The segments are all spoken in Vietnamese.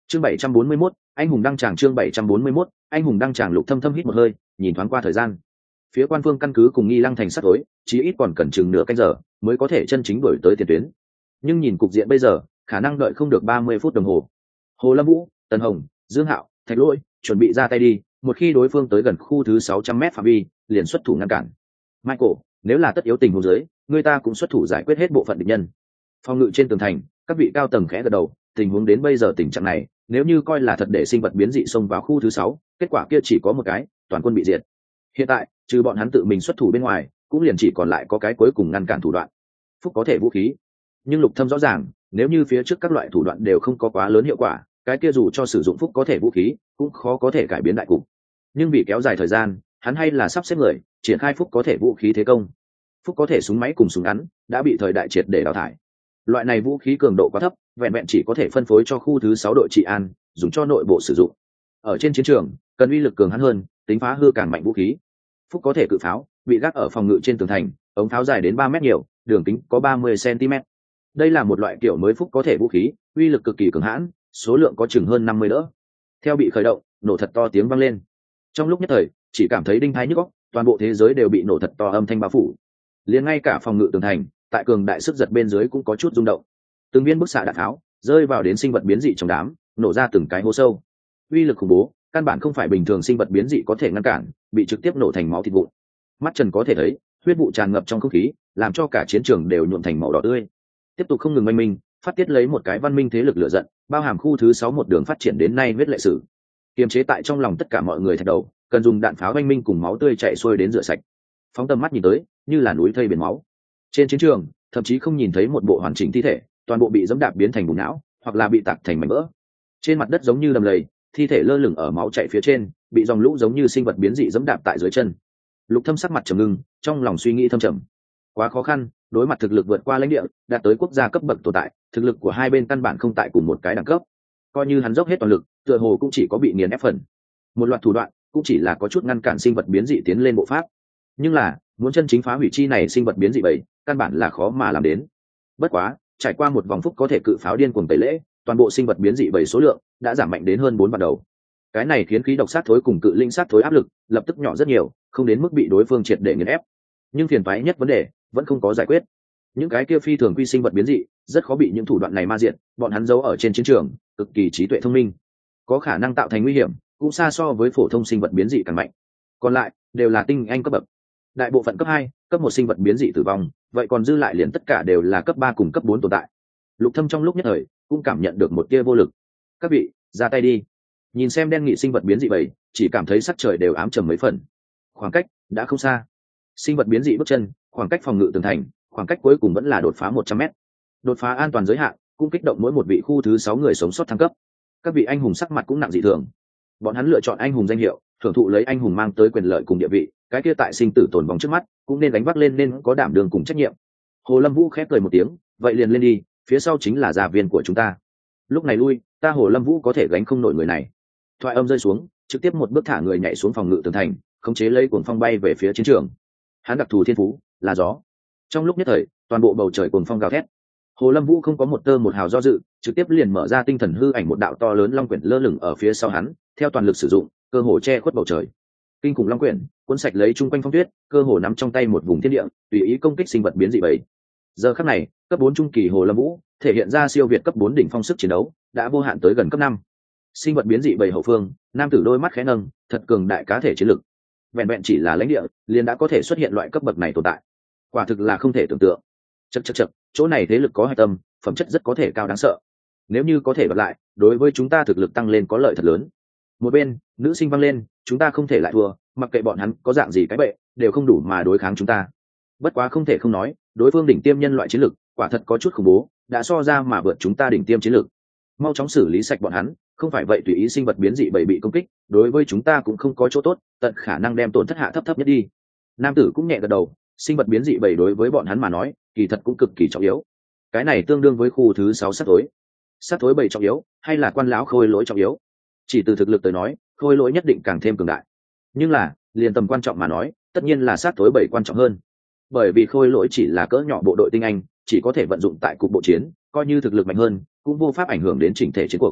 Chương 741, anh hùng đăng tràng. Chương 741, anh hùng đăng tràng. Lục Thâm Thâm hít một hơi, nhìn thoáng qua thời gian. Phía quan phương căn cứ cùng Nghi Lăng thành sắp tối, chí ít còn cần chừng nửa canh giờ mới có thể chân chính đổi tới tiền tuyến. Nhưng nhìn cục diện bây giờ, khả năng đợi không được 30 phút đồng hồ. Hồ Lâm Vũ, Tần Hồng, Dương Hạo, Thạch Lỗi, chuẩn bị ra tay đi, một khi đối phương tới gần khu thứ 600m phạm vi, liền xuất thủ ngăn cản. Michael, nếu là tất yếu tình huống dưới, người ta cũng xuất thủ giải quyết hết bộ phận địch nhân. Phòng ngự trên tường thành, các vị cao tầng khẽ gật đầu, tình huống đến bây giờ tình trạng này, nếu như coi là thật để sinh vật biến dị xông vào khu thứ 6, kết quả kia chỉ có một cái, toàn quân bị diệt. Hiện tại, trừ bọn hắn tự mình xuất thủ bên ngoài, cũng liền chỉ còn lại có cái cuối cùng ngăn cản thủ đoạn. Phúc có thể vũ khí. Nhưng Lục Thâm rõ ràng, nếu như phía trước các loại thủ đoạn đều không có quá lớn hiệu quả, cái kia dù cho sử dụng Phúc có thể vũ khí, cũng khó có thể cải biến đại cục. Nhưng vì kéo dài thời gian, hắn hay là sắp xếp người triển khai Phúc có thể vũ khí thế công. Phúc có thể súng máy cùng súng ngắn đã bị thời đại triệt để đào thải. Loại này vũ khí cường độ quá thấp, vẹn vẹn chỉ có thể phân phối cho khu thứ 6 đội trị an, dùng cho nội bộ sử dụng. Ở trên chiến trường, cần uy lực cường hãn hơn, tính phá hư càng mạnh vũ khí. Phúc có thể cự pháo, bị gác ở phòng ngự trên tường thành, ống pháo dài đến 3 mét nhiều, đường kính có 30 cm. Đây là một loại kiểu mới Phúc có thể vũ khí, uy lực cực kỳ cường hãn, số lượng có chừng hơn 50 đỡ. Theo bị khởi động, nổ thật to tiếng vang lên. Trong lúc nhất thời, chỉ cảm thấy đinh thái nhức óc, toàn bộ thế giới đều bị nổ thật to âm thanh bao phủ. Liền ngay cả phòng ngự tường thành, tại cường đại sức giật bên dưới cũng có chút rung động. Từng viên bức xạ đạn tháo rơi vào đến sinh vật biến dị trong đám, nổ ra từng cái hố sâu. Uy lực khủng bố, căn bản không phải bình thường sinh vật biến dị có thể ngăn cản, bị trực tiếp nổ thành máu thịt vụn. Mắt trần có thể thấy, huyết vụ tràn ngập trong không khí, làm cho cả chiến trường đều nhuộm thành màu đỏ tươi. Tiếp tục không ngừng oanh minh, phát tiết lấy một cái văn minh thế lực lửa giận, bao hàm khu thứ 6 một đường phát triển đến nay huyết lệ sử. Kiềm chế tại trong lòng tất cả mọi người thạch đầu, cần dùng đạn pháo oanh minh cùng máu tươi chảy xuôi đến rửa sạch. Phóng tầm mắt nhìn tới, như là núi thây biển máu. Trên chiến trường, thậm chí không nhìn thấy một bộ hoàn chỉnh thi thể, toàn bộ bị dẫm đạp biến thành bùn não, hoặc là bị tạc thành mảnh vỡ. Trên mặt đất giống như đầm lầy, thi thể lơ lửng ở máu chảy phía trên, bị dòng lũ giống như sinh vật biến dị dẫm đạp tại dưới chân. Lục Thâm sắc mặt trầm ngưng, trong lòng suy nghĩ thâm trầm. Quá khó khăn, đối mặt thực lực vượt qua lãnh địa, đạt tới quốc gia cấp bậc tồn tại, thực lực của hai bên căn bản không tại cùng một cái đẳng cấp. Coi như hắn dốc hết toàn lực, tựa hồ cũng chỉ có bị nghiền ép phần. Một loạt thủ đoạn, cũng chỉ là có chút ngăn cản sinh vật biến dị tiến lên bộ pháp. Nhưng là, muốn chân chính phá hủy chi này sinh vật biến dị bầy, căn bản là khó mà làm đến. Bất quá, trải qua một vòng phúc có thể cự pháo điên cuồng tẩy lễ, toàn bộ sinh vật biến dị bầy số lượng đã giảm mạnh đến hơn 4 ban đầu. Cái này khiến khí độc sát thối cùng cự linh sát thối áp lực lập tức nhỏ rất nhiều, không đến mức bị đối phương triệt để nghiền ép. Nhưng phiền toái nhất vấn đề vẫn không có giải quyết. Những cái kia phi thường quy sinh vật biến dị rất khó bị những thủ đoạn này ma diện, bọn hắn giấu ở trên chiến trường, cực kỳ trí tuệ thông minh, có khả năng tạo thành nguy hiểm, cũng xa so với phổ thông sinh vật biến dị càng mạnh. Còn lại đều là tinh anh cấp bậc. Đại bộ phận cấp 2, cấp 1 sinh vật biến dị tử vong, vậy còn dư lại liền tất cả đều là cấp 3 cùng cấp 4 tồn tại. Lục Thâm trong lúc nhất thời cũng cảm nhận được một tia vô lực. Các vị, ra tay đi. Nhìn xem đen nghị sinh vật biến dị bầy, chỉ cảm thấy sắc trời đều ám trầm mấy phần. Khoảng cách đã không xa. Sinh vật biến dị bước chân, khoảng cách phòng ngự tường thành, khoảng cách cuối cùng vẫn là đột phá 100m. Đột phá an toàn giới hạn, cũng kích động mỗi một vị khu thứ 6 người sống sót thăng cấp. Các vị anh hùng sắc mặt cũng nặng dị thường. Bọn hắn lựa chọn anh hùng danh hiệu, thưởng thụ lấy anh hùng mang tới quyền lợi cùng địa vị, cái kia tại sinh tử tồn vong trước mắt, cũng nên đánh vác lên, nên có đảm đường cùng trách nhiệm. Hồ Lâm Vũ khép cười một tiếng, vậy liền lên đi, phía sau chính là gia viên của chúng ta. Lúc này lui, ta Hồ Lâm Vũ có thể gánh không nổi người này. Thoại âm rơi xuống, trực tiếp một bước thả người nhảy xuống phòng ngự tường thành, khống chế lấy cuồng phong bay về phía chiến trường. Hắn đặc thù thiên phú là gió. Trong lúc nhất thời, toàn bộ bầu trời cuồng phong gào thét. Hồ Lâm Vũ không có một tơ một hào do dự, trực tiếp liền mở ra tinh thần hư ảnh, một đạo to lớn long quyển lơ lửng ở phía sau hắn, theo toàn lực sử dụng, cơ hồ che khuất bầu trời. Kinh khủng long quyển cuốn sạch lấy chung quanh phong tuyết, cơ hồ nắm trong tay một vùng thiên địa, tùy ý công kích sinh vật biến dị bầy. Giờ khắc này, cấp 4 trung kỳ Hồ Lâm Vũ thể hiện ra siêu việt cấp 4 đỉnh phong sức chiến đấu, đã vô hạn tới gần cấp 5. Sinh vật biến dị bầy hậu phương, nam tử đôi mắt khẽ nâng, thật cường đại cá thể chiến lực. Vẹn vẹn chỉ là lãnh địa, liền đã có thể xuất hiện loại cấp bậc này tồn tại. Quả thực là không thể tưởng tượng. Chậc, chỗ này thế lực có hạch tâm, phẩm chất rất có thể cao đáng sợ. Nếu như có thể đoạt lại, đối với chúng ta thực lực tăng lên có lợi thật lớn. Một bên, nữ sinh vang lên, chúng ta không thể lại thua, mặc kệ bọn hắn có dạng gì cái bệ, đều không đủ mà đối kháng chúng ta. Bất quá không thể không nói, đối phương đỉnh tiêm nhân loại chiến lực, quả thật có chút khủng bố, đã so ra mà vượt chúng ta đỉnh tiêm chiến lực. Mau chóng xử lý sạch bọn hắn, không phải vậy tùy ý sinh vật biến dị bầy bị công kích, đối với chúng ta cũng không có chỗ tốt, tận khả năng đem tổn thất hạ thấp nhất đi. Nam tử cũng nhẹ gật đầu, sinh vật biến dị bầy đối với bọn hắn mà nói, kỳ thật cũng cực kỳ trọng yếu. Cái này tương đương với khu thứ 6 sát thối. Sát thối bầy trọng yếu, hay là quan lão khôi lỗi trọng yếu? Chỉ từ thực lực tới nói, khôi lỗi nhất định càng thêm cường đại. Nhưng là, liền tầm quan trọng mà nói, tất nhiên là sát thối bầy quan trọng hơn. Bởi vì khôi lỗi chỉ là cỡ nhỏ bộ đội tinh anh, chỉ có thể vận dụng tại cục bộ chiến, coi như thực lực mạnh hơn, cũng vô pháp ảnh hưởng đến chỉnh thể chiến cuộc.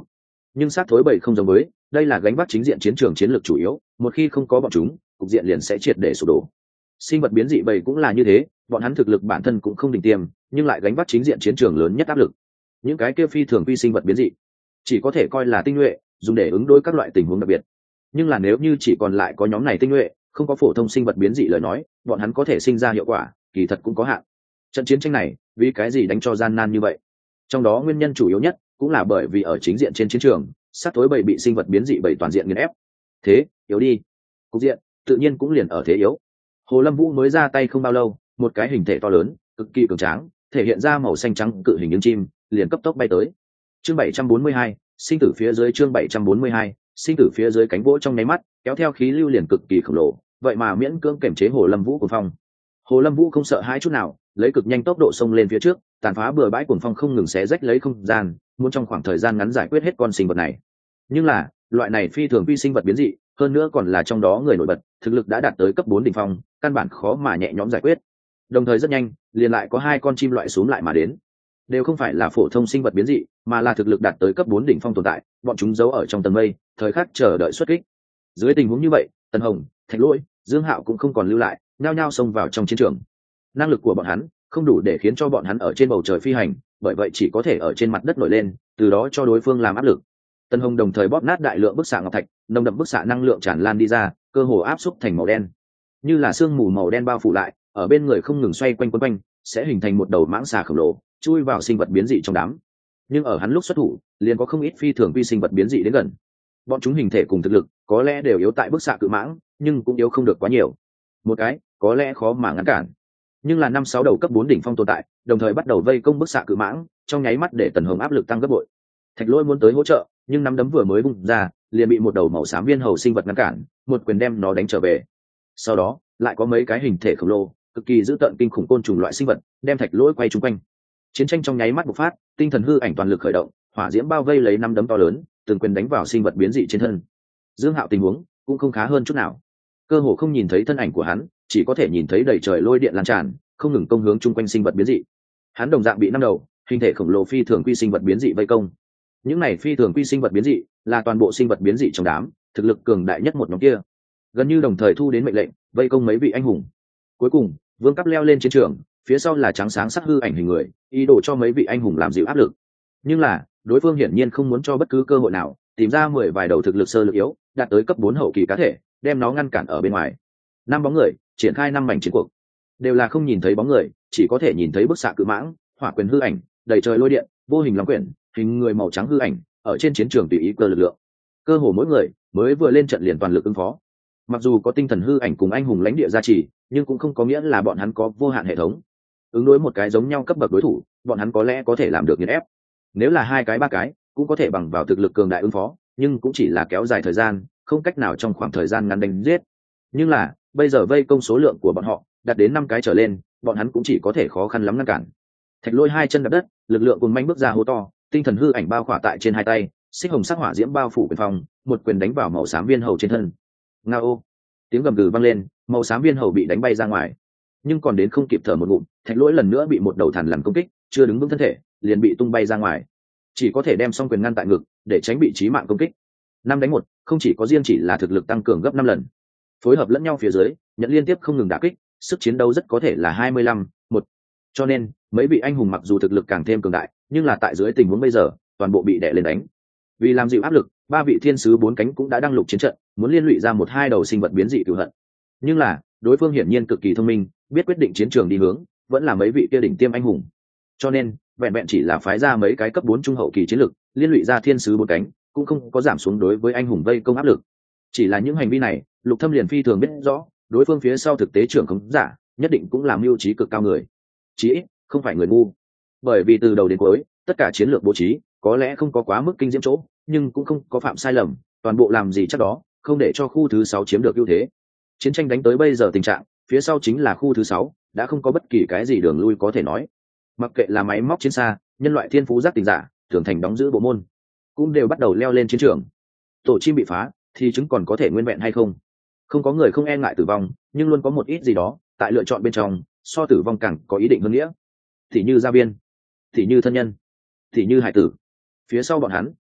Nhưng xác thối bảy không giống với, đây là gánh vác chính diện chiến trường chiến lược chủ yếu, một khi không có bọn chúng, cục diện liền sẽ triệt để sụp đổ. Sinh vật biến dị bảy cũng là như thế, bọn hắn thực lực bản thân cũng không đỉnh tiêm, nhưng lại gánh vác chính diện chiến trường lớn nhất áp lực. Những cái kia phi thường quy sinh vật biến dị chỉ có thể coi là tinh nhuệ, dùng để ứng đối các loại tình huống đặc biệt. Nhưng là nếu như chỉ còn lại có nhóm này tinh nhuệ, không có phổ thông sinh vật biến dị lời nói, bọn hắn có thể sinh ra hiệu quả kỳ thật cũng có hạn. Trận chiến tranh này vì cái gì đánh cho gian nan như vậy? Trong đó nguyên nhân chủ yếu nhất cũng là bởi vì ở chính diện trên chiến trường, sát tối bảy bị sinh vật biến dị bảy toàn diện nghiền ép. Thế yếu đi, cục diện tự nhiên cũng liền ở thế yếu. Hồ Lâm Vũ mới ra tay không bao lâu, một cái hình thể to lớn, cực kỳ cường tráng, thể hiện ra màu xanh trắng cự hình những chim, liền cấp tốc bay tới. Chương 742, sinh tử phía dưới. Chương 742, sinh tử phía dưới. Cánh vỗ trong nháy mắt, kéo theo khí lưu liền cực kỳ khổng lồ, vậy mà miễn cưỡng kiểm chế Hồ Lâm Vũ cuồng phong. Hồ Lâm Vũ không sợ hãi chút nào, lấy cực nhanh tốc độ xông lên phía trước, tàn phá bừa bãi cuồng phong không ngừng xé rách lấy không gian, muốn trong khoảng thời gian ngắn giải quyết hết con sinh vật này. Nhưng là, loại này phi thường vi sinh vật biến dị, hơn nữa còn là trong đó người nổi bật, thực lực đã đạt tới cấp 4 đỉnh phong, căn bản khó mà nhẹ nhõm giải quyết. Đồng thời rất nhanh, liền lại có hai con chim loại xuống lại mà đến. Đều không phải là phổ thông sinh vật biến dị, mà là thực lực đạt tới cấp 4 đỉnh phong tồn tại, bọn chúng giấu ở trong tầng mây, thời khắc chờ đợi xuất kích. Dưới tình huống như vậy, Tần Hồng, Thạch Lỗi, Dương Hạo cũng không còn lưu lại, nhao nhao xông vào trong chiến trường. Năng lực của bọn hắn không đủ để khiến cho bọn hắn ở trên bầu trời phi hành, bởi vậy chỉ có thể ở trên mặt đất nổi lên, từ đó cho đối phương làm áp lực. Tần Hồng đồng thời bóp nát đại lượng bức xạ ngọc thạch, nồng đậm bức xạ năng lượng tràn lan đi ra, cơ hồ áp xúc thành màu đen, như là sương mù màu đen bao phủ lại, ở bên người không ngừng xoay quanh quấn quanh, sẽ hình thành một đầu mãng xà khổng lồ, chui vào sinh vật biến dị trong đám. Nhưng ở hắn lúc xuất thủ, liền có không ít phi thường vi sinh vật biến dị đến gần. Bọn chúng hình thể cùng thực lực có lẽ đều yếu tại bức xạ cự mãng, nhưng cũng yếu không được quá nhiều. Một cái có lẽ khó mà ngăn cản, nhưng là 5-6 đầu cấp 4 đỉnh phong tồn tại, đồng thời bắt đầu vây công bức xạ cự mãng, trong nháy mắt để Tần Hồng áp lực tăng gấp bội. Thạch Lỗi muốn tới hỗ trợ, nhưng nắm đấm vừa mới vung ra, liền bị một đầu màu xám viên hầu sinh vật ngăn cản, một quyền đem nó đánh trở về. Sau đó, lại có mấy cái hình thể khổng lồ, cực kỳ dữ tợn kinh khủng côn trùng loại sinh vật, đem Thạch Lỗi quay chung quanh. Chiến tranh trong nháy mắt bộc phát, tinh thần hư ảnh toàn lực khởi động, hỏa diễm bao vây lấy năm đấm to lớn, từng quyền đánh vào sinh vật biến dị trên thân. Dương Hạo tình huống cũng không khá hơn chút nào, cơ hồ không nhìn thấy thân ảnh của hắn, chỉ có thể nhìn thấy đầy trời lôi điện lan tràn, không ngừng công hướng chung quanh sinh vật biến dị. Hắn đồng dạng bị năm đầu hình thể khổng lồ phi thường quy sinh vật biến dị vây công. Những này phi thường quy sinh vật biến dị là toàn bộ sinh vật biến dị trong đám thực lực cường đại nhất một nhóm kia, gần như đồng thời thu đến mệnh lệnh vây công mấy vị anh hùng. Cuối cùng Vương Cấp leo lên chiến trường, phía sau là trắng sáng sắc hư ảnh hình người, ý đồ cho mấy vị anh hùng làm dịu áp lực. Nhưng là đối phương hiển nhiên không muốn cho bất cứ cơ hội nào, tìm ra 10 vài đầu thực lực sơ lược yếu, đạt tới cấp 4 hậu kỳ cá thể, đem nó ngăn cản ở bên ngoài. Năm bóng người triển khai 5 mảnh chiến cuộc, đều là không nhìn thấy bóng người, chỉ có thể nhìn thấy bức xạ cự mãng, hỏa quyền hư ảnh, đầy trời lôi điện, vô hình long quyển, hình người màu trắng hư ảnh ở trên chiến trường tùy ý cơ lực lượng. Cơ hồ mỗi người mới vừa lên trận liền toàn lực ứng phó. Mặc dù có tinh thần hư ảnh cùng anh hùng lãnh địa gia trì, nhưng cũng không có nghĩa là bọn hắn có vô hạn hệ thống. Ứng đối một cái giống nhau cấp bậc đối thủ, bọn hắn có lẽ có thể làm được nghiền ép. Nếu là 2 cái 3 cái, cũng có thể bằng vào thực lực cường đại ứng phó, nhưng cũng chỉ là kéo dài thời gian, không cách nào trong khoảng thời gian ngắn đánh giết. Nhưng là bây giờ vây công số lượng của bọn họ đạt đến 5 cái trở lên, bọn hắn cũng chỉ có thể khó khăn lắm ngăn cản. Thạch Lôi 2 chân đạp đất, lực lượng cùng manh bước ra hô to, tinh thần hư ảnh bao khỏa tại trên 2 tay, xích hồng sắc hỏa diễm bao phủ quyền phòng, một quyền đánh vào màu xám viên hầu trên thân. Ngao! Tiếng gầm gừ vang lên, màu xám viên hầu bị đánh bay ra ngoài. Nhưng còn đến không kịp thở một ngụm, Thạch Lỗi lần nữa bị một đầu thằn lằn công kích, chưa đứng vững thân thể, liền bị tung bay ra ngoài. Chỉ có thể đem song quyền ngăn tại ngực, để tránh bị chí mạng công kích. 5 đánh 1, không chỉ có riêng chỉ là thực lực tăng cường gấp 5 lần. Phối hợp lẫn nhau phía dưới, nhận liên tiếp không ngừng đả kích, sức chiến đấu rất có thể là 25-1. Cho nên, mấy vị anh hùng mặc dù thực lực càng thêm cường đại, nhưng là tại dưới tình huống bây giờ, toàn bộ bị đè lên đánh. Vì làm dịu áp lực, 3 vị thiên sứ 4 cánh cũng đã đăng lục chiến trận, muốn liên lụy ra 1-2 đầu sinh vật biến dị cửu hận. Nhưng là, đối phương hiển nhiên cực kỳ thông minh, biết quyết định chiến trường đi hướng, vẫn là mấy vị kia đỉnh tiêm anh hùng. Cho nên, vẹn vẹn chỉ là phái ra mấy cái cấp 4 trung hậu kỳ chiến lực, liên lụy ra thiên sứ 4 cánh, cũng không có giảm xuống đối với anh hùng vây công áp lực. Chỉ là những hành vi này, Lục Thâm liền phi thường biết rõ, đối phương phía sau thực tế trưởng không giả, nhất định cũng làm mưu trí cực cao người. Chí ít, không phải người ngu. Bởi vì từ đầu đến cuối, tất cả chiến lược bố trí, có lẽ không có quá mức kinh diễm chỗ, nhưng cũng không có phạm sai lầm, toàn bộ làm gì chắc đó, không để cho khu thứ 6 chiếm được ưu thế. Chiến tranh đánh tới bây giờ tình trạng, phía sau chính là khu thứ 6, đã không có bất kỳ cái gì đường lui có thể nói. Mặc kệ là máy móc chiến xa, nhân loại thiên phú giác tình giả, trưởng thành đóng giữ bộ môn, cũng đều bắt đầu leo lên chiến trường. Tổ chim bị phá, thì chứng còn có thể nguyên vẹn hay không? Không có người không e ngại tử vong, nhưng luôn có một ít gì đó, tại lựa chọn bên trong, so tử vong càng có ý định hơn nghĩa. Thì như gia viên, thì như thân nhân, thì như hải tử. Phía sau bọn hắn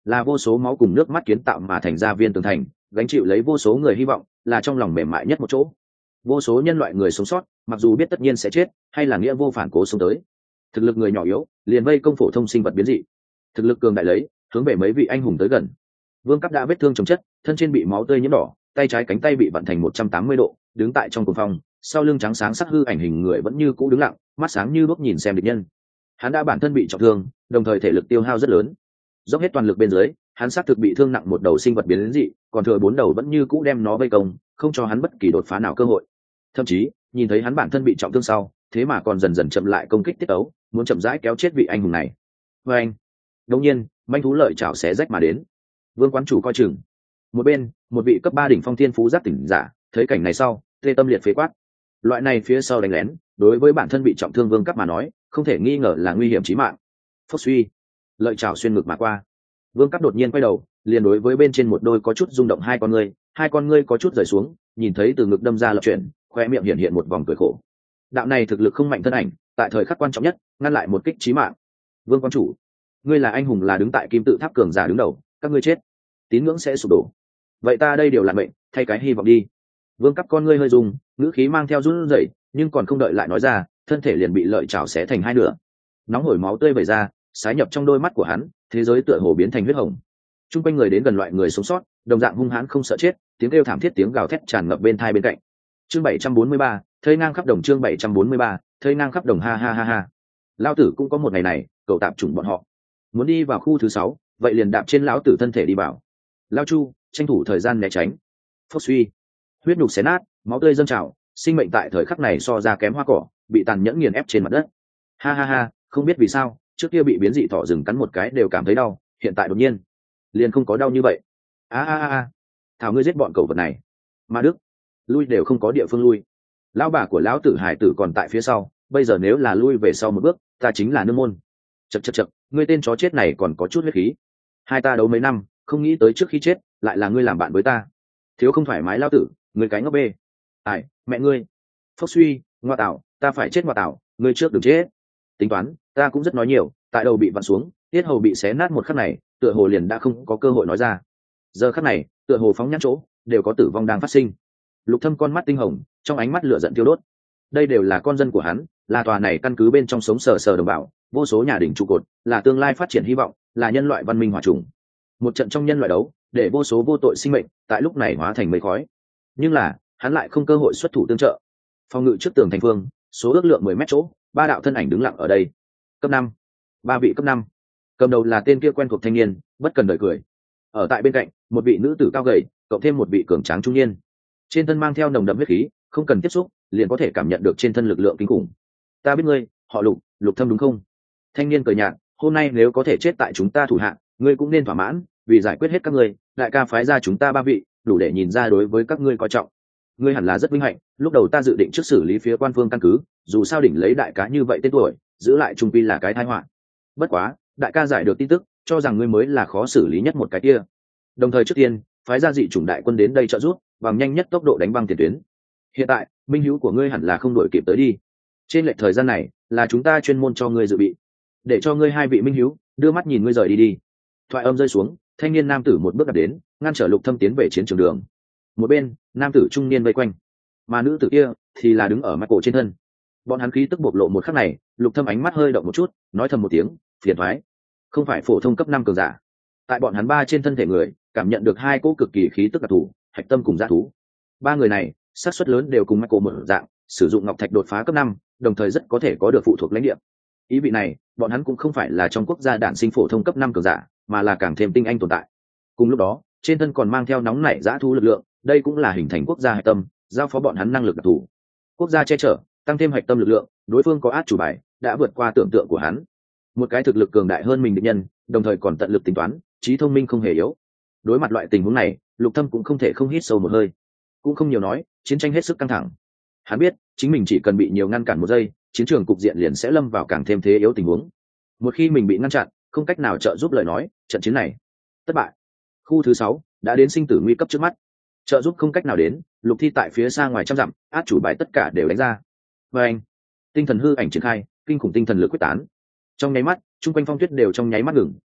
là vô số máu cùng nước mắt kiến tạo mà thành ra viên tường thành, gánh chịu lấy vô số người hy vọng, là trong lòng mềm mại nhất một chỗ. Vô số nhân loại người sống sót, mặc dù biết tất nhiên sẽ chết, hay là nghĩa vô phản cố sống tới. Thực lực người nhỏ yếu, liền vây công phổ thông sinh vật biến dị. Thực lực cường đại lấy, hướng về mấy vị anh hùng tới gần. Vương Cấp đã vết thương chồng chất, thân trên bị máu tươi nhiễm đỏ, tay trái cánh tay bị vặn thành 180 độ, đứng tại trong cuồng phong, sau lưng trắng sáng sắc hư ảnh hình người vẫn như cũ đứng lặng, mắt sáng như đuốc nhìn xem địch nhân. Hắn đã bản thân bị trọng thương, đồng thời thể lực tiêu hao rất lớn. Dốc hết toàn lực bên dưới, hắn xác thực bị thương nặng một đầu sinh vật biến dị, còn thừa 4 đầu vẫn như cũ đem nó vây công, không cho hắn bất kỳ đột phá nào cơ hội. Thậm chí, nhìn thấy hắn bản thân bị trọng thương sau, thế mà còn dần dần chậm lại công kích tiết ấu, muốn chậm rãi kéo chết vị anh hùng này. Và anh, đột nhiên, manh thú lợi chảo xé rách mà đến. Vương quán chủ coi chừng. Một bên, một vị cấp 3 đỉnh phong thiên phú giác tỉnh giả, thấy cảnh này sau, tê tâm liệt phế quát. Loại này phía sau đánh lén, đối với bản thân bị trọng thương Vương Cấp mà nói, không thể nghi ngờ là nguy hiểm chí mạng. Phốc suy, lợi chảo xuyên ngực mà qua. Vương Cấp đột nhiên quay đầu, liền đối với bên trên một đôi có chút rung động hai con ngươi có chút rời xuống, nhìn thấy từ ngực đâm ra lập chuyển, khoe miệng hiện hiện một vòng cười khổ. Đạo này thực lực không mạnh thân ảnh, tại thời khắc quan trọng nhất, ngăn lại một kích chí mạng. Vương quán chủ, ngươi là anh hùng, là đứng tại kim tự tháp cường giả đứng đầu, các ngươi chết, tín ngưỡng sẽ sụp đổ. Vậy ta đây điều lạn mệnh, thay cái hy vọng đi. Vương Cấp con ngươi hơi rung, ngữ khí mang theo run rẩy, nhưng còn không đợi lại nói ra, thân thể liền bị lợi chảo xé thành hai nửa. Nóng hổi máu tươi vẩy ra, xái nhập trong đôi mắt của hắn, thế giới tựa hồ biến thành huyết hồng. Trung quanh người đến gần loại người sống sót, đồng dạng hung hãn không sợ chết, tiếng kêu thảm thiết tiếng gào thét tràn ngập bên tai bên cạnh. Chương 743, thơi ngang khắp đồng. Chương 743, thơi ngang khắp đồng. Ha ha ha ha. Lão tử cũng có một ngày này, cậu tạm chủng bọn họ. Muốn đi vào khu thứ 6, vậy liền đạp trên lão tử thân thể đi vào. Lão Chu, tranh thủ thời gian né tránh. Phốc suy, huyết nhục xé nát, máu tươi dâng trào, sinh mệnh tại thời khắc này so ra kém hoa cỏ, bị tàn nhẫn nghiền ép trên mặt đất. Ha ha ha, không biết vì sao, trước kia bị biến dị thỏ rừng cắn một cái đều cảm thấy đau, hiện tại đột nhiên liền không có đau như vậy. A a a, thảo ngươi giết bọn cẩu vật này. Ma Đức, lui đều không có địa phương lui. Lão bà của lão tử hải tử còn tại phía sau, bây giờ nếu là lui về sau một bước, ta chính là nương môn. Chậc chậc chậc, ngươi tên chó chết này còn có chút huyết khí. Hai ta đấu mấy năm, không nghĩ tới trước khi chết, lại là ngươi làm bạn với ta. Thiếu không thoải mái lão tử, ngươi cái ngốc bê. Ai, mẹ ngươi. Phốc suy, ngoa tạo, ta phải chết ngoa tạo, ngươi trước đừng chết. Tính toán, ta cũng rất nói nhiều, tại đầu bị vặn xuống, tiết hầu bị xé nát một khắc này, tựa hồ liền đã không có cơ hội nói ra. Giờ khắc này, tựa hồ phóng nhãn chỗ, đều có tử vong đang phát sinh. Lục Thâm con mắt tinh hồng, trong ánh mắt lửa giận thiêu đốt. Đây đều là con dân của hắn, là tòa này căn cứ bên trong sống sờ sờ đồng bào, vô số nhà đỉnh trụ cột, là tương lai phát triển hy vọng, là nhân loại văn minh hòa trùng. Một trận trong nhân loại đấu, để vô số vô tội sinh mệnh tại lúc này hóa thành mây khói. Nhưng là, hắn lại không cơ hội xuất thủ tương trợ. Phòng ngự trước tường thành phương, số ước lượng 10 mét chỗ, 3 đạo thân ảnh đứng lặng ở đây. Cấp 5, 3 vị cấp 5. Cầm đầu là tên kia quen thuộc thanh niên, bất cần đời cười. Ở tại bên cạnh, một vị nữ tử cao gầy, cộng thêm một vị cường tráng trung niên. Trên thân mang theo nồng đậm huyết khí, không cần tiếp xúc, liền có thể cảm nhận được trên thân lực lượng kinh khủng. Ta biết ngươi, họ Lục, Lục Thâm đúng không? Thanh niên cười nhạt, hôm nay nếu có thể chết tại chúng ta thủ hạ, ngươi cũng nên thỏa mãn, vì giải quyết hết các ngươi, đại ca phái ra chúng ta 3 vị, đủ để nhìn ra đối với các ngươi coi trọng. Ngươi hẳn là rất vinh hạnh, lúc đầu ta dự định trước xử lý phía quan phương căn cứ, dù sao đỉnh lấy đại cá như vậy tên tuổi, giữ lại trung pi là cái tai họa. Bất quá, đại ca giải được tin tức, cho rằng ngươi mới là khó xử lý nhất một cái kia. Đồng thời trước tiên, phái ra dị chủng đại quân đến đây trợ giúp, bằng nhanh nhất tốc độ đánh băng tiền tuyến. Hiện tại, minh hữu của ngươi hẳn là không đuổi kịp tới đi. Trên lệch thời gian này, là chúng ta chuyên môn cho ngươi dự bị, để cho ngươi 2 vị minh hữu đưa mắt nhìn ngươi rời đi đi. Thoại âm rơi xuống, thanh niên nam tử một bước đặt đến, ngăn trở Lục Thâm tiến về chiến trường đường. Một bên, nam tử trung niên vây quanh, mà nữ tử kia thì là đứng ở mặt cổ trên thân. Bọn hắn khí tức bộc lộ một khắc này, Lục Thâm ánh mắt hơi động một chút, nói thầm một tiếng, phiền toái. Không phải phổ thông cấp 5 cường giả. Tại bọn hắn 3 trên thân thể người, cảm nhận được 2 cỗ cực kỳ khí tức đặc thù, hạch tâm cùng dã thú. 3 người này, xác suất lớn đều cùng Michael một dạng, sử dụng ngọc thạch đột phá cấp 5, đồng thời rất có thể có được phụ thuộc lãnh địa. Ý vị này, bọn hắn cũng không phải là trong quốc gia đản sinh phổ thông cấp 5 cường giả, mà là càng thêm tinh anh tồn tại. Cùng lúc đó, trên thân còn mang theo nóng nảy dã thú lực lượng, đây cũng là hình thành quốc gia hạch tâm, giao phó bọn hắn năng lực đặc thù. Quốc gia che chở, tăng thêm hạch tâm lực lượng, đối phương có át chủ bài, đã vượt qua tưởng tượng của hắn. Một cái thực lực cường đại hơn mình địch nhân, đồng thời còn tận lực tính toán, trí thông minh không hề yếu. Đối mặt loại tình huống này, Lục Thâm cũng không thể không hít sâu một hơi. Cũng không nhiều nói, chiến tranh hết sức căng thẳng. Hắn biết, chính mình chỉ cần bị nhiều ngăn cản một giây, chiến trường cục diện liền sẽ lâm vào càng thêm thế yếu tình huống. Một khi mình bị ngăn chặn, không cách nào trợ giúp lời nói, trận chiến này thất bại. Khu thứ 6 đã đến sinh tử nguy cấp trước mắt. Trợ giúp không cách nào đến, Lục Thi tại phía xa ngoài trăm dặm, át chủ bài tất cả đều đánh ra. Và anh, tinh thần hư ảnh triển khai, kinh khủng tinh thần lực quyết tán. Trong nháy mắt, trung quanh phong tuyết đều trong nháy mắt ngừng,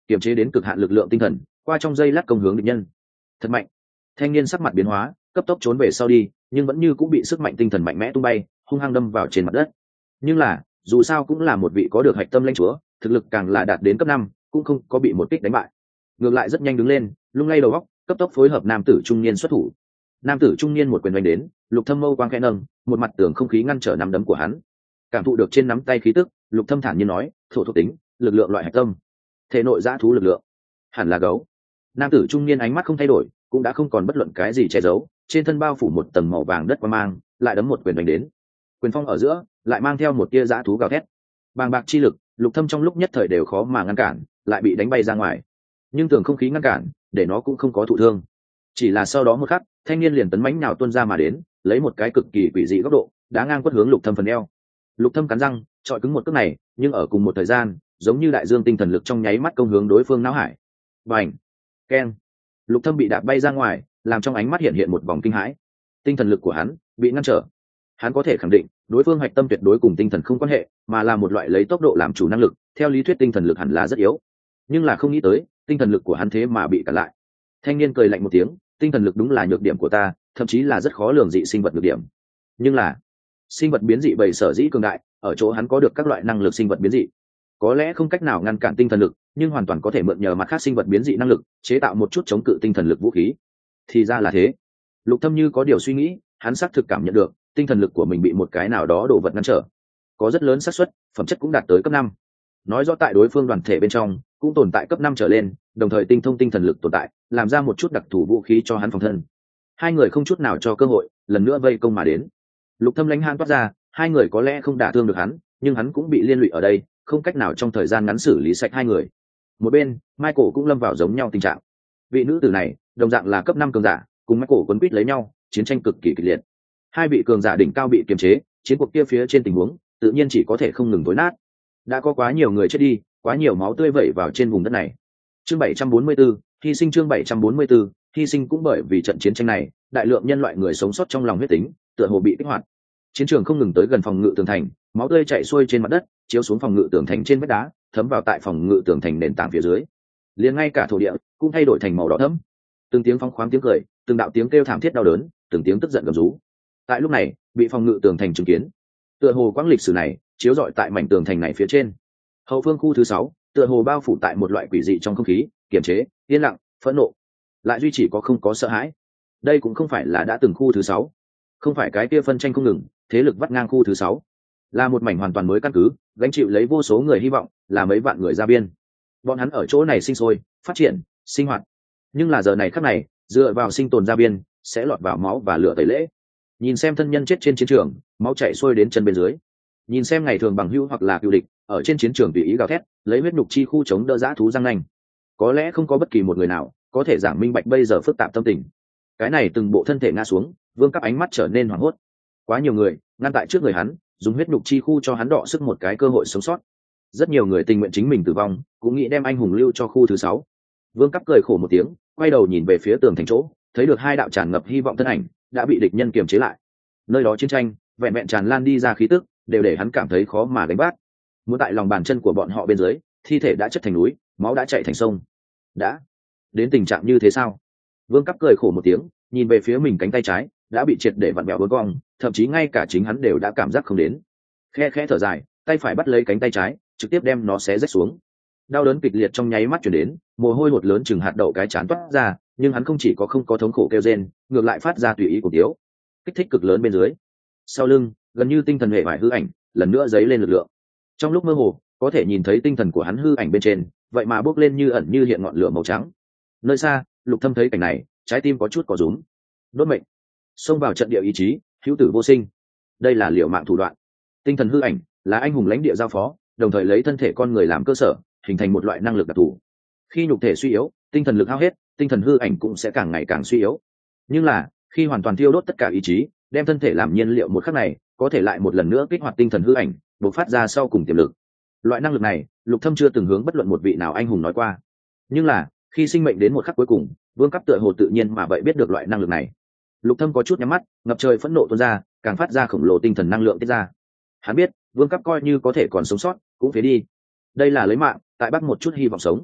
kiềm chế đến cực hạn lực lượng tinh thần qua trong giây lát công hướng địch nhân. Thật mạnh. Thanh niên sắc mặt biến hóa, cấp tốc trốn về sau đi, nhưng vẫn như cũng bị sức mạnh tinh thần mạnh mẽ tung bay, hung hăng đâm vào trên mặt đất. Nhưng là dù sao cũng là một vị có được hạch tâm lãnh chúa, thực lực càng là đạt đến cấp 5, cũng không có bị một kích đánh bại, ngược lại rất nhanh đứng lên, lung lay đầu óc, cấp tốc phối hợp nam tử trung niên xuất thủ. Nam tử trung niên một quyền đánh đến, Lục Thâm mâu quang khẽ nâng, một mặt tường không khí ngăn trở nắm đấm của hắn. Cảm thụ được trên nắm tay khí tức, Lục Thâm thản nhiên nói, thổ thuộc tính, lực lượng loại hạch tâm, thể nội dã thú lực lượng, hẳn là gấu. Nam tử trung niên ánh mắt không thay đổi, cũng đã không còn bất luận cái gì che giấu, trên thân bao phủ một tầng màu vàng đất qua mang, lại đấm một quyền đánh đến. Quyền phong ở giữa, lại mang theo một tia dã thú gào thét. Bàng bạc chi lực, Lục Thâm trong lúc nhất thời đều khó mà ngăn cản, lại bị đánh bay ra ngoài. Nhưng tường không khí ngăn cản, để nó cũng không có thụ thương. Chỉ là sau đó một khắc, thanh niên liền tấn mãnh nào tuôn ra mà đến, lấy một cái cực kỳ quỷ dị góc độ, đá ngang quất hướng Lục Thâm phần eo. Lục Thâm cắn răng, chọi cứng một cước này, nhưng ở cùng một thời gian, giống như đại dương tinh thần lực trong nháy mắt công hướng đối phương não hải. Bành! Keng! Lục Thâm bị đạp bay ra ngoài, làm trong ánh mắt hiện hiện một vòng kinh hãi. Tinh thần lực của hắn bị ngăn trở. Hắn có thể khẳng định, đối phương hạch tâm tuyệt đối cùng tinh thần không quan hệ, mà là một loại lấy tốc độ làm chủ năng lực, theo lý thuyết tinh thần lực hẳn là rất yếu. Nhưng là không nghĩ tới, tinh thần lực của hắn thế mà bị cản lại. Thanh niên cười lạnh một tiếng, tinh thần lực đúng là nhược điểm của ta, thậm chí là rất khó lường dị sinh vật nhược điểm. Nhưng là, sinh vật biến dị bầy sở dĩ cường đại, ở chỗ hắn có được các loại năng lực sinh vật biến dị. Có lẽ không cách nào ngăn cản tinh thần lực, nhưng hoàn toàn có thể mượn nhờ mặt khác sinh vật biến dị năng lực, chế tạo một chút chống cự tinh thần lực vũ khí. Thì ra là thế. Lục Thâm như có điều suy nghĩ, hắn xác thực cảm nhận được, tinh thần lực của mình bị một cái nào đó đồ vật ngăn trở. Có rất lớn xác suất, phẩm chất cũng đạt tới cấp 5. Nói rõ tại đối phương đoàn thể bên trong, cũng tồn tại cấp 5 trở lên, đồng thời tinh thông tinh thần lực tồn tại, làm ra một chút đặc thù vũ khí cho hắn phòng thân. Hai người không chút nào cho cơ hội, lần nữa vây công mà đến. Lục Thâm lãnh hàn toát ra, hai người có lẽ không đả thương được hắn, nhưng hắn cũng bị liên lụy ở đây, không cách nào trong thời gian ngắn xử lý sạch hai người. Một bên, Michael cũng lâm vào giống nhau tình trạng. Vị nữ tử này, đồng dạng là cấp 5 cường giả, cùng Michael quấn quýt lấy nhau, chiến tranh cực kỳ kịch liệt. Hai vị cường giả đỉnh cao bị kiềm chế, chiến cuộc kia phía trên tình huống, tự nhiên chỉ có thể không ngừng tối nát. Đã có quá nhiều người chết đi, quá nhiều máu tươi vẩy vào trên vùng đất này. Chương 744, hy sinh chương 744, hy sinh cũng bởi vì trận chiến tranh này, đại lượng nhân loại người sống sót trong lòng huyết tính, tựa hồ bị kích hoạt. Chiến trường không ngừng tới gần phòng ngự tường thành, máu tươi chảy xuôi trên mặt đất, chiếu xuống phòng ngự tường thành trên vách đá, thấm vào tại phòng ngự tường thành nền tảng phía dưới. Liền ngay cả thổ địa cũng thay đổi thành màu đỏ thẫm. Từng tiếng phóng khoáng tiếng cười, từng đạo tiếng kêu thảm thiết đau đớn, từng tiếng tức giận gầm rú. Tại lúc này, bị phòng ngự tường thành chứng kiến. Tựa hồ quãng lịch sử này chiếu rọi tại mảnh tường thành này phía trên. Hậu phương khu thứ 6, tựa hồ bao phủ tại một loại quỷ dị trong không khí, kiềm chế, yên lặng, phẫn nộ, lại duy chỉ không có sợ hãi. Đây cũng không phải là đã từng khu thứ 6, không phải cái kia phân tranh không ngừng, thế lực vắt ngang khu thứ 6, là một mảnh hoàn toàn mới căn cứ, gánh chịu lấy vô số người hy vọng, là mấy vạn người ra biên. Bọn hắn ở chỗ này sinh sôi, phát triển, sinh hoạt. Nhưng là giờ này khắc này, dựa vào sinh tồn ra biên, sẽ lọt vào máu và lửa tẩy lễ. Nhìn xem thân nhân chết trên chiến trường, máu chảy xuôi đến chân bên dưới. Nhìn xem ngày thường bằng hữu hoặc là cựu địch, ở trên chiến trường tùy ý gào thét, lấy huyết nhục chi khu chống đỡ dã thú răng nanh. Có lẽ không có bất kỳ một người nào có thể giảng minh bạch bây giờ phức tạp tâm tình. Cái này từng bộ thân thể ngã xuống, Vương Cấp ánh mắt trở nên hoảng hốt. Quá nhiều người ngăn tại trước người hắn, dùng huyết nhục chi khu cho hắn đọ sức một cái cơ hội sống sót. Rất nhiều người tình nguyện chính mình tử vong, cũng nghĩ đem anh hùng lưu cho khu thứ 6. Vương Cấp cười khổ một tiếng, quay đầu nhìn về phía tường thành chỗ, thấy được hai đạo tràn ngập hy vọng thân ảnh đã bị địch nhân kiềm chế lại. Nơi đó chiến tranh vẹn vẹn tràn lan đi ra khí tức, đều để hắn cảm thấy khó mà gánh vác. Muốn tại lòng bàn chân của bọn họ bên dưới, thi thể đã chất thành núi, máu đã chảy thành sông. Đã đến tình trạng như thế sao? Vương Cấp cười khổ một tiếng, nhìn về phía mình cánh tay trái đã bị triệt để vặn bẹo vỡ cong, thậm chí ngay cả chính hắn đều đã cảm giác không đến. Khe khẽ thở dài, tay phải bắt lấy cánh tay trái, trực tiếp đem nó xé rách xuống. Đau đớn kịch liệt trong nháy mắt truyền đến, mồ hôi hột lớn chừng hạt đậu cái chán toát ra, nhưng hắn không chỉ không có thống khổ kêu rên, ngược lại phát ra tùy ý của tiếu, kích thích cực lớn bên dưới. Sau lưng, gần như tinh thần hệ vải hư ảnh lần nữa dấy lên lực lượng. Trong lúc mơ hồ, có thể nhìn thấy tinh thần của hắn hư ảnh bên trên, vậy mà bốc lên như ẩn như hiện ngọn lửa màu trắng. Nơi xa, Lục Thâm thấy cảnh này, trái tim có chút có rúm. Đốt mệnh, xông vào trận địa ý chí, hữu tử vô sinh. Đây là liều mạng thủ đoạn. Tinh thần hư ảnh là anh hùng lãnh địa giao phó, đồng thời lấy thân thể con người làm cơ sở, hình thành một loại năng lực đặc thù. Khi nhục thể suy yếu, tinh thần lực hao hết, tinh thần hư ảnh cũng sẽ càng ngày càng suy yếu. Nhưng là, khi hoàn toàn thiêu đốt tất cả ý chí, đem thân thể làm nhiên liệu một khắc này, có thể lại một lần nữa kích hoạt tinh thần hư ảnh, bộc phát ra sau cùng tiềm lực. Loại năng lực này, Lục Thâm chưa từng hướng bất luận một vị nào anh hùng nói qua. Nhưng là, khi sinh mệnh đến một khắc cuối cùng, Vương Cấp tựa hồ tự nhiên mà vậy biết được loại năng lực này. Lục Thâm có chút nhắm mắt, ngập trời phẫn nộ tuôn ra, càng phát ra khổng lồ tinh thần năng lượng tiết ra. Hắn biết, Vương Cấp coi như có thể còn sống sót, cũng phế đi. Đây là lấy mạng, tại bắt một chút hy vọng sống.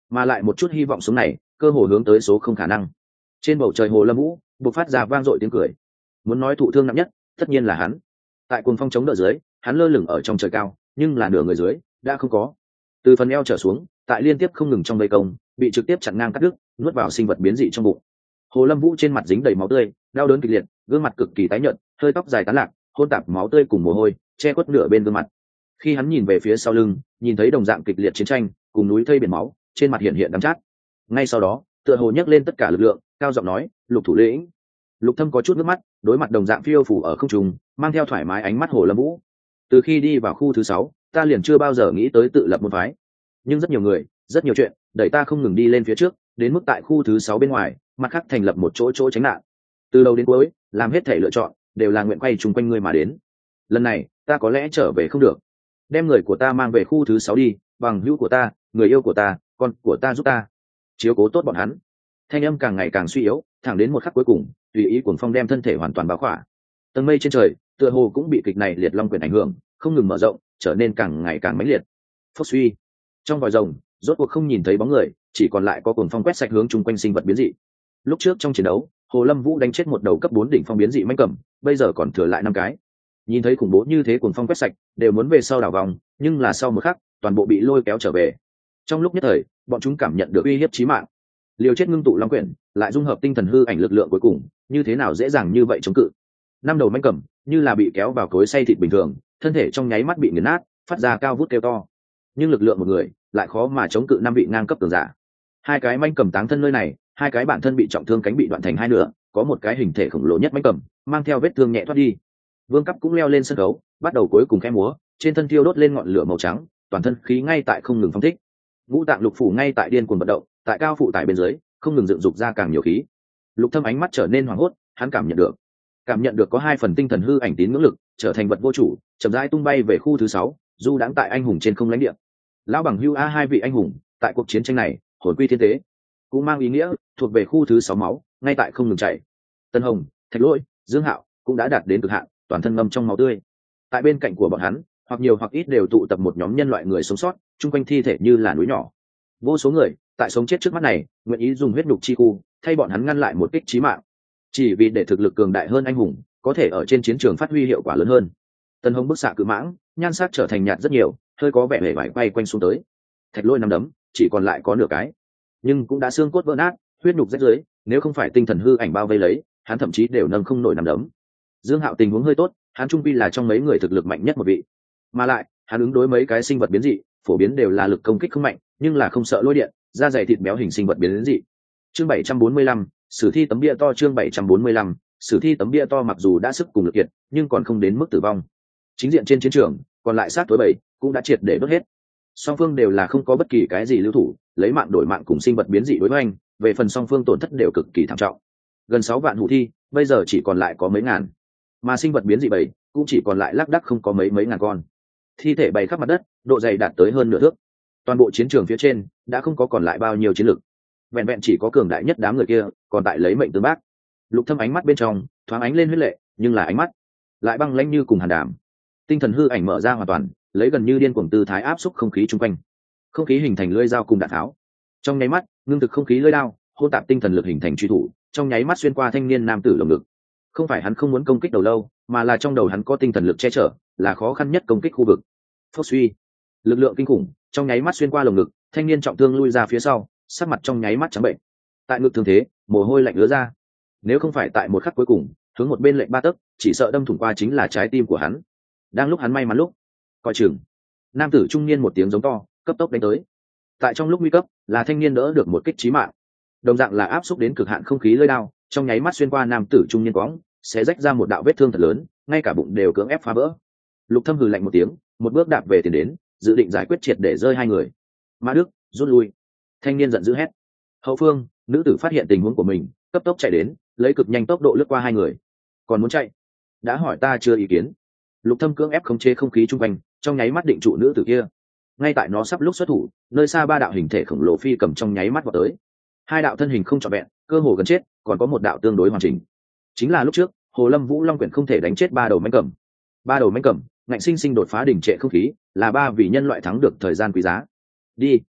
mà lại một chút hy vọng sống này cơ hồ hướng tới số không khả năng. Trên bầu trời Hồ Lâm Vũ bộc phát ra vang dội tiếng cười. Muốn nói thụ thương nặng nhất tất nhiên là hắn. Tại cuồng phong chống đỡ dưới, hắn lơ lửng ở trong trời cao, nhưng là nửa người dưới đã không có. Từ phần eo trở xuống, tại liên tiếp không ngừng trong vây công, bị trực tiếp chặn ngang cắt đứt, nuốt vào sinh vật biến dị trong bụng. Hồ Lâm Vũ trên mặt dính đầy máu tươi, đau đớn kịch liệt, gương mặt cực kỳ tái nhợt, hơi tóc dài tán lạc, hôn tạp máu tươi cùng mồ hôi, che khuất nửa bên gương mặt. Khi hắn nhìn về phía sau lưng, nhìn thấy đồng dạng kịch liệt chiến tranh, cùng núi thây biển máu, trên mặt hiện hiện đắng chát. Ngay sau đó, tựa hồ nhấc lên tất cả lực lượng, cao giọng nói, "Lục thủ lĩnh." Lục Thâm có chút nước mắt, đối mặt đồng dạng phiêu phù ở không trung, mang theo thoải mái ánh mắt Hồ Lâm Vũ. Từ khi đi vào khu thứ 6, ta liền chưa bao giờ nghĩ tới tự lập môn phái. Nhưng rất nhiều người, rất nhiều chuyện, đẩy ta không ngừng đi lên phía trước, đến mức tại khu thứ 6 bên ngoài, mặt khác thành lập một chỗ tránh nạn. Từ đầu đến cuối, làm hết thể lựa chọn, đều là nguyện quay chung quanh ngươi mà đến. Lần này, ta có lẽ trở về không được. Đem người của ta mang về khu thứ 6 đi, bằng hữu của ta, người yêu của ta, con của ta giúp ta. Chiếu cố tốt bọn hắn. Thanh âm càng ngày càng suy yếu, thẳng đến một khắc cuối cùng, tùy ý cuồng phong đem thân thể hoàn toàn bao khỏa. Tầng mây trên trời, tựa hồ cũng bị kịch này liệt long quyển ảnh hưởng, không ngừng mở rộng, trở nên càng ngày càng mãnh liệt. Phốc suy. Trong vòi rồng, rốt cuộc không nhìn thấy bóng người, chỉ còn lại có cuồng phong quét sạch hướng chung quanh sinh vật biến dị. Lúc trước trong chiến đấu, Hồ Lâm Vũ đánh chết một đầu cấp 4 đỉnh phong biến dị mãnh cầm, bây giờ còn thừa lại 5 cái. Nhìn thấy khủng bố như thế cuồng phong quét sạch, đều muốn về sau đảo vòng, nhưng là sau một khắc, toàn bộ bị lôi kéo trở về. Trong lúc nhất thời, bọn chúng cảm nhận được uy hiếp chí mạng. Liều chết ngưng tụ long quyển, lại dung hợp tinh thần hư ảnh lực lượng cuối cùng, như thế nào dễ dàng như vậy chống cự. 5 đầu mãnh cầm, như là bị kéo vào cối xay thịt bình thường, thân thể trong nháy mắt bị nghiền nát, phát ra cao vút kêu to. Nhưng lực lượng một người, lại khó mà chống cự 5 vị ngang cấp cường giả. 2 cái mãnh cầm táng thân nơi này, 2 cái bản thân bị trọng thương cánh bị đoạn thành 2 nửa, có một cái hình thể khổng lồ nhất mãnh cầm, mang theo vết thương nhẹ thoát đi. Vương Cấp cũng leo lên sân khấu, bắt đầu cuối cùng khẽ múa, trên thân thiêu đốt lên ngọn lửa màu trắng, toàn thân khí ngay tại không ngừng phóng thích. Ngũ tạng lục phủ ngay tại điên cuồng vận động, tại cao phụ tải bên dưới, không ngừng dựng dục ra càng nhiều khí. Lục Thâm ánh mắt trở nên hoảng hốt, hắn cảm nhận được có 2 phần tinh thần hư ảnh tín ngưỡng lực, trở thành vật vô chủ, chậm rãi tung bay về khu thứ 6, du đãng tại anh hùng trên không lãnh địa. Lão bằng hưu a 2 vị anh hùng, tại cuộc chiến tranh này, hồn quy thiên tế, cũng mang ý nghĩa thuộc về khu thứ 6 máu, ngay tại không ngừng chảy. Tân Hồng, Thạch Lỗi, Dương Hạo cũng đã đạt đến cực hạn, toàn thân ngâm trong máu tươi. Tại bên cạnh của bọn hắn, hoặc nhiều hoặc ít đều tụ tập một nhóm nhân loại người sống sót, chung quanh thi thể như là núi nhỏ. Vô số người, tại sống chết trước mắt này, nguyện ý dùng huyết nhục chi khu, thay bọn hắn ngăn lại một kích chí mạng. Chỉ vì để thực lực cường đại hơn anh hùng, có thể ở trên chiến trường phát huy hiệu quả lớn hơn. Tân Hồng bức xạ cự mãng, nhan sắc trở thành nhạt rất nhiều, hơi có vẻ hề vải quay quanh xuống tới. Thạch Lỗi nắm đấm, chỉ còn lại có nửa cái, nhưng cũng đã xương cốt vỡ nát, huyết nhục rách rưới, nếu không phải tinh thần hư ảnh bao vây lấy, hắn thậm chí đều nâng không nổi nắm đấm. Dương Hạo tình huống hơi tốt, hắn trung quy là trong mấy người thực lực mạnh nhất một vị, mà lại hắn ứng đối mấy cái sinh vật biến dị, phổ biến đều là lực công kích không mạnh, nhưng là không sợ lôi điện, da dày thịt béo hình sinh vật biến dị. Chương 745, sử thi tấm bia to. Chương 745, sử thi tấm bia to. Mặc dù đã sức cùng lực kiệt, nhưng còn không đến mức tử vong. Chính diện trên chiến trường, còn lại sát tối 7 cũng đã triệt để đốt hết. Song phương đều là không có bất kỳ cái gì lưu thủ, lấy mạng đổi mạng cùng sinh vật biến dị đối với anh, về phần song phương tổn thất đều cực kỳ thảm trọng. Gần 6 vạn hủ thi, bây giờ chỉ còn lại có mấy ngàn, mà sinh vật biến dị 7 cũng chỉ còn lại lác đác không có mấy ngàn con. Thi thể bày khắp mặt đất, độ dày đạt tới hơn nửa thước. Toàn bộ chiến trường phía trên đã không có còn lại bao nhiêu chiến lực, vẹn vẹn chỉ có cường đại nhất đám người kia còn tại lấy mệnh tương bác. Lục Thâm ánh mắt bên trong thoáng ánh lên huyết lệ, nhưng là ánh mắt lại băng lãnh như cùng hàn đàm. Tinh thần hư ảnh mở ra hoàn toàn, lấy gần như điên cuồng tư thái áp xúc không khí chung quanh. Không khí hình thành lưỡi dao cùng đạn tháo. Trong nháy mắt, ngưng thực không khí lưỡi dao, hỗn tạp tinh thần lực hình thành truy thủ, trong nháy mắt xuyên qua thanh niên nam tử lồng ngực. Không phải hắn không muốn công kích đầu lâu, mà là trong đầu hắn có tinh thần lực che chở, là khó khăn nhất công kích khu vực. Phốc suy, lực lượng kinh khủng trong nháy mắt xuyên qua lồng ngực, thanh niên trọng thương lui ra phía sau, sắc mặt trong nháy mắt trắng bệnh. Tại ngực thương thế, mồ hôi lạnh ứa ra. Nếu không phải tại một khắc cuối cùng hướng một bên lệnh 3 tấc, chỉ sợ đâm thủng qua chính là trái tim của hắn. Đang lúc hắn may mắn lúc, coi chừng, nam tử trung niên một tiếng giống to, cấp tốc đánh tới. Tại trong lúc nguy cấp, là thanh niên đỡ được một kích chí mạng. Đồng dạng là áp xúc đến cực hạn không khí lưỡi đao, trong nháy mắt xuyên qua nam tử trung niên quõng, sẽ rách ra một đạo vết thương thật lớn, ngay cả bụng đều cưỡng ép phá vỡ. Lục Thâm hừ lạnh một tiếng, một bước đạp về tiền đến, dự định giải quyết triệt để rơi hai người. Mã Đức, rút lui! Thanh niên giận dữ hét. Hậu phương, nữ tử phát hiện tình huống của mình, cấp tốc chạy đến, lấy cực nhanh tốc độ lướt qua hai người. Còn muốn chạy? Đã hỏi ta chưa ý kiến. Lục Thâm cưỡng ép khống chế không khí chung quanh, trong nháy mắt định trụ nữ tử kia. Ngay tại nó sắp lúc xuất thủ, nơi xa 3 đạo hình thể khổng lồ phi cầm trong nháy mắt vọt tới. 2 đạo thân hình không trọn vẹn, cơ hồ gần chết, còn có 1 đạo tương đối hoàn chỉnh. Chính là lúc trước, Hồ Lâm Vũ Long Quyển không thể đánh chết 3 đầu mãnh cầm. 3 đầu mãnh cầm, ngạnh sinh sinh đột phá đỉnh trệ không khí, là 3 vị nhân loại thắng được thời gian quý giá. Đi.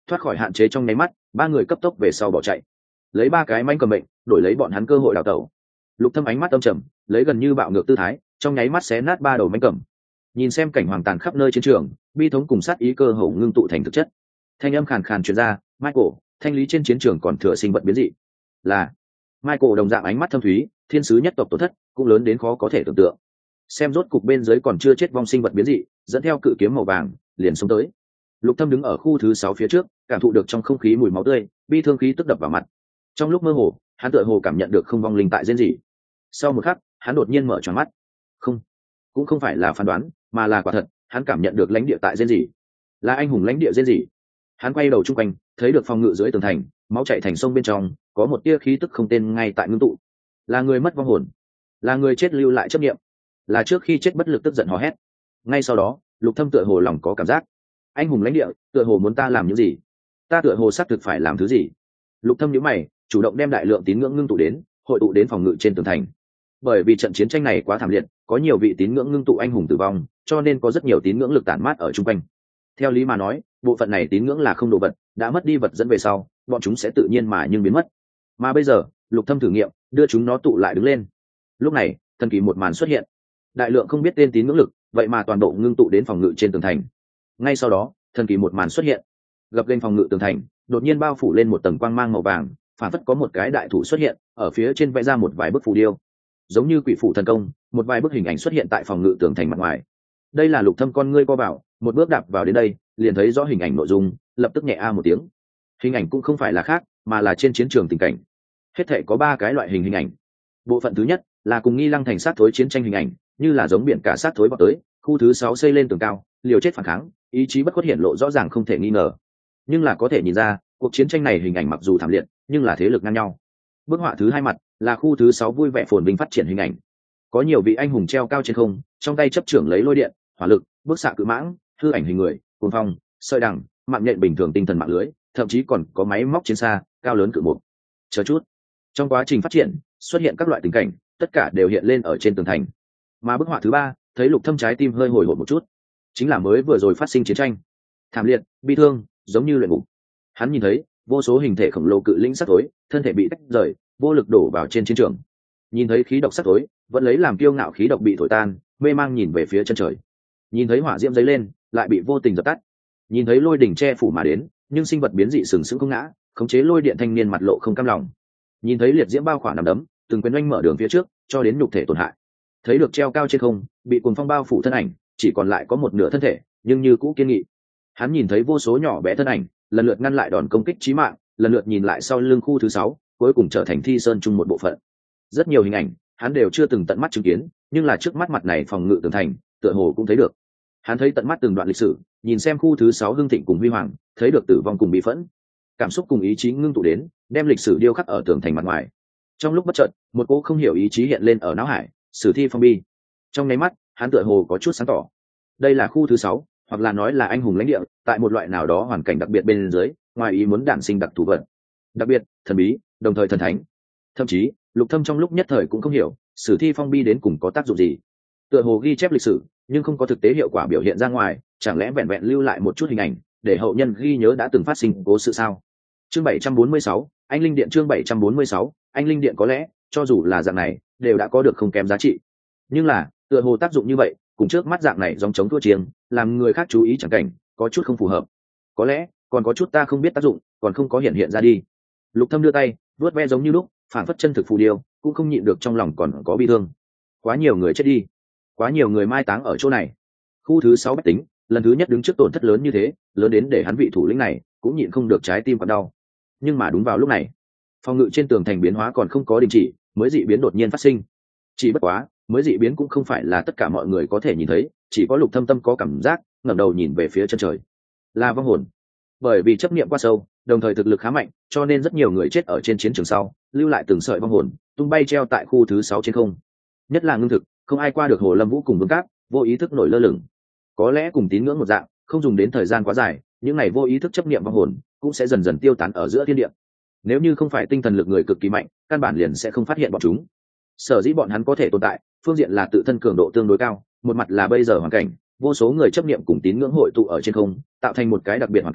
thoát khỏi hạn chế trong nháy mắt, ba người cấp tốc về sau bỏ chạy, lấy ba cái manh cầm mệnh đổi lấy bọn hắn cơ hội đào tẩu. Lục Thâm ánh mắt âm trầm, lấy gần như bạo ngược tư thái, trong nháy mắt xé nát ba đầu manh cầm. Nhìn xem cảnh hoàng tàn khắp nơi chiến trường, bi thống cùng sát ý cơ hồ ngưng tụ thành thực chất. Thanh âm khàn khàn truyền ra, Michael, thanh lý trên chiến trường còn thừa sinh vật biến dị. Là Michael đồng dạng ánh mắt thâm thúy, thiên sứ nhất tộc tổ thất, cũng lớn đến khó có thể tưởng tượng. Xem rốt cục bên dưới còn chưa chết vong sinh vật biến dị, dẫn theo cự kiếm màu vàng, liền xông tới. Lục Thâm đứng ở khu thứ 6 phía trước, cảm thụ được trong không khí mùi máu tươi, bi thương khí tức đập vào mặt. Trong lúc mơ hồ, hắn tựa hồ cảm nhận được không vong linh tại rên rỉ. Sau một khắc, hắn đột nhiên mở tròn mắt. Không, cũng không phải là phán đoán, mà là quả thật, hắn cảm nhận được lãnh địa tại rên rỉ. Là anh hùng lãnh địa rên rỉ. Hắn quay đầu chung quanh, thấy được phòng ngự dưới tường thành, máu chảy thành sông bên trong, có một tia khí tức không tên ngay tại ngưng tụ. Là người mất vong hồn, là người chết lưu lại chấp niệm, là trước khi chết bất lực tức giận hò hét. Ngay sau đó, Lục Thâm tựa hồ lòng có cảm giác, anh hùng lãnh địa, tựa hồ muốn ta làm những gì? Ta tựa hồ xác thực phải làm thứ gì? Lục Thâm nhíu mày, chủ động đem đại lượng tín ngưỡng ngưng tụ đến, hội tụ đến phòng ngự trên tường thành. Bởi vì trận chiến tranh này quá thảm liệt, có nhiều vị tín ngưỡng ngưng tụ anh hùng tử vong, cho nên có rất nhiều tín ngưỡng lực tản mát ở trung quanh. Theo lý mà nói, bộ phận này tín ngưỡng là không đồ vật, đã mất đi vật dẫn về sau, bọn chúng sẽ tự nhiên mà nhưng biến mất. Mà bây giờ, Lục Thâm thử nghiệm, đưa chúng nó tụ lại đứng lên. Lúc này, thần kỳ một màn xuất hiện. Đại lượng không biết tên tín ngưỡng lực, vậy mà toàn bộ ngưng tụ đến phòng ngự trên tường thành. Ngay sau đó, thần kỳ một màn xuất hiện. Gập lên phòng ngự tường thành, đột nhiên bao phủ lên một tầng quang mang màu vàng, phản phất có một cái đại thủ xuất hiện, ở phía trên vẽ ra một vài bức phù điêu. Giống như quỷ phủ thần công, một vài bức hình ảnh xuất hiện tại phòng ngự tường thành mặt ngoài. Đây là Lục Thâm con ngươi co vào, một bước đạp vào đến đây, liền thấy rõ hình ảnh nội dung, lập tức nhẹ a một tiếng. Hình ảnh cũng không phải là khác, mà là trên chiến trường tình cảnh. Hết thảy có 3 cái loại hình ảnh. Bộ phận thứ nhất là cùng Nghi Lăng thành sát thối chiến tranh hình ảnh, như là giống biển cả sát thối vọt tới, khu thứ 6 xây lên tường cao, liều chết phản kháng, ý chí bất khuất hiển lộ rõ ràng không thể nghi ngờ. Nhưng là có thể nhìn ra, cuộc chiến tranh này hình ảnh mặc dù thảm liệt, nhưng là thế lực ngang nhau. Bức họa thứ 2 mặt là khu thứ 6 vui vẻ phồn vinh phát triển hình ảnh. Có nhiều vị anh hùng treo cao trên không, trong tay chấp trưởng lấy lôi điện, hỏa lực, bức xạ cự mãng, hư ảnh hình người, cuồng phong, sợi đằng, mạng nhện bình thường tinh thần mạng lưới, thậm chí còn có máy móc chiến xa, cao lớn cự mục. Chờ chút. Trong quá trình phát triển, xuất hiện các loại tình cảnh, tất cả đều hiện lên ở trên tường thành. Mà bức họa thứ 3, thấy Lục Thâm trái tim hơi hồi hộp một chút. Chính là mới vừa rồi phát sinh chiến tranh. Thảm liệt, bi thương, giống như luyện ngục. Hắn nhìn thấy vô số hình thể khổng lồ cự linh sắc tối, thân thể bị tách rời, vô lực đổ vào trên chiến trường. Nhìn thấy khí độc sắc tối, vẫn lấy làm kiêu ngạo khí độc bị thổi tan, mê mang nhìn về phía chân trời. Nhìn thấy hỏa diễm dấy lên, lại bị vô tình dập tắt. Nhìn thấy lôi đỉnh che phủ mà đến, nhưng sinh vật biến dị sừng sững không ngã, khống chế lôi điện thanh niên mặt lộ không cam lòng. Nhìn thấy liệt diễm bao khỏa nằm đấm, từng quyền oanh mở đường phía trước, cho đến nhục thể tổn hại. Thấy được treo cao trên không, bị cuồng phong bao phủ thân ảnh, chỉ còn lại có một nửa thân thể, nhưng như cũ kiên nghị. Hắn nhìn thấy vô số nhỏ bé thân ảnh, lần lượt ngăn lại đòn công kích chí mạng, lần lượt nhìn lại sau lưng khu thứ 6, cuối cùng trở thành thi sơn chung một bộ phận. Rất nhiều hình ảnh, hắn đều chưa từng tận mắt chứng kiến, nhưng là trước mắt mặt này phòng ngự tường thành, tựa hồ cũng thấy được. Hắn thấy tận mắt từng đoạn lịch sử, nhìn xem khu thứ 6 hưng thịnh cùng huy hoàng, thấy được tử vong cùng bị phẫn. Cảm xúc cùng ý chí ngưng tụ đến, đem lịch sử điêu khắc ở tường thành mặt ngoài. Trong lúc bất chợt, một cỗ không hiểu ý chí hiện lên ở não hải, sử thi phong bi. Trong nháy mắt, hắn tựa hồ có chút sáng tỏ. Đây là khu thứ 6, hoặc là nói là anh hùng lãnh địa, tại một loại nào đó hoàn cảnh đặc biệt bên dưới, ngoài ý muốn đản sinh đặc thù vật. Đặc biệt, thần bí, đồng thời thần thánh. Thậm chí, Lục Thâm trong lúc nhất thời cũng không hiểu, sử thi phong bi đến cùng có tác dụng gì. Tựa hồ ghi chép lịch sử, nhưng không có thực tế hiệu quả biểu hiện ra ngoài, chẳng lẽ vẹn vẹn lưu lại một chút hình ảnh, để hậu nhân ghi nhớ đã từng phát sinh cố sự sao? Chương 746, anh linh điện. Chương 746, anh linh điện. Có lẽ, cho dù là dạng này, đều đã có được không kém giá trị. Nhưng là, tựa hồ tác dụng như vậy, cùng trước mắt dạng này giống chống thua chiêng, làm người khác chú ý chẳng cảnh, có chút không phù hợp. Có lẽ, còn có chút ta không biết tác dụng, còn không có hiện ra đi. Lục Thâm đưa tay, vuốt ve giống như lúc, phản phất chân thực phù điêu, cũng không nhịn được trong lòng còn có bi thương. Quá nhiều người chết đi, quá nhiều người mai táng ở chỗ này. Khu thứ 6 bách tính, lần thứ nhất đứng trước tổn thất lớn như thế, lớn đến để hắn vị thủ lĩnh này cũng nhịn không được trái tim còn đau. Nhưng mà đúng vào lúc này, phòng ngự trên tường thành biến hóa còn không có đình chỉ, mới dị biến đột nhiên phát sinh. Chỉ bất quá, mới dị biến cũng không phải là tất cả mọi người có thể nhìn thấy, chỉ có Lục Thâm Tâm có cảm giác, ngẩng đầu nhìn về phía chân trời. Là vong hồn. Bởi vì chấp niệm quá sâu, đồng thời thực lực khá mạnh, cho nên rất nhiều người chết ở trên chiến trường sau, lưu lại từng sợi vong hồn, tung bay treo tại khu thứ 6 trên không. Nhất là ngưng thực, không ai qua được Hồ Lâm Vũ cùng Vương Cát, vô ý thức nổi lơ lửng. Có lẽ cùng tín ngưỡng một dạng, không dùng đến thời gian quá dài, những ngày vô ý thức chấp niệm vong hồn cũng sẽ dần dần tiêu tán ở giữa thiên địa. Nếu như không phải tinh thần lực người cực kỳ mạnh, căn bản liền sẽ không phát hiện bọn chúng. Sở dĩ bọn hắn có thể tồn tại, phương diện là tự thân cường độ tương đối cao, một mặt là bây giờ hoàn cảnh, vô số người chấp niệm cùng tín ngưỡng hội tụ ở trên không, tạo thành một cái đặc biệt hoàn cảnh,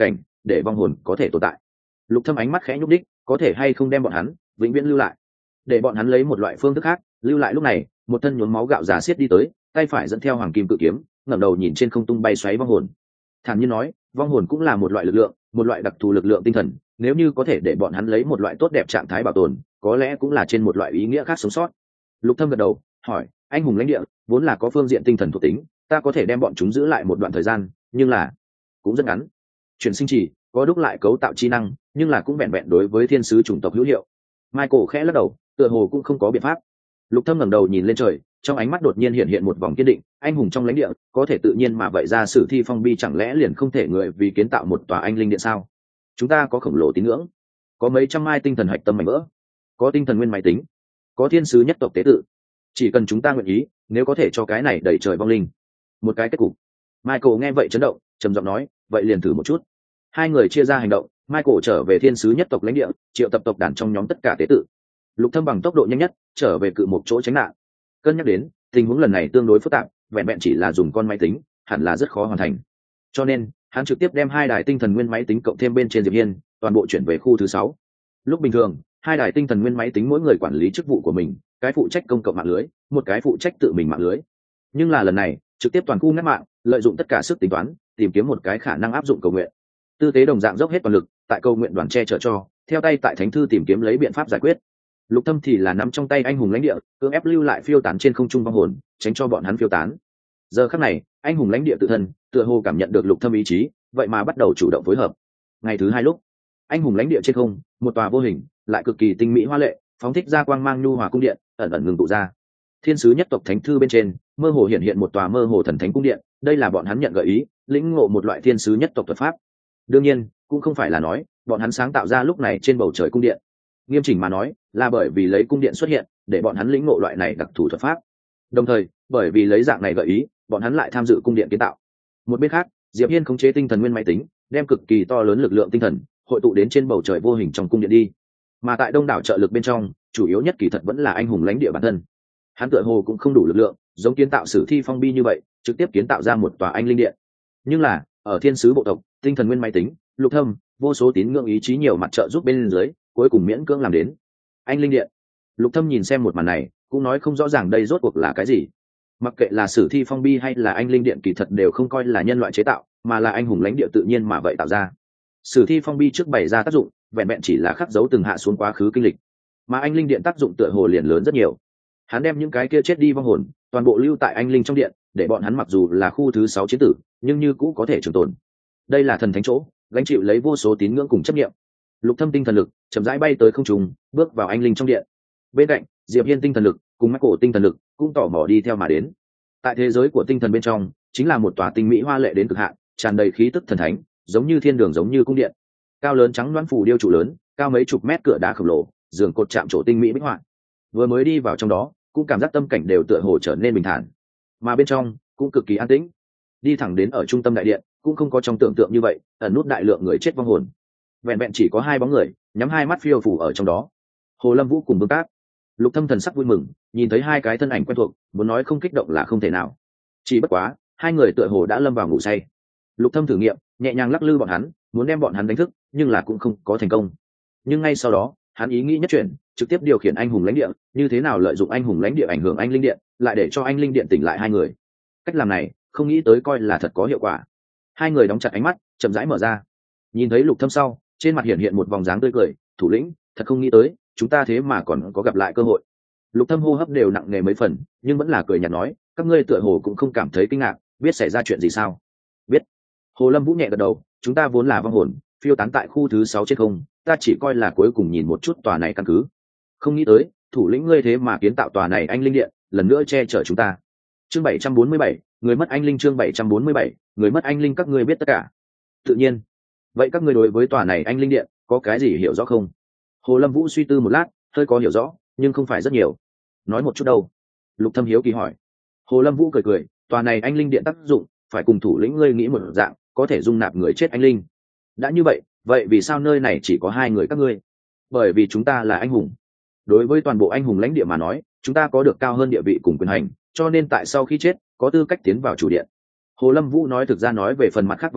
để vong hồn có thể tồn tại. Lục Thâm ánh mắt khẽ nhúc đích, có thể hay không đem bọn hắn vĩnh viễn lưu lại, để bọn hắn lấy một loại phương thức khác lưu lại. Lúc này một thân nhuốm máu gạo già xiết đi tới, tay phải dẫn theo hoàng kim cự kiếm, ngẩng đầu nhìn trên không tung bay xoáy vong hồn, thản nhiên nói: vong hồn cũng là một loại lực lượng, một loại đặc thù lực lượng tinh thần, nếu như có thể để bọn hắn lấy một loại tốt đẹp trạng thái bảo tồn, có lẽ cũng là trên một loại ý nghĩa khác sống sót. Lục Thâm gật đầu hỏi: anh hùng lãnh địa vốn là có phương diện tinh thần thuộc tính, ta có thể đem bọn chúng giữ lại một đoạn thời gian, nhưng là cũng rất ngắn. Chuyển sinh chỉ có đúc lại cấu tạo chi năng, nhưng là cũng vẹn vẹn đối với thiên sứ chủng tộc hữu hiệu. Michael khẽ lắc đầu, tựa hồ cũng không có biện pháp. Lục Thâm ngẩng đầu nhìn lên trời, trong ánh mắt đột nhiên hiện một vòng kiên định. Anh hùng trong lãnh địa có thể tự nhiên mà vậy ra Sử Thi Phong Bi, chẳng lẽ liền không thể người vì kiến tạo một tòa anh linh điện sao? Chúng ta có khổng lồ tín ngưỡng, có mấy trăm mai tinh thần hạch tâm mảnh vỡ, có tinh thần nguyên máy tính, có thiên sứ nhất tộc tế tự, chỉ cần chúng ta nguyện ý, nếu có thể cho cái này đẩy trời vong linh một cái kết cục. Michael nghe vậy chấn động, trầm giọng nói: vậy liền thử một chút. Hai người chia ra hành động. Michael trở về thiên sứ nhất tộc lãnh địa, triệu tập tộc đàn trong nhóm tất cả tế tự. Lục Thâm bằng tốc độ nhanh nhất trở về cự một chỗ tránh nạn. Cân nhắc đến tình huống lần này tương đối phức tạp, vẹn vẹn chỉ là dùng con máy tính hẳn là rất khó hoàn thành, cho nên hắn trực tiếp đem hai đài tinh thần nguyên máy tính cộng thêm bên trên Diệp Hiên, toàn bộ chuyển về khu thứ 6. Lúc bình thường hai đài tinh thần nguyên máy tính mỗi người quản lý chức vụ của mình, cái phụ trách công cộng mạng lưới, một cái phụ trách tự mình mạng lưới. Nhưng là lần này trực tiếp toàn khu ngắt mạng, lợi dụng tất cả sức tính toán tìm kiếm một cái khả năng áp dụng cầu nguyện. Tư tế đồng dạng dốc hết toàn lực tại cầu nguyện đoàn che chở cho, theo tay tại thánh thư tìm kiếm lấy biện pháp giải quyết. Lục Thâm thì là nắm trong tay anh hùng lãnh địa, cưỡng ép lưu lại phiêu tán trên không trung vong hồn, tránh cho bọn hắn phiêu tán. Giờ khắc này anh hùng lãnh địa tự thân tựa hồ cảm nhận được Lục Thâm ý chí, vậy mà bắt đầu chủ động phối hợp. Ngày thứ 2 lúc anh hùng lãnh địa trên không, một tòa vô hình lại cực kỳ tinh mỹ hoa lệ phóng thích ra quang mang nhu hòa cung điện ẩn ẩn ngừng tụ ra. Thiên sứ nhất tộc thánh thư bên trên mơ hồ hiện một tòa mơ hồ thần thánh cung điện, đây là bọn hắn nhận gợi ý lĩnh ngộ một loại thiên sứ nhất tộc thuật pháp. Đương nhiên cũng không phải là nói bọn hắn sáng tạo ra lúc này trên bầu trời cung điện, nghiêm chỉnh mà nói là bởi vì lấy cung điện xuất hiện để bọn hắn lĩnh ngộ loại này đặc thù thuật pháp, đồng thời bởi vì lấy dạng này gợi ý bọn hắn lại tham dự cung điện kiến tạo. Một bên khác Diệp Hiên khống chế tinh thần nguyên máy tính, đem cực kỳ to lớn lực lượng tinh thần hội tụ đến trên bầu trời vô hình trong cung điện đi. Mà tại đông đảo trợ lực bên trong, chủ yếu nhất kỳ thật vẫn là anh hùng lãnh địa bản thân. Hắn tựa hồ cũng không đủ lực lượng giống kiến tạo Sử Thi Phong Bi như vậy trực tiếp kiến tạo ra một tòa anh linh điện, nhưng là ở thiên sứ bộ tộc tinh thần nguyên máy tính, Lục Thâm vô số tín ngưỡng ý chí nhiều mặt trợ giúp bên dưới, cuối cùng miễn cưỡng làm đến anh linh điện. Lục Thâm nhìn xem một màn này cũng nói không rõ ràng đây rốt cuộc là cái gì. Mặc kệ là Sử Thi Phong Bi hay là anh linh điện, kỳ thật đều không coi là nhân loại chế tạo, mà là anh hùng lãnh địa tự nhiên mà vậy tạo ra. Sử Thi Phong Bi trước bày ra tác dụng vẹn vẹn chỉ là khắc dấu từng hạ xuống quá khứ kinh lịch, mà anh linh điện tác dụng tựa hồ liền lớn rất nhiều. Hắn đem những cái kia chết đi vong hồn toàn bộ lưu tại anh linh trong điện, để bọn hắn mặc dù là khu thứ 6 chiến tử nhưng như cũ có thể trường tồn. Đây là thần thánh chỗ gánh chịu lấy vô số tín ngưỡng cùng chấp niệm. Lục Thâm tinh thần lực chậm rãi bay tới không trung, bước vào anh linh trong điện. Bên cạnh Diệp Hiên tinh thần lực cùng Michael tinh thần lực cũng tỏ mò đi theo mà đến. Tại thế giới của tinh thần bên trong chính là một tòa tinh mỹ hoa lệ đến cực hạn, tràn đầy khí tức thần thánh, giống như thiên đường giống như cung điện. Cao lớn trắng loãng phủ điêu trụ lớn, cao mấy chục mét cửa đá khổng lồ, giường cột chạm trổ tinh mỹ bích họa. Vừa mới đi vào trong đó cũng cảm giác tâm cảnh đều tựa hồ trở nên bình thản, mà bên trong cũng cực kỳ an tĩnh. Đi thẳng đến ở trung tâm đại điện cũng không có trong tưởng tượng như vậy ẩn nút đại lượng người chết vong hồn, vẹn vẹn chỉ có 2 bóng người nhắm 2 mắt phiêu phủ ở trong đó. Hồ Lâm Vũ cùng Vương Tác. Lục Thâm thần sắc vui mừng nhìn thấy 2 cái thân ảnh quen thuộc, muốn nói không kích động là không thể nào. Chỉ bất quá 2 người tựa hồ đã lâm vào ngủ say. Lục Thâm thử nghiệm nhẹ nhàng lắc lư bọn hắn, muốn đem bọn hắn đánh thức, nhưng là cũng không có thành công. Nhưng ngay sau đó hắn ý nghĩ nhất chuyển, trực tiếp điều khiển anh hùng lãnh địa, như thế nào lợi dụng anh hùng lãnh địa ảnh hưởng anh linh điện, lại để cho anh linh điện tỉnh lại 2 người. Cách làm này không nghĩ tới coi là thật có hiệu quả. 2 người đóng chặt ánh mắt chậm rãi mở ra, nhìn thấy Lục Thâm sau, trên mặt hiện một vòng dáng tươi cười. Thủ lĩnh, thật không nghĩ tới chúng ta thế mà còn có gặp lại cơ hội. Lục Thâm hô hấp đều nặng nề mấy phần, nhưng vẫn là cười nhạt nói: các ngươi tựa hồ cũng không cảm thấy kinh ngạc, biết xảy ra chuyện gì sao? Biết. Hồ Lâm Vũ nhẹ gật đầu, chúng ta vốn là vong hồn phiêu tán tại khu thứ 6 trên không, ta chỉ coi là cuối cùng nhìn một chút tòa này căn cứ, không nghĩ tới thủ lĩnh ngươi thế mà kiến tạo tòa này anh linh điện, lần nữa che chở chúng ta. Chương 747, người mất anh linh. Chương 747, người mất anh linh. Các ngươi biết tất cả. Tự nhiên. Vậy các ngươi đối với tòa này anh linh điện có cái gì hiểu rõ không? Hồ Lâm Vũ suy tư một lát, hơi có hiểu rõ nhưng không phải rất nhiều. Nói một chút đâu? Lục Thâm hiếu kỳ hỏi. Hồ Lâm Vũ cười cười, tòa này anh linh điện tác dụng phải cùng thủ lĩnh ngươi nghĩ một dạng, có thể dung nạp người chết anh linh. Đã như vậy, vậy vì sao nơi này chỉ có 2 người các ngươi? Bởi vì chúng ta là anh hùng. Đối với toàn bộ anh hùng lãnh địa mà nói, chúng ta có được cao hơn địa vị cùng quyền hành, cho nên tại sau khi chết có tư cách tiến vào chủ điện. Hồ Lâm Vũ nói, thực ra nói về phần mặt khác vong linh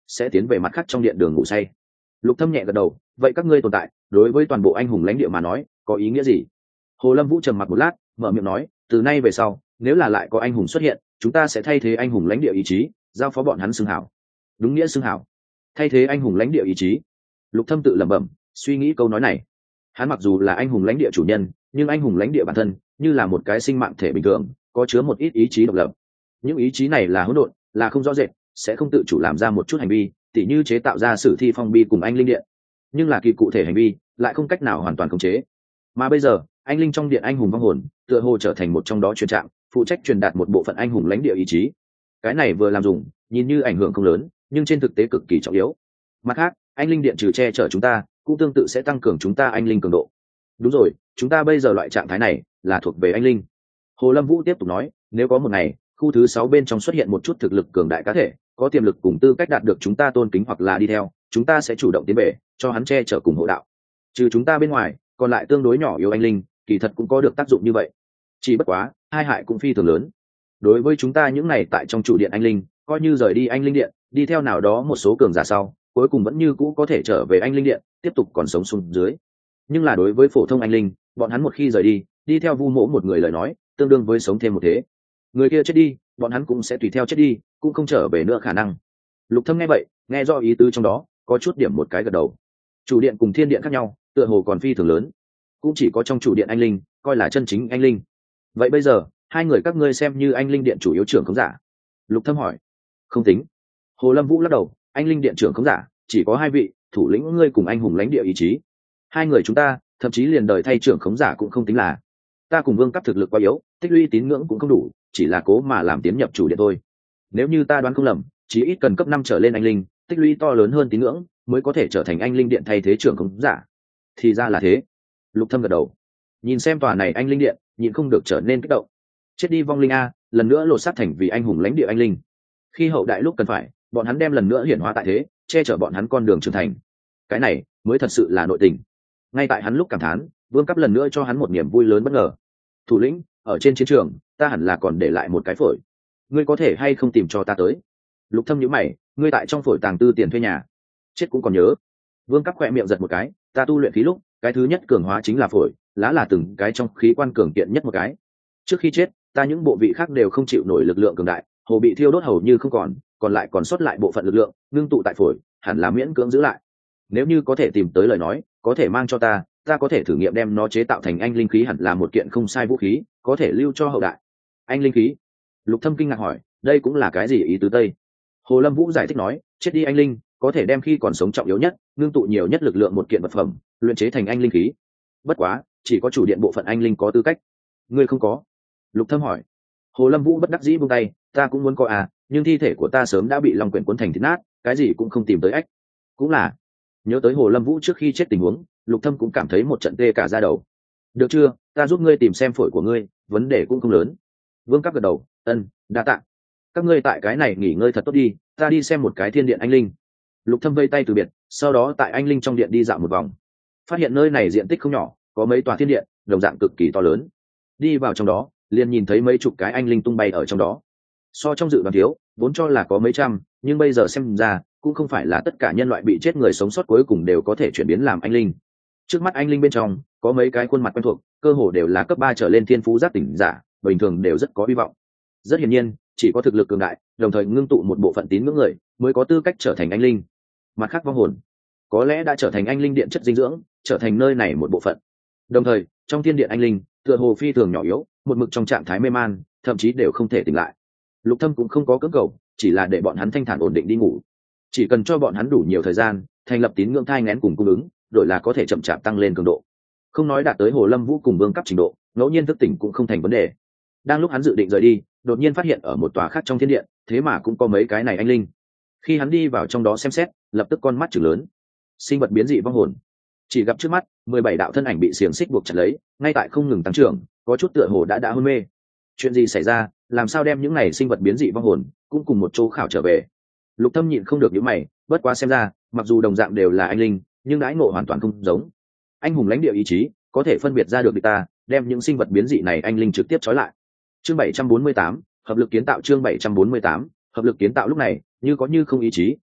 sẽ tiến về mặt khác trong điện đường ngủ say. Lục Thâm nhẹ gật đầu, vậy các ngươi tồn tại đối với toàn bộ anh hùng lãnh địa mà nói có ý nghĩa gì? Hồ Lâm Vũ trầm mặc một lát, mở miệng nói, từ nay về sau nếu là lại có anh hùng xuất hiện, chúng ta sẽ thay thế anh hùng lãnh địa ý chí, giao phó bọn hắn xưng hảo. Đúng nghĩa xưng hảo, thay thế anh hùng lãnh địa ý chí. Lục Thâm tự lẩm bẩm, suy nghĩ câu nói này. Hắn mặc dù là anh hùng lãnh địa chủ nhân, nhưng anh hùng lãnh địa bản thân như là một cái sinh mạng thể bình thường, có chứa một ít ý chí độc lập. Những ý chí này là hỗn độn, là không rõ rệt, sẽ không tự chủ làm ra một chút hành vi, tỉ như chế tạo ra sử thi phong bi cùng anh linh điện, nhưng là kỳ cụ thể hành vi lại không cách nào hoàn toàn khống chế. Mà bây giờ anh linh trong điện anh hùng vong hồn tựa hồ trở thành một trong đó truyền trạm, phụ trách truyền đạt một bộ phận anh hùng lãnh địa ý chí. Cái này vừa làm dùng, nhìn như ảnh hưởng không lớn, nhưng trên thực tế cực kỳ trọng yếu. Mặt khác, anh linh điện trừ che chở chúng ta, cũng tương tự sẽ tăng cường chúng ta anh linh cường độ. Đúng rồi, chúng ta bây giờ loại trạng thái này là thuộc về anh linh. Hồ Lâm Vũ tiếp tục nói, nếu có một ngày khu thứ 6 bên trong xuất hiện một chút thực lực cường đại cá thể, có tiềm lực cùng tư cách đạt được chúng ta tôn kính hoặc là đi theo, chúng ta sẽ chủ động tiến về, cho hắn che chở cùng hộ đạo. Trừ chúng ta bên ngoài, còn lại tương đối nhỏ yếu anh linh, kỳ thật cũng có được tác dụng như vậy. Chỉ bất quá, hai hại cũng phi thường lớn. Đối với chúng ta những này tại trong chủ điện anh linh, coi như rời đi anh linh điện, đi theo nào đó một số cường giả sau, cuối cùng vẫn như cũ có thể trở về anh linh điện, tiếp tục còn sống xuống dưới. Nhưng là đối với phổ thông anh linh, bọn hắn một khi rời đi, đi theo vu mỗ một người lời nói, tương đương với sống thêm một thế. Người kia chết đi, bọn hắn cũng sẽ tùy theo chết đi, cũng không trở về nữa khả năng. Lục Thâm nghe vậy, nghe rõ ý tứ trong đó, có chút điểm một cái gật đầu. Chủ điện cùng thiên điện khác nhau, tựa hồ còn phi thường lớn, cũng chỉ có trong chủ điện anh linh coi là chân chính anh linh. Vậy bây giờ hai người các ngươi xem như anh linh điện chủ yếu trưởng khống giả? Lục Thâm hỏi. Không tính. Hồ Lâm Vũ lắc đầu, anh linh điện trưởng khống giả chỉ có hai vị, thủ lĩnh ngươi cùng anh hùng lãnh địa ý chí. Hai người chúng ta thậm chí liền đời thay trưởng khống giả cũng không tính là. Ta cùng Vương cấp thực lực quá yếu, tích lũy tín ngưỡng cũng không đủ, chỉ là cố mà làm tiến nhập chủ điện thôi. Nếu như ta đoán không lầm, chí ít cần cấp 5 trở lên anh linh, tích lũy to lớn hơn tín ngưỡng mới có thể trở thành anh linh điện thay thế trưởng khống giả. Thì ra là thế. Lục Thâm gật đầu, nhìn xem tòa này anh linh điện, nhịn không được trở nên kích động. Chết đi vong linh a, lần nữa lột xác thành vì anh hùng lãnh địa anh linh. Khi hậu đại lúc cần phải, bọn hắn đem lần nữa hiển hóa tại thế, che chở bọn hắn con đường trưởng thành. Cái này mới thật sự là nội tình. Ngay tại hắn lúc cảm thán, Vương cấp lần nữa cho hắn một niềm vui lớn bất ngờ. Thủ lĩnh, ở trên chiến trường, ta hẳn là còn để lại một cái phổi. Ngươi có thể hay không tìm cho ta tới? Lục Thâm nhíu mày, ngươi tại trong phổi tàng tư tiền thuê nhà, chết cũng còn nhớ. Vương cấp khỏe miệng giật một cái, ta tu luyện khí lúc, cái thứ nhất cường hóa chính là phổi, lá là từng cái trong khí quan cường kiện nhất một cái. Trước khi chết, ta những bộ vị khác đều không chịu nổi lực lượng cường đại, hồ bị thiêu đốt hầu như không còn lại còn sót lại bộ phận lực lượng, ngưng tụ tại phổi, hẳn là miễn cưỡng giữ lại. Nếu như có thể tìm tới lời nói, có thể mang cho ta có thể thử nghiệm đem nó chế tạo thành anh linh khí, hẳn là một kiện không sai vũ khí, có thể lưu cho hậu đại. Anh linh khí? Lục Thâm kinh ngạc hỏi, đây cũng là cái gì ý tứ Tây? Hồ Lâm Vũ giải thích nói, chết đi anh linh có thể đem khi còn sống trọng yếu nhất, ngưng tụ nhiều nhất lực lượng một kiện vật phẩm, luyện chế thành anh linh khí. Bất quá, chỉ có chủ điện bộ phận anh linh có tư cách. Ngươi không có? Lục Thâm hỏi. Hồ Lâm Vũ bất đắc dĩ buông tay, ta cũng muốn có nhưng thi thể của ta sớm đã bị long quyển cuốn thành thịt nát, cái gì cũng không tìm tới ách. Cũng là. Nhớ tới Hồ Lâm Vũ trước khi chết tình huống, Lục Thâm cũng cảm thấy một trận tê cả da đầu. Được chưa, ta giúp ngươi tìm xem phổi của ngươi, vấn đề cũng không lớn. Vương Cấp gật đầu, ân, đa tạ. Các ngươi tại cái này nghỉ ngơi thật tốt đi, ta đi xem một cái thiên điện anh linh. Lục Thâm vây tay từ biệt, sau đó tại anh linh trong điện đi dạo một vòng, phát hiện nơi này diện tích không nhỏ, có mấy tòa thiên điện, đồng dạng cực kỳ to lớn. Đi vào trong đó, liền nhìn thấy mấy chục cái anh linh tung bay ở trong đó. So trong dự đoán thiếu, vốn cho là có mấy trăm, nhưng bây giờ xem ra, cũng không phải là tất cả nhân loại bị chết người sống sót cuối cùng đều có thể chuyển biến làm anh linh. Trước mắt anh linh bên trong, có mấy cái khuôn mặt quen thuộc, cơ hồ đều là cấp 3 trở lên thiên phú giác tỉnh giả, bình thường đều rất có hy vọng. Rất hiển nhiên, chỉ có thực lực cường đại, đồng thời ngưng tụ một bộ phận tín ngưỡng người, mới có tư cách trở thành anh linh. Mặt khác vong hồn, có lẽ đã trở thành anh linh điện chất dinh dưỡng, trở thành nơi này một bộ phận. Đồng thời, trong thiên điện anh linh, tựa hồ phi thường nhỏ yếu, một mực trong trạng thái mê man, thậm chí đều không thể tỉnh lại. Lục Thâm cũng không có cưỡng cầu, chỉ là để bọn hắn thanh thản ổn định đi ngủ. Chỉ cần cho bọn hắn đủ nhiều thời gian, thành lập tín ngưỡng thai nghén cùng cung ứng, đổi là có thể chậm chạp tăng lên cường độ. Không nói đạt tới Hồ Lâm Vũ cùng Vương cấp trình độ, ngẫu nhiên thức tỉnh cũng không thành vấn đề. Đang lúc hắn dự định rời đi, đột nhiên phát hiện ở một tòa khác trong thiên điện, thế mà cũng có mấy cái này anh linh. Khi hắn đi vào trong đó xem xét, lập tức con mắt trừng lớn. Sinh vật biến dị vong hồn. Chỉ gặp trước mắt 17 đạo thân ảnh bị xiềng xích buộc chặt lấy, ngay tại không ngừng tăng trưởng, có chút tựa hồ đã hôn mê. Chuyện gì xảy ra, làm sao đem những này sinh vật biến dị vong hồn cũng cùng một chỗ khảo trở về? Lục Thâm nhịn không được nhíu mày, bất quá xem ra, mặc dù đồng dạng đều là anh linh, nhưng đãi ngộ hoàn toàn không giống. Anh hùng lãnh địa ý chí, có thể phân biệt ra được địch ta, đem những sinh vật biến dị này anh linh trực tiếp trói lại. Chương 748, hợp lực kiến tạo. Chương 748, hợp lực kiến tạo. Lúc này, như có như không ý chí,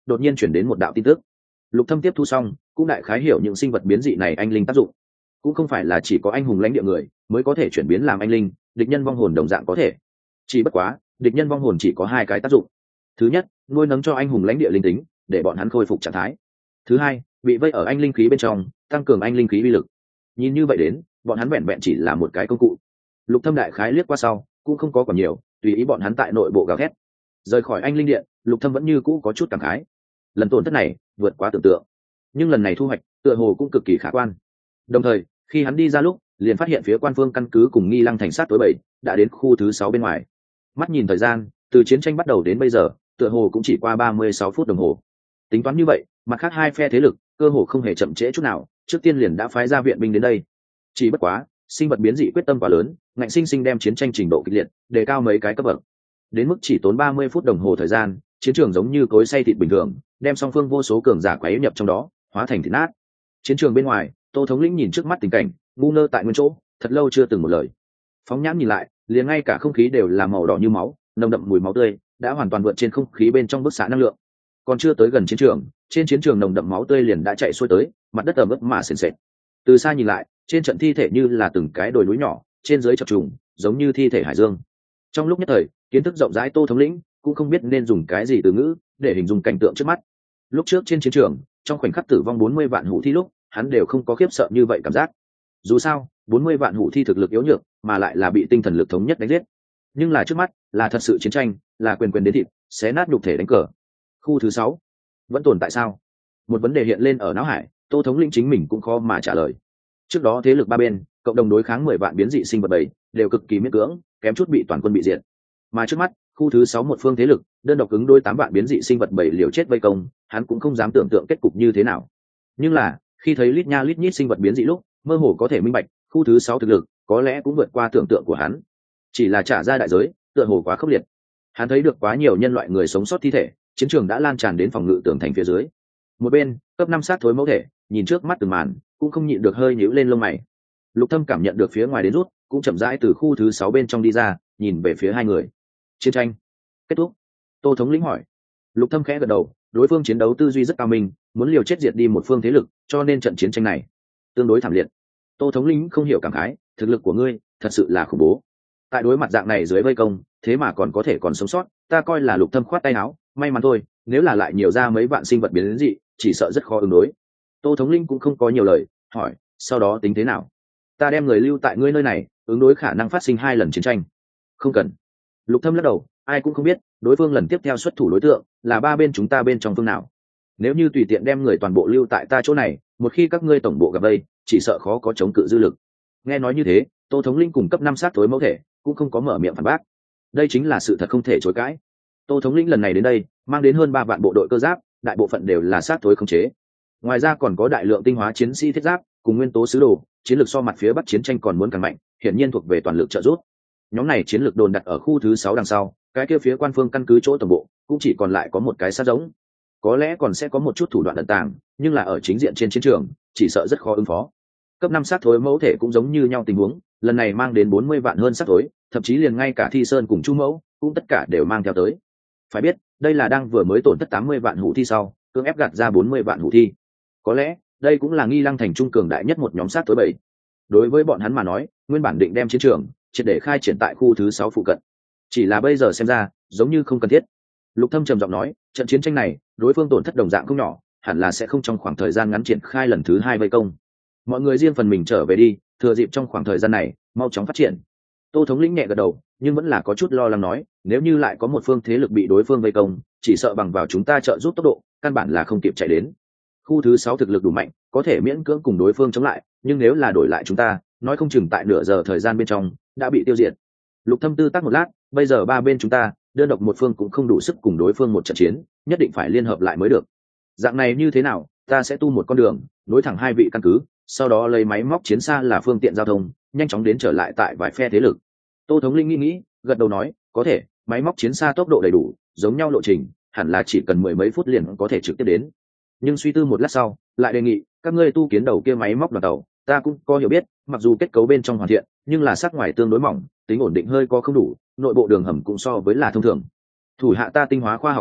đột nhiên chuyển đến một đạo tin tức. Lục Thâm tiếp thu xong, cũng đại khái hiểu những sinh vật biến dị này anh linh tác dụng. Cũng không phải là chỉ có anh hùng lãnh địa người mới có thể chuyển biến làm anh linh, địch nhân vong hồn đồng dạng có thể. Chỉ bất quá, địch nhân vong hồn chỉ có hai cái tác dụng. Thứ nhất, nuôi nấng cho anh hùng lãnh địa linh tính, để bọn hắn khôi phục trạng thái. Thứ hai, bị vây ở anh linh khí bên trong, tăng cường anh linh khí uy lực. Nhìn như vậy đến, bọn hắn vẹn vẹn chỉ là một cái công cụ. Lục Thâm đại khái liếc qua sau, cũng không có còn nhiều, tùy ý bọn hắn tại nội bộ gào thét. Rời khỏi anh linh điện, Lục Thâm vẫn như cũ có chút cảm khái. Lần tổn thất này vượt quá tưởng tượng, nhưng lần này thu hoạch tựa hồ cũng cực kỳ khả quan. Đồng thời, khi hắn đi ra lúc, liền phát hiện phía quan phương căn cứ cùng Nghi Lăng thành sát tối 7 đã đến khu thứ 6 bên ngoài. Mắt nhìn thời gian, từ chiến tranh bắt đầu đến bây giờ, tựa hồ cũng chỉ qua 36 phút đồng hồ. Tính toán như vậy, mặt khác hai phe thế lực cơ hồ không hề chậm trễ chút nào, trước tiên liền đã phái ra viện binh đến đây. Chỉ bất quá, sinh vật biến dị quyết tâm quá lớn, ngạnh sinh sinh đem chiến tranh trình độ kịch liệt đề cao mấy cái cấp bậc. Đến mức chỉ tốn 30 phút đồng hồ thời gian, chiến trường giống như cối xay thịt bình thường, đem song phương vô số cường giả quấy nhập trong đó, hóa thành thịt nát. Chiến trường bên ngoài, Tô thống lĩnh nhìn trước mắt tình cảnh, ngu ngơ tại nguyên chỗ, thật lâu chưa từng một lời. Phóng nhãn nhìn lại, liền ngay cả không khí đều là màu đỏ như máu, nồng đậm mùi máu tươi, đã hoàn toàn vượt trên không khí bên trong bức xạ năng lượng. Còn chưa tới gần chiến trường, trên chiến trường nồng đậm máu tươi liền đã chạy xuôi tới, mặt đất ẩm ướt mà sền sệt. Từ xa nhìn lại, trên trận thi thể như là từng cái đồi núi nhỏ, trên dưới chập trùng, giống như thi thể hải dương. Trong lúc nhất thời, kiến thức rộng rãi Tô thống lĩnh cũng không biết nên dùng cái gì từ ngữ để hình dung cảnh tượng trước mắt. Lúc trước trên chiến trường, trong khoảnh khắc tử vong 40 vạn hủ thi lúc, hắn đều không có khiếp sợ như vậy cảm giác. Dù sao, 40 vạn hủ thi thực lực yếu nhược, mà lại là bị tinh thần lực thống nhất đánh giết. Nhưng là trước mắt, là thật sự chiến tranh, là quyền quyền đến thịt, xé nát nhục thể đánh cờ. Khu thứ 6 vẫn tồn tại sao? Một vấn đề hiện lên ở não hải, Tô thống lĩnh chính mình cũng khó mà trả lời. Trước đó thế lực ba bên, cộng đồng đối kháng 10 vạn biến dị sinh vật bầy, đều cực kỳ miễn cưỡng, kém chút bị toàn quân bị diệt. Mà trước mắt, khu thứ 6 một phương thế lực, đơn độc ứng đối 8 vạn biến dị sinh vật bầy liều chết vây công, hắn cũng không dám tưởng tượng kết cục như thế nào. Nhưng là, khi thấy lít nha lít nhít sinh vật biến dị lúc, mơ hồ có thể minh bạch, khu thứ 6 thực lực có lẽ cũng vượt qua tưởng tượng của hắn. Chỉ là trả ra đại giới, tựa hồ quá khốc liệt. Hắn thấy được quá nhiều nhân loại người sống sót thi thể, chiến trường đã lan tràn đến phòng ngự tường thành phía dưới. Một bên, cấp 5 sát thối mẫu thể, nhìn trước mắt từng màn, cũng không nhịn được hơi nhíu lên lông mày. Lục Thâm cảm nhận được phía ngoài đến rút, cũng chậm rãi từ khu thứ 6 bên trong đi ra, nhìn về phía hai người. Chiến tranh kết thúc. Tô thống lĩnh hỏi. Lục Thâm khẽ gật đầu, đối phương chiến đấu tư duy rất cao minh, muốn liều chết diệt đi một phương thế lực, cho nên trận chiến tranh này tương đối thảm liệt. Tô thống lĩnh không hiểu cảm khái, thực lực của ngươi thật sự là khủng bố. Tại đối mặt dạng này dưới vây công, thế mà còn có thể còn sống sót, ta coi là Lục Thâm khoát tay áo, may mắn thôi, nếu là lại nhiều ra mấy vạn sinh vật biến đến dị, chỉ sợ rất khó ứng đối. Tô thống lĩnh cũng không có nhiều lời, hỏi, sau đó tính thế nào? Ta đem người lưu tại ngươi nơi này, ứng đối khả năng phát sinh 2 lần chiến tranh. Không cần. Lục Thâm lắc đầu, ai cũng không biết đối phương lần tiếp theo xuất thủ đối tượng là ba bên chúng ta bên trong phương nào. Nếu như tùy tiện đem người toàn bộ lưu tại ta chỗ này, một khi các ngươi tổng bộ gặp đây, chỉ sợ khó có chống cự dư lực. Nghe nói như thế, Tô thống lĩnh cùng cấp 5 sát thối mẫu thể cũng không có mở miệng phản bác. Đây chính là sự thật không thể chối cãi. Tô thống lĩnh lần này đến đây, mang đến hơn 3 vạn bộ đội cơ giáp, đại bộ phận đều là sát thối khống chế. Ngoài ra còn có đại lượng tinh hóa chiến sĩ thiết giáp cùng nguyên tố sứ đồ, chiến lược so mặt phía bắc chiến tranh còn muốn càng mạnh, hiển nhiên thuộc về toàn lực trợ giúp. Nhóm này chiến lược đồn đặt ở khu thứ 6 đằng sau, cái kia phía quan phương căn cứ chỗ tổng bộ cũng chỉ còn lại có một cái sát giống. Có lẽ còn sẽ có một chút thủ đoạn ẩn tàng, nhưng là ở chính diện trên chiến trường, chỉ sợ rất khó ứng phó. Cấp 5 sát thối mẫu thể cũng giống như nhau tình huống, lần này mang đến 40 vạn hơn sát thối, thậm chí liền ngay cả Thi Sơn cùng Chu Mẫu cũng tất cả đều mang theo tới. Phải biết, đây là đang vừa mới tổn thất 80 vạn hủ thi sau, cưỡng ép gạt ra 40 vạn hủ thi. Có lẽ, đây cũng là Nghi Lăng thành trung cường đại nhất một nhóm sát thối 7. Đối với bọn hắn mà nói, nguyên bản định đem chiến trường triệt để khai triển tại khu thứ 6 phụ cận. Chỉ là bây giờ xem ra, giống như không cần thiết. Lục Thâm trầm giọng nói, trận chiến tranh này, đối phương tổn thất đồng dạng không nhỏ, hẳn là sẽ không trong khoảng thời gian ngắn triển khai lần thứ 2 vây công. Mọi người riêng phần mình trở về đi, thừa dịp trong khoảng thời gian này, mau chóng phát triển. Tô thống lĩnh nhẹ gật đầu, nhưng vẫn là có chút lo lắng nói, nếu như lại có một phương thế lực bị đối phương vây công, chỉ sợ bằng vào chúng ta trợ giúp tốc độ, căn bản là không kịp chạy đến. Khu thứ 6 thực lực đủ mạnh, có thể miễn cưỡng cùng đối phương chống lại, nhưng nếu là đổi lại chúng ta, nói không chừng tại nửa giờ thời gian bên trong đã bị tiêu diệt. Lục Thâm tư tác một lát, bây giờ ba bên chúng ta, đơn độc một phương cũng không đủ sức cùng đối phương một trận chiến, nhất định phải liên hợp lại mới được. Dạng này như thế nào, ta sẽ tu một con đường, nối thẳng hai vị căn cứ, sau đó lấy máy móc chiến xa là phương tiện giao thông, nhanh chóng đến trở lại tại vài phe thế lực. Tô thống linh nghĩ, gật đầu nói, có thể, máy móc chiến xa tốc độ đầy đủ, giống nhau lộ trình, hẳn là chỉ cần 10 mấy phút liền có thể trực tiếp đến. Nhưng suy tư một lát sau, lại đề nghị, các ngươi tu kiến đầu kia máy móc đoàn tàu, ta cũng có hiểu biết, mặc dù kết cấu bên trong hoàn thiện, nhưng là sắc ngoài tương đối mỏng, tính ổn định hơi có không đủ, nội bộ đường hầm cũng so với là thông thường. Thủ hạ ta tinh hóa khoa học kỹ thuật,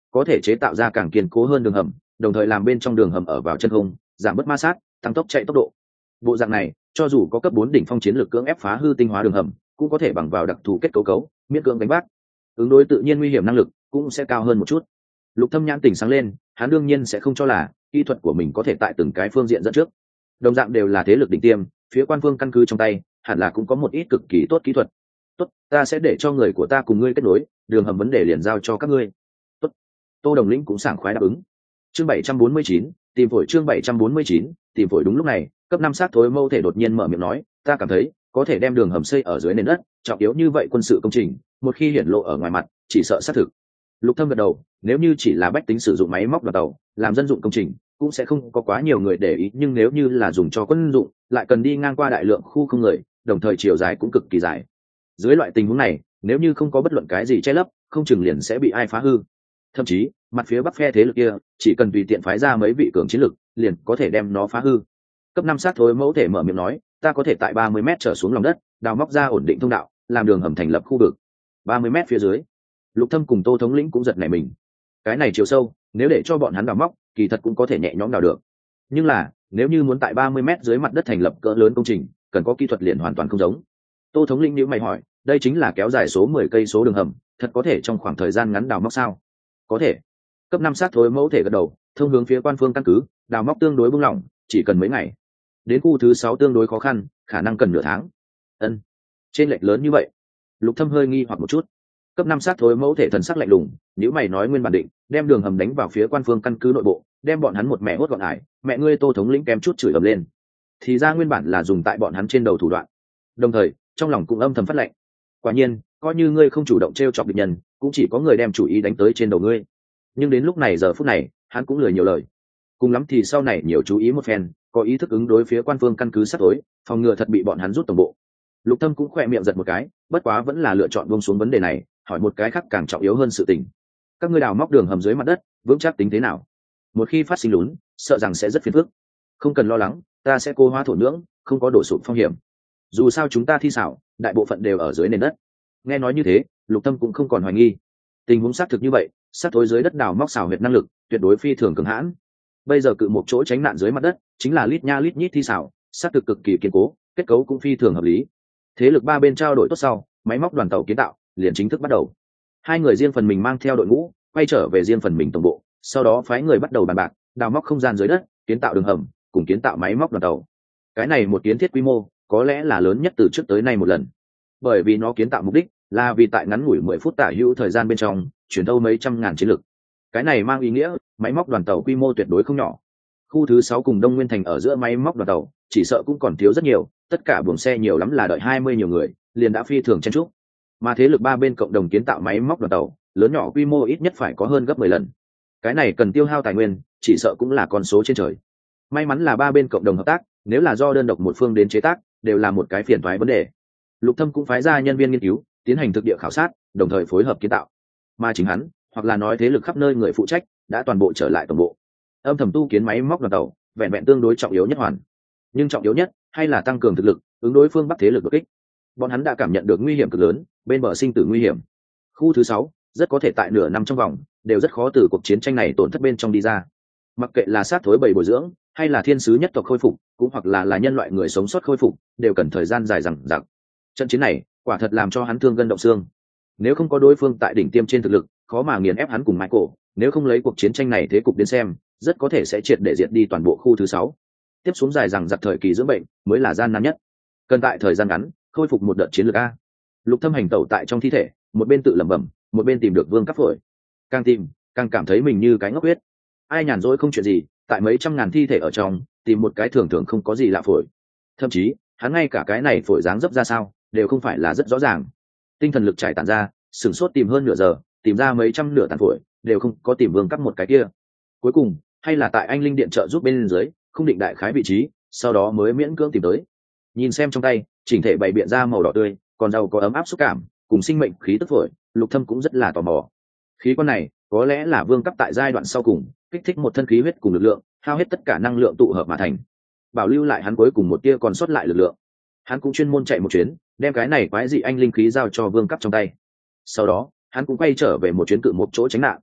có thể chế tạo ra càng kiên cố hơn đường hầm, đồng thời làm bên trong đường hầm ở vào chân không, giảm bớt ma sát, tăng tốc chạy tốc độ. Bộ dạng này cho dù có cấp 4 đỉnh phong chiến lược cưỡng ép phá hư tinh hóa đường hầm cũng có thể bằng vào đặc thù kết cấu miễn cưỡng đánh bác. Ứng đối tự nhiên nguy hiểm năng lực cũng sẽ cao hơn một chút. Lục Thâm nhãn tỉnh sáng lên, hắn đương nhiên sẽ không cho là kỹ thuật của mình có thể tại từng cái phương diện dẫn trước. Đồng dạng đều là thế lực đỉnh tiêm, phía quan phương căn cứ trong tay hẳn là cũng có một ít cực kỳ tốt kỹ thuật. Tốt, ta sẽ để cho người của ta cùng ngươi kết nối, đường hầm vấn đề liền giao cho các ngươi. Tốt. Tô Đồng Lĩnh cũng sảng khoái đáp ứng. Chương 749, tìm phổi. Chương 749, tìm phổi. Đúng lúc này, cấp 5 sát thối mâu thể đột nhiên mở miệng nói, ta cảm thấy có thể đem đường hầm xây ở dưới nền đất, trọng yếu như vậy quân sự công trình, một khi hiển lộ ở ngoài mặt, chỉ sợ xác thực. Lục Thâm gật đầu, nếu như chỉ là bách tính sử dụng máy móc đoàn tàu, làm dân dụng công trình, cũng sẽ không có quá nhiều người để ý, nhưng nếu như là dùng cho quân dụng, lại cần đi ngang qua đại lượng khu không người, đồng thời chiều dài cũng cực kỳ dài. Dưới loại tình huống này, nếu như không có bất luận cái gì che lấp, không chừng liền sẽ bị ai phá hư. Thậm chí, mặt phía bắc phe thế lực kia, chỉ cần tùy tiện phái ra mấy vị cường chiến lực, liền có thể đem nó phá hư. Cấp 5 sát thối mẫu thể mở miệng nói, ta có thể tại 30 mét trở xuống lòng đất, đào móc ra ổn định thông đạo, làm đường hầm thành lập khu vực. 30 mét phía dưới. Lục Thâm cùng Tô Thống lĩnh cũng giật nảy mình. Cái này chiều sâu, nếu để cho bọn hắn đào móc, kỳ thật cũng có thể nhẹ nhõm đào được. Nhưng là, nếu như muốn tại 30 mét dưới mặt đất thành lập cỡ lớn công trình, cần có kỹ thuật liền hoàn toàn không giống. Tô Thống lĩnh nhíu mày hỏi, đây chính là kéo dài số 10 cây số đường hầm, thật có thể trong khoảng thời gian ngắn đào móc sao? Có thể. Cấp 5 sát thối mẫu thể gật đầu, thông hướng phía quan phương căn cứ, đào móc tương đối buông lỏng, chỉ cần mấy ngày. Đến khu thứ 6 tương đối khó khăn, khả năng cần nửa tháng. Ân. Trên lệch lớn như vậy. Lục Thâm hơi nghi hoặc một chút. Cấp 5 sát thối mẫu thể thần sắc lạnh lùng, nếu mày nói nguyên bản định đem đường hầm đánh vào phía quan phương căn cứ nội bộ, đem bọn hắn một mẹ hốt gọn ải, mẹ ngươi Tô Thống lĩnh kém chút chửi ầm lên. Thì ra nguyên bản là dùng tại bọn hắn trên đầu thủ đoạn. Đồng thời, trong lòng cũng âm thầm phát lệnh. Quả nhiên, coi như ngươi không chủ động trêu chọc địch nhân, cũng chỉ có người đem chủ ý đánh tới trên đầu ngươi. Nhưng đến lúc này giờ phút này, hắn cũng lười nhiều lời. Cùng lắm thì sau này nhiều chú ý một phen, có ý thức ứng đối phía quan phương căn cứ sát tối, phòng ngừa thật bị bọn hắn rút tổng bộ. Lục Thâm cũng khỏe miệng giật một cái, bất quá vẫn là lựa chọn buông xuống vấn đề này, hỏi một cái khác càng trọng yếu hơn sự tình. Các ngươi đào móc đường hầm dưới mặt đất, vững chắc tính thế nào? Một khi phát sinh lún, sợ rằng sẽ rất phiền phức. Không cần lo lắng, ta sẽ cố hóa thổ nhưỡng, không có đổ sụp phong hiểm. Dù sao chúng ta thi xảo, đại bộ phận đều ở dưới nền đất. Nghe nói như thế, Lục Thâm cũng không còn hoài nghi. Tình huống xác thực như vậy, sát thối dưới đất đào móc xảo huyệt năng lực, tuyệt đối phi thường cường hãn. Bây giờ cự một chỗ tránh nạn dưới mặt đất, chính là lít nha lít nhít thi xảo, sát thực cực kỳ kiên cố, kết cấu cũng phi thường hợp lý. Thế lực ba bên trao đổi tốt sau, máy móc đoàn tàu kiến tạo liền chính thức bắt đầu. Hai người riêng phần mình mang theo đội ngũ, quay trở về riêng phần mình tổng bộ, sau đó phái người bắt đầu bàn bạc, đào móc không gian dưới đất, kiến tạo đường hầm, cùng kiến tạo máy móc đoàn tàu. Cái này một kiến thiết quy mô, có lẽ là lớn nhất từ trước tới nay một lần. Bởi vì nó kiến tạo mục đích là vì tại ngắn ngủi 10 phút tả hữu thời gian bên trong, chuyển thâu mấy trăm ngàn chiến lực. Cái này mang ý nghĩa, máy móc đoàn tàu quy mô tuyệt đối không nhỏ. Khu thứ 6 cùng Đông Nguyên thành ở giữa máy móc đoàn tàu, chỉ sợ cũng còn thiếu rất nhiều, tất cả buồng xe nhiều lắm là đợi 20 nhiều người, liền đã phi thường chen chúc. Mà thế lực ba bên cộng đồng kiến tạo máy móc đoàn tàu, lớn nhỏ quy mô ít nhất phải có hơn gấp 10 lần. Cái này cần tiêu hao tài nguyên, chỉ sợ cũng là con số trên trời. May mắn là ba bên cộng đồng hợp tác, nếu là do đơn độc một phương đến chế tác, đều là một cái phiền toái vấn đề. Lục Thâm cũng phái ra nhân viên nghiên cứu, tiến hành thực địa khảo sát, đồng thời phối hợp kiến tạo. Mà chính hắn, hoặc là nói thế lực khắp nơi người phụ trách, đã toàn bộ trở lại tổng bộ. Âm thầm tu kiến máy móc đoàn tàu, vẹn vẹn tương đối trọng yếu nhất hoàn. Nhưng trọng yếu nhất, hay là tăng cường thực lực, ứng đối phương Bắc thế lực đột kích. Bọn hắn đã cảm nhận được nguy hiểm cực lớn, bên bờ sinh tử nguy hiểm. Khu thứ 6, rất có thể tại nửa năm trong vòng, đều rất khó từ cuộc chiến tranh này tổn thất bên trong đi ra. Mặc kệ là sát thối bầy bồi dưỡng, hay là thiên sứ nhất tộc khôi phục, cũng hoặc là nhân loại người sống sót khôi phục, đều cần thời gian dài dằng dặc. Trận chiến này, quả thật làm cho hắn thương gân động xương. Nếu không có đối phương tại đỉnh tiêm trên thực lực, khó mà nghiền ép hắn cùng Michael, nếu không lấy cuộc chiến tranh này thế cục đến xem, rất có thể sẽ triệt để diệt đi toàn bộ khu thứ 6. Tiếp xuống dài dằng dặc thời kỳ dưỡng bệnh, mới là gian nan nhất. Cần tại thời gian ngắn, khôi phục một đợt chiến lược a. Lục Thâm hành tẩu tại trong thi thể, một bên tự lẩm bẩm, một bên tìm được vương cấp phổi. Càng tìm, càng cảm thấy mình như cái ngốc huyết. Ai nhàn rỗi không chuyện gì, tại mấy trăm ngàn thi thể ở trong, tìm một cái thường thường không có gì lạ phổi. Thậm chí, hắn ngay cả cái này phổi dáng dấp ra sao, đều không phải là rất rõ ràng. Tinh thần lực trải tản ra, sửng sốt tìm hơn nửa giờ, tìm ra mấy trăm nửa tàn phổi, đều không có tìm vương cấp một cái kia. Cuối cùng, hay là tại anh linh điện trợ giúp bên dưới, không định đại khái vị trí, sau đó mới miễn cưỡng tìm tới. Nhìn xem trong tay, chỉnh thể bày biện ra màu đỏ tươi, còn giàu có ấm áp xúc cảm, cùng sinh mệnh khí tức phổi, Lục Thâm cũng rất là tò mò. Khí quan này, có lẽ là vương cấp tại giai đoạn sau cùng, kích thích một thân khí huyết cùng lực lượng, hao hết tất cả năng lượng tụ hợp mà thành, bảo lưu lại hắn cuối cùng một tia còn sót lại lực lượng. Hắn cũng chuyên môn chạy một chuyến, đem cái này quái dị anh linh khí giao cho vương cấp trong tay. Sau đó, hắn cũng quay trở về một chuyến cự một chỗ tránh nạn.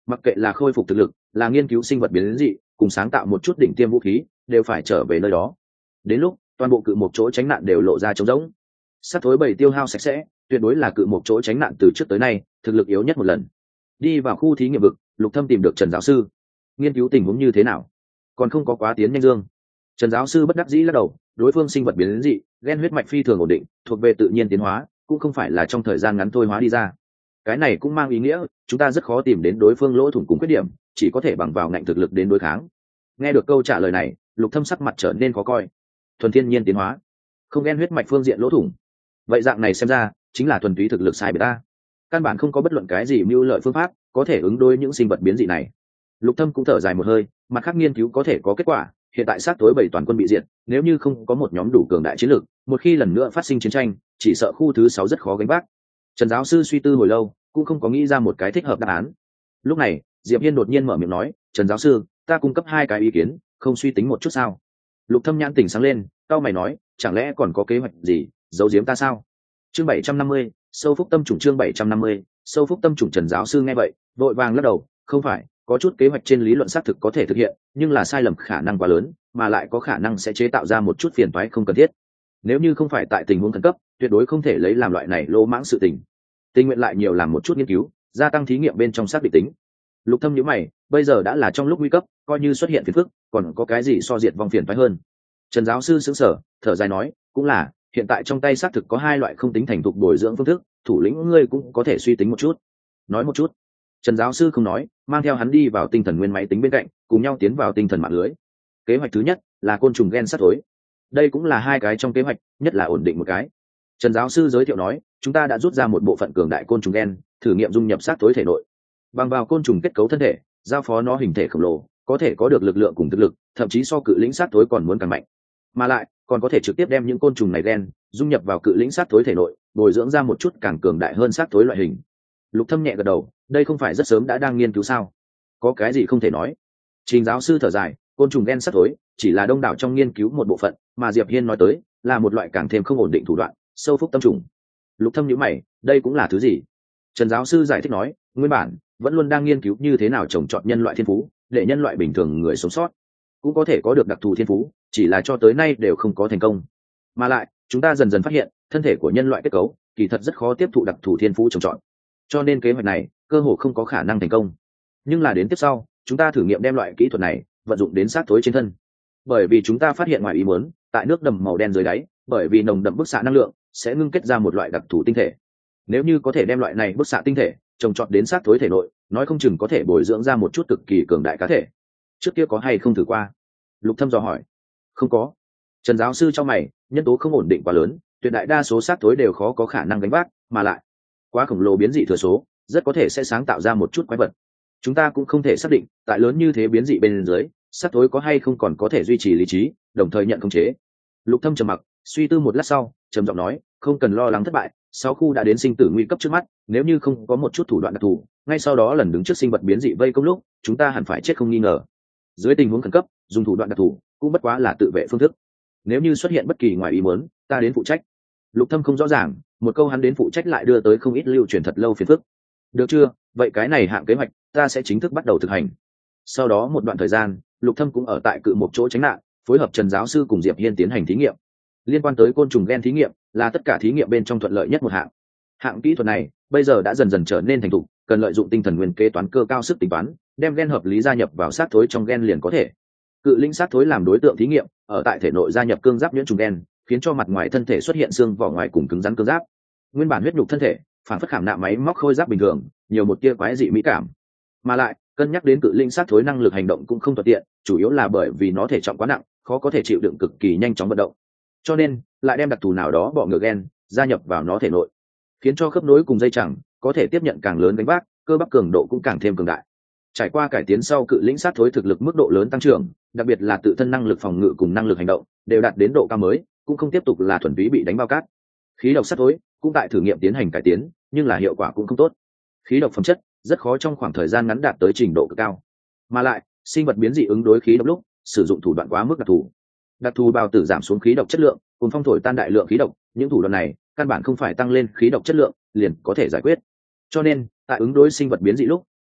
Mặc kệ là khôi phục thực lực, là nghiên cứu sinh vật biến dị, cùng sáng tạo một chút đỉnh tiêm vũ khí, đều phải trở về nơi đó. Đến lúc toàn bộ cự một chỗ tránh nạn đều lộ ra trống rỗng. Sắt thối bầy tiêu hao sạch sẽ, tuyệt đối là cự một chỗ tránh nạn từ trước tới nay thực lực yếu nhất một lần. Đi vào khu thí nghiệm vực, Lục Thâm tìm được Trần giáo sư. Nghiên cứu tình huống như thế nào? Còn không có quá tiến nhanh dương. Trần giáo sư bất đắc dĩ lắc đầu, đối phương sinh vật biến dị, gen huyết mạch phi thường ổn định, thuộc về tự nhiên tiến hóa, cũng không phải là trong thời gian ngắn thôi hóa đi ra. Cái này cũng mang ý nghĩa chúng ta rất khó tìm đến đối phương lỗ thủng cùng khuyết điểm, chỉ có thể bằng vào ngạnh thực lực đến đối kháng. Nghe được câu trả lời này, Lục Thâm sắc mặt trở nên khó coi. Thuần thiên nhiên tiến hóa, không gen huyết mạch phương diện lỗ thủng. Vậy dạng này xem ra chính là thuần túy thực lực sai biệt ta. Căn bản không có bất luận cái gì mưu lợi phương pháp có thể ứng đối những sinh vật biến dị này. Lục Thâm cũng thở dài một hơi, mặt khác nghiên cứu có thể có kết quả, hiện tại sát tối bảy toàn quân bị diệt, nếu như không có một nhóm đủ cường đại chiến lược, một khi lần nữa phát sinh chiến tranh, chỉ sợ khu thứ 6 rất khó gánh vác. Trần giáo sư suy tư hồi lâu, cũng không có nghĩ ra một cái thích hợp đáp án. Lúc này, Diệp Hiên đột nhiên mở miệng nói, "Trần giáo sư, ta cung cấp 2 cái ý kiến, không suy tính một chút sao?" Lục Thâm nhãn tỉnh sáng lên, cau mày nói, "Chẳng lẽ còn có kế hoạch gì, giấu giếm ta sao?" Chương 750, sâu phúc tâm trùng chương 750, sâu phúc tâm trùng. Trần giáo sư nghe vậy, vội vàng lắc đầu, "Không phải, có chút kế hoạch trên lý luận xác thực có thể thực hiện, nhưng là sai lầm khả năng quá lớn, mà lại có khả năng sẽ chế tạo ra một chút phiền toái không cần thiết. Nếu như không phải tại tình huống khẩn cấp, tuyệt đối không thể lấy làm loại này lỗ mãng sự tình. Tình nguyện lại nhiều làm một chút nghiên cứu, gia tăng thí nghiệm bên trong xác định tính." Lục Thâm nhíu mày, bây giờ đã là trong lúc nguy cấp, coi như xuất hiện phiền phức, còn có cái gì so diệt vong phiền toái hơn. Trần giáo sư sững sờ, thở dài nói, "Cũng là, hiện tại trong tay xác thực có 2 loại không tính thành thục bồi dưỡng phương thức, thủ lĩnh ngươi cũng có thể suy tính một chút." Nói một chút. Trần giáo sư không nói, mang theo hắn đi vào tinh thần nguyên máy tính bên cạnh, cùng nhau tiến vào tinh thần mạng lưới. Kế hoạch thứ nhất là côn trùng gen sắt thối. Đây cũng là 2 cái trong kế hoạch, nhất là ổn định một cái. Trần giáo sư giới thiệu nói, chúng ta đã rút ra một bộ phận cường đại côn trùng gen, thử nghiệm dung nhập sát thối thể nội. Bằng vào côn trùng kết cấu thân thể, giao phó nó hình thể khổng lồ, có thể có được lực lượng cùng thực lực, thậm chí so cự lĩnh sát thối còn muốn càng mạnh. Mà lại, còn có thể trực tiếp đem những côn trùng này gen dung nhập vào cự lĩnh sát thối thể nội, bồi dưỡng ra một chút càng cường đại hơn sát thối loại hình. Lục Thâm nhẹ gật đầu, đây không phải rất sớm đã đang nghiên cứu sao? Có cái gì không thể nói? Trình giáo sư thở dài, côn trùng gen sát thối chỉ là đông đảo trong nghiên cứu một bộ phận, mà Diệp Hiên nói tới là một loại càng thêm không ổn định thủ đoạn, sâu phúc tâm trùng. Lục Thâm nhíu mày, đây cũng là thứ gì? Trần giáo sư giải thích nói, nguyên bản vẫn luôn đang nghiên cứu như thế nào trồng trọt nhân loại thiên phú, để nhân loại bình thường người sống sót cũng có thể có được đặc thù thiên phú, chỉ là cho tới nay đều không có thành công. Mà lại, chúng ta dần dần phát hiện, thân thể của nhân loại kết cấu kỳ thật rất khó tiếp thụ đặc thù thiên phú trồng trọt. Cho nên kế hoạch này cơ hồ không có khả năng thành công. Nhưng là đến tiếp sau, chúng ta thử nghiệm đem loại kỹ thuật này vận dụng đến sát thối trên thân. Bởi vì chúng ta phát hiện ngoài ý muốn, tại nước đầm màu đen dưới đáy, bởi vì nồng đậm bức xạ năng lượng sẽ ngưng kết ra một loại đặc thù tinh thể. Nếu như có thể đem loại này bức xạ tinh thể trồng trọt đến sát thối thể nội, nói không chừng có thể bồi dưỡng ra một chút cực kỳ cường đại cá thể. Trước kia có hay không thử qua? Lục Thâm dò hỏi. Không có. Trần giáo sư cho mày, nhân tố không ổn định quá lớn, tuyệt đại đa số sát thối đều khó có khả năng gánh vác, mà lại quá khổng lồ biến dị thừa số, rất có thể sẽ sáng tạo ra một chút quái vật. Chúng ta cũng không thể xác định, tại lớn như thế biến dị bên dưới, sát thối có hay không còn có thể duy trì lý trí, đồng thời nhận khống chế. Lục Thâm trầm mặc, suy tư một lát sau, trầm giọng nói, không cần lo lắng thất bại, 6 khu đã đến sinh tử nguy cấp trước mắt, nếu như không có một chút thủ đoạn đặc thù, ngay sau đó lần đứng trước sinh vật biến dị vây công lúc, chúng ta hẳn phải chết không nghi ngờ. Dưới tình huống khẩn cấp, dùng thủ đoạn đặc thù, cũng bất quá là tự vệ phương thức. Nếu như xuất hiện bất kỳ ngoài ý muốn, ta đến phụ trách. Lục Thâm không rõ ràng, một câu hắn đến phụ trách lại đưa tới không ít lưu truyền thật lâu phiền phức. Được chưa, vậy cái này hạng kế hoạch, ta sẽ chính thức bắt đầu thực hành. Sau đó một đoạn thời gian, Lục Thâm cũng ở tại cự một chỗ tránh nạn, phối hợp Trần giáo sư cùng Diệp Hiên tiến hành thí nghiệm. Liên quan tới côn trùng gen thí nghiệm, là tất cả thí nghiệm bên trong thuận lợi nhất một hạng. Hạng kỹ thuật này bây giờ đã dần dần trở nên thành thục, cần lợi dụng tinh thần nguyên kế toán cơ cao sức tính toán, đem gen hợp lý gia nhập vào sát thối trong gen liền có thể. Cự linh sát thối làm đối tượng thí nghiệm, ở tại thể nội gia nhập cương giáp nhuyễn trùng gen, khiến cho mặt ngoài thân thể xuất hiện xương vỏ ngoài cùng cứng rắn cương giáp. Nguyên bản huyết nhục thân thể phản phất khảm nạm máy móc khôi giáp bình thường, nhiều một tia quái dị mỹ cảm. Mà lại, cân nhắc đến cự linh sát thối năng lực hành động cũng không thuận tiện, chủ yếu là bởi vì nó thể trọng quá nặng, khó có thể chịu đựng cực kỳ nhanh chóng vận động. Cho nên, lại đem đặc thù nào đó bọ ngựa gen gia nhập vào nó thể nội, khiến cho khớp nối cùng dây chằng có thể tiếp nhận càng lớn gánh vác, cơ bắp cường độ cũng càng thêm cường đại. Trải qua cải tiến sau, cự lĩnh sát thối thực lực mức độ lớn tăng trưởng, đặc biệt là tự thân năng lực phòng ngự cùng năng lực hành động đều đạt đến độ cao mới, cũng không tiếp tục là thuần túy bị đánh bao cát. Khí độc sát thối cũng tại thử nghiệm tiến hành cải tiến, nhưng là hiệu quả cũng không tốt. Khí độc phẩm chất rất khó trong khoảng thời gian ngắn đạt tới trình độ cực cao, mà lại sinh vật biến dị ứng đối khí độc lúc sử dụng thủ đoạn quá mức đặc thù bào tử giảm xuống khí độc chất lượng, cùng phong thổi tan đại lượng khí độc, những thủ đoạn này căn bản không phải tăng lên khí độc chất lượng liền có thể giải quyết. Cho nên tại ứng đối sinh vật biến dị lúc,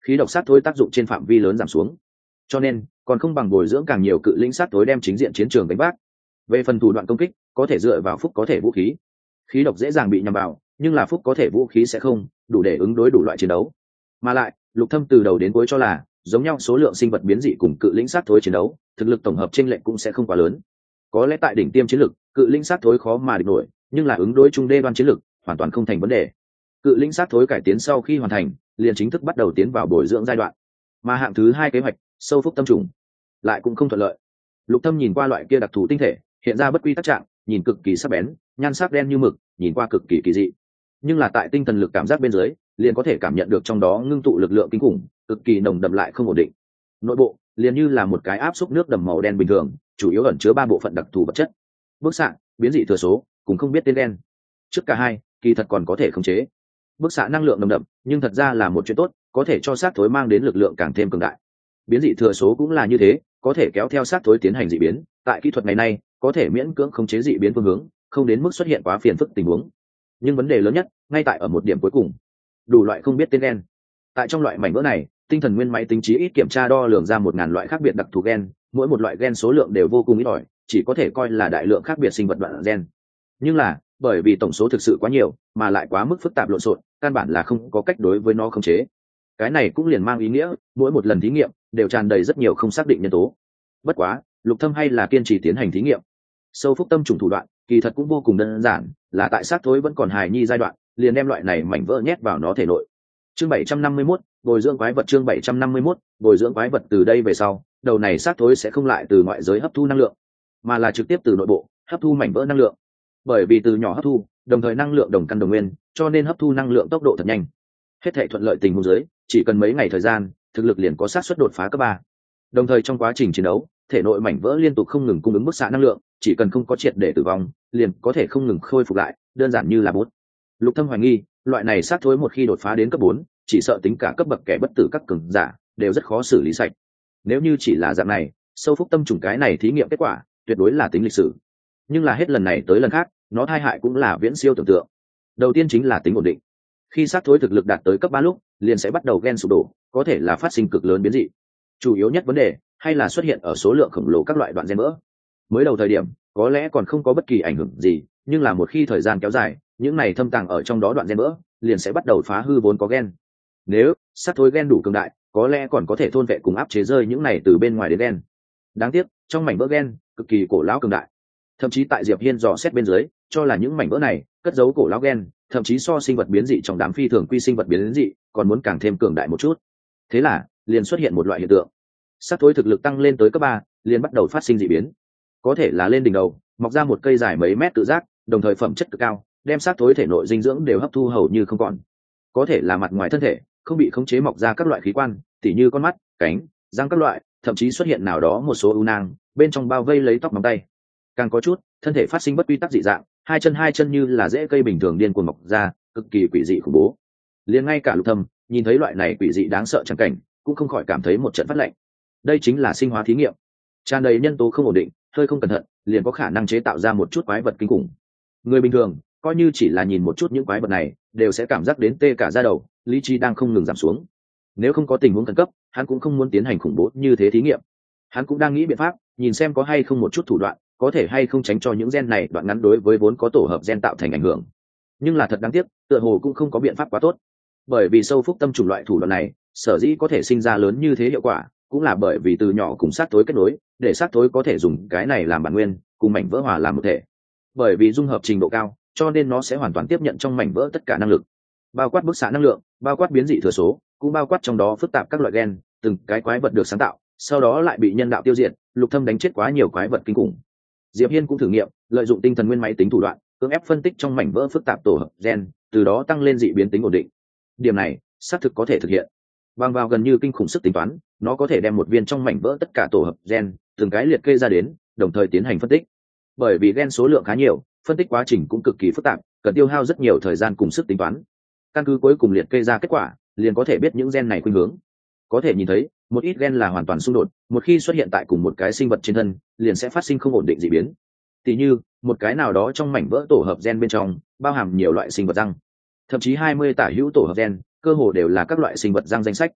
khí độc sát thối tác dụng trên phạm vi lớn giảm xuống, cho nên còn không bằng bồi dưỡng càng nhiều cự linh sát thối đem chính diện chiến trường đánh bác. Về phần thủ đoạn công kích, có thể dựa vào phúc có thể vũ khí, khí độc dễ dàng bị nhằm vào, nhưng là phúc có thể vũ khí sẽ không đủ để ứng đối đủ loại chiến đấu. Mà lại Lục Thâm từ đầu đến cuối cho là giống nhau số lượng sinh vật biến dị cùng cự linh sát thối chiến đấu, thực lực tổng hợp chênh lệch cũng sẽ không quá lớn. Có lẽ tại đỉnh tiêm chiến lực, cự linh sát thối khó mà địch nổi, nhưng là ứng đối trung đê đoan chiến lực hoàn toàn không thành vấn đề. Cự linh sát thối cải tiến sau khi hoàn thành, liền chính thức bắt đầu tiến vào bồi dưỡng giai đoạn. Mà hạng thứ 2 kế hoạch, sâu phúc tâm trùng, lại cũng không thuận lợi. Lục Thâm nhìn qua loại kia đặc thù tinh thể, hiện ra bất quy tắc trạng, nhìn cực kỳ sắc bén, nhan sắc đen như mực, nhìn qua cực kỳ kỳ dị. Nhưng là tại tinh thần lực cảm giác bên dưới, liền có thể cảm nhận được trong đó ngưng tụ lực lượng kinh khủng, cực kỳ nồng đậm lại không ổn định. Nội bộ liền như là một cái áp xúc nước đầm màu đen bình thường, chủ yếu ẩn chứa 3 bộ phận đặc thù vật chất: bức xạ, biến dị thừa số, cùng không biết tên đen. Trước cả hai, kỳ thật còn có thể khống chế. Bức xạ năng lượng nồng đậm, nhưng thật ra là một chuyện tốt, có thể cho sát thối mang đến lực lượng càng thêm cường đại. Biến dị thừa số cũng là như thế, có thể kéo theo sát thối tiến hành dị biến. Tại kỹ thuật ngày nay, có thể miễn cưỡng khống chế dị biến phương hướng, không đến mức xuất hiện quá phiền phức tình huống. Nhưng vấn đề lớn nhất ngay tại ở một điểm cuối cùng: đủ loại không biết tên gen. Tại trong loại mảnh vỡ này, tinh thần nguyên máy tính trí ít kiểm tra đo lường ra 1000 loại khác biệt đặc thù gen, mỗi một loại gen số lượng đều vô cùng ít ỏi, chỉ có thể coi là đại lượng khác biệt sinh vật đoạn gen. Nhưng là bởi vì tổng số thực sự quá nhiều, mà lại quá mức phức tạp lộn xộn, căn bản là không có cách đối với nó khống chế. Cái này cũng liền mang ý nghĩa mỗi một lần thí nghiệm đều tràn đầy rất nhiều không xác định nhân tố. Bất quá Lục Thâm hay là kiên trì tiến hành thí nghiệm. Sâu phúc tâm trùng thủ đoạn kỳ thật cũng vô cùng đơn giản, là tại sát thối vẫn còn hài nhi giai đoạn, liền đem loại này mảnh vỡ nhét vào nó thể nội. Chương 751, bồi dưỡng quái vật. Chương 751, bồi dưỡng quái vật. Từ đây về sau, đầu này sát thối sẽ không lại từ ngoại giới hấp thu năng lượng, mà là trực tiếp từ nội bộ hấp thu mảnh vỡ năng lượng. Bởi vì từ nhỏ hấp thu, đồng thời năng lượng đồng căn đồng nguyên, cho nên hấp thu năng lượng tốc độ thật nhanh. Hết thảy thuận lợi tình huống dưới, chỉ cần mấy ngày thời gian, thực lực liền có xác suất đột phá cấp 3. Đồng thời trong quá trình chiến đấu, thể nội mảnh vỡ liên tục không ngừng cung ứng bức xạ năng lượng, chỉ cần không có triệt để tử vong, liền có thể không ngừng khôi phục lại, đơn giản như là bút. Lục Thâm hoài nghi, loại này sát thối một khi đột phá đến cấp 4, chỉ sợ tính cả cấp bậc kẻ bất tử các cường giả đều rất khó xử lý sạch. Nếu như chỉ là dạng này, sâu phúc tâm trùng cái này thí nghiệm kết quả, tuyệt đối là tính lịch sử. Nhưng là hết lần này tới lần khác, nó tai hại cũng là viễn siêu tưởng tượng. Đầu tiên chính là tính ổn định. Khi sát thối thực lực đạt tới cấp 3 lúc, liền sẽ bắt đầu gen sụp đổ, có thể là phát sinh cực lớn biến dị. Chủ yếu nhất vấn đề hay là xuất hiện ở số lượng khổng lồ các loại đoạn gen vỡ. Mới đầu thời điểm, có lẽ còn không có bất kỳ ảnh hưởng gì, nhưng là một khi thời gian kéo dài, những này thâm tàng ở trong đó đoạn gen vỡ liền sẽ bắt đầu phá hư vốn có gen. Nếu sát thối gen đủ cường đại, có lẽ còn có thể thôn vệ cùng áp chế rơi những này từ bên ngoài đến gen. Đáng tiếc, trong mảnh vỡ gen cực kỳ cổ lão cường đại. Thậm chí tại Diệp Hiên dò xét bên dưới, cho là những mảnh vỡ này cất giấu cổ lão gen, thậm chí so sinh vật biến dị trong đám phi thường quy sinh vật biến dị còn muốn càng thêm cường đại một chút. Thế là liền xuất hiện một loại hiện tượng: sát thối thực lực tăng lên tới cấp 3, liền bắt đầu phát sinh dị biến. Có thể là lên đỉnh đầu mọc ra một cây dài mấy mét tự giác, đồng thời phẩm chất cực cao, đem sát thối thể nội dinh dưỡng đều hấp thu hầu như không còn. Có thể là mặt ngoài thân thể không bị khống chế mọc ra các loại khí quan, tỉ như con mắt, cánh, răng các loại, thậm chí xuất hiện nào đó một số u nang bên trong bao vây lấy tóc móng tay. Càng có chút thân thể phát sinh bất quy tắc dị dạng, hai chân như là rễ cây bình thường điên cuồng mọc ra, cực kỳ quỷ dị khủng bố. Liền ngay cả Lục Thâm nhìn thấy loại này quỷ dị đáng sợ chẳng cảnh, cũng không khỏi cảm thấy một trận phát lạnh. Đây chính là sinh hóa thí nghiệm, tràn đầy nhân tố không ổn định, hơi không cẩn thận liền có khả năng chế tạo ra một chút quái vật kinh khủng. Người bình thường coi như chỉ là nhìn một chút những quái vật này, đều sẽ cảm giác đến tê cả da đầu, lý trí đang không ngừng giảm xuống. Nếu không có tình huống khẩn cấp, hắn cũng không muốn tiến hành khủng bố như thế thí nghiệm. Hắn cũng đang nghĩ biện pháp, nhìn xem có hay không một chút thủ đoạn, có thể hay không tránh cho những gen này đoạn ngắn đối với vốn có tổ hợp gen tạo thành ảnh hưởng. Nhưng là thật đáng tiếc, tựa hồ cũng không có biện pháp quá tốt. Bởi vì sâu phúc tâm trùng loại thủ đoạn này, sở dĩ có thể sinh ra lớn như thế hiệu quả, cũng là bởi vì từ nhỏ cùng sát thối kết nối, để sát thối có thể dùng cái này làm bản nguyên, cùng mảnh vỡ hòa làm một thể. Bởi vì dung hợp trình độ cao, cho nên nó sẽ hoàn toàn tiếp nhận trong mảnh vỡ tất cả năng lực, bao quát bức xạ năng lượng, bao quát biến dị thừa số, cũng bao quát trong đó phức tạp các loại gen, từng cái quái vật được sáng tạo, sau đó lại bị nhân đạo tiêu diệt. Lục Thâm đánh chết quá nhiều quái vật kinh khủng. Diệp Hiên cũng thử nghiệm lợi dụng tinh thần nguyên máy tính thủ đoạn, cưỡng ép phân tích trong mảnh vỡ phức tạp tổ hợp gen, từ đó tăng lên dị biến tính ổn định. Điểm này xác thực có thể thực hiện. Bằng vào gần như kinh khủng sức tính toán, nó có thể đem một viên trong mảnh vỡ tất cả tổ hợp gen, từng cái liệt kê ra đến, đồng thời tiến hành phân tích. Bởi vì gen số lượng khá nhiều, phân tích quá trình cũng cực kỳ phức tạp, cần tiêu hao rất nhiều thời gian cùng sức tính toán. Căn cứ cuối cùng liệt kê ra kết quả, liền có thể biết những gen này khuynh hướng. Có thể nhìn thấy, một ít gen là hoàn toàn xung đột, một khi xuất hiện tại cùng một cái sinh vật trên thân, liền sẽ phát sinh không ổn định dị biến. Tỷ như, một cái nào đó trong mảnh vỡ tổ hợp gen bên trong, bao hàm nhiều loại sinh vật răng, thậm chí 20 tả hữu tổ hợp gen, cơ hồ đều là các loại sinh vật răng danh sách.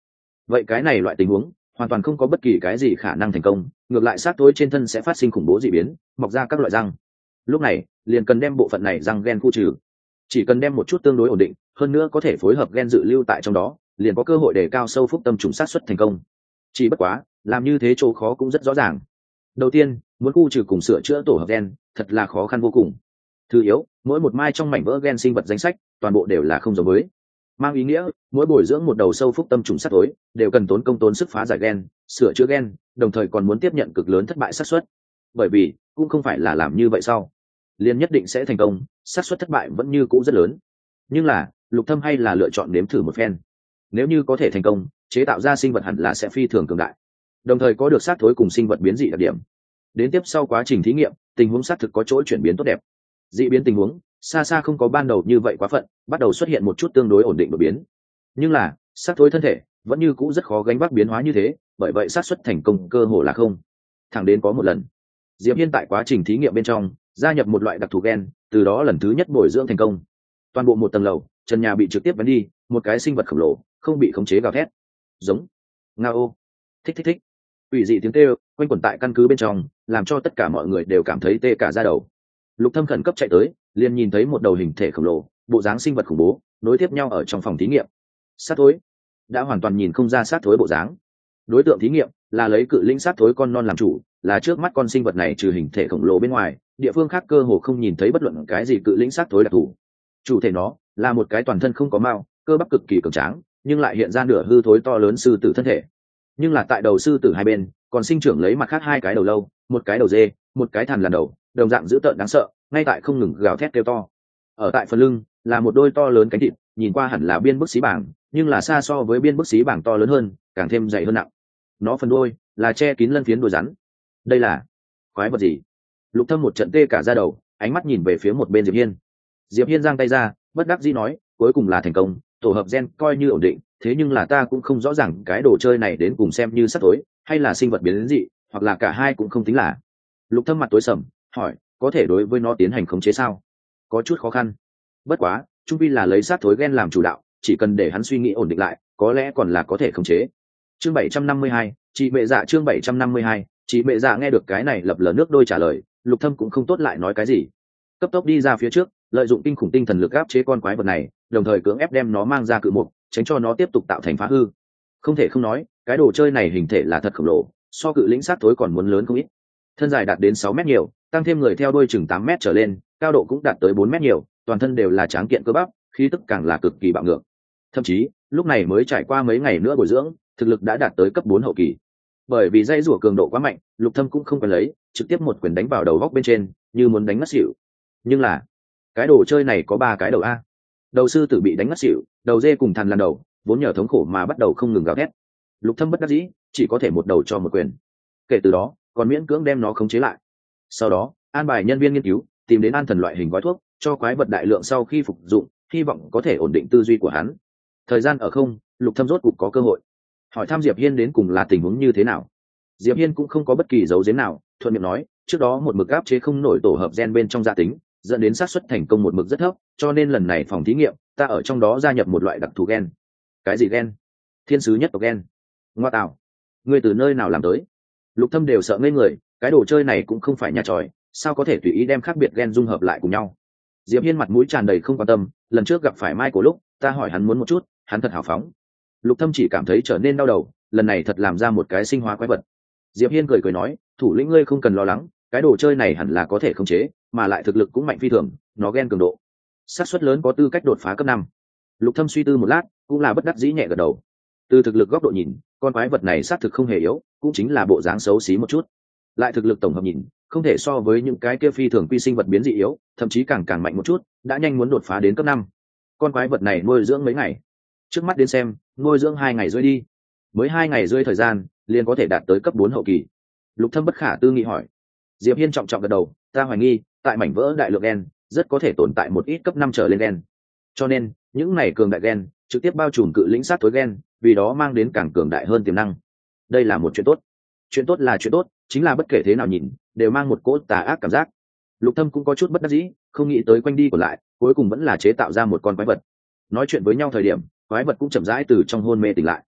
vậy cái này loại tình huống hoàn toàn không có bất kỳ cái gì khả năng thành công, ngược lại xác tối trên thân sẽ phát sinh khủng bố dị biến, mọc ra các loại răng. Lúc này liền cần đem bộ phận này răng gen khu trừ. Chỉ cần đem một chút tương đối ổn định hơn nữa có thể phối hợp gen dự lưu tại trong đó, liền có cơ hội để cao sâu phúc tâm trùng sát xuất thành công. Chỉ bất quá làm như thế chỗ khó cũng rất rõ ràng. Đầu tiên, muốn khu trừ cùng sửa chữa tổ hợp gen thật là khó khăn vô cùng. Thứ yếu, mỗi một mai trong mảnh vỡ gen sinh vật danh sách toàn bộ đều là không giống với, mang ý nghĩa mỗi bồi dưỡng một đầu sâu phúc tâm trùng sát tối đều cần tốn công tốn sức phá giải gen, sửa chữa gen, đồng thời còn muốn tiếp nhận cực lớn thất bại xác suất. Bởi vì cũng không phải là làm như vậy sau liền nhất định sẽ thành công, xác suất thất bại vẫn như cũ rất lớn. Nhưng là Lục Thâm hay là lựa chọn nếm thử một phen. Nếu như có thể thành công, chế tạo ra sinh vật hẳn là sẽ phi thường cường đại, đồng thời có được sát thối cùng sinh vật biến dị đặc điểm. Đến tiếp sau quá trình thí nghiệm, tình huống xác thực có chỗ chuyển biến tốt đẹp. Dị biến tình huống xa xa không có ban đầu như vậy quá phận, bắt đầu xuất hiện một chút tương đối ổn định đột biến. Nhưng là sát thối thân thể vẫn như cũ rất khó gánh vác biến hóa như thế, bởi vậy xác suất thành công cơ hồ là không. Thẳng đến có một lần, Diệp Hiên tại quá trình thí nghiệm bên trong gia nhập một loại đặc thù gen, từ đó lần thứ nhất bồi dưỡng thành công. Toàn bộ một tầng lầu trần nhà bị trực tiếp bắn đi, một cái sinh vật khổng lồ không bị khống chế gào thét, giống ngao, thích thích thích, ủy dị tiếng kêu quanh quẩn tại căn cứ bên trong, làm cho tất cả mọi người đều cảm thấy tê cả da đầu. Lục Thâm khẩn cấp chạy tới, liền nhìn thấy một đầu hình thể khổng lồ, bộ dáng sinh vật khủng bố nối tiếp nhau ở trong phòng thí nghiệm. Sát thối đã hoàn toàn nhìn không ra sát thối bộ dáng. Đối tượng thí nghiệm là lấy cự linh sát thối con non làm chủ, là trước mắt con sinh vật này trừ hình thể khổng lồ bên ngoài, địa phương khác cơ hồ không nhìn thấy bất luận cái gì cự linh sát thối đặc thù. Chủ thể nó là một cái toàn thân không có mao, cơ bắp cực kỳ cường tráng, nhưng lại hiện ra nửa hư thối to lớn sư tử thân thể. Nhưng là tại đầu sư tử hai bên còn sinh trưởng lấy mặt khác hai cái đầu lâu, một cái đầu dê, một cái thằn lằn đầu, đồng dạng dữ tợn đáng sợ, ngay tại không ngừng gào thét kêu to. Ở tại phần lưng là một đôi to lớn cánh thịt, nhìn qua hẳn là biên bức xí bảng, nhưng là xa so với biên bức xí bảng to lớn hơn, càng thêm dày hơn nặng. Nó phần đuôi là che kín lân phiến đuôi rắn. Đây là quái vật gì? Lục Thâm một trận tê cả da đầu, ánh mắt nhìn về phía một bên Diệp Hiên. Diệp Hiên giang tay ra, bất đắc dĩ nói, cuối cùng là thành công, tổ hợp gen coi như ổn định, thế nhưng là ta cũng không rõ ràng cái đồ chơi này đến cùng xem như sát tối hay là sinh vật biến dị, hoặc là cả hai cũng không tính là. Lục Thâm mặt tối sầm, hỏi, có thể đối với nó tiến hành khống chế sao? Có chút khó khăn. Bất quá, trung vi là lấy sát thối gen làm chủ đạo, chỉ cần để hắn suy nghĩ ổn định lại, có lẽ còn là có thể khống chế. Chương 752, chị mẹ dạ. Chương 752, chị mẹ dạ. Nghe được cái này lập lờ nước đôi trả lời, Lục Thâm cũng không tốt lại nói cái gì, cấp tốc đi ra phía trước, lợi dụng kinh khủng tinh thần lực áp chế con quái vật này, đồng thời cưỡng ép đem nó mang ra cự mục, tránh cho nó tiếp tục tạo thành phá hư. Không thể không nói, cái đồ chơi này hình thể là thật khổng lồ, so cự lĩnh sát thối còn muốn lớn không ít. Thân dài đạt đến 6 mét nhiều, tăng thêm người theo đuôi chừng 8 mét trở lên, cao độ cũng đạt tới 4 mét nhiều, toàn thân đều là tráng kiện cơ bắp, khí tức càng là cực kỳ bạo ngược. Thậm chí, lúc này mới trải qua mấy ngày nữa bồi dưỡng, thực lực đã đạt tới cấp 4 hậu kỳ. Bởi vì dây rủa cường độ quá mạnh, Lục Thâm cũng không cần lấy, trực tiếp một quyền đánh vào đầu góc bên trên, như muốn đánh ngất xỉu. Nhưng là, cái đồ chơi này có 3 cái đầu a. Đầu sư tử bị đánh ngất xỉu, đầu dê cùng thằn lằn đầu, vốn nhờ thống khổ mà bắt đầu không ngừng gào thét. Lục Thâm bất đắc dĩ, chỉ có thể một đầu cho một quyền. Kể từ đó, còn miễn cưỡng đem nó khống chế lại. Sau đó, an bài nhân viên nghiên cứu tìm đến an thần loại hình gói thuốc, cho quái vật đại lượng sau khi phục dụng, hy vọng có thể ổn định tư duy của hắn. Thời gian ở không, Lục Thâm rốt cục có cơ hội hỏi thăm Diệp Hiên đến cùng là tình huống như thế nào. Diệp Hiên cũng không có bất kỳ dấu giếm nào, thuận miệng nói, trước đó một mực áp chế không nổi tổ hợp gen bên trong gia tính, dẫn đến xác suất thành công một mực rất thấp, cho nên lần này phòng thí nghiệm ta ở trong đó gia nhập một loại đặc thù gen. Cái gì gen? Thiên sứ nhất tộc gen? Ngoa tạo, ngươi từ nơi nào làm tới? Lục Thâm đều sợ ngây người, cái đồ chơi này cũng không phải nhà tròi, sao có thể tùy ý đem khác biệt gen dung hợp lại cùng nhau? Diệp Hiên mặt mũi tràn đầy không quan tâm, lần trước gặp phải Mai của lúc ta hỏi hắn muốn một chút, hắn thật hào phóng. Lục Thâm chỉ cảm thấy trở nên đau đầu, lần này thật làm ra một cái sinh hóa quái vật. Diệp Hiên cười cười nói, thủ lĩnh ngươi không cần lo lắng, cái đồ chơi này hẳn là có thể khống chế, mà lại thực lực cũng mạnh phi thường, nó gen cường độ, xác suất lớn có tư cách đột phá cấp 5. Lục Thâm suy tư một lát, cũng là bất đắc dĩ nhẹ gật đầu. Từ thực lực góc độ nhìn, con quái vật này xác thực không hề yếu, cũng chính là bộ dáng xấu xí một chút. Lại thực lực tổng hợp nhìn, không thể so với những cái kia phi thường quy sinh vật biến dị yếu, thậm chí càng mạnh một chút, đã nhanh muốn đột phá đến cấp 5. Con quái vật này nuôi dưỡng mấy ngày? Trước mắt đến xem, nuôi dưỡng 2 ngày rưỡi đi. Mới 2 ngày rưỡi thời gian, liền có thể đạt tới cấp 4 hậu kỳ. Lục Thâm bất khả tư nghị hỏi. Diệp Hiên trọng trọng gật đầu, ta hoài nghi, tại mảnh vỡ đại lượng gen, rất có thể tồn tại một ít cấp 5 trở lên gen. Cho nên, những này cường đại gen, trực tiếp bao trùm cự lĩnh sát tối gen, vì đó mang đến càng cường đại hơn tiềm năng. Đây là một chuyện tốt. Chuyện tốt là chuyện tốt, chính là bất kể thế nào nhìn, đều mang một cỗ tà ác cảm giác. Lục Thâm cũng có chút bất đắc dĩ, không nghĩ tới quanh đi còn lại, cuối cùng vẫn là chế tạo ra một con quái vật. Nói chuyện với nhau thời điểm, quái vật cũng chậm rãi từ trong hôn mê tỉnh lại.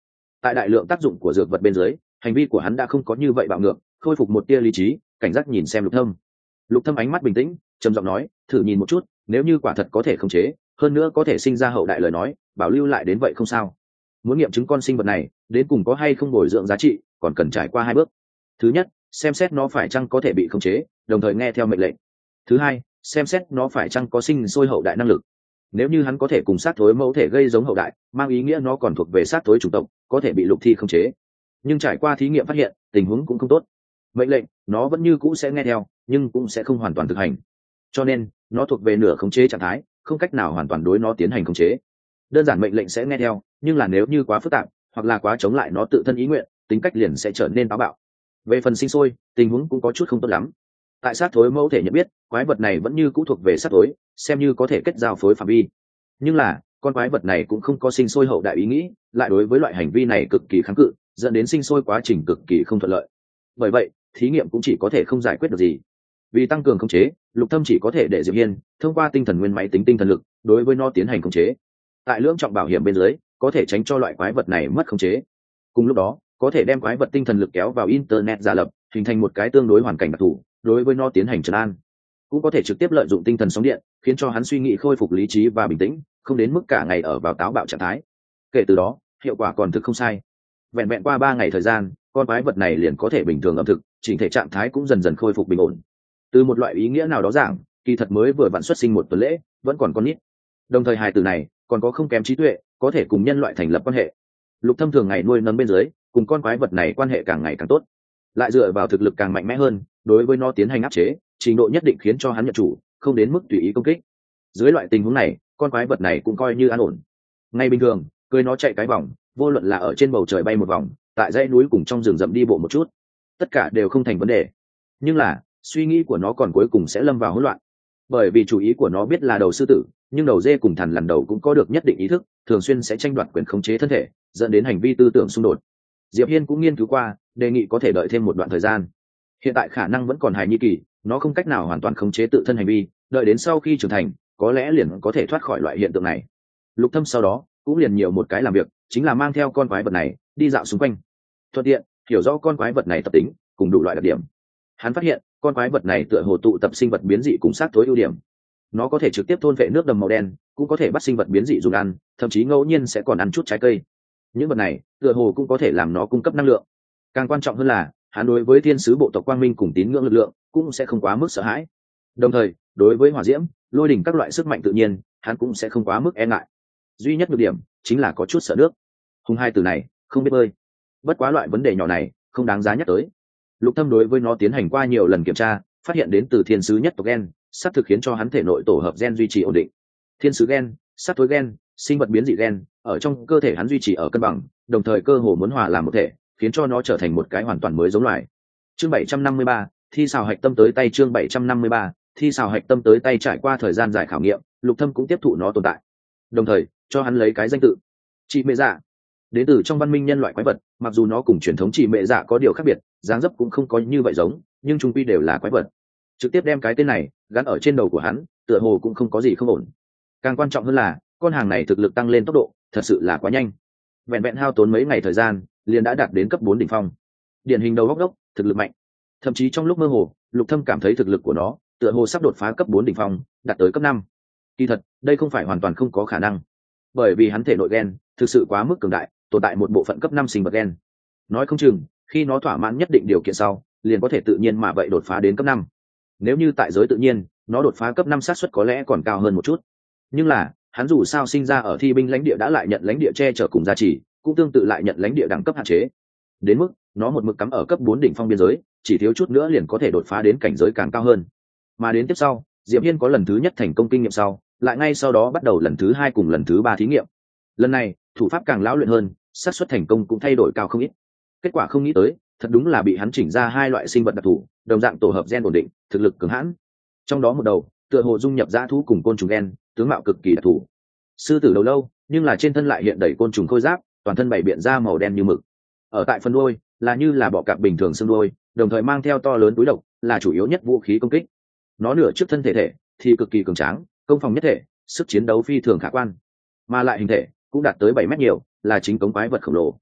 Tại đại lượng tác dụng của dược vật bên dưới, hành vi của hắn đã không có như vậy bạo ngược, khôi phục một tia lý trí, cảnh giác nhìn xem Lục Thâm. Lục Thâm ánh mắt bình tĩnh, trầm giọng nói, thử nhìn một chút, nếu như quả thật có thể khống chế, hơn nữa có thể sinh ra hậu đại lời nói, bảo lưu lại đến vậy không sao. Muốn nghiệm chứng con sinh vật này đến cùng có hay không bồi dưỡng giá trị, còn cần trải qua hai bước. Thứ nhất, xem xét nó phải chăng có thể bị khống chế, đồng thời nghe theo mệnh lệnh. Thứ hai, xem xét nó phải chăng có sinh sôi hậu đại năng lực. Nếu như hắn có thể cùng sát thối mẫu thể gây giống hậu đại, mang ý nghĩa nó còn thuộc về sát thối chủng tộc, có thể bị Lục Thi khống chế. Nhưng trải qua thí nghiệm phát hiện, tình huống cũng không tốt. Mệnh lệnh nó vẫn như cũ sẽ nghe theo, nhưng cũng sẽ không hoàn toàn thực hành. Cho nên nó thuộc về nửa khống chế trạng thái, không cách nào hoàn toàn đối nó tiến hành khống chế. Đơn giản mệnh lệnh sẽ nghe theo, nhưng là nếu như quá phức tạp hoặc là quá chống lại nó tự thân ý nguyện, tính cách liền sẽ trở nên táo bạo. Về phần sinh sôi, tình huống cũng có chút không tốt lắm. Tại sát thối mẫu thể nhận biết, quái vật này vẫn như cũ thuộc về sát thối, xem như có thể kết giao phối phạm vi. Nhưng là con quái vật này cũng không có sinh sôi hậu đại ý nghĩ, lại đối với loại hành vi này cực kỳ kháng cự, dẫn đến sinh sôi quá trình cực kỳ không thuận lợi. Bởi vậy thí nghiệm cũng chỉ có thể không giải quyết được gì. Vì tăng cường khống chế, Lục Thâm chỉ có thể để Diệp Hiên thông qua tinh thần nguyên máy tính tinh thần lực đối với nó tiến hành khống chế. Tại lưỡng trọng bảo hiểm bên dưới, có thể tránh cho loại quái vật này mất khống chế. Cùng lúc đó, có thể đem quái vật tinh thần lực kéo vào internet giả lập, hình thành một cái tương đối hoàn cảnh đặc thù, đối với nó tiến hành trấn an. Cũng có thể trực tiếp lợi dụng tinh thần sóng điện, khiến cho hắn suy nghĩ khôi phục lý trí và bình tĩnh, không đến mức cả ngày ở vào táo bạo trạng thái. Kể từ đó, hiệu quả còn thực không sai. Vẹn vẹn qua 3 ngày thời gian, con quái vật này liền có thể bình thường ẩm thực, chỉnh thể trạng thái cũng dần dần khôi phục bình ổn. Từ một loại ý nghĩa nào đó giảng, kỳ thật mới vừa vặn xuất sinh một tuần lễ, vẫn còn con nít. Đồng thời hài tử này còn có không kém trí tuệ, có thể cùng nhân loại thành lập quan hệ. Lục Thâm thường ngày nuôi nấng bên dưới, cùng con quái vật này quan hệ càng ngày càng tốt, lại dựa vào thực lực càng mạnh mẽ hơn, đối với nó tiến hành áp chế, trình độ nhất định khiến cho hắn nhận chủ, không đến mức tùy ý công kích. Dưới loại tình huống này, con quái vật này cũng coi như an ổn. Ngay bình thường, cười nó chạy cái vòng, vô luận là ở trên bầu trời bay một vòng, tại dãy núi cùng trong rừng rậm đi bộ một chút, tất cả đều không thành vấn đề. Nhưng là suy nghĩ của nó còn cuối cùng sẽ lâm vào hỗn loạn, bởi vì chủ ý của nó biết là đầu sư tử, nhưng đầu dê cùng thằn lằn đầu cũng có được nhất định ý thức, thường xuyên sẽ tranh đoạt quyền khống chế thân thể, dẫn đến hành vi tư tưởng xung đột. Diệp Hiên cũng nghiên cứu qua, đề nghị có thể đợi thêm một đoạn thời gian. Hiện tại khả năng vẫn còn hài nhi kỳ, nó không cách nào hoàn toàn khống chế tự thân hành vi, đợi đến sau khi trưởng thành, có lẽ liền có thể thoát khỏi loại hiện tượng này. Lục Thâm sau đó cũng liền nhiều một cái làm việc, chính là mang theo con quái vật này đi dạo xung quanh, thuận tiện hiểu rõ con quái vật này tập tính cùng đủ loại đặc điểm. Hắn phát hiện con quái vật này tựa hồ tụ tập sinh vật biến dị cùng sát thối ưu điểm. Nó có thể trực tiếp thôn vệ nước đầm màu đen, cũng có thể bắt sinh vật biến dị dùng ăn, thậm chí ngẫu nhiên sẽ còn ăn chút trái cây. Những vật này tựa hồ cũng có thể làm nó cung cấp năng lượng. Càng quan trọng hơn là hắn đối với thiên sứ bộ tộc quang minh cùng tín ngưỡng lực lượng cũng sẽ không quá mức sợ hãi. Đồng thời đối với hỏa diễm, lôi đỉnh các loại sức mạnh tự nhiên, hắn cũng sẽ không quá mức e ngại. Duy nhất nhược điểm chính là có chút sợ nước. Hùng hai từ này không biết bơi, bất quá loại vấn đề nhỏ này không đáng giá nhắc tới. Lục Thâm đối với nó tiến hành qua nhiều lần kiểm tra, phát hiện đến từ thiên sứ nhất tộc gen, sắp thực khiến cho hắn thể nội tổ hợp gen duy trì ổn định. Thiên sứ gen, sát thối gen, sinh vật biến dị gen ở trong cơ thể hắn duy trì ở cân bằng, đồng thời cơ hồ muốn hòa làm một thể, khiến cho nó trở thành một cái hoàn toàn mới giống loài. Chương 753, thi xào hạch tâm tới tay. Chương 753, thi xào hạch tâm tới tay. Trải qua thời gian dài khảo nghiệm, Lục Thâm cũng tiếp thụ nó tồn tại, đồng thời cho hắn lấy cái danh tự chị mẹ dạ. Đến từ trong văn minh nhân loại quái vật, mặc dù nó cùng truyền thống chị mẹ dạ có điều khác biệt, dáng dấp cũng không có như vậy giống, nhưng chung quy đều là quái vật. Trực tiếp đem cái tên này gắn ở trên đầu của hắn, tựa hồ cũng không có gì không ổn. Càng quan trọng hơn là con hàng này thực lực tăng lên tốc độ thật sự là quá nhanh, vẹn vẹn hao tốn mấy ngày thời gian liền đã đạt đến cấp 4 đỉnh phong. Điển hình đầu góc đốc, thực lực mạnh. Thậm chí trong lúc mơ hồ, Lục Thâm cảm thấy thực lực của nó tựa hồ sắp đột phá cấp 4 đỉnh phong, đạt tới cấp 5. Kỳ thật đây không phải hoàn toàn không có khả năng, bởi vì hắn thể nội gen thực sự quá mức cường đại, tồn tại một bộ phận cấp 5 sinh vật gen. Nói không chừng khi nó thỏa mãn nhất định điều kiện sau, liền có thể tự nhiên mà vậy đột phá đến cấp 5. Nếu như tại giới tự nhiên, nó đột phá cấp 5 xác suất có lẽ còn cao hơn một chút. Nhưng là hắn dù sao sinh ra ở thi binh lãnh địa, đã lại nhận lãnh địa che chở cùng gia trì, cũng tương tự lại nhận lãnh địa đẳng cấp hạn chế, đến mức nó một mực cắm ở cấp 4 đỉnh phong biên giới, chỉ thiếu chút nữa liền có thể đột phá đến cảnh giới càng cao hơn. Mà đến tiếp sau, Diệp Hiên có lần thứ nhất thành công kinh nghiệm sau, lại ngay sau đó bắt đầu lần thứ 2 cùng lần thứ 3 thí nghiệm. Lần này thủ pháp càng lão luyện hơn, xác suất thành công cũng thay đổi cao không ít. Kết quả không nghĩ tới, thật đúng là bị hắn chỉnh ra hai loại sinh vật đặc thù, đồng dạng tổ hợp gen ổn định, thực lực cường hãn. Trong đó một đầu tựa hồ dung nhập dã thú cùng côn trùng gen, tướng mạo cực kỳ đặc thù. Sư tử đầu lâu, nhưng là trên thân lại hiện đầy côn trùng khôi giáp, toàn thân bày biện ra màu đen như mực. Ở tại phần đuôi là như là bọ cạp bình thường xương đuôi, đồng thời mang theo to lớn túi độc, là chủ yếu nhất vũ khí công kích. Nó nửa trước thân thể thì cực kỳ cường tráng, công phòng nhất thể, sức chiến đấu phi thường khả quan, mà lại hình thể cũng đạt tới 7 mét nhiều, là chính cống quái vật khổng lồ.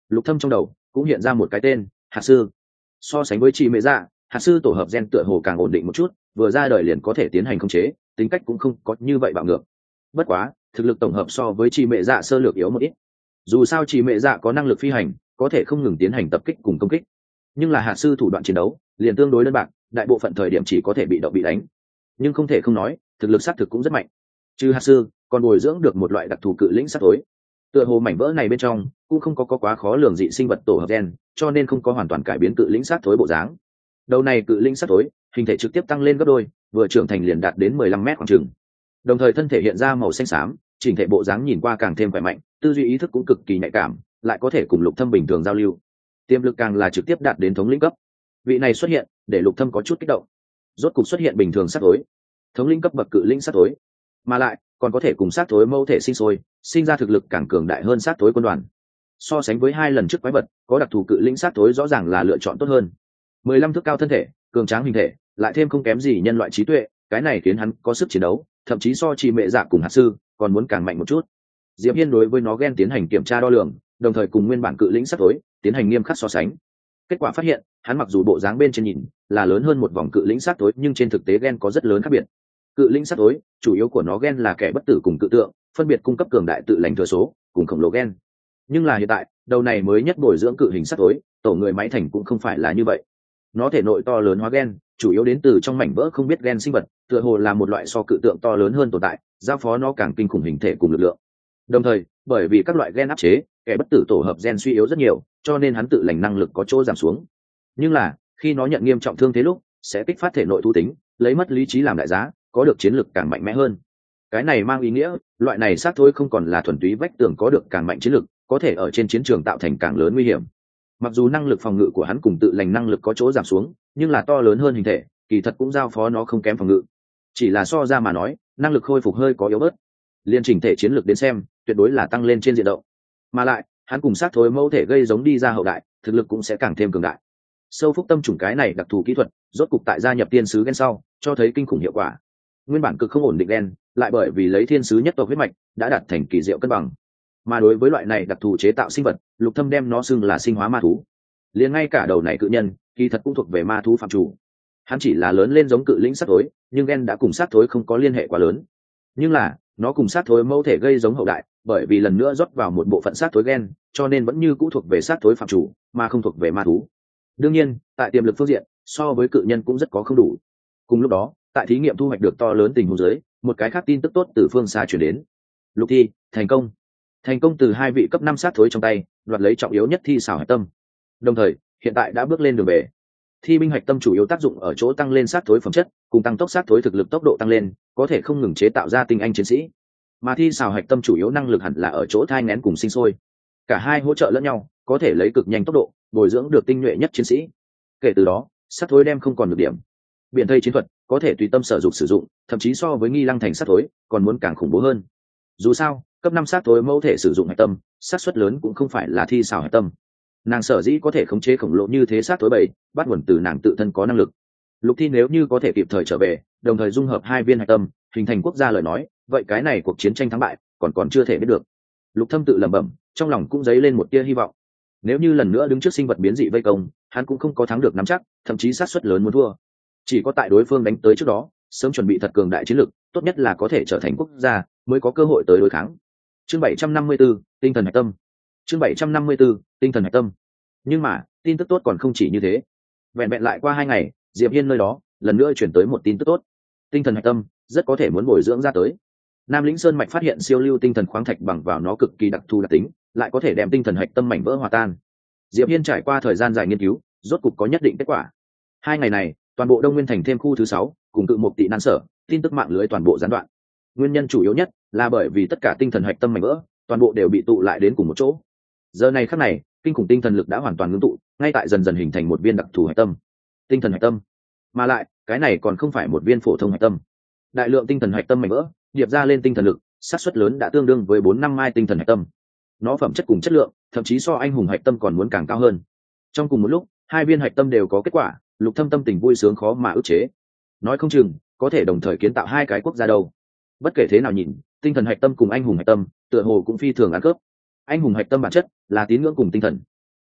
Lục Thâm trong đầu cũng hiện ra một cái tên, hạt sư. So sánh với chị mẹ dạ, hạt sư tổ hợp gen tựa hồ càng ổn định một chút, vừa ra đời liền có thể tiến hành khống chế, tính cách cũng không có như vậy bạo ngược. Bất quá thực lực tổng hợp so với chị mẹ dạ sơ lược yếu một ít. Dù sao chị mẹ dạ có năng lực phi hành, có thể không ngừng tiến hành tập kích cùng công kích, nhưng là hạt sư thủ đoạn chiến đấu liền tương đối đơn bạc, đại bộ phận thời điểm chỉ có thể bị động bị đánh. Nhưng không thể không nói, thực lực sát thực cũng rất mạnh. Trừ hạt sư, còn bồi dưỡng được một loại đặc thù cự lĩnh sát tối. Tựa hồ mảnh vỡ này bên trong cũng không có quá khó lường dị sinh vật tổ hợp gen, cho nên không có hoàn toàn cải biến cự lĩnh sát thối bộ dáng. Đầu này cự lĩnh sát thối hình thể trực tiếp tăng lên gấp đôi, vừa trưởng thành liền đạt đến 15 mét khoảng chừng. Đồng thời thân thể hiện ra màu xanh xám, chỉnh thể bộ dáng nhìn qua càng thêm khỏe mạnh, tư duy ý thức cũng cực kỳ nhạy cảm, lại có thể cùng Lục Thâm bình thường giao lưu. Tiềm lực càng là trực tiếp đạt đến thống lĩnh cấp. Vị này xuất hiện, để Lục Thâm có chút kích động. Rốt cục xuất hiện bình thường sát thối, thống lĩnh cấp bậc cự lĩnh sát thối, mà lại còn có thể cùng sát thối mâu thể sinh sôi, sinh ra thực lực càng cường đại hơn sát thối quân đoàn. So sánh với 2 lần trước quái vật, có đặc thù cự lĩnh sát thối rõ ràng là lựa chọn tốt hơn. 15 thước cao thân thể, cường tráng hình thể, lại thêm không kém gì nhân loại trí tuệ, cái này khiến hắn có sức chiến đấu, thậm chí so chi mẹ dạ cùng hạt sư còn muốn càng mạnh một chút. Diệp Hiên đối với nó gen tiến hành kiểm tra đo lường, đồng thời cùng nguyên bản cự lĩnh sát thối tiến hành nghiêm khắc so sánh. Kết quả phát hiện, hắn mặc dù bộ dáng bên trên nhìn là lớn hơn một vòng cự lĩnh sát thối, nhưng trên thực tế gen có rất lớn khác biệt. Cự lĩnh sát thối, chủ yếu của nó gen là kẻ bất tử cùng cự tượng, phân biệt cung cấp cường đại tự lành thừa số cùng khổng lồ gen. Nhưng là hiện tại, đầu này mới nhất bồi dưỡng cự hình sát thối, tổ người máy thành cũng không phải là như vậy. Nó thể nội to lớn hóa gen, chủ yếu đến từ trong mảnh vỡ không biết gen sinh vật, tựa hồ là một loại so cự tượng to lớn hơn tồn tại, giao phó nó càng kinh khủng hình thể cùng lực lượng. Đồng thời, bởi vì các loại gen áp chế, kẻ bất tử tổ hợp gen suy yếu rất nhiều, cho nên hắn tự lành năng lực có chỗ giảm xuống. Nhưng là, khi nó nhận nghiêm trọng thương thế lúc, sẽ kích phát thể nội thú tính, lấy mất lý trí làm đại giá, có được chiến lực càng mạnh mẽ hơn. Cái này mang ý nghĩa, loại này sát thối không còn là thuần túy vách tường có được càng mạnh chiến lực, có thể ở trên chiến trường tạo thành càng lớn nguy hiểm. Mặc dù năng lực phòng ngự của hắn cùng tự lành năng lực có chỗ giảm xuống, nhưng là to lớn hơn hình thể, kỳ thật cũng giao phó nó không kém phòng ngự. Chỉ là so ra mà nói, năng lực khôi phục hơi có yếu bớt. Liên chỉnh thể chiến lược đến xem, tuyệt đối là tăng lên trên diện rộng. Mà lại, hắn cùng sát thối mẫu thể gây giống đi ra hậu đại, thực lực cũng sẽ càng thêm cường đại. Sâu phúc tâm chủng cái này đặc thù kỹ thuật, rốt cục tại gia nhập tiên sứ gen sau, cho thấy kinh khủng hiệu quả. Nguyên bản cực không ổn định gen, lại bởi vì lấy thiên sứ nhất tộc huyết mạch, đã đạt thành kỳ diệu cân bằng. Mà đối với loại này đặc thù chế tạo sinh vật, Lục Thâm đem nó xưng là sinh hóa ma thú. Liền ngay cả đầu này cự nhân, kỳ thật cũng thuộc về ma thú phạm chủ. Hắn chỉ là lớn lên giống cự lĩnh sát thối, nhưng gen đã cùng sát thối không có liên hệ quá lớn. Nhưng là, nó cùng sát thối mẫu thể gây giống hậu đại, bởi vì lần nữa rót vào một bộ phận sát thối gen, cho nên vẫn như cũ thuộc về sát thối phạm chủ, mà không thuộc về ma thú. Đương nhiên, tại tiềm lực phương diện, so với cự nhân cũng rất có không đủ. Cùng lúc đó, tại thí nghiệm thu hoạch được to lớn tình huống dưới, một cái khác tin tức tốt từ phương xa truyền đến. Lục thi thành công từ 2 vị cấp 5 sát thối trong tay, đoạt lấy trọng yếu nhất thi xảo hạch tâm. Đồng thời, hiện tại đã bước lên đường về. Thi binh hạch tâm chủ yếu tác dụng ở chỗ tăng lên sát thối phẩm chất, cùng tăng tốc sát thối thực lực tốc độ tăng lên, có thể không ngừng chế tạo ra tinh anh chiến sĩ. Mà thi xảo hạch tâm chủ yếu năng lực hẳn là ở chỗ thai nghén cùng sinh sôi. Cả hai hỗ trợ lẫn nhau, có thể lấy cực nhanh tốc độ bồi dưỡng được tinh nhuệ nhất chiến sĩ. Kể từ đó, sát thối đem không còn được điểm. Biển thây chiến thuật có thể tùy tâm sử dụng, thậm chí so với nghi lăng thành sát thối còn muốn càng khủng bố hơn. Dù sao, cấp 5 sát thối mẫu thể sử dụng hạch tâm, xác suất lớn cũng không phải là thi xảo hạch tâm. Nàng sở dĩ có thể khống chế khổng lồ như thế sát thối bảy, bắt nguồn từ nàng tự thân có năng lực. Lục thi nếu như có thể kịp thời trở về, đồng thời dung hợp 2 viên hạch tâm, hình thành quốc gia lời nói, vậy cái này cuộc chiến tranh thắng bại còn chưa thể biết được. Lục Thâm tự lẩm bẩm, trong lòng cũng dấy lên một tia hy vọng. Nếu như lần nữa đứng trước sinh vật biến dị vây công, hắn cũng không có thắng được nắm chắc, thậm chí xác suất lớn muốn thua. Chỉ có tại đối phương đánh tới trước đó, sớm chuẩn bị thật cường đại chiến lực, tốt nhất là có thể trở thành quốc gia, mới có cơ hội tới đối kháng. Chương 754, tinh thần hạch tâm. Chương 754, tinh thần hạch tâm. Nhưng mà, tin tức tốt còn không chỉ như thế. Vẹn vẹn lại qua 2 ngày, Diệp Hiên nơi đó lần nữa chuyển tới một tin tức tốt. Tinh thần hạch tâm rất có thể muốn bồi dưỡng ra tới. Nam Lĩnh Sơn mạch phát hiện siêu lưu tinh thần khoáng thạch bằng vào nó cực kỳ đặc thù đặc tính, lại có thể đem tinh thần hạch tâm mảnh vỡ hòa tan. Diệp Hiên trải qua thời gian dài nghiên cứu, rốt cục có nhất định kết quả. 2 ngày này, toàn bộ Đông Nguyên thành thêm khu thứ 6, cùng cự một tị nan sở, tin tức mạng lưới toàn bộ gián đoạn. Nguyên nhân chủ yếu nhất là bởi vì tất cả tinh thần hạch tâm mảnh vỡ, toàn bộ đều bị tụ lại đến cùng một chỗ. Giờ này khắc này, kinh khủng tinh thần lực đã hoàn toàn ngưng tụ, ngay tại dần dần hình thành một viên đặc thù hạch tâm. Tinh thần hạch tâm, mà lại, cái này còn không phải một viên phổ thông hạch tâm. Đại lượng tinh thần hạch tâm mảnh vỡ, điệp ra lên tinh thần lực, xác suất lớn đã tương đương với 4-5 mai tinh thần hạch tâm. Nó phẩm chất cùng chất lượng, thậm chí so anh hùng hạch tâm còn muốn càng cao hơn. Trong cùng một lúc, 2 viên hạch tâm đều có kết quả, Lục Thâm tâm tình vui sướng khó mà ức chế. Nói không chừng, có thể đồng thời kiến tạo 2 cái quốc gia đâu. Bất kể thế nào nhìn, tinh thần hạch tâm cùng anh hùng hạch tâm, tựa hồ cũng phi thường ăn khớp. Anh hùng hạch tâm bản chất là tín ngưỡng cùng tinh thần,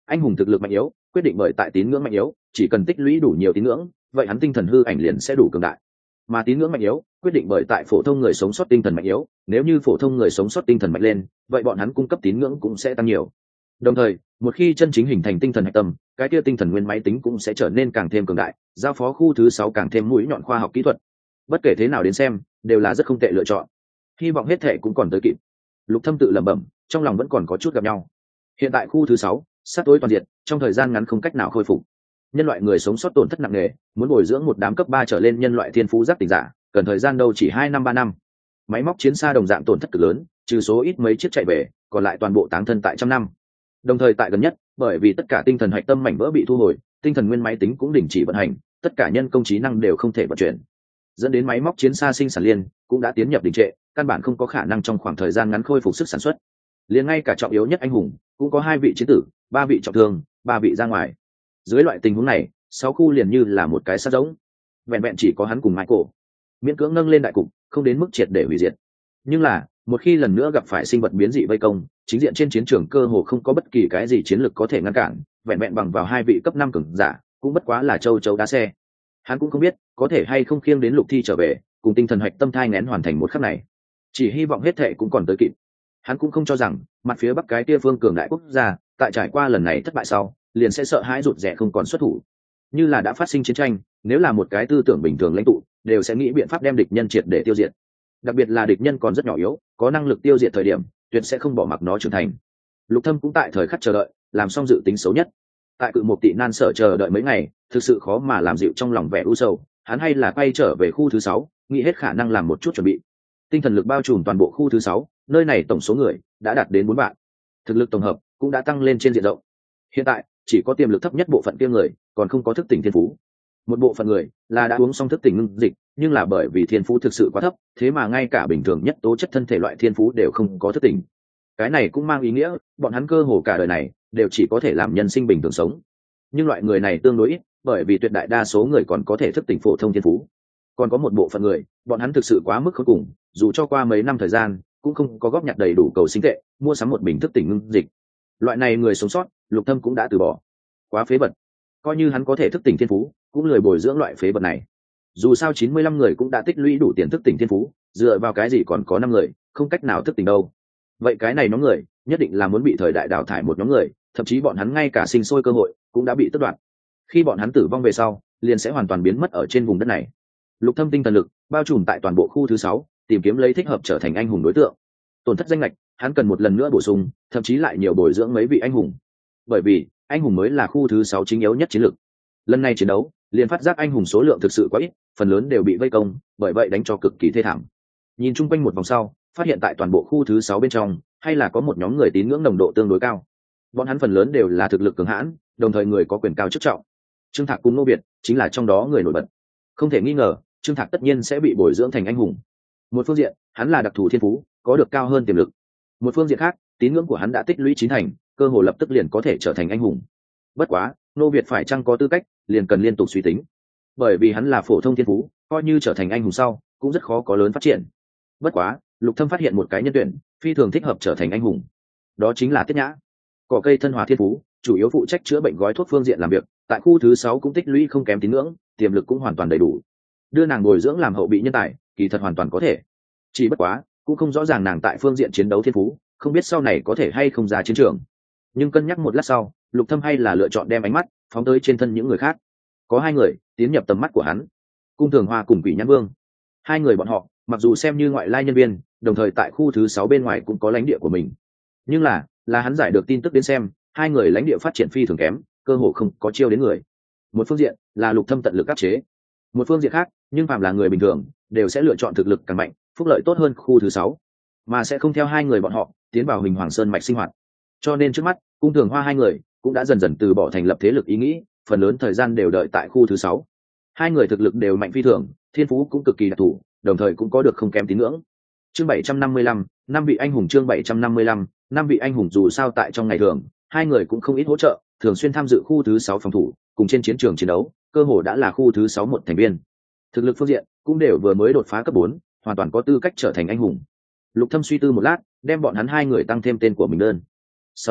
Anh hùng thực lực mạnh yếu quyết định bởi tại tín ngưỡng mạnh yếu, chỉ cần tích lũy đủ nhiều tín ngưỡng, vậy hắn tinh thần hư ảnh liền sẽ đủ cường đại. Mà tín ngưỡng mạnh yếu quyết định bởi tại phổ thông người sống sót tinh thần mạnh yếu, nếu như phổ thông người sống sót tinh thần mạnh lên, vậy bọn hắn cung cấp tín ngưỡng cũng sẽ tăng nhiều. Đồng thời, một khi chân chính hình thành tinh thần hạch tâm, cái kia tinh thần nguyên máy tính cũng sẽ trở nên càng thêm cường đại, giao phó khu thứ 6 càng thêm mũi nhọn khoa học kỹ thuật. Bất kể thế nào đến xem, đều là rất không tệ lựa chọn. Hy vọng hết thệ cũng còn tới kịp. Lục Thâm tự lẩm bẩm, trong lòng vẫn còn có chút gặp nhau. Hiện tại khu thứ 6 sắp tối toàn diện, trong thời gian ngắn không cách nào khôi phục. Nhân loại người sống sót tổn thất nặng nề, muốn bồi dưỡng một đám cấp 3 trở lên nhân loại thiên phú giác tỉnh giả, cần thời gian đâu chỉ 2 năm 3 năm. Máy móc chiến xa đồng dạng tổn thất cực lớn, trừ số ít mấy chiếc chạy về, còn lại toàn bộ táng thân tại trăm năm. Đồng thời tại gần nhất, bởi vì tất cả tinh thần hạch tâm mảnh vỡ bị thu hồi, tinh thần nguyên máy tính cũng đình chỉ vận hành, tất cả nhân công trí năng đều không thể vận chuyển, dẫn đến máy móc chiến xa sinh sản liên cũng đã tiến nhập đình trệ, căn bản không có khả năng trong khoảng thời gian ngắn khôi phục sức sản xuất. Liền ngay cả trọng yếu nhất anh hùng cũng có 2 vị chiến tử, 3 vị trọng thương, 3 vị ra ngoài. Dưới loại tình huống này, 6 khu liền như là một cái xác giống, vẹn vẹn chỉ có hắn cùng Michael miễn cưỡng nâng lên đại cục, không đến mức triệt để hủy diệt. Nhưng là một khi lần nữa gặp phải sinh vật biến dị vây công, chính diện trên chiến trường cơ hồ không có bất kỳ cái gì chiến lược có thể ngăn cản, vẹn vẹn bằng vào 2 vị cấp 5 cường giả cũng bất quá là châu chấu đá xe. Hắn cũng không biết có thể hay không khiêng đến Lục Thi trở về, cùng tinh thần hạch tâm thai nghén hoàn thành một khắc này. Chỉ hy vọng hết thệ cũng còn tới kịp. Hắn cũng không cho rằng mặt phía bắc cái kia phương cường đại quốc gia tại trải qua lần này thất bại sau liền sẽ sợ hãi rụt rè không còn xuất thủ. Như là đã phát sinh chiến tranh, nếu là một cái tư tưởng bình thường lãnh tụ đều sẽ nghĩ biện pháp đem địch nhân triệt để tiêu diệt, đặc biệt là địch nhân còn rất nhỏ yếu, có năng lực tiêu diệt thời điểm tuyệt sẽ không bỏ mặc nó trưởng thành. Lục Thâm cũng tại thời khắc chờ đợi, làm xong dự tính xấu nhất. Tại cự một tị nan sở chờ đợi mấy ngày, thực sự khó mà làm dịu trong lòng vẻ u sầu, hắn hay là quay trở về khu thứ 6, nghĩ hết khả năng làm một chút chuẩn bị. Tinh thần lực bao trùm toàn bộ khu thứ 6, nơi này tổng số người đã đạt đến 4 vạn. Thực lực tổng hợp cũng đã tăng lên trên diện rộng. Hiện tại, chỉ có tiềm lực thấp nhất bộ phận kia người, còn không có thức tỉnh thiên phú. Một bộ phận người là đã uống xong thức tỉnh ngưng dịch, nhưng là bởi vì thiên phú thực sự quá thấp, thế mà ngay cả bình thường nhất tố chất thân thể loại thiên phú đều không có thức tỉnh. Cái này cũng mang ý nghĩa, bọn hắn cơ hồ cả đời này đều chỉ có thể làm nhân sinh bình thường sống. Nhưng loại người này tương đối ít, bởi vì tuyệt đại đa số người còn có thể thức tỉnh phổ thông thiên phú. Còn có một bộ phận người, bọn hắn thực sự quá mức khốn cùng, dù cho qua mấy năm thời gian, cũng không có góp nhặt đầy đủ cầu sinh tệ, mua sắm một bình thức tỉnh ngưng dịch. Loại này người sống sót, Lục Thâm cũng đã từ bỏ. Quá phế vật. Coi như hắn có thể thức tỉnh thiên phú, cũng lười bồi dưỡng loại phế vật này. Dù sao 95 người cũng đã tích lũy đủ tiền thức tỉnh thiên phú, dựa vào cái gì còn có 5 người không cách nào thức tỉnh đâu. Vậy cái này nhóm người, nhất định là muốn bị thời đại đào thải một nhóm người, thậm chí bọn hắn ngay cả sinh sôi cơ hội cũng đã bị tước đoạt. Khi bọn hắn tử vong về sau, liền sẽ hoàn toàn biến mất ở trên vùng đất này. Lục Thâm tinh thần lực bao trùm tại toàn bộ khu thứ 6, tìm kiếm lấy thích hợp trở thành anh hùng đối tượng. Tổn thất danh lệch, hắn cần một lần nữa bổ sung, thậm chí lại nhiều bồi dưỡng mấy vị anh hùng. Bởi vì, anh hùng mới là khu thứ 6 chính yếu nhất chiến lực. Lần này chiến đấu, liền phát giác anh hùng số lượng thực sự quá ít, phần lớn đều bị vây công, bởi vậy đánh cho cực kỳ thê thảm. Nhìn chung quanh một vòng sau, phát hiện tại toàn bộ khu thứ 6 bên trong, hay là có một nhóm người tín ngưỡng nồng độ tương đối cao. Bọn hắn phần lớn đều là thực lực cường hãn, đồng thời người có quyền cao chức trọng. Trương Thạc cùng Ngô Việt chính là trong đó người nổi bật. Không thể nghi ngờ, Trương Thạc tất nhiên sẽ bị bồi dưỡng thành anh hùng. Một phương diện, hắn là đặc thù thiên phú, có được cao hơn tiềm lực. Một phương diện khác, tín ngưỡng của hắn đã tích lũy chín thành, cơ hồ lập tức liền có thể trở thành anh hùng. Bất quá, Ngô Việt phải chăng có tư cách, liền cần liên tục suy tính. Bởi vì hắn là phổ thông thiên phú, coi như trở thành anh hùng sau, cũng rất khó có lớn phát triển. Bất quá, Lục Thâm phát hiện một cái nhân tuyển, phi thường thích hợp trở thành anh hùng. Đó chính là Tiết Nhã. Cỏ cây thân hòa thiên phú, chủ yếu phụ trách chữa bệnh gói thuốc phương diện làm việc, tại khu thứ 6 cũng tích lũy không kém tín ngưỡng, tiềm lực cũng hoàn toàn đầy đủ. Đưa nàng bồi dưỡng làm hậu bị nhân tài, kỳ thật hoàn toàn có thể. Chỉ bất quá, cũng không rõ ràng nàng tại phương diện chiến đấu thiên phú, không biết sau này có thể hay không ra chiến trường. Nhưng cân nhắc một lát sau, Lục Thâm hay là lựa chọn đem ánh mắt phóng tới trên thân những người khác. Có 2 người tiến nhập tầm mắt của hắn, Cung Thường Hoa cùng Quỷ Nhãn Vương. 2 người bọn họ, mặc dù xem như ngoại lai nhân viên, đồng thời tại khu thứ 6 bên ngoài cũng có lãnh địa của mình. Nhưng là hắn giải được tin tức đến xem, 2 người lãnh địa phát triển phi thường kém, cơ hồ không có chiêu đến người. Một phương diện là Lục Thâm tận lực áp chế, một phương diện khác, nhưng phàm là người bình thường đều sẽ lựa chọn thực lực càng mạnh, phúc lợi tốt hơn khu thứ 6, mà sẽ không theo 2 người bọn họ tiến vào Huỳnh Hoàng Sơn mạch sinh hoạt. Cho nên trước mắt, Cung Thường Hoa 2 người cũng đã dần dần từ bỏ thành lập thế lực ý nghĩ, phần lớn thời gian đều đợi tại khu thứ 6. 2 người thực lực đều mạnh phi thường, thiên phú cũng cực kỳ đặc thù, đồng thời cũng có được không kém tín ngưỡng. Chương 755, 5 vị anh hùng. Chương 755, 5 vị anh hùng. Dù sao tại trong ngày thường, 2 người cũng không ít hỗ trợ, thường xuyên tham dự khu thứ 6 phòng thủ, cùng trên chiến trường chiến đấu, cơ hồ đã là khu thứ 6 một thành viên. Thực lực phương diện cũng đều vừa mới đột phá cấp 4, hoàn toàn có tư cách trở thành anh hùng. Lục Thâm suy tư một lát, đem bọn hắn 2 người tăng thêm tên của mình đơn. Sau đó,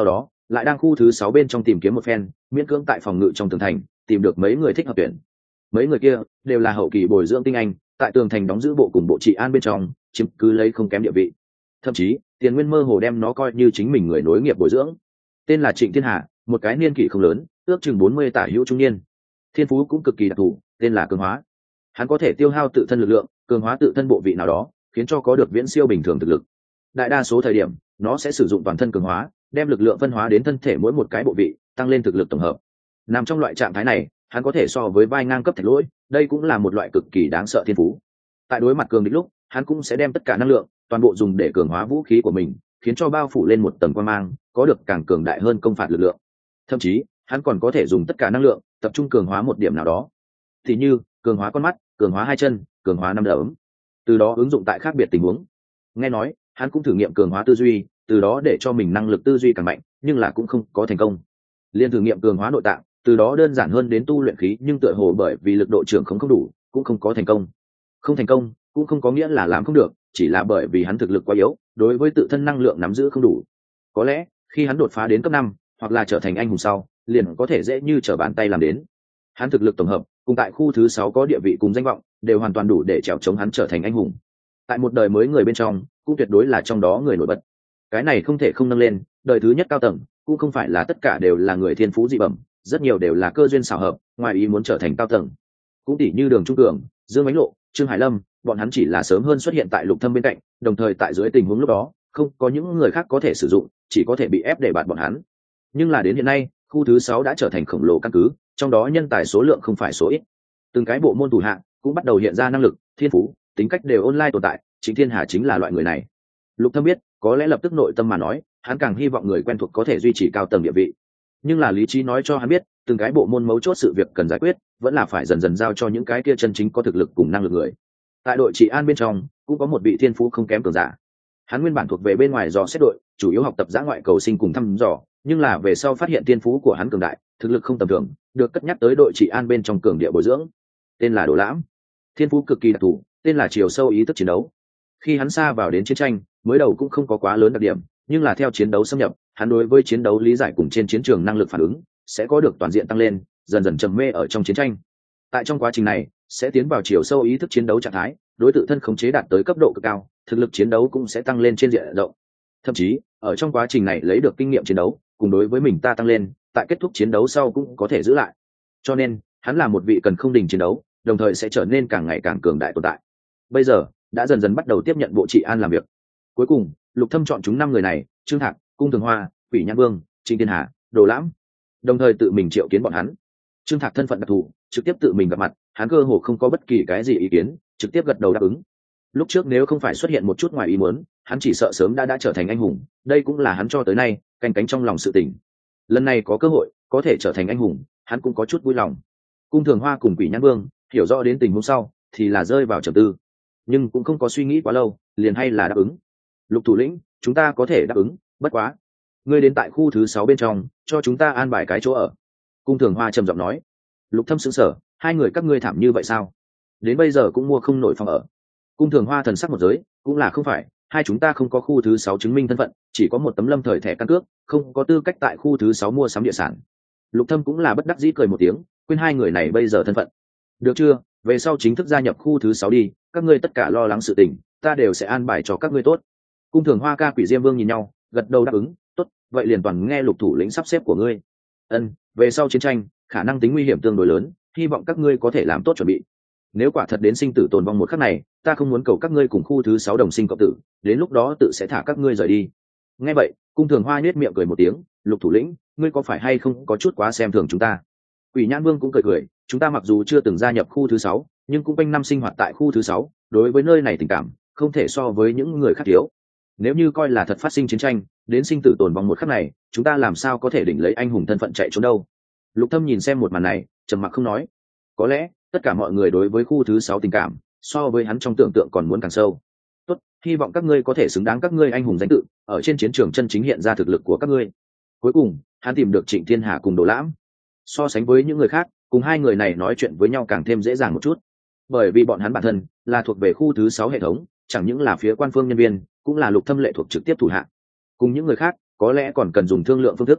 lại đang khu thứ 6 bên trong tìm kiếm một phen, miễn cưỡng tại phòng ngự trong tường thành tìm được mấy người thích hợp tuyển. Mấy người kia đều là hậu kỳ bồi dưỡng tinh anh, tại tường thành đóng giữ bộ cùng bộ trị an bên trong chiếm cứ lấy không kém địa vị. Thậm chí Tiền Nguyên mơ hồ đem nó coi như chính mình người nối nghiệp bồi dưỡng. Tên là Trịnh Thiên Hà, một cái niên kỷ không lớn, ước chừng 40 tả hữu trung niên. Thiên phú cũng cực kỳ đặc thù, tên là cường hóa. Hắn có thể tiêu hao tự thân lực lượng, cường hóa tự thân bộ vị nào đó, khiến cho có được viễn siêu bình thường thực lực. Đại đa số thời điểm nó sẽ sử dụng toàn thân cường hóa, đem lực lượng phân hóa đến thân thể mỗi một cái bộ vị, tăng lên thực lực tổng hợp. Nằm trong loại trạng thái này, hắn có thể so với vai ngang cấp thạch lỗi, đây cũng là một loại cực kỳ đáng sợ thiên phú. Tại đối mặt cường địch lúc, hắn cũng sẽ đem tất cả năng lượng toàn bộ dùng để cường hóa vũ khí của mình, khiến cho bao phủ lên một tầng quang mang, có được càng cường đại hơn công phạt lực lượng. Thậm chí hắn còn có thể dùng tất cả năng lượng tập trung cường hóa một điểm nào đó, thì như cường hóa con mắt, cường hóa hai chân, cường hóa năm đấm, từ đó ứng dụng tại khác biệt tình huống. Nghe nói hắn cũng thử nghiệm cường hóa tư duy, từ đó để cho mình năng lực tư duy càng mạnh, nhưng là cũng không có thành công. Liên thử nghiệm cường hóa nội tạng, từ đó đơn giản hơn đến tu luyện khí, nhưng tựa hồ bởi vì lực độ trưởng không đủ, cũng không có thành công. Không thành công cũng không có nghĩa là làm không được, chỉ là bởi vì hắn thực lực quá yếu, đối với tự thân năng lượng nắm giữ không đủ. Có lẽ khi hắn đột phá đến cấp 5, hoặc là trở thành anh hùng sau, liền có thể dễ như trở bàn tay làm đến. Hắn thực lực tổng hợp cùng tại khu thứ 6 có địa vị cùng danh vọng, đều hoàn toàn đủ để trèo chống hắn trở thành anh hùng. Tại một đời mới người bên trong, cũng tuyệt đối là trong đó người nổi bật. Cái này không thể không nâng lên, đời thứ nhất cao tầng cũng không phải là tất cả đều là người thiên phú dị bẩm, rất nhiều đều là cơ duyên xảo hợp, ngoài ý muốn trở thành cao tầng. Cũng tỷ như Đường Trung Cường, Dương Ánh Lộ, Trương Hải Lâm, bọn hắn chỉ là sớm hơn xuất hiện tại Lục Thâm bên cạnh, đồng thời tại dưới tình huống lúc đó, không có những người khác có thể sử dụng, chỉ có thể bị ép để bạt bọn hắn. Nhưng là đến hiện nay, khu thứ 6 đã trở thành khổng lồ căn cứ, trong đó nhân tài số lượng không phải số ít. Từng cái bộ môn thủ hạ cũng bắt đầu hiện ra năng lực, thiên phú, tính cách đều online tồn tại, Trịnh Thiên Hà chính là loại người này. Lục Thâm biết, có lẽ lập tức nội tâm mà nói, hắn càng hy vọng người quen thuộc có thể duy trì cao tầng địa vị. Nhưng là lý trí nói cho hắn biết, từng cái bộ môn mấu chốt sự việc cần giải quyết, vẫn là phải dần dần giao cho những cái kia chân chính có thực lực cùng năng lực người. Tại đội trị an bên trong, cũng có một vị thiên phú không kém cường giả. Hắn nguyên bản thuộc về bên ngoài dò xét đội, chủ yếu học tập dã ngoại cầu sinh cùng thăm dò, nhưng là về sau phát hiện thiên phú của hắn cường đại, thực lực không tầm thường, được cất nhắc tới đội trị an bên trong cường địa bồi dưỡng. Tên là Đồ Lãm. Thiên phú cực kỳ đặc thù, tên là chiều sâu ý thức chiến đấu. Khi hắn xa vào đến chiến tranh, mới đầu cũng không có quá lớn đặc điểm, nhưng là theo chiến đấu xâm nhập, hắn đối với chiến đấu lý giải cùng trên chiến trường năng lực phản ứng sẽ có được toàn diện tăng lên, dần dần trầm mê ở trong chiến tranh. Tại trong quá trình này, sẽ tiến vào chiều sâu ý thức chiến đấu trạng thái, đối tự thân khống chế đạt tới cấp độ cực cao, thực lực chiến đấu cũng sẽ tăng lên trên diện rộng. Thậm chí, ở trong quá trình này lấy được kinh nghiệm chiến đấu, cùng đối với mình ta tăng lên, tại kết thúc chiến đấu sau cũng có thể giữ lại. Cho nên, hắn là một vị cần không đình chiến đấu, đồng thời sẽ trở nên càng ngày càng cường đại tồn tại. Bây giờ, đã dần dần bắt đầu tiếp nhận bộ trị an làm việc. Cuối cùng, Lục Thâm chọn chúng 5 người này: Trương Thạc, Cung Thường Hoa, Quỷ Nhãn Vương, Trịnh Thiên Hà, Đồ Lãm. Đồng thời tự mình triệu kiến bọn hắn. Trương Thạc thân phận đặc thù, trực tiếp tự mình gặp mặt, hắn cơ hồ không có bất kỳ cái gì ý kiến, trực tiếp gật đầu đáp ứng. Lúc trước nếu không phải xuất hiện một chút ngoài ý muốn, hắn chỉ sợ sớm đã trở thành anh hùng, đây cũng là hắn cho tới nay canh cánh trong lòng sự tình. Lần này có cơ hội có thể trở thành anh hùng, hắn cũng có chút vui lòng. Cung Thường Hoa cùng Quỷ Nhãn Vương hiểu rõ đến tình huống sau, thì là rơi vào trầm tư, nhưng cũng không có suy nghĩ quá lâu, liền hay là đáp ứng. Lục thủ lĩnh, chúng ta có thể đáp ứng, bất quá ngươi đến tại khu thứ 6 bên trong, cho chúng ta an bài cái chỗ ở. Cung Thường Hoa trầm giọng nói. Lục Thâm sững sờ, hai người các ngươi thảm như vậy sao? Đến bây giờ cũng mua không nổi phòng ở. Cung Thường Hoa thần sắc một giới, cũng là không phải, hai chúng ta không có khu thứ 6 chứng minh thân phận, chỉ có một tấm lâm thời thẻ căn cước, không có tư cách tại khu thứ 6 mua sắm địa sản. Lục Thâm cũng là bất đắc dĩ cười một tiếng, quên hai người này bây giờ thân phận. Được chưa, về sau chính thức gia nhập khu thứ 6 đi, các ngươi tất cả lo lắng sự tình, ta đều sẽ an bài cho các ngươi tốt. Cung Thường Hoa ca Quỷ Diêm Vương nhìn nhau, gật đầu đáp ứng, tốt, vậy liền toàn nghe Lục thủ lĩnh sắp xếp của ngươi. Ân, về sau chiến tranh, khả năng tính nguy hiểm tương đối lớn, hy vọng các ngươi có thể làm tốt chuẩn bị. Nếu quả thật đến sinh tử tồn vong một khắc này, ta không muốn cầu các ngươi cùng khu thứ 6 đồng sinh cộng tử, đến lúc đó tự sẽ thả các ngươi rời đi. Nghe vậy, Cung Thường Hoa nhếch miệng cười một tiếng, Lục thủ lĩnh, ngươi có phải hay không có chút quá xem thường chúng ta? Quỷ Nhãn Vương cũng cười cười, chúng ta mặc dù chưa từng gia nhập khu thứ 6, nhưng cũng quanh năm sinh hoạt tại khu thứ 6, đối với nơi này tình cảm không thể so với những người khác thiếu. Nếu như coi là thật phát sinh chiến tranh, đến sinh tử tồn vong một khắc này, chúng ta làm sao có thể đỉnh lấy anh hùng thân phận chạy trốn đâu? Lục Thâm nhìn xem một màn này, trầm mặc không nói. Có lẽ tất cả mọi người đối với khu thứ 6 tình cảm so với hắn trong tưởng tượng còn muốn càng sâu. Tốt, hy vọng các ngươi có thể xứng đáng các ngươi anh hùng danh tự, ở trên chiến trường chân chính hiện ra thực lực của các ngươi. Cuối cùng, hắn tìm được Trịnh Thiên Hà cùng Đồ Lãm. So sánh với những người khác, cùng hai người này nói chuyện với nhau càng thêm dễ dàng một chút, bởi vì bọn hắn bản thân là thuộc về khu thứ 6 hệ thống, chẳng những là phía quan phương nhân viên, cũng là Lục Thâm lệ thuộc trực tiếp thủ hạ. Cùng những người khác, có lẽ còn cần dùng thương lượng phương thức,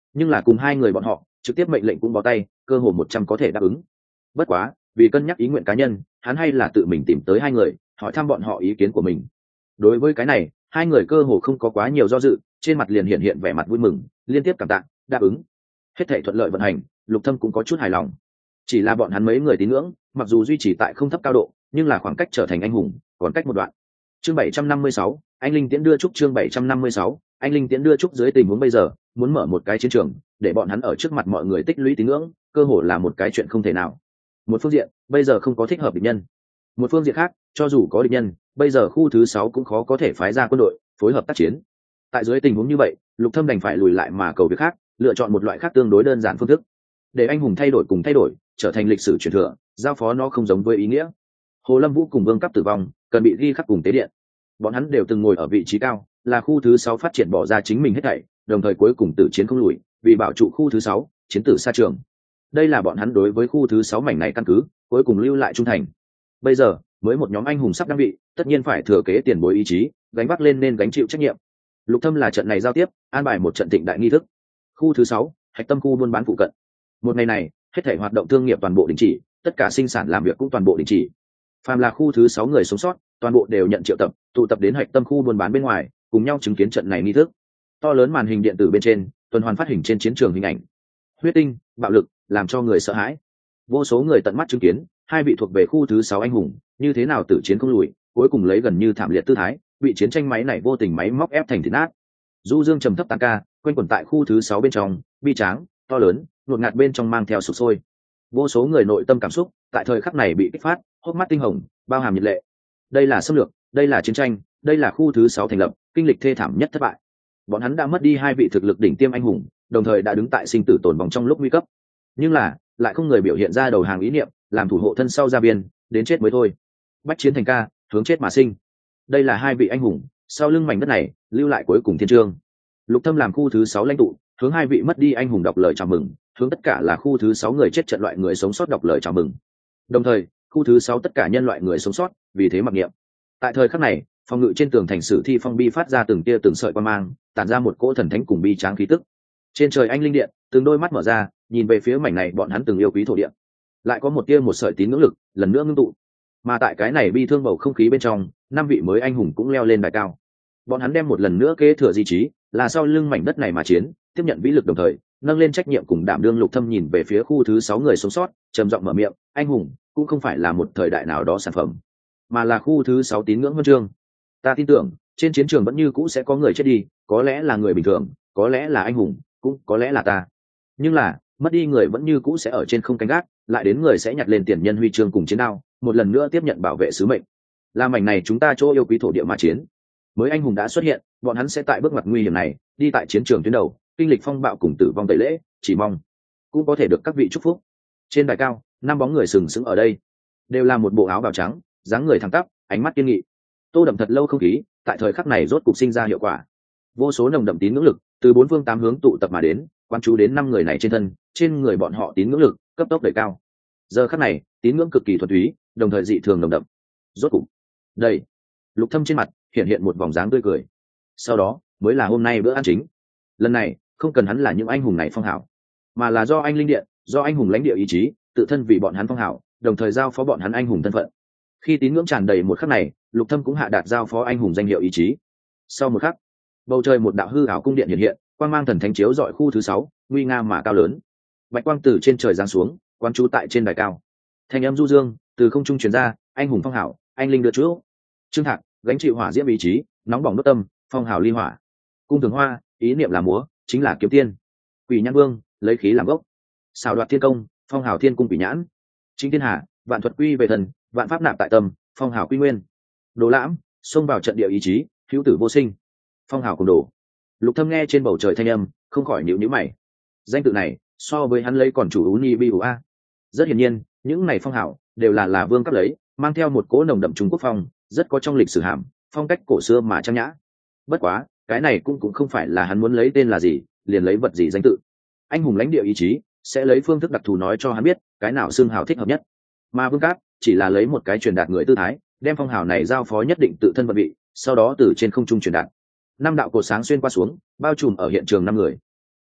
nhưng là cùng hai người bọn họ trực tiếp mệnh lệnh cũng bó tay, cơ hồ 100 có thể đáp ứng. Bất quá vì cân nhắc ý nguyện cá nhân, hắn hay là tự mình tìm tới hai người hỏi thăm bọn họ ý kiến của mình. Đối với cái này, hai người cơ hồ không có quá nhiều do dự, trên mặt liền hiện vẻ mặt vui mừng, liên tiếp cảm tạ đáp ứng. Hết thảy thuận lợi vận hành, Lục Thâm cũng có chút hài lòng. Chỉ là bọn hắn mấy người tín ngưỡng mặc dù duy trì tại không thấp cao độ, nhưng là khoảng cách trở thành anh hùng còn cách một đoạn. Chương 756, anh linh tiễn đưa chúc. Chương 756, anh linh tiễn đưa chúc. Dưới tình huống bây giờ, muốn mở một cái chiến trường để bọn hắn ở trước mặt mọi người tích lũy tín ngưỡng, cơ hồ là một cái chuyện không thể nào. Một phương diện, bây giờ không có thích hợp địch nhân. Một phương diện khác, cho dù có địch nhân, bây giờ khu thứ 6 cũng khó có thể phái ra quân đội phối hợp tác chiến. Tại dưới tình huống như vậy, Lục Thâm đành phải lùi lại mà cầu việc khác, lựa chọn một loại khác tương đối đơn giản phương thức. Để anh hùng thay đổi cùng thay đổi, trở thành lịch sử truyền thừa, giao phó nó không giống với ý nghĩa. Hồ Lâm Vũ cùng Vương Cấp tử vong, cần bị ghi khắc cùng tế điện. Bọn hắn đều từng ngồi ở vị trí cao, là khu thứ 6 phát triển bỏ ra chính mình hết thảy, đồng thời cuối cùng tử chiến không lùi, vì bảo trụ khu thứ 6, chiến tử xa trường. Đây là bọn hắn đối với khu thứ 6 mảnh này căn cứ, cuối cùng lưu lại trung thành. Bây giờ, mới một nhóm anh hùng sắp đăng vị, tất nhiên phải thừa kế tiền bối ý chí, gánh vác lên nên gánh chịu trách nhiệm. Lục Thâm là trận này giao tiếp, an bài một trận thịnh đại nghi thức. Khu thứ 6, hạch tâm khu buôn bán phụ cận. Một ngày này, hết thảy hoạt động thương nghiệp toàn bộ đình chỉ, tất cả sinh sản làm việc cũng toàn bộ đình chỉ. Phàm là khu thứ 6 người sống sót, toàn bộ đều nhận triệu tập, tụ tập đến hạch tâm khu buôn bán bên ngoài, cùng nhau chứng kiến trận này nghi thức. To lớn màn hình điện tử bên trên, tuần hoàn phát hình trên chiến trường hình ảnh. Huyết tinh, bạo lực, làm cho người sợ hãi. Vô số người tận mắt chứng kiến, hai vị thuộc về khu thứ 6 anh hùng, như thế nào tử chiến không lùi, cuối cùng lấy gần như thảm liệt tư thái, bị chiến tranh máy này vô tình máy móc ép thành thịt nát. Du dương trầm thấp tăng ca, quanh quẩn tại khu thứ 6 bên trong, bi tráng, to lớn, nuột ngạt bên trong mang theo sục sôi. Vô số người nội tâm cảm xúc, tại thời khắc này bị kích phát, hốc mắt tinh hồng, bao hàm nhiệt lệ. Đây là xâm lược, đây là chiến tranh, đây là khu thứ 6 thành lập, kinh lịch thê thảm nhất thất bại. Bọn hắn đã mất đi hai vị thực lực đỉnh tiêm anh hùng, đồng thời đã đứng tại sinh tử tồn vong trong lúc nguy cấp. Nhưng là, lại không người biểu hiện ra đầu hàng ý niệm, làm thủ hộ thân sau ra biên, đến chết mới thôi. Bách chiến thành ca, hướng chết mà sinh. Đây là hai vị anh hùng, sau lưng mảnh đất này, lưu lại cuối cùng thiên chương. Lục Thâm làm khu thứ 6 lãnh tụ, hướng hai vị mất đi anh hùng đọc lời chào mừng, hướng tất cả là khu thứ 6 người chết trận loại người sống sót đọc lời chào mừng. Đồng thời, khu thứ 6 tất cả nhân loại người sống sót, vì thế mặc niệm. Tại thời khắc này, phòng ngự trên tường thành sử thi phong bi phát ra từng tia từng sợi quang mang, tản ra một cỗ thần thánh cùng bi tráng khí tức. Trên trời anh linh điện, từng đôi mắt mở ra, nhìn về phía mảnh này bọn hắn từng yêu quý thổ địa. Lại có một tia một sợi tín ngưỡng lực, lần nữa ngưng tụ. Mà tại cái này bi thương bầu không khí bên trong, năm vị mới anh hùng cũng leo lên đài cao. Bọn hắn đem một lần nữa kế thừa di trí, là sau lưng mảnh đất này mà chiến, tiếp nhận vĩ lực đồng thời, nâng lên trách nhiệm cùng đảm đương. Lục Thâm nhìn về phía khu thứ 6 người sống sót, trầm giọng mở miệng, anh hùng cũng không phải là một thời đại nào đó sản phẩm, mà là khu thứ 6 tín ngưỡng huân chương. Ta tin tưởng, trên chiến trường vẫn như cũ sẽ có người chết đi, có lẽ là người bình thường, có lẽ là anh hùng, cũng có lẽ là ta. Nhưng là, mất đi người vẫn như cũ sẽ ở trên không canh gác, lại đến người sẽ nhặt lên tiền nhân huy chương cùng chiến đao, một lần nữa tiếp nhận bảo vệ sứ mệnh. Là mảnh này chúng ta chỗ yêu quý thổ địa mà chiến. Mới anh hùng đã xuất hiện, bọn hắn sẽ tại bước ngoặt nguy hiểm này, đi tại chiến trường tuyến đầu, kinh lịch phong bạo cùng tử vong tẩy lễ, chỉ mong cũng có thể được các vị chúc phúc. Trên đài cao, năm bóng người sừng sững ở đây, đều là một bộ áo bào trắng, dáng người thẳng tắp, ánh mắt kiên nghị. Tô đậm thật lâu không khí, tại thời khắc này rốt cục sinh ra hiệu quả. Vô số nồng đậm tín ngưỡng lực từ bốn phương tám hướng tụ tập mà đến, quan chú đến năm người này trên thân, trên người bọn họ tín ngưỡng lực cấp tốc đẩy cao. Giờ khắc này, tín ngưỡng cực kỳ thuần túy, đồng thời dị thường nồng đậm. Rốt cục, đây, Lục Thâm trên mặt hiện hiện một vòng dáng tươi cười. Sau đó, mới là hôm nay bữa ăn chính. Lần này, không cần hắn là những anh hùng này phong hảo, mà là do anh linh điện, do anh hùng lãnh địa ý chí, tự thân vì bọn hắn phong hảo, đồng thời giao phó bọn hắn anh hùng thân phận. Khi tín ngưỡng tràn đầy một khắc này, Lục Thâm cũng hạ đạt giao phó anh hùng danh hiệu ý chí. Sau một khắc, bầu trời một đạo hư ảo cung điện hiện hiện, quang mang thần thánh chiếu rọi khu thứ 6, nguy nga mà cao lớn. Bạch quang từ trên trời giáng xuống, quán trú tại trên đài cao. Thanh âm du dương từ không trung truyền ra, anh hùng phong hảo, anh linh đưa chúa. Trương Thạc gánh chịu hỏa diễm ý chí, nóng bỏng đốt tâm, phong hảo ly hỏa. Cung Thường Hoa ý niệm là múa, chính là kiếm tiên. Quỷ Nhãn Vương lấy khí làm gốc, xảo đoạt thiên công, phong hảo thiên cung quỷ nhãn. Chính Thiên Hà vạn thuật quy về thần, vạn pháp nạp tại tâm, phong hảo quy nguyên. Đồ Lãm xông vào trận địa ý chí, hữu tử vô sinh, phong hảo cùng đồ. Lục Thâm nghe trên bầu trời thanh âm, không khỏi nhíu nhíu mày. Danh tự này so với hắn lấy còn chủ uni bi a. Rất hiển nhiên, những này phong hảo đều là vương cấp lấy, mang theo một cỗ nồng đậm Trung Quốc phong, rất có trong lịch sử hàm, phong cách cổ xưa mà trang nhã. Bất quá, cái này cũng không phải là hắn muốn lấy tên là gì, liền lấy vật gì danh tự. Anh hùng lãnh địa ý chí sẽ lấy phương thức đặc thù nói cho hắn biết, cái nào xương hào thích hợp nhất. Mà Vương Cát chỉ là lấy một cái truyền đạt người tư thái, đem phong hào này giao phó nhất định tự thân vận vị, sau đó từ trên không trung truyền đạt. Năm đạo cột sáng xuyên qua xuống, bao trùm ở hiện trường năm người.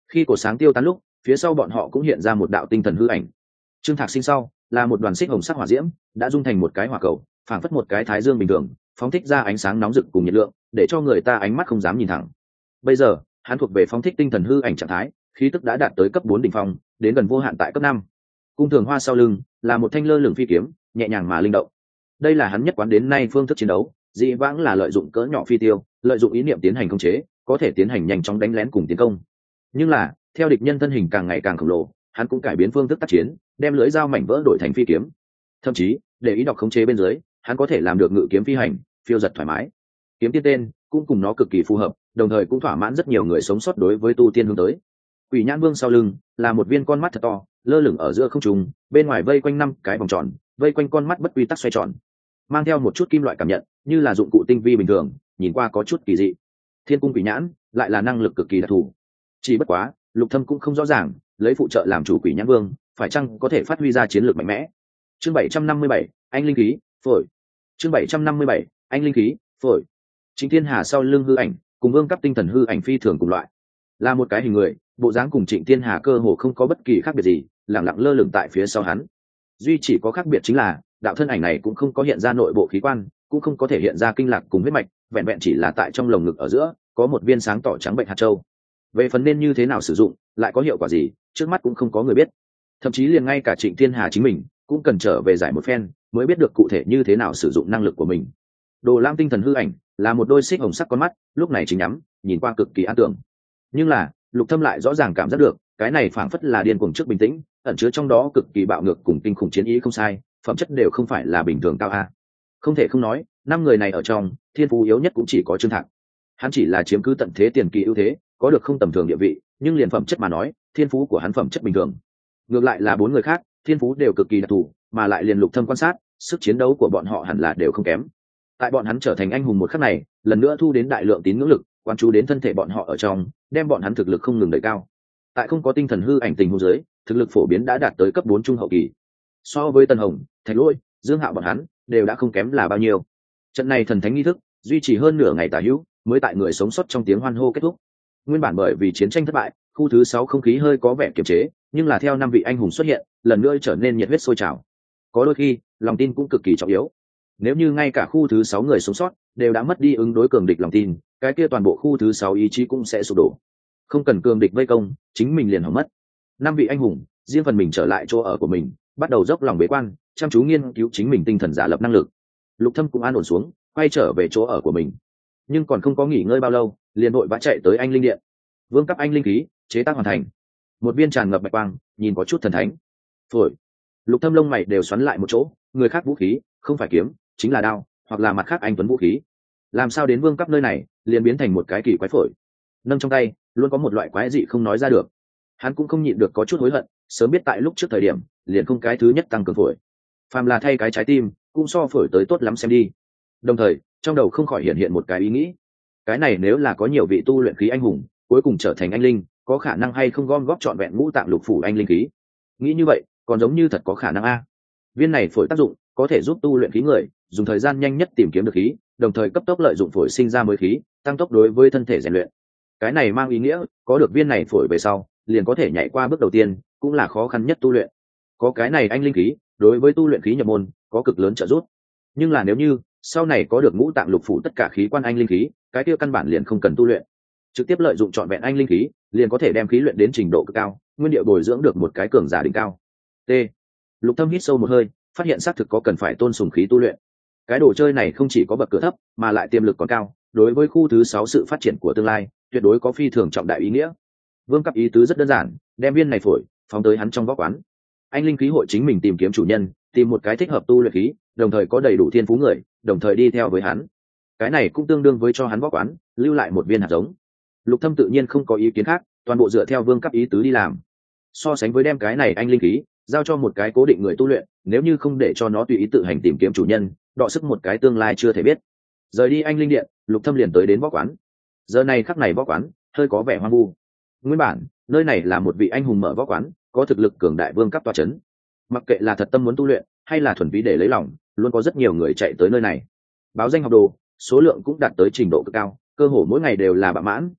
Khi cột sáng tiêu tán lúc, phía sau bọn họ cũng hiện ra một đạo tinh thần hư ảnh. Trương Thạc Sinh sau là một đoàn xích hồng sắc hỏa diễm, đã dung thành một cái hỏa cầu, phảng phất một cái thái dương bình thường, phóng thích ra ánh sáng nóng rực cùng nhiệt lượng, để cho người ta ánh mắt không dám nhìn thẳng. Bây giờ, hắn thuộc về phóng thích tinh thần hư ảnh trạng thái, khí tức đã đạt tới cấp 4 đỉnh phong, đến gần vô hạn tại cấp 5. Cung thường hoa sau lưng là một thanh lơ lửng phi kiếm, nhẹ nhàng mà linh động. Đây là hắn nhất quán đến nay phương thức chiến đấu, dị vãng là lợi dụng cỡ nhỏ phi tiêu, lợi dụng ý niệm tiến hành khống chế, có thể tiến hành nhanh chóng đánh lén cùng tiến công. Nhưng là, theo địch nhân thân hình càng ngày càng khổng lồ, hắn cũng cải biến phương thức tác chiến, đem lưỡi dao mảnh vỡ đổi thành phi kiếm. Thậm chí, để ý đọc khống chế bên dưới, hắn có thể làm được ngự kiếm phi hành, phiêu giật thoải mái. Kiếm tiên tên cũng cùng nó cực kỳ phù hợp, đồng thời cũng thỏa mãn rất nhiều người sống sót đối với tu tiên hướng tới. Quỷ Nhãn Vương sau lưng là một viên con mắt thật to, lơ lửng ở giữa không trung, bên ngoài vây quanh 5 cái vòng tròn, vây quanh con mắt bất quy tắc xoay tròn, mang theo một chút kim loại cảm nhận, như là dụng cụ tinh vi bình thường, nhìn qua có chút kỳ dị. Thiên cung Quỷ Nhãn lại là năng lực cực kỳ đặc thù. Chỉ bất quá, Lục Thâm cũng không rõ ràng, lấy phụ trợ làm chủ Quỷ Nhãn Vương, phải chăng có thể phát huy ra chiến lược mạnh mẽ. Chương 757, anh linh khí, phổi. Chương 757, anh linh khí, phổi. Trịnh Thiên Hà sau lưng hư ảnh, cùng Vương cấp tinh thần hư ảnh phi thường cùng loại, là một cái hình người, bộ dáng cùng Trịnh Thiên Hà cơ hồ không có bất kỳ khác biệt gì, lẳng lặng lơ lửng tại phía sau hắn. Duy chỉ có khác biệt chính là, đạo thân ảnh này cũng không có hiện ra nội bộ khí quan, cũng không có thể hiện ra kinh lạc cùng huyết mạch, vẹn vẹn chỉ là tại trong lồng ngực ở giữa có một viên sáng tỏ trắng bệnh hạt châu. Về phần nên như thế nào sử dụng, lại có hiệu quả gì, trước mắt cũng không có người biết. Thậm chí liền ngay cả Trịnh Thiên Hà chính mình cũng cần trở về giải một phen mới biết được cụ thể như thế nào sử dụng năng lực của mình. Đồ Lam tinh thần hư ảnh là một đôi xích hồng sắc con mắt, lúc này chính nhắm, nhìn qua cực kỳ an tưởng. Nhưng là, Lục Thâm lại rõ ràng cảm giác được, cái này phảng phất là điên cuồng trước bình tĩnh, ẩn chứa trong đó cực kỳ bạo ngược cùng kinh khủng chiến ý không sai, phẩm chất đều không phải là bình thường cao a. Không thể không nói, 5 người này ở trong, thiên phú yếu nhất cũng chỉ có Trương Thạc. Hắn chỉ là chiếm cứ tận thế tiền kỳ ưu thế, có được không tầm thường địa vị, nhưng liền phẩm chất mà nói, thiên phú của hắn phẩm chất bình thường. Ngược lại là 4 người khác, thiên phú đều cực kỳ đặc thù, mà lại liền Lục Thâm quan sát, sức chiến đấu của bọn họ hẳn là đều không kém. Tại bọn hắn trở thành anh hùng một khắc này, lần nữa thu đến đại lượng tín ngưỡng lực, quan chú đến thân thể bọn họ ở trong, đem bọn hắn thực lực không ngừng đẩy cao. Tại không có tinh thần hư ảnh tình huống dưới, thực lực phổ biến đã đạt tới cấp 4 trung hậu kỳ. So với Tân Hồng, Thạch Lỗi, Dương Hạo bọn hắn đều đã không kém là bao nhiêu. Trận này thần thánh nghi thức duy trì hơn nửa ngày tả hữu, mới tại người sống sót trong tiếng hoan hô kết thúc. Nguyên bản bởi vì chiến tranh thất bại, khu thứ 6 không khí hơi có vẻ kiềm chế, nhưng là theo 5 vị anh hùng xuất hiện, lần nữa trở nên nhiệt huyết sôi trào. Có đôi khi, lòng tin cũng cực kỳ trọng yếu. Nếu như ngay cả khu thứ 6 người sống sót đều đã mất đi ứng đối cường địch lòng tin, cái kia toàn bộ khu thứ 6 ý chí cũng sẽ sụp đổ. Không cần cường địch vây công, chính mình liền hỏng mất. 5 vị anh hùng riêng phần mình trở lại chỗ ở của mình, bắt đầu dốc lòng bế quan, chăm chú nghiên cứu chính mình tinh thần giả lập năng lực. Lục Thâm cũng an ổn xuống, quay trở về chỗ ở của mình. Nhưng còn không có nghỉ ngơi bao lâu, liền vội vã chạy tới anh linh điện. Vương cấp anh linh khí chế tác hoàn thành, một viên tràn ngập bạch quang, nhìn có chút thần thánh. Phổi. Lục Thâm lông mày đều xoắn lại một chỗ, người khác vũ khí không phải kiếm, chính là đao, hoặc là mặt khác anh tuấn vũ khí. Làm sao đến vương cấp nơi này, liền biến thành một cái kỳ quái phổi. Nâng trong tay, luôn có một loại quái dị không nói ra được. Hắn cũng không nhịn được có chút hối hận, sớm biết tại lúc trước thời điểm, liền không cái thứ nhất tăng cường phổi. Phàm là thay cái trái tim, cũng so phổi tới tốt lắm xem đi. Đồng thời, trong đầu không khỏi hiện hiện một cái ý nghĩ. Cái này nếu là có nhiều vị tu luyện khí anh hùng, cuối cùng trở thành anh linh, có khả năng hay không gom góp trọn vẹn ngũ tạng lục phủ anh linh khí. Nghĩ như vậy, còn giống như thật có khả năng a. Viên này phổi tác dụng, có thể giúp tu luyện khí người dùng thời gian nhanh nhất tìm kiếm được khí, đồng thời cấp tốc lợi dụng phổi sinh ra mới khí, tăng tốc đối với thân thể rèn luyện. Cái này mang ý nghĩa, có được viên này phổi về sau, liền có thể nhảy qua bước đầu tiên, cũng là khó khăn nhất tu luyện. Có cái này anh linh khí, đối với tu luyện khí nhập môn có cực lớn trợ giúp. Nhưng là nếu như sau này có được ngũ tạng lục phủ tất cả khí quan anh linh khí, cái kia căn bản liền không cần tu luyện, trực tiếp lợi dụng trọn vẹn anh linh khí, liền có thể đem khí luyện đến trình độ cực cao, nguyên địa bồi dưỡng được một cái cường giả đỉnh cao. T. Lục Thâm hít sâu một hơi, phát hiện xác thực có cần phải tôn sùng khí tu luyện. Cái đồ chơi này không chỉ có bậc cửa thấp, mà lại tiềm lực còn cao, đối với khu thứ 6 sự phát triển của tương lai, tuyệt đối có phi thường trọng đại ý nghĩa. Vương cấp ý tứ rất đơn giản, đem viên này phổi phóng tới hắn trong võ quán. Anh linh khí hội chính mình tìm kiếm chủ nhân, tìm một cái thích hợp tu luyện khí, đồng thời có đầy đủ thiên phú người, đồng thời đi theo với hắn. Cái này cũng tương đương với cho hắn võ quán lưu lại một viên hạt giống. Lục Thâm tự nhiên không có ý kiến khác, toàn bộ dựa theo Vương cấp ý tứ đi làm. So sánh với đem cái này anh linh khí giao cho một cái cố định người tu luyện, nếu như không để cho nó tùy ý tự hành tìm kiếm chủ nhân, đọ sức một cái tương lai chưa thể biết. Rời đi anh linh điện, Lục Thâm liền tới đến võ quán. Giờ này khắc này võ quán hơi có vẻ hoang vu. Nguyên bản nơi này là một vị anh hùng mở võ quán, có thực lực cường đại vương cấp tọa chấn. Mặc kệ là thật tâm muốn tu luyện hay là thuần ví để lấy lòng, luôn có rất nhiều người chạy tới nơi này. Báo danh học đồ số lượng cũng đạt tới trình độ cực cao, cơ hồ mỗi ngày đều là bạ mãn,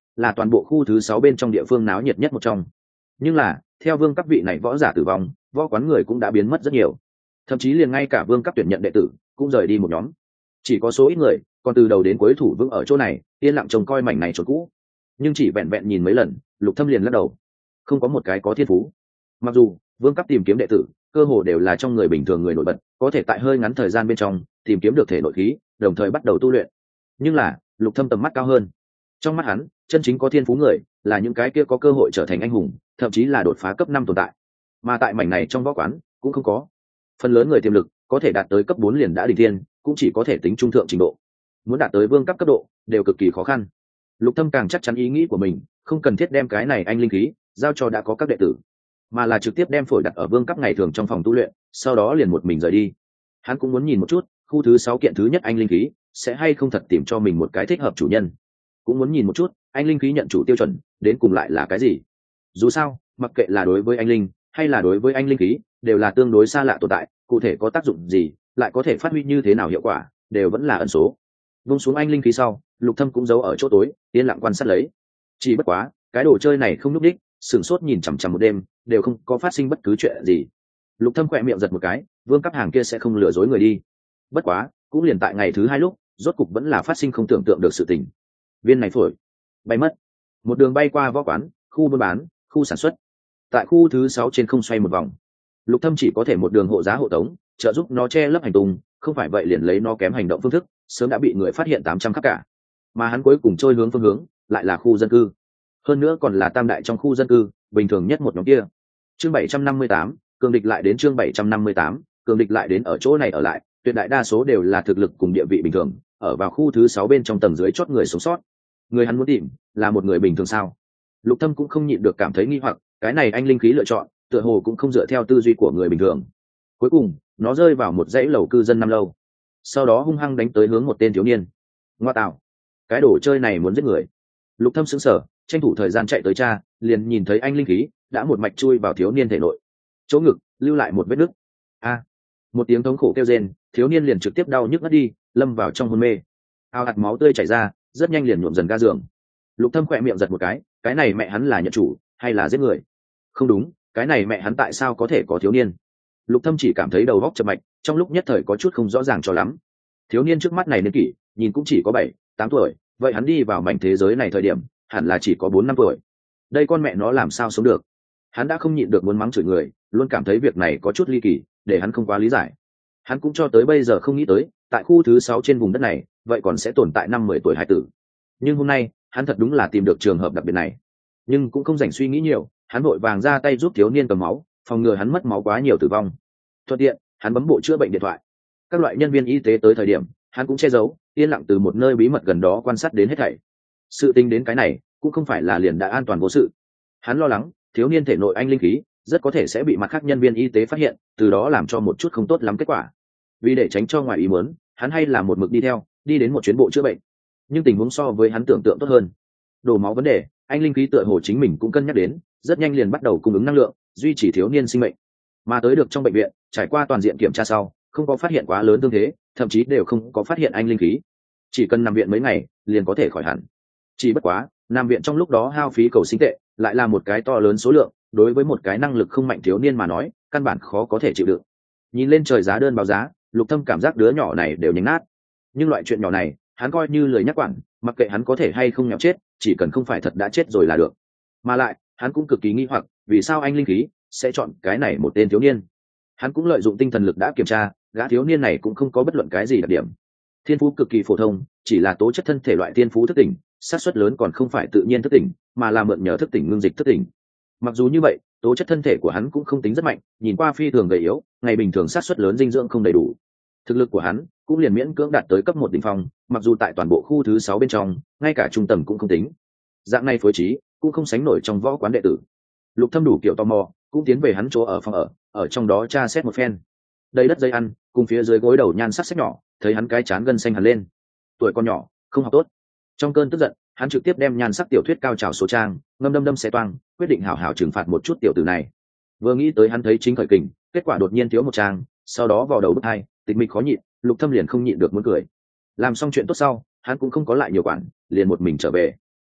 là toàn bộ khu thứ 6 bên trong địa phương náo nhiệt nhất một trong. Nhưng là theo vương cấp vị này võ giả tử vong, võ quán người cũng đã biến mất rất nhiều, thậm chí liền ngay cả vương cấp tuyển nhận đệ tử cũng rời đi một nhóm, chỉ có số ít người còn từ đầu đến cuối thủ vững ở chỗ này, yên lặng trông coi mảnh này chỗ cũ. Nhưng chỉ vẹn vẹn nhìn mấy lần, Lục Thâm liền lắc đầu, không có một cái có thiên phú. Mặc dù vương cấp tìm kiếm đệ tử cơ hồ đều là trong người bình thường người nổi bật, có thể tại hơi ngắn thời gian bên trong tìm kiếm được thể nội khí, đồng thời bắt đầu tu luyện, nhưng là Lục Thâm tầm mắt cao hơn. Trong mắt hắn, chân chính có thiên phú người là những cái kia có cơ hội trở thành anh hùng, thậm chí là đột phá cấp 5 tồn tại. Mà tại mảnh này trong võ quán cũng không có. Phần lớn người tiềm lực có thể đạt tới cấp 4 liền đã đỉnh thiên, cũng chỉ có thể tính trung thượng trình độ. Muốn đạt tới vương cấp cấp độ đều cực kỳ khó khăn. Lục Thâm càng chắc chắn ý nghĩ của mình, không cần thiết đem cái này anh linh khí giao cho đã có các đệ tử, mà là trực tiếp đem phổi đặt ở vương cấp ngày thường trong phòng tu luyện, sau đó liền một mình rời đi. Hắn cũng muốn nhìn một chút, khu thứ 6 kiện thứ nhất anh linh khí sẽ hay không thật tìm cho mình một cái thích hợp chủ nhân. Cũng muốn nhìn một chút, anh linh khí nhận chủ tiêu chuẩn đến cùng lại là cái gì. Dù sao, mặc kệ là đối với anh linh hay là đối với anh linh khí, đều là tương đối xa lạ tồn tại, cụ thể có tác dụng gì, lại có thể phát huy như thế nào hiệu quả, đều vẫn là ẩn số. Vung xuống anh linh khí sau, Lục Thâm cũng giấu ở chỗ tối, yên lặng quan sát lấy. Chỉ bất quá, cái đồ chơi này không nhúc đích, sửng sốt nhìn chằm chằm một đêm, đều không có phát sinh bất cứ chuyện gì. Lục Thâm khẽ miệng giật một cái, vương cấp hàng kia sẽ không lừa dối người đi. Bất quá, cũng liền tại ngày thứ 2 lúc, rốt cục vẫn là phát sinh không tưởng tượng được sự tình. Viên này phổi bay mất, một đường bay qua võ quán, khu buôn bán, khu sản xuất. Tại khu thứ 6 trên không xoay một vòng. Lục Thâm chỉ có thể một đường hộ giá hộ tống, trợ giúp nó che lấp hành tung, không phải vậy liền lấy nó kém hành động phương thức, sớm đã bị người phát hiện 800 khắp cả. Mà hắn cuối cùng trôi hướng phương hướng, lại là khu dân cư. Hơn nữa còn là tam đại trong khu dân cư, bình thường nhất một nhóm kia. Chương 758, cường địch lại đến. Chương 758, cường địch lại đến. Ở chỗ này ở lại, tuyệt đại đa số đều là thực lực cùng địa vị bình thường, ở vào khu thứ 6 bên trong tầng dưới chót người sống sót. Người hắn muốn tìm là một người bình thường sao? Lục Thâm cũng không nhịn được cảm thấy nghi hoặc, cái này anh linh khí lựa chọn, tựa hồ cũng không dựa theo tư duy của người bình thường. Cuối cùng, nó rơi vào một dãy lầu cư dân 5 lâu, sau đó hung hăng đánh tới hướng một tên thiếu niên. Ngoa tạo, cái đồ chơi này muốn giết người. Lục Thâm sững sờ, tranh thủ thời gian chạy tới tra, liền nhìn thấy anh linh khí đã một mạch chui vào thiếu niên thể nội, chỗ ngực lưu lại một vết nứt. A, một tiếng thống khổ kêu rên, thiếu niên liền trực tiếp đau nhức ngất đi, lâm vào trong hôn mê. Ao hạt máu tươi chảy ra, rất nhanh liền nhuộm dần ga giường. Lục Thâm khẽ miệng giật một cái này mẹ hắn là nhận chủ hay là giết người? Không đúng, cái này mẹ hắn tại sao có thể có thiếu niên? Lục Thâm chỉ cảm thấy đầu óc chập mạch, trong lúc nhất thời có chút không rõ ràng cho lắm. Thiếu niên trước mắt này niên kỷ, nhìn cũng chỉ có 7-8 tuổi, vậy hắn đi vào mảnh thế giới này thời điểm, hẳn là chỉ có 4-5 tuổi. Đây con mẹ nó làm sao sống được? Hắn đã không nhịn được muốn mắng chửi người, luôn cảm thấy việc này có chút ly kỳ, để hắn không quá lý giải. Hắn cũng cho tới bây giờ không nghĩ tới, tại khu thứ 6 trên vùng đất này, vậy còn sẽ tồn tại 5-10 tuổi hải tử. Nhưng hôm nay, hắn thật đúng là tìm được trường hợp đặc biệt này. Nhưng cũng không dành suy nghĩ nhiều, hắn vội vàng ra tay giúp thiếu niên cầm máu, phòng ngừa hắn mất máu quá nhiều tử vong. Thuận tiện, hắn bấm bộ chữa bệnh điện thoại. Các loại nhân viên y tế tới thời điểm, hắn cũng che giấu, yên lặng từ một nơi bí mật gần đó quan sát đến hết thảy. Sự tình đến cái này, cũng không phải là liền đã an toàn vô sự. Hắn lo lắng, thiếu niên thể nội anh linh khí rất có thể sẽ bị mặt khác nhân viên y tế phát hiện, từ đó làm cho một chút không tốt lắm kết quả. Vì để tránh cho ngoài ý muốn, hắn hay là một mực đi theo, đi đến một chuyến bộ chữa bệnh. Nhưng tình huống so với hắn tưởng tượng tốt hơn. Đổ máu vấn đề, anh linh khí tựa hồ chính mình cũng cân nhắc đến, rất nhanh liền bắt đầu cung ứng năng lượng, duy trì thiếu niên sinh mệnh. Mà tới được trong bệnh viện, trải qua toàn diện kiểm tra sau, không có phát hiện quá lớn thương thế, thậm chí đều không có phát hiện anh linh khí. Chỉ cần nằm viện mấy ngày, liền có thể khỏi hẳn. Chỉ bất quá, nằm viện trong lúc đó hao phí cầu sinh tệ, lại là một cái to lớn số lượng, đối với một cái năng lực không mạnh thiếu niên mà nói, căn bản khó có thể chịu đựng. Nhìn lên trời giá đơn báo giá, Lục Thâm cảm giác đứa nhỏ này đều nhếch nát. Nhưng loại chuyện nhỏ này, hắn coi như lười nhắc quản, mặc kệ hắn có thể hay không nghèo chết, chỉ cần không phải thật đã chết rồi là được. Mà lại, hắn cũng cực kỳ nghi hoặc, vì sao anh linh khí sẽ chọn cái này một tên thiếu niên. Hắn cũng lợi dụng tinh thần lực đã kiểm tra, gã thiếu niên này cũng không có bất luận cái gì đặc điểm. Thiên phú cực kỳ phổ thông, chỉ là tố chất thân thể loại thiên phú thức tỉnh, xác suất lớn còn không phải tự nhiên thức tỉnh, mà là mượn nhờ thức tỉnh ngưng dịch thức tỉnh. Mặc dù như vậy, tố chất thân thể của hắn cũng không tính rất mạnh, nhìn qua phi thường gầy yếu, ngày bình thường xác suất lớn dinh dưỡng không đầy đủ. Thực lực của hắn cũng liền miễn cưỡng đạt tới cấp 1 đỉnh phong, mặc dù tại toàn bộ khu thứ 6 bên trong, ngay cả trung tầng cũng không tính. Dạng này phối trí cũng không sánh nổi trong võ quán đệ tử. Lục Thâm đủ kiểu tò mò, cũng tiến về hắn chỗ ở phòng ở trong đó tra xét một phen. Đầy đất dây ăn, cùng phía dưới gối đầu nhan sắc sách nhỏ, thấy hắn cái trán gân xanh hẳn lên. Tuổi còn nhỏ, không học tốt. Trong cơn tức giận, hắn trực tiếp đem nhan sắc tiểu thuyết cao trào số trang, ngâm đâm xé toang, quyết định hảo hảo trừng phạt một chút tiểu tử này. Vừa nghĩ tới hắn thấy chính khởi kình, kết quả đột nhiên thiếu một trang, sau đó vào đầu bức hai, tịch mịch khó nhịn, Lục Thâm liền không nhịn được muốn cười. Làm xong chuyện tốt sau, hắn cũng không có lại nhiều quản, liền một mình trở về.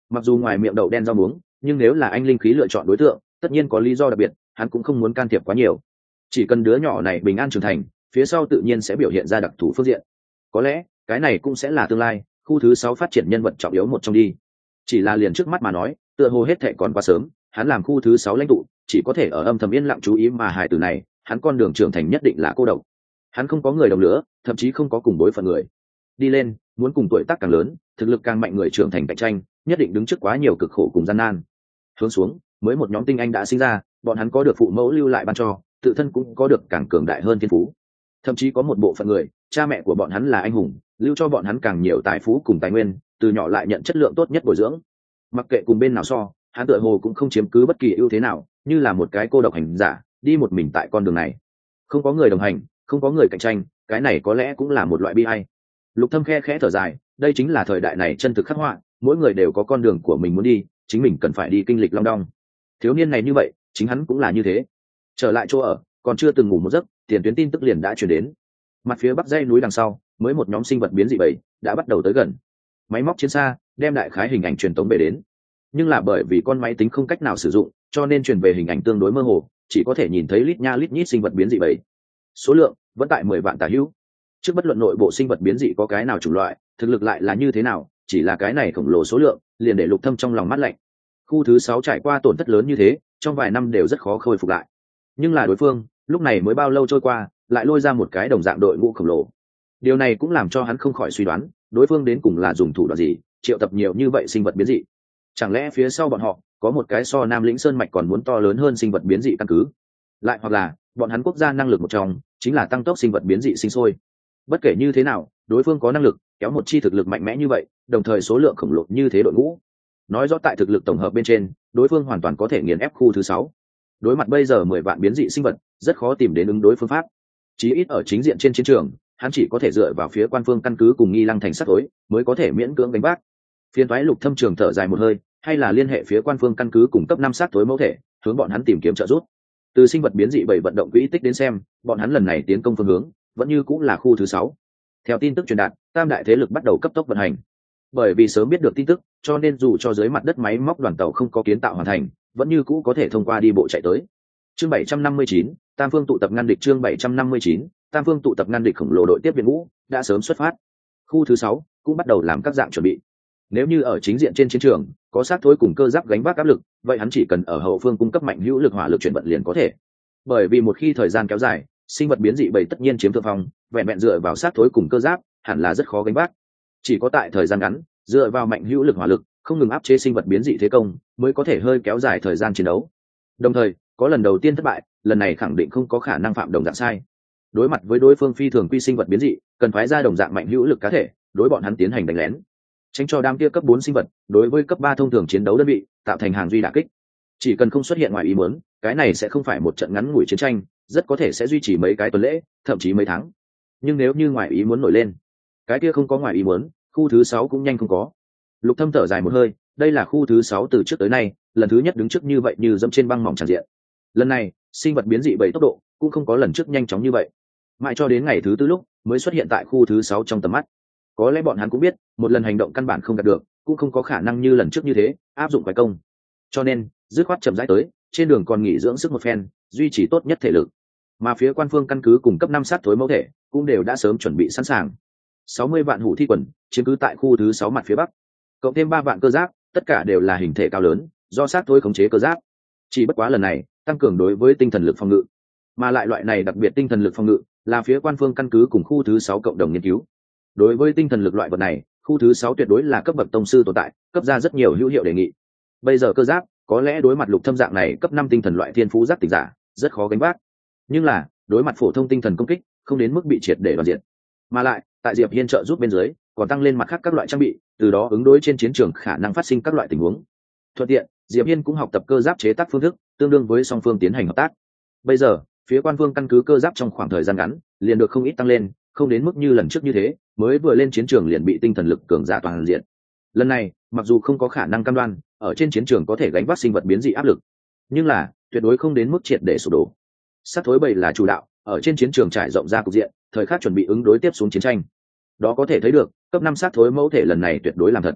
Mặc dù ngoài miệng đậu đen rau muống, nhưng nếu là anh linh khí lựa chọn đối tượng, tất nhiên có lý do đặc biệt, hắn cũng không muốn can thiệp quá nhiều. Chỉ cần đứa nhỏ này bình an trưởng thành, phía sau tự nhiên sẽ biểu hiện ra đặc thù phương diện. Có lẽ cái này cũng sẽ là tương lai khu thứ 6 phát triển nhân vật trọng yếu một trong đi. Chỉ là liền trước mắt mà nói, tựa hồ hết thệ còn quá sớm, hắn làm khu thứ 6 lãnh tụ, chỉ có thể ở âm thầm yên lặng chú ý mà hài tử này, hắn con đường trưởng thành nhất định là cô độc. Hắn không có người đồng lứa, thậm chí không có cùng đối phận người. Đi lên, muốn cùng tuổi tác càng lớn, thực lực càng mạnh người trưởng thành cạnh tranh, nhất định đứng trước quá nhiều cực khổ cùng gian nan. Hướng xuống, mới một nhóm tinh anh đã sinh ra, bọn hắn có được phụ mẫu lưu lại ban cho, tự thân cũng có được càng cường đại hơn thiên phú. Thậm chí có một bộ phận người, cha mẹ của bọn hắn là anh hùng, lưu cho bọn hắn càng nhiều tài phú cùng tài nguyên, từ nhỏ lại nhận chất lượng tốt nhất bồi dưỡng. Mặc kệ cùng bên nào so, hắn tựa hồ cũng không chiếm cứ bất kỳ ưu thế nào, như là một cái cô độc hành giả, đi một mình tại con đường này. Không có người đồng hành, không có người cạnh tranh, cái này có lẽ cũng là một loại bi ai. Lục Thâm khe khẽ thở dài, đây chính là thời đại này chân thực khắc họa, mỗi người đều có con đường của mình muốn đi, chính mình cần phải đi kinh lịch long đong. Thiếu niên này như vậy, chính hắn cũng là như thế. Trở lại chỗ ở, còn chưa từng ngủ một giấc, tiền tuyến tin tức liền đã truyền đến. Mặt phía bắc dãy núi đằng sau, mới một nhóm sinh vật biến dị bầy đã bắt đầu tới gần. Máy móc chiến xa đem đại khái hình ảnh truyền tống về đến, nhưng là bởi vì con máy tính không cách nào sử dụng, cho nên truyền về hình ảnh tương đối mơ hồ, chỉ có thể nhìn thấy lít nha lít nhít sinh vật biến dị bầy. Số lượng vẫn tại 10 vạn tả hữu. Trước bất luận nội bộ sinh vật biến dị có cái nào chủng loại, thực lực lại là như thế nào, chỉ là cái này khổng lồ số lượng, liền để Lục Thâm trong lòng mát lạnh. Khu thứ 6 trải qua tổn thất lớn như thế, trong vài năm đều rất khó khôi phục lại. Nhưng là đối phương, lúc này mới bao lâu trôi qua, lại lôi ra một cái đồng dạng đội ngũ khổng lồ. Điều này cũng làm cho hắn không khỏi suy đoán, đối phương đến cùng là dùng thủ đoạn gì, triệu tập nhiều như vậy sinh vật biến dị. Chẳng lẽ phía sau bọn họ có một cái so Nam Lĩnh Sơn mạch còn muốn to lớn hơn sinh vật biến dị căn cứ? Lại hoặc là, bọn hắn quốc gia năng lực một trong chính là tăng tốc sinh vật biến dị sinh sôi. Bất kể như thế nào, đối phương có năng lực kéo một chi thực lực mạnh mẽ như vậy, đồng thời số lượng khổng lồ như thế đội ngũ. Nói rõ tại thực lực tổng hợp bên trên, đối phương hoàn toàn có thể nghiền ép khu thứ 6. Đối mặt bây giờ 10 vạn biến dị sinh vật, rất khó tìm đến ứng đối phương pháp. Chí ít ở chính diện trên chiến trường, hắn chỉ có thể dựa vào phía quan phương căn cứ cùng Nghi Lăng thành sắt tối, mới có thể miễn cưỡng đánh bác. Phiên toái Lục Thâm trường thở dài một hơi, hay là liên hệ phía quan phương căn cứ cùng cấp 5 sát tối mẫu thể, hướng bọn hắn tìm kiếm trợ giúp. Từ sinh vật biến dị 7 vận động quỹ tích đến xem, bọn hắn lần này tiến công phương hướng vẫn như cũng là khu thứ 6. Theo tin tức truyền đạt, tam đại thế lực bắt đầu cấp tốc vận hành. Bởi vì sớm biết được tin tức, cho nên dù cho dưới mặt đất máy móc đoàn tàu không có kiến tạo hoàn thành, vẫn như cũ có thể thông qua đi bộ chạy tới. Chương 759, Tam phương tụ tập ngăn địch. Chương 759, Tam phương tụ tập ngăn địch. Khổng lồ đội tiếp viện ngũ đã sớm xuất phát. Khu thứ 6 cũng bắt đầu làm các dạng chuẩn bị. Nếu như ở chính diện trên chiến trường có sát thối cùng cơ giáp gánh vác áp lực, vậy hắn chỉ cần ở hậu phương cung cấp mạnh hữu lực hỏa lực chuyển vận liền có thể. Bởi vì một khi thời gian kéo dài, sinh vật biến dị bầy tất nhiên chiếm thượng phong, vẹn vẹn dựa vào sát thối cùng cơ giáp hẳn là rất khó gánh vác. Chỉ có tại thời gian ngắn, dựa vào mạnh hữu lực hỏa lực, không ngừng áp chế sinh vật biến dị thế công, mới có thể hơi kéo dài thời gian chiến đấu. Đồng thời, có lần đầu tiên thất bại, lần này khẳng định không có khả năng phạm đồng dạng sai. Đối mặt với đối phương phi thường quy sinh vật biến dị, cần phái ra đồng dạng mạnh hữu lực cá thể, đối bọn hắn tiến hành đánh lén, tránh cho đám kia cấp 4 sinh vật đối với cấp 3 thông thường chiến đấu đơn vị tạo thành hàng duy đả kích. Chỉ cần không xuất hiện ngoài ý muốn, cái này sẽ không phải một trận ngắn ngủi chiến tranh, rất có thể sẽ duy trì mấy cái tuần lễ, thậm chí mấy tháng. Nhưng nếu như ngoài ý muốn nổi lên, cái kia không có ngoài ý muốn, khu thứ 6 cũng nhanh không có. Lục Thâm thở dài một hơi, đây là khu thứ 6 từ trước tới nay lần thứ nhất đứng trước như vậy, như dẫm trên băng mỏng tràn diện. Lần này sinh vật biến dị bảy tốc độ cũng không có lần trước nhanh chóng như vậy, mãi cho đến ngày thứ tư lúc mới xuất hiện tại khu thứ 6 trong tầm mắt. Có lẽ bọn hắn cũng biết, một lần hành động căn bản không đạt được, cũng không có khả năng như lần trước như thế áp dụng quái công, cho nên dứt khoát chậm rãi tới, trên đường còn nghỉ dưỡng sức một phen, duy trì tốt nhất thể lực. Mà phía quan phương căn cứ cùng cấp 5 sát thối mẫu thể cũng đều đã sớm chuẩn bị sẵn sàng. 60 vạn hủ thi quần chiếm cứ tại khu thứ 6 mặt phía bắc, cộng thêm 3 vạn cơ giáp, tất cả đều là hình thể cao lớn, do sát thối khống chế cơ giáp. Chỉ bất quá lần này tăng cường đối với tinh thần lực phòng ngự, mà lại loại này đặc biệt tinh thần lực phòng ngự là phía quan phương căn cứ cùng khu thứ 6 cộng đồng nghiên cứu. Đối với tinh thần lực loại vật này, khu thứ 6 tuyệt đối là cấp bậc tông sư tồn tại, cấp ra rất nhiều hữu hiệu đề nghị. Bây giờ cơ giáp có lẽ đối mặt Lục Thâm dạng này cấp 5 tinh thần loại thiên phú giác tỉnh giả rất khó gánh vác, nhưng là đối mặt phổ thông tinh thần công kích không đến mức bị triệt để đoàn diện. Mà lại tại Diệp Hiên trợ giúp bên dưới, còn tăng lên mặt khác các loại trang bị, từ đó ứng đối trên chiến trường khả năng phát sinh các loại tình huống. Thuận tiện, Diệp Hiên cũng học tập cơ giáp chế tác phương thức, tương đương với song phương tiến hành hợp tác. Bây giờ phía quan phương căn cứ cơ giáp trong khoảng thời gian ngắn liền được không ít tăng lên, không đến mức như lần trước như thế mới vừa lên chiến trường liền bị tinh thần lực cường giả toàn diện. Lần này mặc dù không có khả năng cam đoan ở trên chiến trường có thể gánh vác sinh vật biến dị áp lực, nhưng là tuyệt đối không đến mức triệt để sụp đổ. Sát thối bầy là chủ đạo, ở trên chiến trường trải rộng ra cục diện, thời khắc chuẩn bị ứng đối tiếp xuống chiến tranh. Đó có thể thấy được cấp 5 sát thối mẫu thể lần này tuyệt đối làm thật.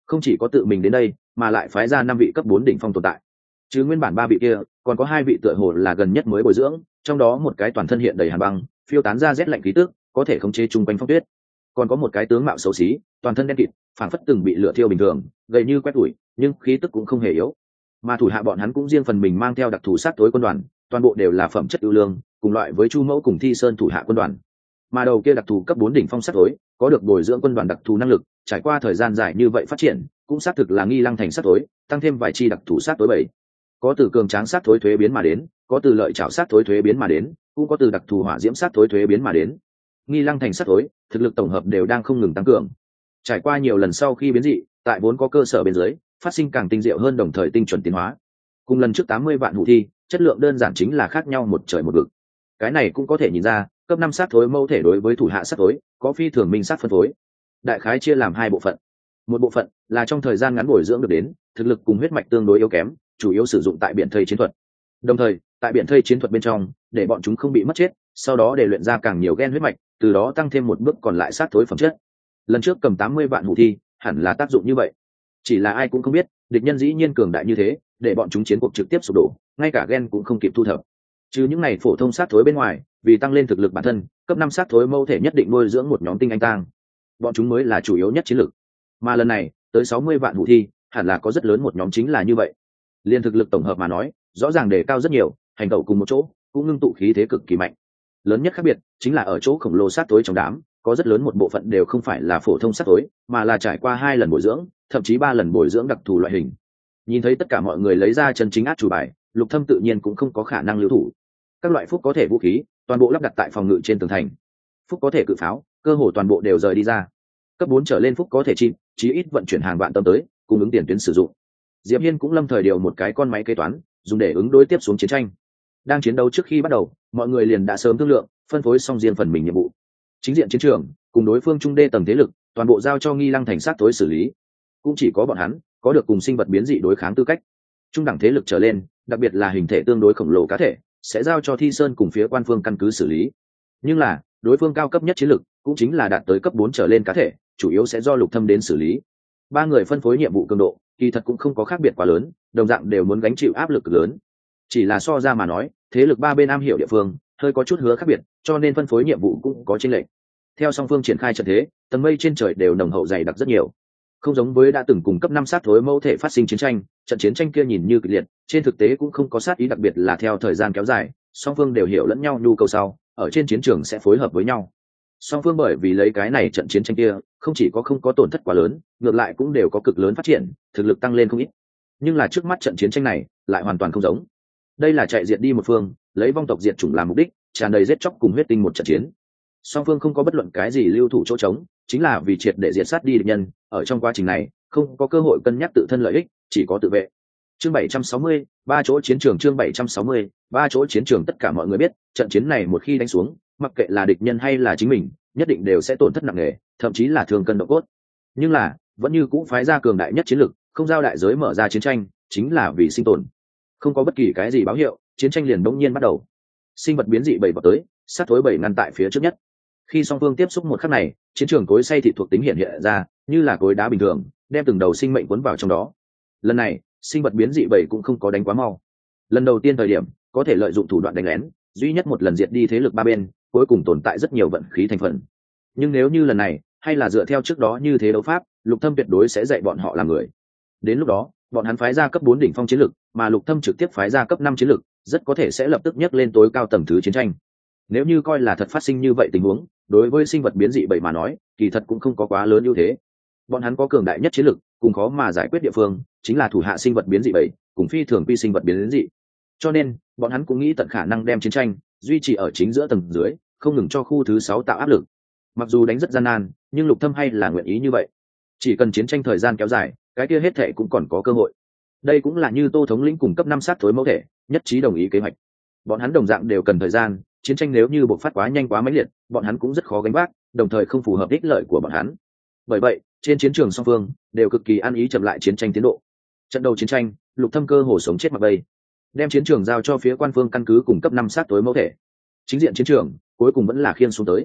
không chỉ có tự mình đến đây mà lại phái ra 5 vị cấp 4 đỉnh phong tồn tại, chứ nguyên bản 3 vị kia còn có 2 vị tựa hồ là gần nhất mới bồi dưỡng, trong đó một cái toàn thân hiện đầy hàn băng, phiêu tán ra rét lạnh khí tức, có thể khống chế chung quanh phong tuyết, còn có một cái tướng mạo xấu xí, toàn thân đen kịt, phảng phất từng bị lửa thiêu bình thường, gầy như quét tủi, nhưng khí tức cũng không hề yếu. Mà thủ hạ bọn hắn cũng riêng phần mình mang theo đặc thù sát tối quân đoàn, toàn bộ đều là phẩm chất ưu lương, cùng loại với Chu Mẫu cùng Thi Sơn thủ hạ quân đoàn. Mà đầu kia đặc thù cấp 4 đỉnh phong sát tối, có được bồi dưỡng quân đoàn đặc thù năng lực, trải qua thời gian dài như vậy phát triển, cũng xác thực là Nghi Lăng thành sát tối, tăng thêm vài chi đặc thù sát tối 7. Có từ cường tráng sát tối thuế biến mà đến, có từ lợi trảo sát tối thuế biến mà đến, cũng có từ đặc thù hỏa diễm sát tối thuế biến mà đến. Nghi Lăng thành sát tối, thực lực tổng hợp đều đang không ngừng tăng cường. Trải qua nhiều lần sau khi biến dị, tại vốn có cơ sở bên dưới, phát sinh càng tinh diệu hơn, đồng thời tinh chuẩn tiến hóa. Cùng lần trước 80 vạn hủ thi, chất lượng đơn giản chính là khác nhau một trời một vực. Cái này cũng có thể nhìn ra, cấp 5 sát thối mẫu thể đối với thủ hạ sát thối, có phi thường minh sát phân phối. Đại khái chia làm 2 bộ phận. Một bộ phận là trong thời gian ngắn bồi dưỡng được đến, thực lực cùng huyết mạch tương đối yếu kém, chủ yếu sử dụng tại biển thây chiến thuật. Đồng thời, tại biển thây chiến thuật bên trong, để bọn chúng không bị mất chết, sau đó để luyện ra càng nhiều gen huyết mạch, từ đó tăng thêm một bước còn lại sát thối phẩm chất. Lần trước cầm 80 vạn hủ thi, hẳn là tác dụng như vậy. Chỉ là ai cũng không biết, địch nhân dĩ nhiên cường đại như thế, để bọn chúng chiến cuộc trực tiếp sụp đổ, ngay cả gen cũng không kịp thu thập. Chứ những này phổ thông sát thối bên ngoài, vì tăng lên thực lực bản thân, cấp 5 sát thối mẫu thể nhất định nuôi dưỡng một nhóm tinh anh tang. Bọn chúng mới là chủ yếu nhất chiến lực. Mà lần này, tới 60 vạn hủ thi, hẳn là có rất lớn một nhóm chính là như vậy. Liên thực lực tổng hợp mà nói, rõ ràng đề cao rất nhiều, hành động cùng một chỗ, cũng ngưng tụ khí thế cực kỳ mạnh. Lớn nhất khác biệt chính là ở chỗ khổng lồ sát tối trong đám, có rất lớn một bộ phận đều không phải là phổ thông sát tối, mà là trải qua 2 lần bồi dưỡng, thậm chí 3 lần bồi dưỡng đặc thù loại hình. Nhìn thấy tất cả mọi người lấy ra chân chính át chủ bài, Lục Thâm tự nhiên cũng không có khả năng lưu thủ. Các loại phúc có thể vũ khí, toàn bộ lắp đặt tại phòng ngự trên tường thành. Phúc có thể cự pháo, cơ hồ toàn bộ đều rời đi ra. Cấp 4 trở lên phúc có thể chim, chí ít vận chuyển hàng vạn tâm tới, cung ứng tiền tuyến sử dụng. Diệp Hiên cũng lâm thời điều một cái con máy kế toán, dùng để ứng đối tiếp xuống chiến tranh. Đang chiến đấu trước khi bắt đầu, mọi người liền đã sớm thương lượng, phân phối xong riêng phần mình nhiệm vụ. Chính diện chiến trường, cùng đối phương trung đê tầng thế lực, toàn bộ giao cho Nghi Lăng thành sát tối xử lý. Cũng chỉ có bọn hắn có được cùng sinh vật biến dị đối kháng tư cách. Trung đẳng thế lực trở lên, đặc biệt là hình thể tương đối khổng lồ cá thể, sẽ giao cho Thi Sơn cùng phía quan phương căn cứ xử lý. Nhưng là, đối phương cao cấp nhất chiến lực, cũng chính là đạt tới cấp 4 trở lên cá thể, chủ yếu sẽ do Lục Thâm đến xử lý. 3 người phân phối nhiệm vụ cường độ, kỳ thật cũng không có khác biệt quá lớn, đồng dạng đều muốn gánh chịu áp lực lớn. Chỉ là so ra mà nói, thế lực 3 bên am hiểu địa phương, hơi có chút hứa khác biệt, cho nên phân phối nhiệm vụ cũng có chênh lệch. Theo song phương triển khai trận thế, tầng mây trên trời đều nồng hậu dày đặc rất nhiều. Không giống với đã từng cùng cấp 5 sát thối mẫu thể phát sinh chiến tranh, trận chiến tranh kia nhìn như kịch liệt, trên thực tế cũng không có sát ý, đặc biệt là theo thời gian kéo dài, song phương đều hiểu lẫn nhau nhu cầu sau, ở trên chiến trường sẽ phối hợp với nhau. Song phương bởi vì lấy cái này trận chiến tranh kia, không chỉ có không có tổn thất quá lớn, ngược lại cũng đều có cực lớn phát triển, thực lực tăng lên không ít. Nhưng là trước mắt trận chiến tranh này lại hoàn toàn không giống. Đây là chạy diệt đi một phương, lấy vong tộc diệt chủng làm mục đích, tràn đầy giết chóc cùng huyết tinh một trận chiến. Song phương không có bất luận cái gì lưu thủ chỗ trống, chính là vì triệt để diệt sát đi địch nhân, ở trong quá trình này, không có cơ hội cân nhắc tự thân lợi ích, chỉ có tự vệ. Chương 760, 3 chỗ chiến trường. Chương 760, 3 chỗ chiến trường. Tất cả mọi người biết, trận chiến này một khi đánh xuống, mặc kệ là địch nhân hay là chính mình, nhất định đều sẽ tổn thất nặng nề, thậm chí là thương cân độ cốt. Nhưng là, vẫn như cũ phái ra cường đại nhất chiến lực, không giao đại giới mở ra chiến tranh, chính là vì sinh tồn. Không có bất kỳ cái gì báo hiệu, chiến tranh liền bỗng nhiên bắt đầu. Sinh vật biến dị bảy vào tới, sát thối bảy ngăn tại phía trước nhất. Khi song phương tiếp xúc một khắc này, chiến trường cối xay thịt thuộc tính hiện hiện ra, như là cối đá bình thường, đem từng đầu sinh mệnh cuốn vào trong đó. Lần này, sinh vật biến dị bảy cũng không có đánh quá mau. Lần đầu tiên thời điểm, có thể lợi dụng thủ đoạn đánh lén, duy nhất một lần diệt đi thế lực 3 bên, cuối cùng tồn tại rất nhiều vận khí thành phần. Nhưng nếu như lần này, hay là dựa theo trước đó như thế đấu pháp, Lục Thâm tuyệt đối sẽ dạy bọn họ làm người. Đến lúc đó, bọn hắn phái ra cấp 4 đỉnh phong chiến lực, mà Lục Thâm trực tiếp phái ra cấp 5 chiến lực, rất có thể sẽ lập tức nhấc lên tối cao tầng thứ chiến tranh. Nếu như coi là thật phát sinh như vậy tình huống, đối với sinh vật biến dị bảy mà nói, kỳ thật cũng không có quá lớn ưu thế. Bọn hắn có cường đại nhất chiến lực, cùng khó mà giải quyết địa phương, chính là thủ hạ sinh vật biến dị bảy, cùng phi thường quy sinh vật biến dị. Cho nên, bọn hắn cũng nghĩ tận khả năng đem chiến tranh duy trì ở chính giữa tầng dưới, không ngừng cho khu thứ 6 tạo áp lực. Mặc dù đánh rất gian nan, nhưng Lục Thâm hay là nguyện ý như vậy. Chỉ cần chiến tranh thời gian kéo dài, cái kia hết thệ cũng còn có cơ hội. Đây cũng là như Tô thống lĩnh cùng cấp 5 sát thối mẫu thể, nhất trí đồng ý kế hoạch. Bọn hắn đồng dạng đều cần thời gian, chiến tranh nếu như bộc phát quá nhanh quá mãnh liệt, bọn hắn cũng rất khó gánh vác, đồng thời không phù hợp ích lợi của bọn hắn. Bởi vậy, trên chiến trường song phương đều cực kỳ ăn ý chậm lại chiến tranh tiến độ. Trận đầu chiến tranh, Lục Thâm cơ hồ sống chết mặc bay, đem chiến trường giao cho phía quan phương căn cứ cùng cấp 5 sát tối mẫu thể. Chính diện chiến trường, cuối cùng vẫn là khiên xuống tới.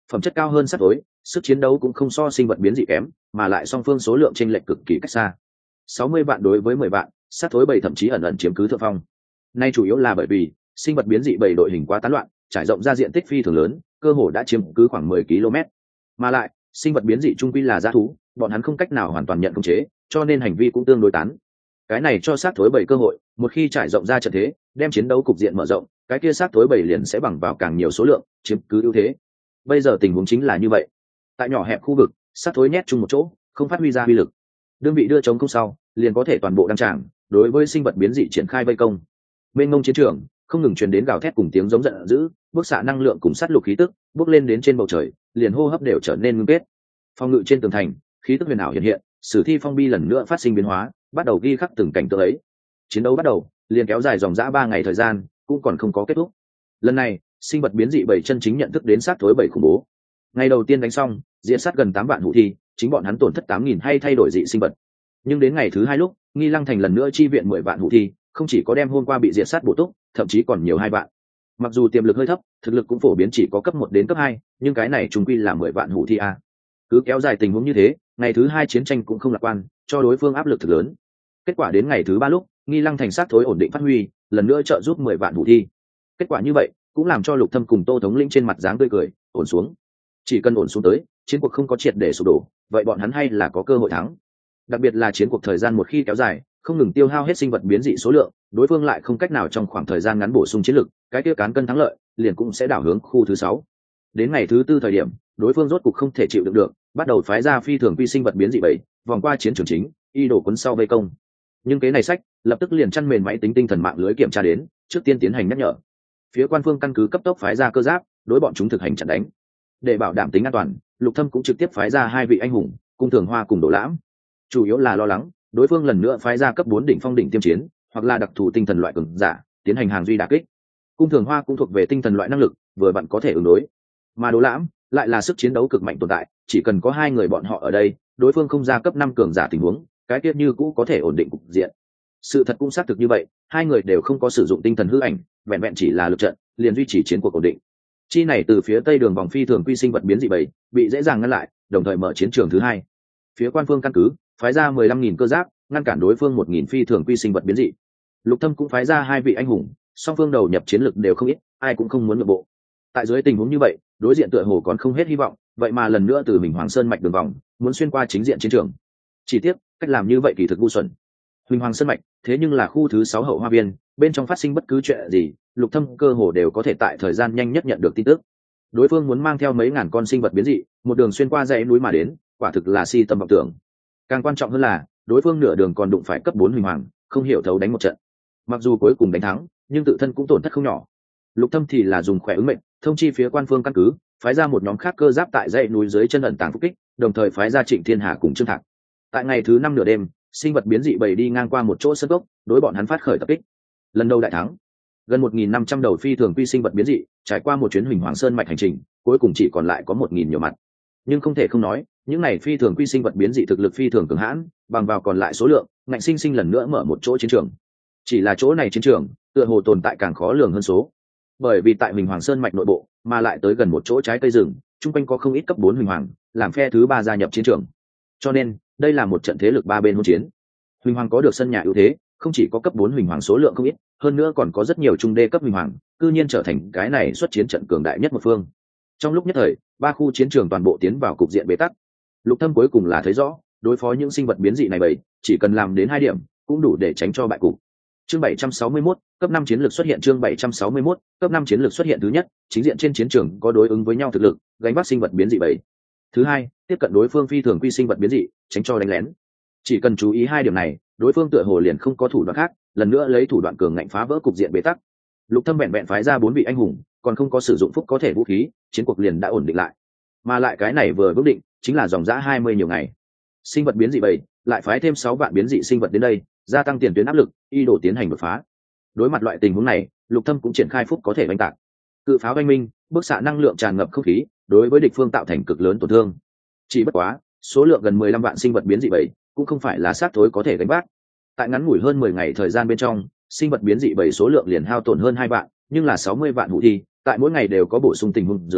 phẩm chất cao hơn xác thối, sức chiến đấu cũng không so sinh vật biến dị kém, mà lại song phương số lượng chênh lệch cực kỳ cách xa. 60 vạn đối với 10 vạn, xác thối bầy thậm chí ẩn ẩn chiếm cứ thượng phong. Nay chủ yếu là bởi vì sinh vật biến dị bầy đội hình quá tán loạn, trải rộng ra diện tích phi thường lớn, cơ hồ đã chiếm cứ khoảng 10 km. Mà lại, sinh vật biến dị trung quy là dã thú, bọn hắn không cách nào hoàn toàn nhận khống chế, cho nên hành vi cũng tương đối tán. Cái này cho xác thối bầy cơ hội, một khi trải rộng ra trận thế, đem chiến đấu cục diện mở rộng, cái kia xác thối bầy liền sẽ bằng vào càng nhiều số lượng, chiếm cứ ưu thế. Bây giờ tình huống chính là như vậy. Tại nhỏ hẹp khu vực, xác thối nhét chung một chỗ, không phát huy ra uy lực. Đơn vị đưa chống không sau, liền có thể toàn bộ đăng tràng, đối với sinh vật biến dị triển khai vây công. Bên ngông chiến trường, không ngừng truyền đến gào thét cùng tiếng giống giận dữ, bức xạ năng lượng cùng sát lục khí tức, bốc lên đến trên bầu trời, liền hô hấp đều trở nên ngưng kết. Phòng ngự trên tường thành, khí tức huyền ảo hiện hiện, sử thi phong bi lần nữa phát sinh biến hóa, bắt đầu ghi khắc từng cảnh tượng ấy. Chiến đấu bắt đầu, liền kéo dài dòng dã 3 ngày thời gian, cũng còn không có kết thúc. Lần này, sinh vật biến dị bảy chân chính nhận thức đến sát thối bảy khủng bố. Ngày đầu tiên đánh xong, diệt sát gần 8 vạn hủ thi, chính bọn hắn tổn thất 8.000 hay thay đổi dị sinh vật. Nhưng đến ngày thứ 2 lúc, Nghi Lăng Thành lần nữa chi viện 10 vạn hủ thi, không chỉ có đem hôm qua bị diệt sát bổ túc, thậm chí còn nhiều 2 vạn. Mặc dù tiềm lực hơi thấp, thực lực cũng phổ biến chỉ có cấp 1 đến cấp 2, nhưng cái này trùng quy là 10 vạn hủ thi a. Cứ kéo dài tình huống như thế, ngày thứ 2 chiến tranh cũng không lạc quan, cho đối phương áp lực thực lớn. Kết quả đến ngày thứ 3 lúc, Nghi Lăng Thành sát thối ổn định phát huy, lần nữa trợ giúp 10 vạn hủ thi. Kết quả như vậy, cũng làm cho Lục Thâm cùng Tô thống lĩnh trên mặt dáng tươi cười, ổn xuống. Chỉ cần ổn xuống tới, chiến cuộc không có triệt để sụp đổ, vậy bọn hắn hay là có cơ hội thắng. Đặc biệt là chiến cuộc thời gian một khi kéo dài, không ngừng tiêu hao hết sinh vật biến dị số lượng, đối phương lại không cách nào trong khoảng thời gian ngắn bổ sung chiến lực, cái kia cán cân thắng lợi, liền cũng sẽ đảo hướng khu thứ 6. Đến ngày thứ 4 thời điểm, đối phương rốt cục không thể chịu đựng được, bắt đầu phái ra phi thường quy sinh vật biến dị bảy, vòng qua chiến trường chính, y đổ cuốn sau vây công. Nhưng cái này sách, lập tức liền chăn mền máy tính tinh thần mạng lưới kiểm tra đến, trước tiên tiến hành nhắc nhở. Phía quan phương căn cứ cấp tốc phái ra cơ giáp, đối bọn chúng thực hành chặn đánh. Để bảo đảm tính an toàn, Lục Thâm cũng trực tiếp phái ra 2 vị anh hùng, Cung Thường Hoa cùng Đỗ Lãm. Chủ yếu là lo lắng, đối phương lần nữa phái ra cấp 4 đỉnh phong đỉnh tiêm chiến, hoặc là đặc thù tinh thần loại cường giả, tiến hành hàng duy đả kích. Cung Thường Hoa cũng thuộc về tinh thần loại năng lực, vừa bạn có thể ứng đối. Mà Đỗ Lãm lại là sức chiến đấu cực mạnh tồn tại, chỉ cần có 2 người bọn họ ở đây, đối phương không ra cấp 5 cường giả tình huống, cái tiết như cũ có thể ổn định cục diện. Sự thật cũng xác thực như vậy, 2 người đều không có sử dụng tinh thần hư ảnh, vẹn vẹn chỉ là lực trận, liền duy trì chiến cuộc ổn định. Chi này từ phía tây đường vòng phi thường quy sinh vật biến dị bảy, bị dễ dàng ngăn lại, đồng thời mở chiến trường thứ 2. Phía quan phương căn cứ phái ra 15.000 cơ giáp, ngăn cản đối phương 1.000 phi thường quy sinh vật biến dị. Lục Thâm cũng phái ra 2 vị anh hùng, song phương đầu nhập chiến lực đều không ít, ai cũng không muốn nhượng bộ. Tại dưới tình huống như vậy, đối diện tựa hồ còn không hết hy vọng, vậy mà lần nữa từ Huỳnh Hoàng Sơn mạch đường vòng, muốn xuyên qua chính diện chiến trường. Chỉ tiếc, cách làm như vậy kỳ thực ngu xuẩn. Huỳnh Hoàng Sơn mạch, thế nhưng là khu thứ 6 hậu hoa viên, bên trong phát sinh bất cứ chuyện gì, Lục Thâm cơ hồ đều có thể tại thời gian nhanh nhất nhận được tin tức. Đối phương muốn mang theo mấy ngàn con sinh vật biến dị, một đường xuyên qua dãy núi mà đến, quả thực là si tầm vọng tưởng. Càng quan trọng hơn là, đối phương nửa đường còn đụng phải cấp 4 Huỳnh Hoàng, không hiểu thấu đánh một trận. Mặc dù cuối cùng đánh thắng, nhưng tự thân cũng tổn thất không nhỏ. Lục Thâm thì là dùng khỏe ứng mệnh, thông chi phía quan phương căn cứ, phái ra một nhóm khác cơ giáp tại dãy núi dưới chân ẩn tàng phục kích, đồng thời phái ra Trịnh Thiên Hà cùng Trương Thạc. Tại ngày thứ 5 nửa đêm, sinh vật biến dị bầy đi ngang qua một chỗ sân gốc, đối bọn hắn phát khởi tập kích. Lần đầu đại thắng, gần 1.500 đầu phi thường quy sinh vật biến dị, trải qua một chuyến Huỳnh Hoàng Sơn mạch hành trình, cuối cùng chỉ còn lại có 1.000 nhiều mặt. Nhưng không thể không nói, những này phi thường quy sinh vật biến dị thực lực phi thường cường hãn, bằng vào còn lại số lượng, ngạnh sinh lần nữa mở một chỗ chiến trường. Chỉ là chỗ này chiến trường, tựa hồ tồn tại càng khó lường hơn số. Bởi vì tại Huỳnh Hoàng Sơn mạch nội bộ, mà lại tới gần một chỗ trái cây rừng, chung quanh có không ít cấp 4 Huỳnh Hoàng, làm phe thứ 3 gia nhập chiến trường. Cho nên, đây là một trận thế lực 3 bên hỗn chiến. Huỳnh Hoàng có được sân nhà ưu thế, không chỉ có cấp 4 Huỳnh Hoàng số lượng không ít, hơn nữa còn có rất nhiều trung đê cấp Huỳnh Hoàng, cư nhiên trở thành cái này xuất chiến trận cường đại nhất một phương. Trong lúc nhất thời, 3 khu chiến trường toàn bộ tiến vào cục diện bế tắc. Lục Thâm cuối cùng là thấy rõ, đối phó những sinh vật biến dị này bầy, chỉ cần làm đến 2 điểm, cũng đủ để tránh cho bại cục. Chương 761, cấp 5 chiến lược xuất hiện. Chương 761, cấp 5 chiến lược xuất hiện. Thứ nhất, chính diện trên chiến trường có đối ứng với nhau thực lực, gánh vác sinh vật biến dị bầy. Thứ hai, tiếp cận đối phương phi thường quy sinh vật biến dị, tránh cho đánh lén. Chỉ cần chú ý 2 điểm này, đối phương tựa hồ liền không có thủ đoạn khác, lần nữa lấy thủ đoạn cường ngạnh phá vỡ cục diện bế tắc. Lục Thâm vẹn phái ra 4 vị anh hùng, còn không có sử dụng phúc có thể vũ khí, chiến cuộc liền đã ổn định lại. Mà lại cái này vừa vững định, chính là dòng dã 20 nhiều ngày. Sinh vật biến dị bầy, lại phái thêm 6 vạn biến dị sinh vật đến đây, gia tăng tiền tuyến áp lực, y đổ tiến hành đột phá. Đối mặt loại tình huống này, Lục Thâm cũng triển khai phúc có thể đánh tạc. Cự pháo oanh minh, bức xạ năng lượng tràn ngập không khí, đối với địch phương tạo thành cực lớn tổn thương. Chỉ bất quá, số lượng gần 15 vạn sinh vật biến dị bầy, cũng không phải là xác thối có thể gánh vác. Tại ngắn ngủi hơn 10 ngày thời gian bên trong, sinh vật biến dị bầy số lượng liền hao tổn hơn 2 vạn, nhưng là 60 vạn hủ thi, tại mỗi ngày đều có bổ sung tình huống dưới,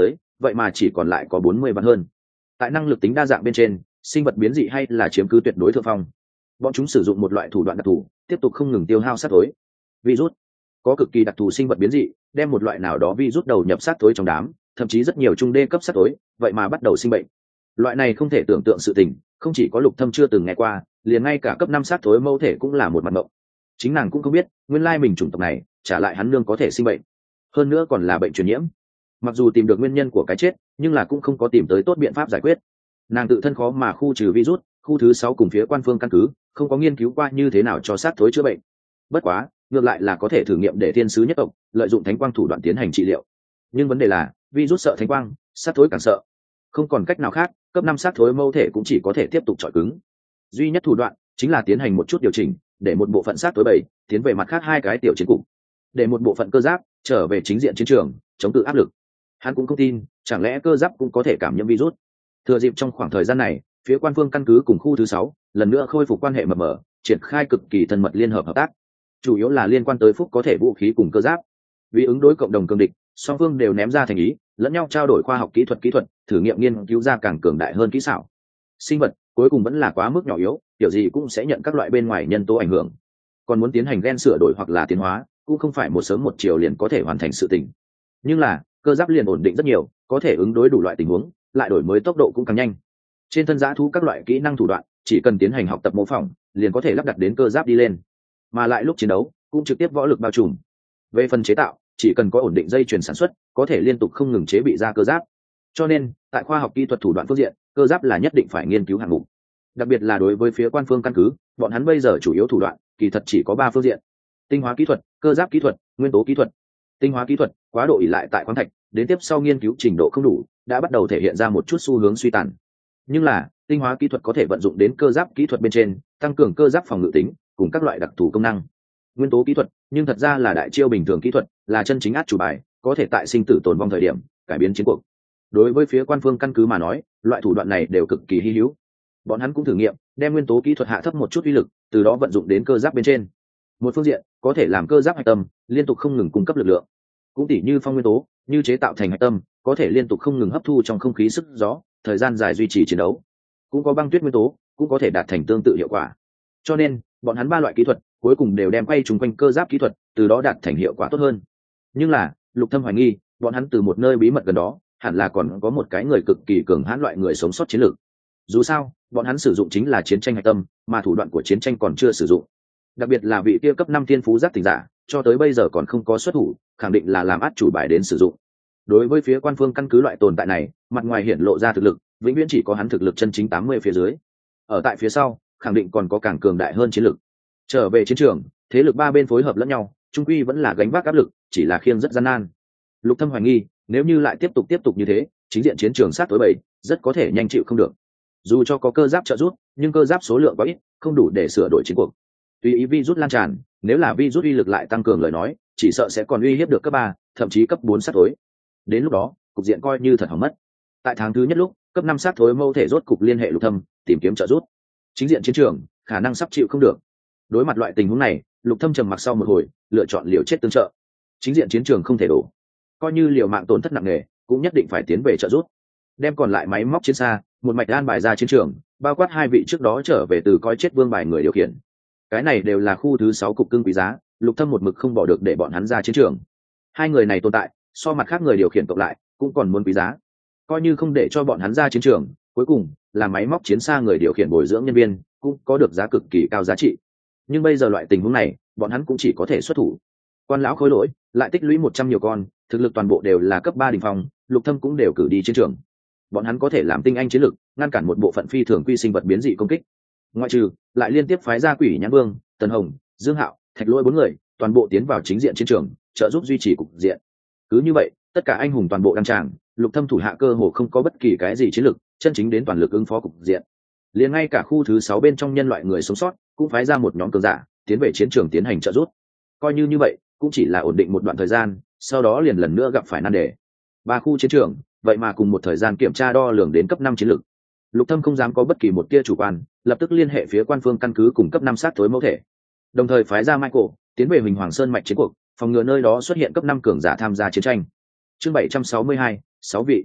vậy mà chỉ còn lại có 40 vạn hơn. Tại năng lực tính đa dạng bên trên, sinh vật biến dị hay là chiếm cứ tuyệt đối thượng phong. Bọn chúng sử dụng một loại thủ đoạn đặc thù, tiếp tục không ngừng tiêu hao sát tối. Virus có cực kỳ đặc thù sinh vật biến dị, đem một loại nào đó virus đầu nhập sát tối trong đám, thậm chí rất nhiều trung đê cấp sát tối, vậy mà bắt đầu sinh bệnh. Loại này không thể tưởng tượng sự tình, không chỉ có Lục Thâm chưa từng nghe qua, liền ngay cả cấp 5 sát tối mâu thể cũng là một mặt mộng. Chính nàng cũng không biết, nguyên lai mình chủng tộc này, trả lại hắn nương có thể sinh bệnh, hơn nữa còn là bệnh truyền nhiễm. Mặc dù tìm được nguyên nhân của cái chết, nhưng là cũng không có tìm tới tốt biện pháp giải quyết. Nàng tự thân khó mà khu trừ virus, khu thứ 6 cùng phía quan phương căn cứ, không có nghiên cứu qua như thế nào cho sát tối chữa bệnh. Bất quá, ngược lại là có thể thử nghiệm để thiên sứ nhất tộc lợi dụng thánh quang thủ đoạn tiến hành trị liệu. Nhưng vấn đề là, virus sợ thánh quang, sát tối càng sợ. Không còn cách nào khác, cấp 5 sát thối mâu thể cũng chỉ có thể tiếp tục chọi cứng. Duy nhất thủ đoạn chính là tiến hành một chút điều chỉnh, để một bộ phận sát tối 7 tiến về mặt khác hai cái tiểu chiến cục, để một bộ phận cơ giáp trở về chính diện chiến trường, chống cự áp lực. Hắn cũng không tin, chẳng lẽ cơ giáp cũng có thể cảm nhiễm virus. Thừa dịp trong khoảng thời gian này, phía quan phương căn cứ cùng khu thứ 6 lần nữa khôi phục quan hệ mập mờ, triển khai cực kỳ thân mật liên hợp hợp tác, chủ yếu là liên quan tới phúc có thể vũ khí cùng cơ giáp. Vì ứng đối cộng đồng cương địch, song phương đều ném ra thành ý, lẫn nhau trao đổi khoa học kỹ thuật, thử nghiệm nghiên cứu ra càng cường đại hơn kỹ xảo. Sinh vật cuối cùng vẫn là quá mức nhỏ yếu, kiểu gì cũng sẽ nhận các loại bên ngoài nhân tố ảnh hưởng. Còn muốn tiến hành gen sửa đổi hoặc là tiến hóa, cũng không phải một sớm một chiều liền có thể hoàn thành sự tình. Nhưng là cơ giáp liền ổn định rất nhiều, có thể ứng đối đủ loại tình huống, lại đổi mới tốc độ cũng càng nhanh. Trên thân dã thú các loại kỹ năng thủ đoạn, chỉ cần tiến hành học tập mô phỏng, liền có thể lắp đặt đến cơ giáp đi lên. Mà lại lúc chiến đấu, cũng trực tiếp võ lực bao trùm. Về phần chế tạo, chỉ cần có ổn định dây chuyền sản xuất, có thể liên tục không ngừng chế bị ra cơ giáp. Cho nên, tại khoa học kỹ thuật thủ đoạn phương diện, cơ giáp là nhất định phải nghiên cứu hạng mục. Đặc biệt là đối với phía quan phương căn cứ, bọn hắn bây giờ chủ yếu thủ đoạn, kỳ thật chỉ có 3 phương diện: tinh hóa kỹ thuật, cơ giáp kỹ thuật, nguyên tố kỹ thuật. Tinh hóa kỹ thuật, quá độ ỷ lại tại khoáng thạch, đến tiếp sau nghiên cứu trình độ không đủ, đã bắt đầu thể hiện ra một chút xu hướng suy tàn. Nhưng là, tinh hóa kỹ thuật có thể vận dụng đến cơ giáp kỹ thuật bên trên, tăng cường cơ giáp phòng ngự tính, cùng các loại đặc thù công năng. Nguyên tố kỹ thuật, nhưng thật ra là đại chiêu bình thường kỹ thuật, là chân chính át chủ bài, có thể tại sinh tử tồn vong thời điểm cải biến chiến cuộc. Đối với phía quan phương căn cứ mà nói, loại thủ đoạn này đều cực kỳ hy hữu. Bọn hắn cũng thử nghiệm đem nguyên tố kỹ thuật hạ thấp một chút uy lực, từ đó vận dụng đến cơ giáp bên trên. Một phương diện có thể làm cơ giáp hạch tâm liên tục không ngừng cung cấp lực lượng, cũng tỉ như phong nguyên tố, như chế tạo thành hạch tâm có thể liên tục không ngừng hấp thu trong không khí sức gió, thời gian dài duy trì chiến đấu. Cũng có băng tuyết nguyên tố, cũng có thể đạt thành tương tự hiệu quả. Cho nên bọn hắn 3 loại kỹ thuật cuối cùng đều đem quay trùng quanh cơ giáp kỹ thuật, từ đó đạt thành hiệu quả tốt hơn. Nhưng là Lục Thâm hoài nghi, bọn hắn từ một nơi bí mật gần đó hẳn là còn có một cái người cực kỳ cường hãn loại người sống sót chiến lược. Dù sao bọn hắn sử dụng chính là chiến tranh hạch tâm, mà thủ đoạn của chiến tranh còn chưa sử dụng. Đặc biệt là vị kia cấp 5 thiên phú giác tỉnh giả, cho tới bây giờ còn không có xuất thủ, khẳng định là làm át chủ bài đến sử dụng. Đối với phía quan phương căn cứ loại tồn tại này, mặt ngoài hiển lộ ra thực lực, vĩnh viễn chỉ có hắn thực lực chân chính 80 phía dưới. Ở tại phía sau, khẳng định còn có càng cường đại hơn chiến lược. Trở về chiến trường, thế lực 3 bên phối hợp lẫn nhau, trung quy vẫn là gánh vác áp lực, chỉ là khiêng rất gian nan. Lục Thâm hoài nghi, nếu như lại tiếp tục như thế, chính diện chiến trường sát tối 7, rất có thể nhanh chịu không được. Dù cho có cơ giáp trợ giúp, nhưng cơ giáp số lượng quá ít, không đủ để sửa đổi chiến cuộc. Tùy ý virus lan tràn, nếu là virus uy lực lại tăng cường lời nói, chỉ sợ sẽ còn uy hiếp được cấp 3, thậm chí cấp 4 sát tối. Đến lúc đó, cục diện coi như thật hỏng mất. Tại tháng thứ nhất lúc, cấp 5 sát tối mâu thể rốt cục liên hệ Lục Thâm, tìm kiếm trợ giúp. Chính diện chiến trường, khả năng sắp chịu không được. Đối mặt loại tình huống này, Lục Thâm trầm mặc sau một hồi, lựa chọn liều chết tương trợ. Chính diện chiến trường không thể đổ, coi như liều mạng tổn thất nặng nề, cũng nhất định phải tiến về trợ giúp. Đem còn lại máy móc chiến xa, một mạch an bài ra chiến trường, bao quát 2 vị trước đó trở về từ coi chết vương bài người điều khiển. Cái này đều là khu thứ 6 cục cưng quý giá, Lục Thâm một mực không bỏ được để bọn hắn ra chiến trường. 2 người này tồn tại, so mặt khác người điều khiển cộng lại, cũng còn muốn quý giá. Coi như không để cho bọn hắn ra chiến trường, cuối cùng là máy móc chiến xa người điều khiển bồi dưỡng nhân viên, cũng có được giá cực kỳ cao giá trị. Nhưng bây giờ loại tình huống này, bọn hắn cũng chỉ có thể xuất thủ. Quan lão khối lỗi lại tích lũy 100 nhiều con, thực lực toàn bộ đều là cấp 3 đỉnh phong, Lục Thâm cũng đều cử đi chiến trường. Bọn hắn có thể làm tinh anh chiến lực, ngăn cản một bộ phận phi thường quy sinh vật biến dị công kích. Ngoại trừ lại liên tiếp phái ra Quỷ Nhãn Vương, Tần Hồng, Dương Hạo, Thạch Lỗi 4 người, toàn bộ tiến vào chính diện chiến trường, trợ giúp duy trì cục diện. Cứ như vậy, tất cả anh hùng toàn bộ đăng tràng, Lục Thâm thủ hạ cơ hồ không có bất kỳ cái gì chiến lực, chân chính đến toàn lực ứng phó cục diện. Liền ngay cả khu thứ 6 bên trong nhân loại người sống sót, cũng phái ra một nhóm cường giả, tiến về chiến trường tiến hành trợ giúp. Coi như vậy, cũng chỉ là ổn định một đoạn thời gian, sau đó liền lần nữa gặp phải nan đề. 3 khu chiến trường, vậy mà cùng một thời gian kiểm tra đo lường đến cấp 5 chiến lực. Lục Thâm không dám có bất kỳ một tia chủ quan, lập tức liên hệ phía quan phương căn cứ cùng cấp 5 sát tối mẫu thể. Đồng thời phái ra Michael, tiến về Huỳnh Hoàng Sơn mạch chiến cuộc, phòng ngừa nơi đó xuất hiện cấp 5 cường giả tham gia chiến tranh. Chương 762, 6 vị.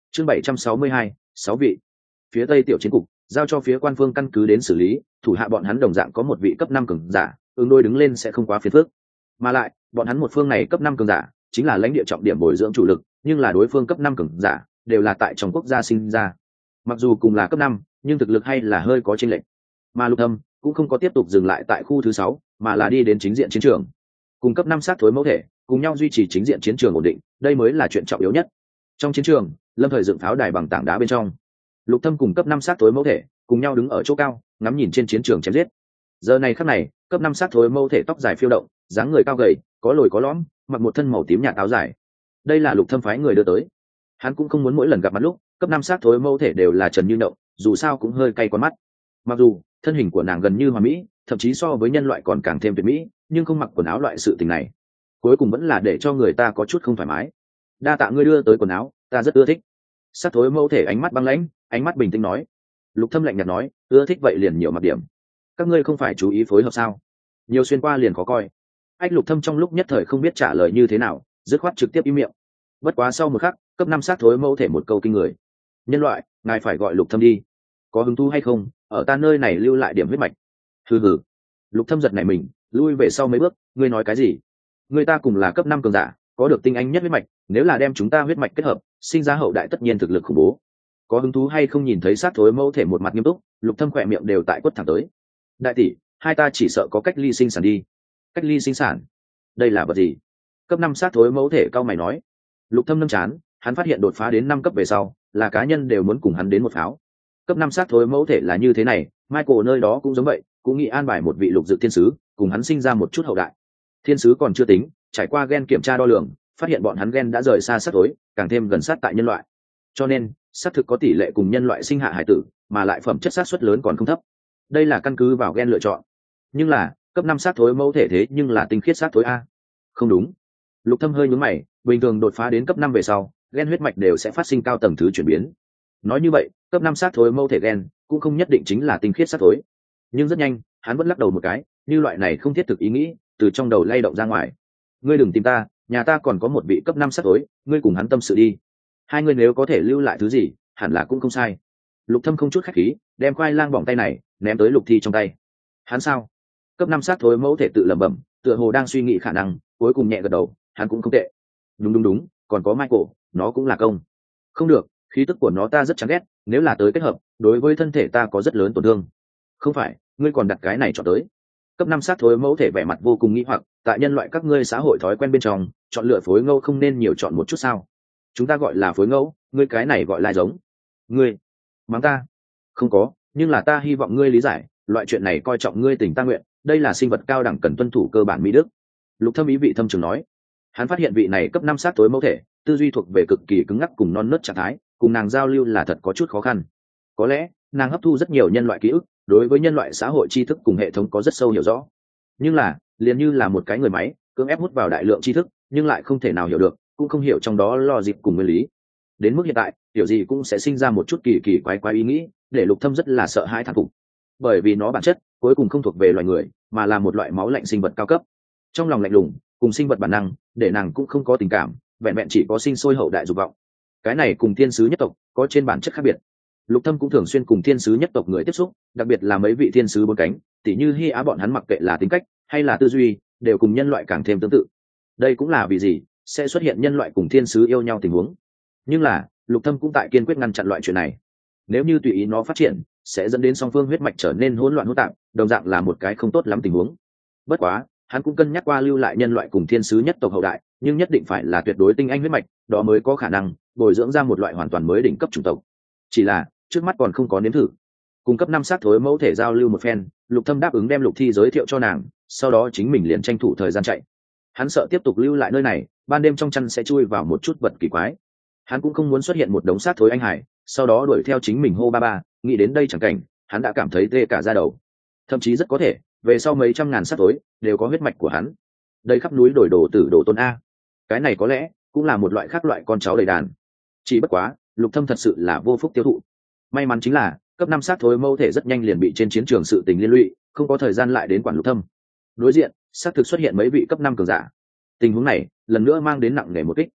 chương 762, 6 vị. Phía tây tiểu chiến cục giao cho phía quan phương căn cứ đến xử lý, thủ hạ bọn hắn đồng dạng có một vị cấp 5 cường giả, ứng đối đứng lên sẽ không quá phiền phức. Mà lại bọn hắn một phương này cấp 5 cường giả chính là lãnh địa trọng điểm bồi dưỡng chủ lực, nhưng là đối phương cấp 5 cường giả đều là tại trong quốc gia sinh ra, mặc dù cùng là cấp 5, nhưng thực lực hay là hơi có chênh lệch. Mà Lục Thâm cũng không có tiếp tục dừng lại tại khu thứ 6, mà là đi đến chính diện chiến trường, cùng cấp 5 sát thối mẫu thể cùng nhau duy trì chính diện chiến trường ổn định, đây mới là chuyện trọng yếu nhất. Trong chiến trường, Lâm Thời dựng pháo đài bằng tảng đá bên trong, Lục Thâm cùng cấp 5 sát thối mẫu thể cùng nhau đứng ở chỗ cao, ngắm nhìn trên chiến trường chém giết. Giờ này khắc này, cấp 5 sát thối mẫu thể tóc dài phiêu động, dáng người cao gầy, có lồi có lõm, mặc một thân màu tím nhạt áo dài. Đây là Lục Thâm phái người đưa tới. Hắn cũng không muốn mỗi lần gặp mặt lúc, cấp 5 sát thối mẫu thể đều là Trần Như Nhộng, dù sao cũng hơi cay con mắt. Mặc dù thân hình của nàng gần như hoàn mỹ, thậm chí so với nhân loại còn càng thêm tuyệt mỹ, nhưng không mặc quần áo loại sự tình này, cuối cùng vẫn là để cho người ta có chút không thoải mái. Đa tạ ngươi đưa tới quần áo, ta rất ưa thích. Sát thối mẫu thể ánh mắt băng lãnh, ánh mắt bình tĩnh nói. Lục Thâm lạnh nhạt nói, ưa thích vậy liền nhiều mặc điểm. Các ngươi không phải chú ý phối hợp sao? Nhiều xuyên qua liền khó coi. Ách Lục Thâm trong lúc nhất thời không biết trả lời như thế nào, dứt khoát trực tiếp im miệng. Bất quá sau một khắc, cấp 5 sát thối mẫu thể một câu kinh người. Nhân loại, ngài phải gọi Lục Thâm đi. Có hứng thú hay không, ở ta nơi này lưu lại điểm huyết mạch. Hừ. Lục Thâm giật nảy mình, lui về sau mấy bước, ngươi nói cái gì? Người ta cùng là cấp 5 cường giả, có được tinh anh nhất huyết mạch, nếu là đem chúng ta huyết mạch kết hợp, sinh ra hậu đại tất nhiên thực lực khủng bố. Có hứng thú hay không? Nhìn thấy sát thối mẫu thể một mặt nghiêm túc, Lục Thâm khỏe miệng đều tại quất thẳng tới. Đại tỷ, hai ta chỉ sợ có cách ly sinh sản đi. Cách ly sinh sản? Đây là vật gì? Cấp 5 sát thối mẫu thể cao mày nói. Lục Thâm nâng chán, hắn phát hiện đột phá đến 5 cấp về sau, là cá nhân đều muốn cùng hắn đến một pháo. Cấp 5 sát thối mẫu thể là như thế này, Michael nơi đó cũng giống vậy, cũng nghĩ an bài một vị lục dự thiên sứ, cùng hắn sinh ra một chút hậu đại. Thiên sứ còn chưa tính, trải qua gen kiểm tra đo lường, phát hiện bọn hắn gen đã rời xa sát thối, càng thêm gần sát tại nhân loại. Cho nên, xác thực có tỷ lệ cùng nhân loại sinh hạ hải tử, mà lại phẩm chất xác suất lớn còn không thấp. Đây là căn cứ vào gen lựa chọn. Nhưng là, cấp 5 sát thối mẫu thể thế nhưng là tinh khiết sát thối a. Không đúng. Lục Thâm hơi nhướng mày, bình thường đột phá đến cấp 5 về sau, gen huyết mạch đều sẽ phát sinh cao tầng thứ chuyển biến. Nói như vậy, cấp 5 sát thối mẫu thể gen cũng không nhất định chính là tinh khiết sát thối. Nhưng rất nhanh, hắn vẫn lắc đầu một cái, như loại này không thiết thực ý nghĩ, từ trong đầu lay động ra ngoài. Ngươi đừng tìm ta, nhà ta còn có một vị cấp 5 sát thối, ngươi cùng hắn tâm sự đi. Hai người nếu có thể lưu lại thứ gì, hẳn là cũng không sai. Lục Thâm không chút khách khí, đem khoai lang bỏng tay này ném tới Lục Thi trong tay. Hắn sao? Cấp 5 sát thối mẫu thể tự lẩm bẩm, tựa hồ đang suy nghĩ khả năng, cuối cùng nhẹ gật đầu, hắn cũng không tệ. Đúng, còn có Michael, nó cũng là công. Không được, khí tức của nó ta rất chán ghét, nếu là tới kết hợp, đối với thân thể ta có rất lớn tổn thương. Không phải, ngươi còn đặt cái này chọn tới. Cấp 5 sát thối mẫu thể vẻ mặt vô cùng nghi hoặc, tại nhân loại các ngươi xã hội thói quen bên trong, chọn lựa phối ngẫu không nên nhiều chọn một chút sao? Chúng ta gọi là phối ngẫu, ngươi cái này gọi là giống. Ngươi mắng ta? Không có, nhưng là ta hy vọng ngươi lý giải, loại chuyện này coi trọng ngươi tình ta nguyện, đây là sinh vật cao đẳng cần tuân thủ cơ bản mỹ đức. Lục Thâm ý vị thâm trường nói. Hắn phát hiện vị này cấp 5 sát thối mẫu thể, tư duy thuộc về cực kỳ cứng ngắc cùng non nớt trạng thái, cùng nàng giao lưu là thật có chút khó khăn. Có lẽ nàng hấp thu rất nhiều nhân loại ký ức, đối với nhân loại xã hội tri thức cùng hệ thống có rất sâu hiểu rõ, nhưng là liền như là một cái người máy cưỡng ép hút vào đại lượng tri thức, nhưng lại không thể nào hiểu được, cũng không hiểu trong đó logic cùng nguyên lý. Đến mức hiện tại, kiểu gì cũng sẽ sinh ra một chút kỳ kỳ quái quái ý nghĩ, để Lục Thâm rất là sợ hãi thán phục, bởi vì nó bản chất cuối cùng không thuộc về loài người, mà là một loại máu lạnh sinh vật cao cấp. Trong lòng lạnh lùng cùng sinh vật bản năng, để nàng cũng không có tình cảm, vẹn vẹn chỉ có sinh sôi hậu đại dục vọng. Cái này cùng thiên sứ nhất tộc có trên bản chất khác biệt. Lục Thâm cũng thường xuyên cùng thiên sứ nhất tộc người tiếp xúc, đặc biệt là mấy vị thiên sứ bốn cánh, tỉ như Hy Á, bọn hắn mặc kệ là tính cách hay là tư duy, đều cùng nhân loại càng thêm tương tự. Đây cũng là vì gì sẽ xuất hiện nhân loại cùng thiên sứ yêu nhau tình huống. Nhưng là, Lục Thâm cũng tại kiên quyết ngăn chặn loại chuyện này. Nếu như tùy ý nó phát triển, sẽ dẫn đến song phương huyết mạch trở nên hỗn loạn hỗn tạp, đồng dạng là một cái không tốt lắm tình huống. Bất quá, hắn cũng cân nhắc qua lưu lại nhân loại cùng thiên sứ nhất tộc hậu đại, nhưng nhất định phải là tuyệt đối tinh anh huyết mạch, đó mới có khả năng bồi dưỡng ra một loại hoàn toàn mới đỉnh cấp chủng tộc. Chỉ là trước mắt còn không có nếm thử. Cung cấp 5 sát thối mẫu thể giao lưu một phen, Lục Thâm đáp ứng đem Lục Thi giới thiệu cho nàng, sau đó chính mình liền tranh thủ thời gian chạy. Hắn sợ tiếp tục lưu lại nơi này, ban đêm trong chăn sẽ chui vào một chút vật kỳ quái. Hắn cũng không muốn xuất hiện một đống sát thối anh hải, sau đó đuổi theo chính mình hô ba ba, nghĩ đến đây chẳng cảnh, hắn đã cảm thấy tê cả da đầu. Thậm chí rất có thể, về sau mấy trăm ngàn sát thối đều có huyết mạch của hắn. Đây khắp núi đổi đồ tử đồ tôn a. Cái này có lẽ cũng là một loại khác loại con cháu đầy đàn. Chỉ bất quá, Lục Thâm thật sự là vô phúc tiêu thụ. May mắn chính là, cấp 5 sát thối mẫu thể rất nhanh liền bị trên chiến trường sự tình liên lụy, không có thời gian lại đến quản Lục Thâm. Đối diện, xác thực xuất hiện mấy vị cấp 5 cường giả. Tình huống này, lần nữa mang đến nặng nề một kích.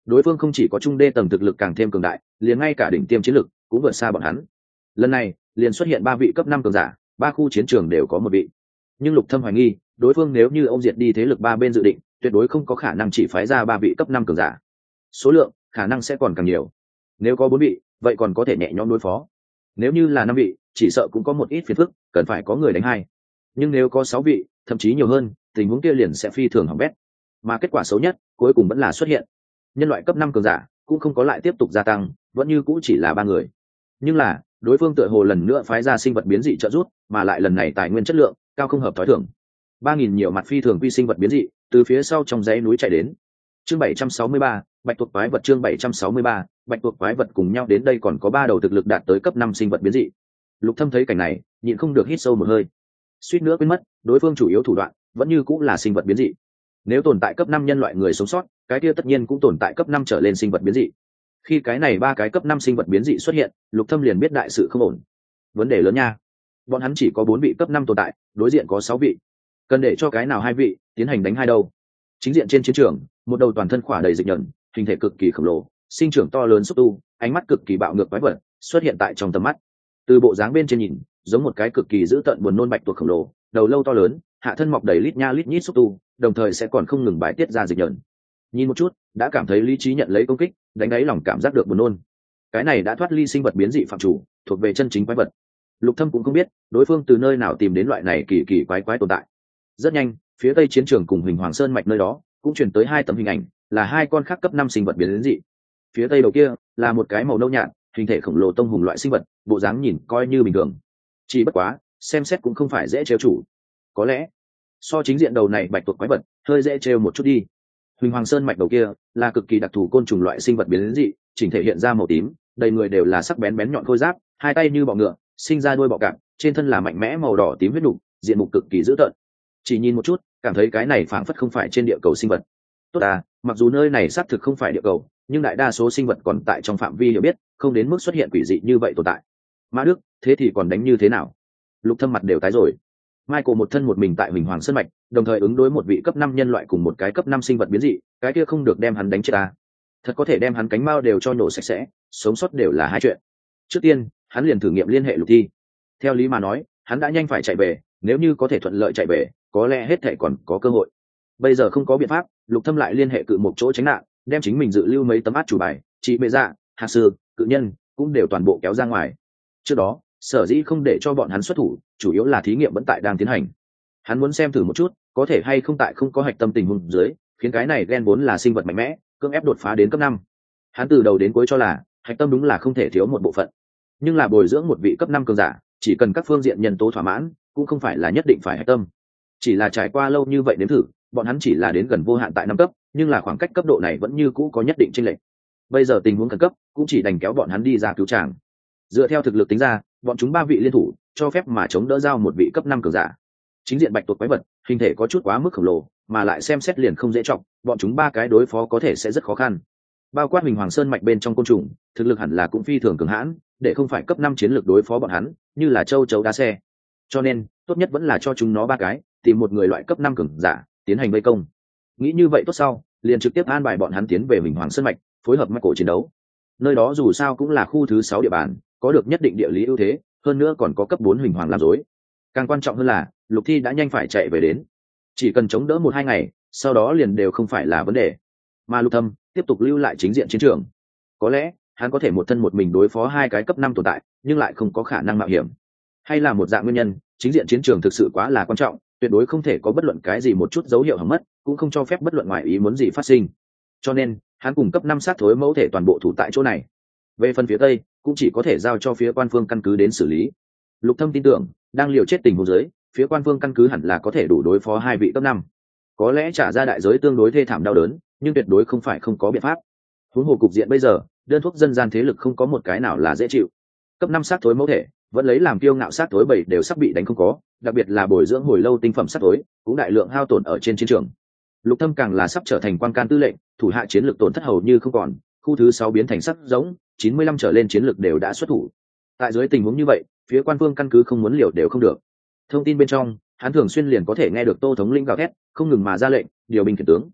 đối phương không chỉ có trung đê tầng thực lực càng thêm cường đại, liền ngay cả đỉnh tiêm chiến lực cũng vượt xa bọn hắn. Lần này liền xuất hiện 3 vị cấp 5 cường giả, 3 khu chiến trường đều có một vị. Nhưng Lục Thâm hoài nghi, đối phương nếu như ông diệt đi thế lực 3 bên dự định, tuyệt đối không có khả năng chỉ phái ra 3 vị cấp 5 cường giả. Số lượng khả năng sẽ còn càng nhiều. Nếu có 4 vị, vậy còn có thể nhẹ nhõm đối phó. Nếu như là 5 vị, chỉ sợ cũng có một ít phiền phức, cần phải có người đánh hai. Nhưng nếu có 6 vị, thậm chí nhiều hơn, tình huống kia liền sẽ phi thường hỏng bét. Mà kết quả xấu nhất, cuối cùng vẫn là xuất hiện. Nhân loại cấp 5 cường giả cũng không có lại tiếp tục gia tăng, vẫn như cũ chỉ là 3 người. Nhưng là, đối phương tựa hồ lần nữa phái ra sinh vật biến dị trợ giúp, mà lại lần này tài nguyên chất lượng cao không hợp thói thường. 3000 nhiều mặt phi thường quy sinh vật biến dị, từ phía sau trong dãy núi chạy đến. Chương 763, Bạch tuộc quái vật. Chương 763, Bạch tuộc quái vật. Cùng nhau đến đây còn có 3 đầu thực lực đạt tới cấp 5 sinh vật biến dị. Lục Thâm thấy cảnh này, nhịn không được hít sâu một hơi. Suýt nữa quên mất, đối phương chủ yếu thủ đoạn vẫn như cũng là sinh vật biến dị. Nếu tồn tại cấp 5 nhân loại người sống sót, cái kia tất nhiên cũng tồn tại cấp 5 trở lên sinh vật biến dị. Khi cái này 3 cái cấp 5 sinh vật biến dị xuất hiện, Lục Thâm liền biết đại sự không ổn. Vấn đề lớn nha. Bọn hắn chỉ có 4 vị cấp 5 tồn tại, đối diện có 6 vị. Cần để cho cái nào 2 vị tiến hành đánh hai đầu. Chính diện trên chiến trường, một đầu toàn thân khỏa đầy dịch nhẫn, hình thể cực kỳ khổng lồ, sinh trưởng to lớn xúc tu, ánh mắt cực kỳ bạo ngược quái vật xuất hiện tại trong tầm mắt. Từ bộ dáng bên trên nhìn, giống một cái cực kỳ dữ tợn buồn nôn bạch tuộc khổng lồ, đầu lâu to lớn, hạ thân mọc đầy lít nha lít nhít xúc tu, đồng thời sẽ còn không ngừng bài tiết ra dịch nhẫn. Nhìn một chút, đã cảm thấy lý trí nhận lấy công kích, đánh đáy lòng cảm giác được buồn nôn. Cái này đã thoát ly sinh vật biến dị phạm chủ, thuộc về chân chính quái vật. Lục Thâm cũng không biết đối phương từ nơi nào tìm đến loại này kỳ kỳ quái quái tồn tại. Rất nhanh, phía tây chiến trường cùng Huỳnh Hoàng Sơn mạch nơi đó cũng truyền tới 2 tấm hình ảnh, là 2 con khác cấp 5 sinh vật biến dị. Phía tây đầu kia là một cái màu nâu nhạt, hình thể khổng lồ tông hùng loại sinh vật, bộ dáng nhìn coi như bình thường. Chỉ bất quá, xem xét cũng không phải dễ trêu chủ. Có lẽ, so chính diện đầu này bạch tuộc quái vật, hơi dễ trêu một chút đi. Huỳnh Hoàng Sơn mạch đầu kia là cực kỳ đặc thù côn trùng loại sinh vật biến dị, chỉnh thể hiện ra màu tím, đầy người đều là sắc bén bén nhọn khôi giáp, 2 tay như bọ ngựa, sinh ra đuôi bọ cạp, trên thân là mạnh mẽ màu đỏ tím huyết nục, diện mục cực kỳ dữ tợn. Chỉ nhìn một chút, cảm thấy cái này phảng phất không phải trên địa cầu sinh vật. Tốt à, mặc dù nơi này xác thực không phải địa cầu, nhưng đại đa số sinh vật còn tại trong phạm vi hiểu biết, không đến mức xuất hiện quỷ dị như vậy tồn tại. Mã Đức, thế thì còn đánh như thế nào? Lục Thâm mặt đều tái rồi. Michael một thân một mình tại Huỳnh Hoàng Sơn mạch, đồng thời ứng đối một vị cấp 5 nhân loại cùng một cái cấp 5 sinh vật biến dị, cái kia không được đem hắn đánh chết à? Thật có thể đem hắn cánh mao đều cho nổ sạch sẽ, sống sót đều là hai chuyện. Trước tiên, hắn liền thử nghiệm liên hệ Lục Thi. Theo lý mà nói, hắn đã nhanh phải chạy về, nếu như có thể thuận lợi chạy về, có lẽ hết thảy còn có cơ hội. Bây giờ không có biện pháp, Lục Thâm lại liên hệ cự một chỗ tránh nạn, đem chính mình dự lưu mấy tấm át chủ bài, chị mẹ dạ, hạ sư, cự nhân cũng đều toàn bộ kéo ra ngoài. Trước đó, sở dĩ không để cho bọn hắn xuất thủ, chủ yếu là thí nghiệm vẫn tại đang tiến hành. Hắn muốn xem thử một chút, có thể hay không tại không có hạch tâm tình huống dưới, khiến cái này ghen vốn là sinh vật mạnh mẽ, cưỡng ép đột phá đến cấp 5. Hắn từ đầu đến cuối cho là hạch tâm đúng là không thể thiếu một bộ phận, nhưng là bồi dưỡng một vị cấp 5 cường giả, chỉ cần các phương diện nhân tố thỏa mãn, cũng không phải là nhất định phải hạch tâm. Chỉ là trải qua lâu như vậy đến thử, bọn hắn chỉ là đến gần vô hạn tại 5 cấp, nhưng là khoảng cách cấp độ này vẫn như cũ có nhất định chênh lệch. Bây giờ tình huống khẩn cấp, cũng chỉ đành kéo bọn hắn đi ra cứu tràng. Dựa theo thực lực tính ra, bọn chúng 3 vị liên thủ, cho phép mà chống đỡ giao một vị cấp 5 cường giả. Chính diện bạch tuộc quái vật, hình thể có chút quá mức khổng lồ, mà lại xem xét liền không dễ trọng, bọn chúng 3 cái đối phó có thể sẽ rất khó khăn. Bao quát Huỳnh Hoàng Sơn mạch bên trong côn trùng, thực lực hẳn là cũng phi thường cường hãn, để không phải cấp 5 chiến lược đối phó bọn hắn, như là châu chấu đá xe. Cho nên, tốt nhất vẫn là cho chúng nó 3 cái, tìm một người loại cấp 5 cường giả, tiến hành vây công. Nghĩ như vậy tốt sau, liền trực tiếp an bài bọn hắn tiến về Huỳnh Hoàng Sơn mạch, phối hợp Michael chiến đấu. Nơi đó dù sao cũng là khu thứ 6 địa bàn, có được nhất định địa lý ưu thế, hơn nữa còn có cấp 4 Huỳnh Hoàng làm rối. Càng quan trọng hơn là, Lục Thi đã nhanh phải chạy về đến. Chỉ cần chống đỡ 1-2 ngày, sau đó liền đều không phải là vấn đề. Mà Lục Thâm tiếp tục lưu lại chính diện chiến trường. Có lẽ, hắn có thể một thân một mình đối phó 2 cái cấp 5 tồn tại, nhưng lại không có khả năng mạo hiểm. Hay là một dạng nguyên nhân, chính diện chiến trường thực sự quá là quan trọng, tuyệt đối không thể có bất luận cái gì một chút dấu hiệu hỏng mất, cũng không cho phép bất luận ngoài ý muốn gì phát sinh. Cho nên, hắn cùng cấp 5 sát thối mẫu thể toàn bộ thủ tại chỗ này. Về phần phía tây, cũng chỉ có thể giao cho phía quan phương căn cứ đến xử lý. Lục Thâm tin tưởng, đang liều chết tình huống dưới, phía quan phương căn cứ hẳn là có thể đủ đối phó 2 vị cấp 5. Có lẽ trả ra đại giới tương đối thê thảm đau đớn, nhưng tuyệt đối không phải không có biện pháp. Huống hồ cục diện bây giờ, đơn thuốc dân gian thế lực không có một cái nào là dễ chịu. Cấp 5 sát thối mẫu thể, vẫn lấy làm kiêu ngạo sát thối 7 đều sắp bị đánh không có, đặc biệt là bồi dưỡng hồi lâu tinh phẩm sát thối, cũng đại lượng hao tổn ở trên chiến trường. Lục Thâm càng là sắp trở thành quan can tư lệnh, thủ hạ chiến lược tổn thất hầu như không còn, khu thứ 6 biến thành sắt giống, 95 trở lên chiến lược đều đã xuất thủ. Tại dưới tình huống như vậy, phía quan phương căn cứ không muốn liều đều không được. Thông tin bên trong, hắn thường xuyên liền có thể nghe được Tô thống lĩnh gào thét, không ngừng mà ra lệnh, điều binh khiển tướng.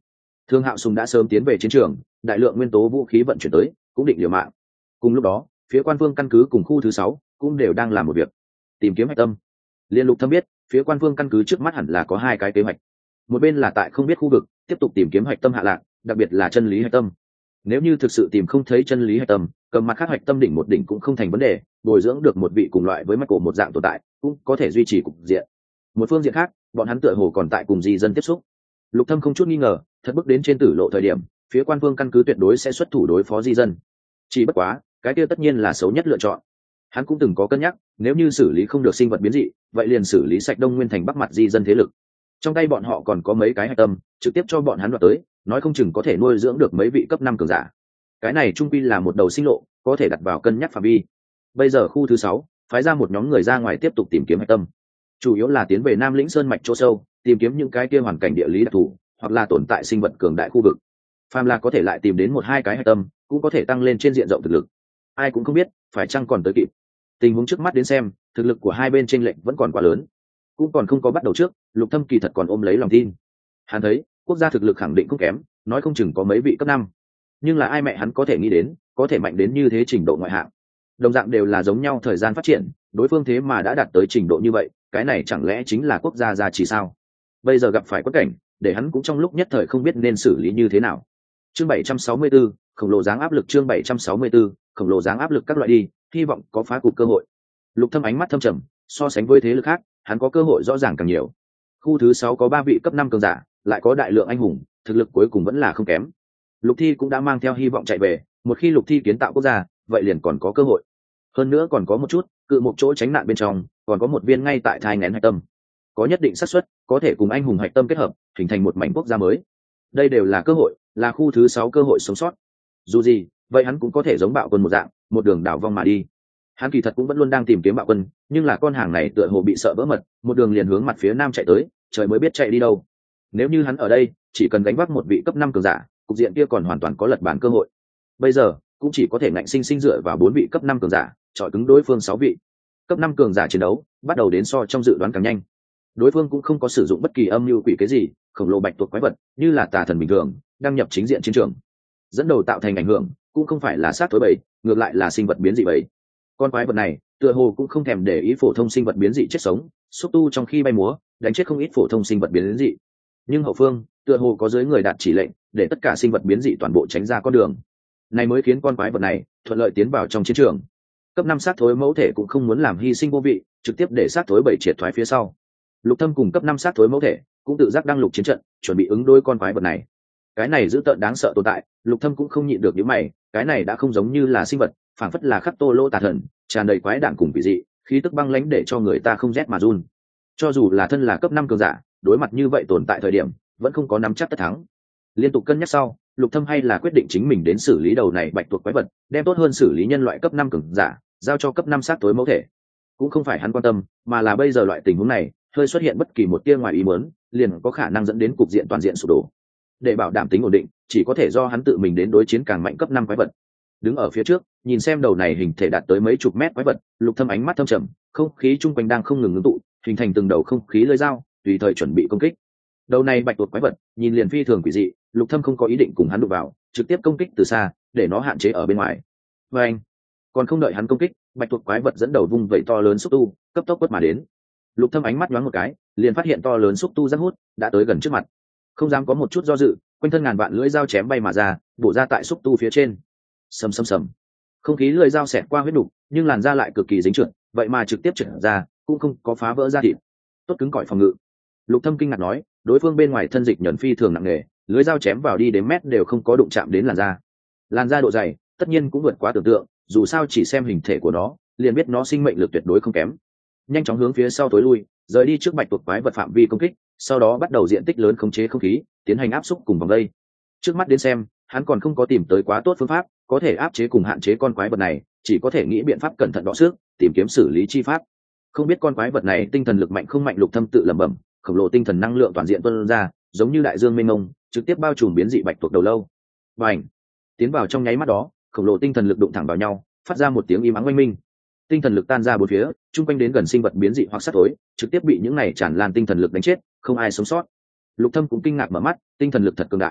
Thương Hạo Sùng đã sớm tiến về chiến trường, đại lượng nguyên tố vũ khí vận chuyển tới, cũng định liều mạng. Cùng lúc đó, phía Quan Vương căn cứ cùng khu thứ 6 cũng đều đang làm một việc, tìm kiếm hạch tâm. Liên Lục Thâm biết, phía Quan Vương căn cứ trước mắt hẳn là có hai cái kế hoạch. Một bên là tại không biết khu vực, tiếp tục tìm kiếm hạch tâm hạ lạc, đặc biệt là chân lý hạch tâm. Nếu như thực sự tìm không thấy chân lý hạch tâm, cầm mặt khác hạch tâm đỉnh một đỉnh cũng không thành vấn đề, bồi dưỡng được một vị cùng loại với Michael một dạng tồn tại, cũng có thể duy trì cục diện. Một phương diện khác, bọn hắn tựa hồ còn tại cùng di dân tiếp xúc. Lục Thâm không chút nghi ngờ, thật bước đến trên tử lộ thời điểm, phía Quan Vương căn cứ tuyệt đối sẽ xuất thủ đối phó di dân. Chỉ bất quá, cái kia tất nhiên là xấu nhất lựa chọn. Hắn cũng từng có cân nhắc, nếu như xử lý không được sinh vật biến dị, vậy liền xử lý sạch Đông Nguyên thành Bắc mặt di dân thế lực. Trong tay bọn họ còn có mấy cái hạch tâm, trực tiếp cho bọn hắn đoạt tới, nói không chừng có thể nuôi dưỡng được mấy vị cấp 5 cường giả. Cái này trung quy là một đầu sinh lộ, có thể đặt vào cân nhắc phạm vi. Bây giờ khu thứ 6, phái ra một nhóm người ra ngoài tiếp tục tìm kiếm hạch tâm. Chủ yếu là tiến về Nam Lĩnh Sơn mạch chỗ sâu, tìm kiếm những cái kia hoàn cảnh địa lý đặc thù, hoặc là tồn tại sinh vật cường đại khu vực. Phàm là có thể lại tìm đến một hai cái hạch tâm, cũng có thể tăng lên trên diện rộng thực lực. Ai cũng không biết, phải chăng còn tới kịp. Tình huống trước mắt đến xem, thực lực của hai bên chênh lệch vẫn còn quá lớn. Cũng còn không có bắt đầu trước, Lục Thâm kỳ thật còn ôm lấy lòng tin. Hắn thấy, quốc gia thực lực khẳng định không kém, nói không chừng có mấy vị cấp 5. Nhưng là ai mẹ hắn có thể nghĩ đến, có thể mạnh đến như thế trình độ ngoại hạng. Đồng dạng đều là giống nhau thời gian phát triển, đối phương thế mà đã đạt tới trình độ như vậy, cái này chẳng lẽ chính là quốc gia gia trì sao? Bây giờ gặp phải quất cảnh, để hắn cũng trong lúc nhất thời không biết nên xử lý như thế nào. Chương 764, khổng lồ dáng áp lực. Chương 764, khổng lồ dáng áp lực các loại đi, hy vọng có phá cục cơ hội. Lục Thâm ánh mắt thâm trầm, so sánh với thế lực khác, hắn có cơ hội rõ ràng càng nhiều. Khu thứ 6 có 3 vị cấp 5 cường giả, lại có đại lượng anh hùng, thực lực cuối cùng vẫn là không kém. Lục Thi cũng đã mang theo hy vọng chạy về, một khi Lục Thi kiến tạo quốc gia, vậy liền còn có cơ hội. Hơn nữa còn có một chút, cự một chỗ tránh nạn bên trong, còn có một viên ngay tại thai nghén hạch tâm. Có nhất định xác suất, có thể cùng anh hùng hạch tâm kết hợp, hình thành một mảnh quốc gia mới. Đây đều là cơ hội, là khu thứ 6 cơ hội sống sót. Dù gì, vậy hắn cũng có thể giống Bạo Quân một dạng, một đường đảo vong mà đi. Hắn kỳ thật cũng vẫn luôn đang tìm kiếm Bạo Quân, nhưng là con hàng này tựa hồ bị sợ vỡ mật, một đường liền hướng mặt phía nam chạy tới, trời mới biết chạy đi đâu. Nếu như hắn ở đây, chỉ cần gánh vác một vị cấp 5 cường giả, cục diện kia còn hoàn toàn có lật bàn cơ hội. Bây giờ, cũng chỉ có thể ngạnh sinh sinh dựa vào 4 vị cấp 5 cường giả, chọi cứng đối phương 6 vị. Cấp 5 cường giả chiến đấu, bắt đầu đến so trong dự đoán càng nhanh. Đối phương cũng không có sử dụng bất kỳ âm mưu quỷ cái gì, khổng lồ bạch tuộc quái vật, như là tà thần bình thường, đăng nhập chính diện chiến trường. Dẫn đầu tạo thành ảnh hưởng, cũng không phải là sát thối bầy, ngược lại là sinh vật biến dị bầy. Con quái vật này, tựa hồ cũng không thèm để ý phổ thông sinh vật biến dị chết sống, xúc tu trong khi bay múa, đánh chết không ít phổ thông sinh vật biến dị. Nhưng hậu phương, tựa hồ có dưới người đạt chỉ lệnh, để tất cả sinh vật biến dị toàn bộ tránh ra con đường. Này mới khiến con quái vật này thuận lợi tiến vào trong chiến trường. Cấp 5 sát thối mẫu thể cũng không muốn làm hy sinh vô vị, trực tiếp để sát thối bầy triệt thoái phía sau. Lục Thâm cùng cấp 5 sát thối mẫu thể cũng tự giác đăng lục chiến trận, chuẩn bị ứng đối con quái vật này. Cái này dữ tợn đáng sợ tồn tại, Lục Thâm cũng không nhịn được nhíu mày, cái này đã không giống như là sinh vật, phảng phất là khắc tô lô tà thần, tràn đầy quái đản cùng quỷ dị, khí tức băng lãnh để cho người ta không rét mà run. Cho dù là thân là cấp 5 cường giả, đối mặt như vậy tồn tại thời điểm, vẫn không có nắm chắc tất thắng. Liên tục cân nhắc sau, Lục Thâm hay là quyết định chính mình đến xử lý đầu này bạch tuộc quái vật, đem tốt hơn xử lý nhân loại cấp 5 cường giả, giao cho cấp 5 sát tối mẫu thể. Cũng không phải hắn quan tâm, mà là bây giờ loại tình huống này, hơi xuất hiện bất kỳ một tia ngoài ý muốn, liền có khả năng dẫn đến cục diện toàn diện sụp đổ. Để bảo đảm tính ổn định, chỉ có thể do hắn tự mình đến đối chiến càng mạnh cấp 5 quái vật. Đứng ở phía trước, nhìn xem đầu này hình thể đạt tới mấy chục mét quái vật, Lục Thâm ánh mắt thâm trầm, không khí chung quanh đang không ngừng ngưng tụ, hình thành từng đầu không khí lưỡi dao, tùy thời chuẩn bị công kích. Đầu này bạch tuộc quái vật, nhìn liền phi thường quỷ dị, Lục Thâm không có ý định cùng hắn đụng vào, trực tiếp công kích từ xa, để nó hạn chế ở bên ngoài. Và anh, còn không đợi hắn công kích, bạch tuộc quái vật dẫn đầu vung vẩy to lớn xúc tu, cấp tốc quất mà đến. Lục Thâm ánh mắt nhoáng một cái, liền phát hiện to lớn xúc tu rắc hút đã tới gần trước mặt. Không dám có một chút do dự, quanh thân ngàn vạn lưỡi dao chém bay mà ra, bổ ra tại xúc tu phía trên. Sầm sầm sầm. Không khí lưỡi dao xẹt qua huyết nục, nhưng làn da lại cực kỳ dính trượt, vậy mà trực tiếp trượt ra, cũng không có phá vỡ da thịt. Tốt cứng cỏi phòng ngự. Lục Thâm kinh ngạc nói, đối phương bên ngoài thân dịch nhẫn phi thường nặng nề, lưỡi dao chém vào đi đến mét đều không có đụng chạm đến làn da. Làn da độ dày, tất nhiên cũng vượt quá tưởng tượng, dù sao chỉ xem hình thể của nó, liền biết nó sinh mệnh lực tuyệt đối không kém. Nhanh chóng hướng phía sau tối lui, rời đi trước bạch tuộc quái vật phạm vi công kích, sau đó bắt đầu diện tích lớn khống chế không khí, tiến hành áp xúc cùng vòng dây. Trước mắt đến xem, hắn còn không có tìm tới quá tốt phương pháp, có thể áp chế cùng hạn chế con quái vật này, chỉ có thể nghĩ biện pháp cẩn thận đọ sức, tìm kiếm xử lý chi pháp. Không biết con quái vật này tinh thần lực mạnh không mạnh, Lục Thâm tự lẩm bẩm, khổng lồ tinh thần năng lượng toàn diện tuôn ra, giống như đại dương mênh mông, trực tiếp bao trùm biến dị bạch tuộc đầu lâu. Bành! Tiến vào trong nháy mắt đó, khổng lồ tinh thần lực đụng thẳng vào nhau, phát ra một tiếng im ắng oanh minh. Tinh thần lực tan ra bốn phía, chung quanh đến gần sinh vật biến dị hoặc sát tối, trực tiếp bị những này tràn lan tinh thần lực đánh chết, không ai sống sót. Lục Thâm cũng kinh ngạc mở mắt, tinh thần lực thật cường đại.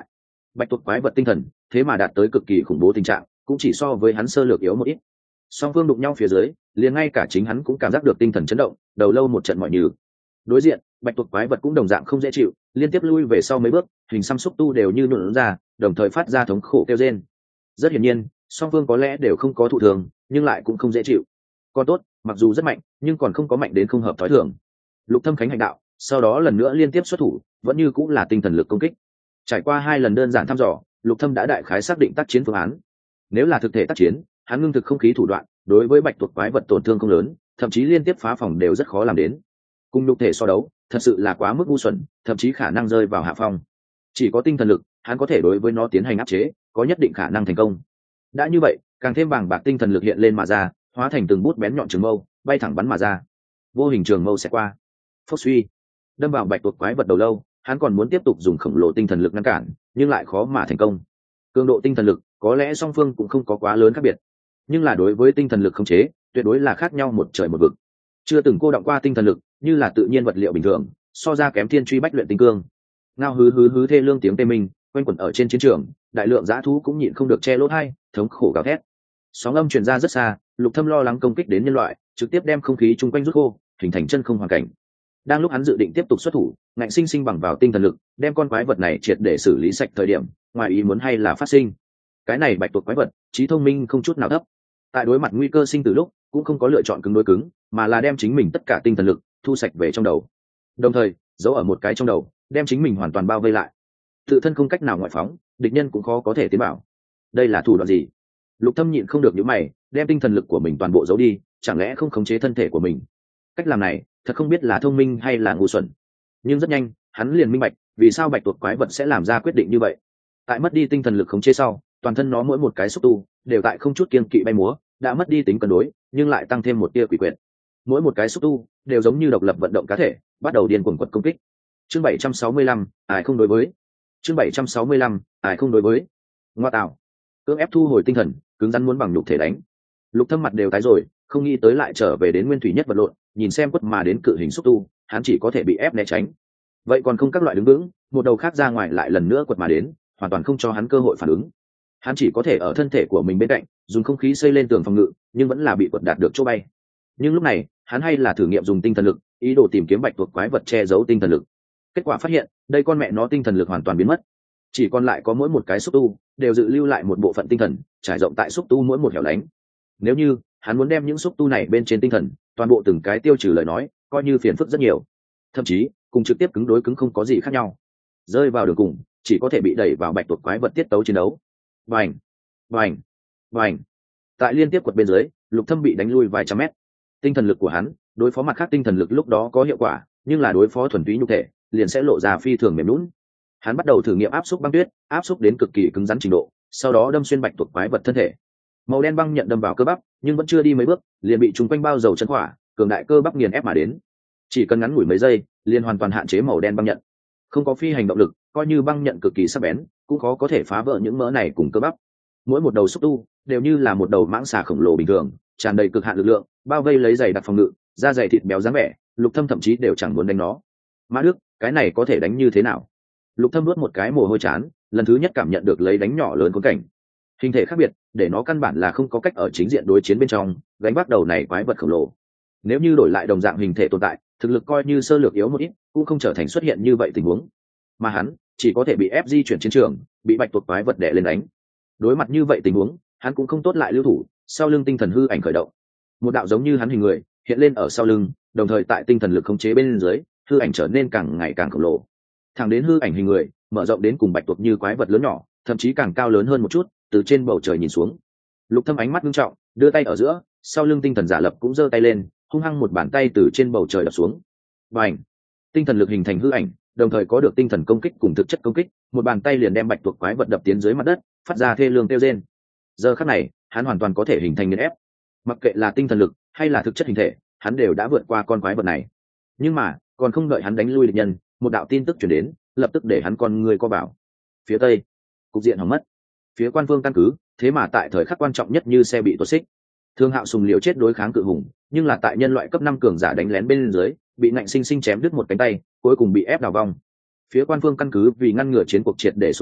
bạch tuộc quái vật tinh thần thế mà đạt tới cực kỳ khủng bố tình trạng, cũng chỉ so với hắn sơ lược yếu một ít. Song phương đụng nhau phía dưới, liền ngay cả chính hắn cũng cảm giác được tinh thần chấn động, đầu lâu một trận mọi nhừ. Đối diện bạch tuộc quái vật cũng đồng dạng không dễ chịu, liên tiếp lui về sau mấy bước, hình xăm xúc tu đều như nhuộn ra, đồng thời phát ra thống khổ kêu rên. Rất hiển nhiên song phương có lẽ đều không có thụ thường, nhưng lại cũng không dễ chịu. Còn tốt mặc dù rất mạnh nhưng còn không có mạnh đến không hợp thói thường. Lục Thâm Khánh hành đạo, sau đó lần nữa liên tiếp xuất thủ, vẫn như cũng là tinh thần lực công kích. Trải qua 2 lần đơn giản thăm dò, Lục Thâm đã đại khái xác định tác chiến phương án. Nếu là thực thể tác chiến, hắn ngưng thực không khí thủ đoạn, đối với bạch tuộc quái vật tổn thương không lớn, thậm chí liên tiếp phá phòng đều rất khó làm đến. Cùng nhục thể so đấu, thật sự là quá mức ngu xuẩn, thậm chí khả năng rơi vào hạ phong. Chỉ có tinh thần lực, hắn có thể đối với nó tiến hành áp chế, có nhất định khả năng thành công. Đã như vậy, càng thêm bàng bạc tinh thần lực hiện lên mà ra, hóa thành từng bút bén nhọn trường mâu, bay thẳng bắn mà ra. Vô hình trường mâu sẽ qua, phốc suy, đâm vào bạch tuộc quái vật đầu lâu. Hắn còn muốn tiếp tục dùng khổng lồ tinh thần lực ngăn cản, nhưng lại khó mà thành công. Cường độ tinh thần lực có lẽ song phương cũng không có quá lớn khác biệt, nhưng là đối với tinh thần lực khống chế tuyệt đối là khác nhau một trời một vực. Chưa từng cô động qua tinh thần lực, như là tự nhiên vật liệu bình thường, so ra kém thiên truy bách luyện tinh cương. Ngao hứ hứ hứ thê lương tiếng tê minh quanh quẩn ở trên chiến trường, đại lượng dã thú cũng nhịn không được che lỗ tai, thống khổ gào thét. Sóng âm truyền ra rất xa, Lục Thâm lo lắng công kích đến nhân loại, trực tiếp đem không khí chung quanh rút khô, hình thành chân không hoàn cảnh. Đang lúc hắn dự định tiếp tục xuất thủ, ngạnh sinh sinh bằng vào tinh thần lực đem con quái vật này triệt để xử lý sạch thời điểm, ngoài ý muốn hay là phát sinh. Cái này bạch tuộc quái vật trí thông minh không chút nào thấp, tại đối mặt nguy cơ sinh tử lúc cũng không có lựa chọn cứng đối cứng, mà là đem chính mình tất cả tinh thần lực thu sạch về trong đầu, đồng thời giấu ở một cái trong đầu, đem chính mình hoàn toàn bao vây lại. Tự thân không cách nào ngoại phóng, địch nhân cũng khó có thể tiến bảo. Đây là thủ đoạn gì? Lục Thâm nhịn không được nhíu mày, đem tinh thần lực của mình toàn bộ giấu đi, chẳng lẽ không khống chế thân thể của mình? Cách làm này thật không biết là thông minh hay là ngu xuẩn. Nhưng rất nhanh hắn liền minh bạch vì sao bạch tuộc quái vật sẽ làm ra quyết định như vậy. Tại mất đi tinh thần lực khống chế sau, toàn thân nó mỗi một cái xúc tu đều tại không chút kiêng kỵ bay múa, đã mất đi tính cân đối, nhưng lại tăng thêm một tia quỷ quyệt. Mỗi một cái xúc tu đều giống như độc lập vận động cá thể, bắt đầu điên cuồng quật công kích. Chương 765, ai không đối với. Chương 765, ai không đối với. Ngoa tạo. Cưỡng ép thu hồi tinh thần, cứng rắn muốn bằng nhục thể đánh. Lục Thâm mặt đều tái rồi, không nghĩ tới lại trở về đến nguyên thủy nhất vật lộn, nhìn xem quất mà đến cự hình xúc tu, hắn chỉ có thể bị ép né tránh. Vậy còn không các loại đứng vững, một đầu khác ra ngoài lại lần nữa quật mà đến, hoàn toàn không cho hắn cơ hội phản ứng. Hắn chỉ có thể ở thân thể của mình bên cạnh, dùng không khí xây lên tường phòng ngự, nhưng vẫn là bị quật đạt được chỗ bay. Nhưng lúc này, hắn hay là thử nghiệm dùng tinh thần lực, ý đồ tìm kiếm bạch tuộc quái vật che giấu tinh thần lực. Kết quả phát hiện, đây con mẹ nó tinh thần lực hoàn toàn biến mất, chỉ còn lại có mỗi một cái xúc tu đều dự lưu lại một bộ phận tinh thần, trải rộng tại xúc tu mỗi một hẻo lánh. Nếu như hắn muốn đem những xúc tu này bên trên tinh thần toàn bộ từng cái tiêu trừ lời nói, coi như phiền phức rất nhiều, thậm chí cùng trực tiếp cứng đối cứng không có gì khác nhau. Rơi vào đường cùng, chỉ có thể bị đẩy vào bạch tuộc quái vật tiết tấu chiến đấu. Vành, vành, vành. Tại liên tiếp quật bên dưới, Lục Thâm bị đánh lui vài trăm mét. Tinh thần lực của hắn đối phó mặt khác tinh thần lực lúc đó có hiệu quả, nhưng là đối phó thuần túy nhục thể liền sẽ lộ ra phi thường mềm nhũn. Hắn bắt đầu thử nghiệm áp xúc băng tuyết, áp xúc đến cực kỳ cứng rắn trình độ, sau đó đâm xuyên bạch tuộc quái vật thân thể. Màu đen băng nhận đâm vào cơ bắp, nhưng vẫn chưa đi mấy bước, liền bị chúng quanh bao dầu chân hỏa, cường đại cơ bắp nghiền ép mà đến. Chỉ cần ngắn ngủi mấy giây, liền hoàn toàn hạn chế màu đen băng nhận. Không có phi hành động lực, coi như băng nhận cực kỳ sắc bén, cũng khó có thể phá vỡ những mỡ này cùng cơ bắp. Mỗi một đầu xúc tu đều như là một đầu mãng xà khổng lồ bình thường, tràn đầy cực hạn lực lượng, bao vây lấy giày đặc phòng ngự, da dày thịt béo dáng vẻ. Lục Thâm thậm chí đều chẳng muốn đánh nó. Mã Đức, cái này có thể đánh như thế nào? Lục Thâm nuốt một cái mồ hôi chán, lần thứ nhất cảm nhận được lấy đánh nhỏ lớn khốn cảnh. Hình thể khác biệt, để nó căn bản là không có cách ở chính diện đối chiến bên trong gánh vác đầu này quái vật khổng lồ. Nếu như đổi lại đồng dạng hình thể tồn tại, thực lực coi như sơ lược yếu một ít, cũng không trở thành xuất hiện như vậy tình huống. Mà hắn chỉ có thể bị ép di chuyển chiến trường, bị bạch tuộc quái vật đè lên đánh. Đối mặt như vậy tình huống, hắn cũng không tốt lại lưu thủ, sau lưng tinh thần hư ảnh khởi động. Một đạo giống như hắn hình người hiện lên ở sau lưng, đồng thời tại tinh thần lực khống chế bên dưới, hư ảnh trở nên càng ngày càng khổng lồ. Thẳng đến hư ảnh hình người mở rộng đến cùng bạch tuộc như quái vật lớn nhỏ, thậm chí càng cao lớn hơn một chút, từ trên bầu trời nhìn xuống. Lục Thâm ánh mắt nghiêm trọng, đưa tay ở giữa, sau lưng tinh thần giả lập cũng giơ tay lên, hung hăng một bàn tay từ trên bầu trời đập xuống. Bành! Tinh thần lực hình thành hư ảnh, đồng thời có được tinh thần công kích cùng thực chất công kích, một bàn tay liền đem bạch tuộc quái vật đập tiến dưới mặt đất, phát ra thê lương kêu rên. Giờ khắc này, hắn hoàn toàn có thể hình thành nghiền ép. Mặc kệ là tinh thần lực hay là thực chất hình thể, hắn đều đã vượt qua con quái vật này. Nhưng mà, còn không đợi hắn đánh lui địch nhân, một đạo tin tức truyền đến, lập tức để hắn con người co bảo. Phía tây, cục diện hỏng mất. Phía quan vương căn cứ, thế mà tại thời khắc quan trọng nhất như xe bị tuột xích. Thương Hạo sùng liều chết đối kháng cự hùng, nhưng là tại nhân loại cấp 5 cường giả đánh lén bên dưới, bị ngạnh sinh sinh chém đứt một cánh tay, cuối cùng bị ép đào vong. Phía quan vương căn cứ vì ngăn ngừa chiến cuộc triệt để sụp đổ,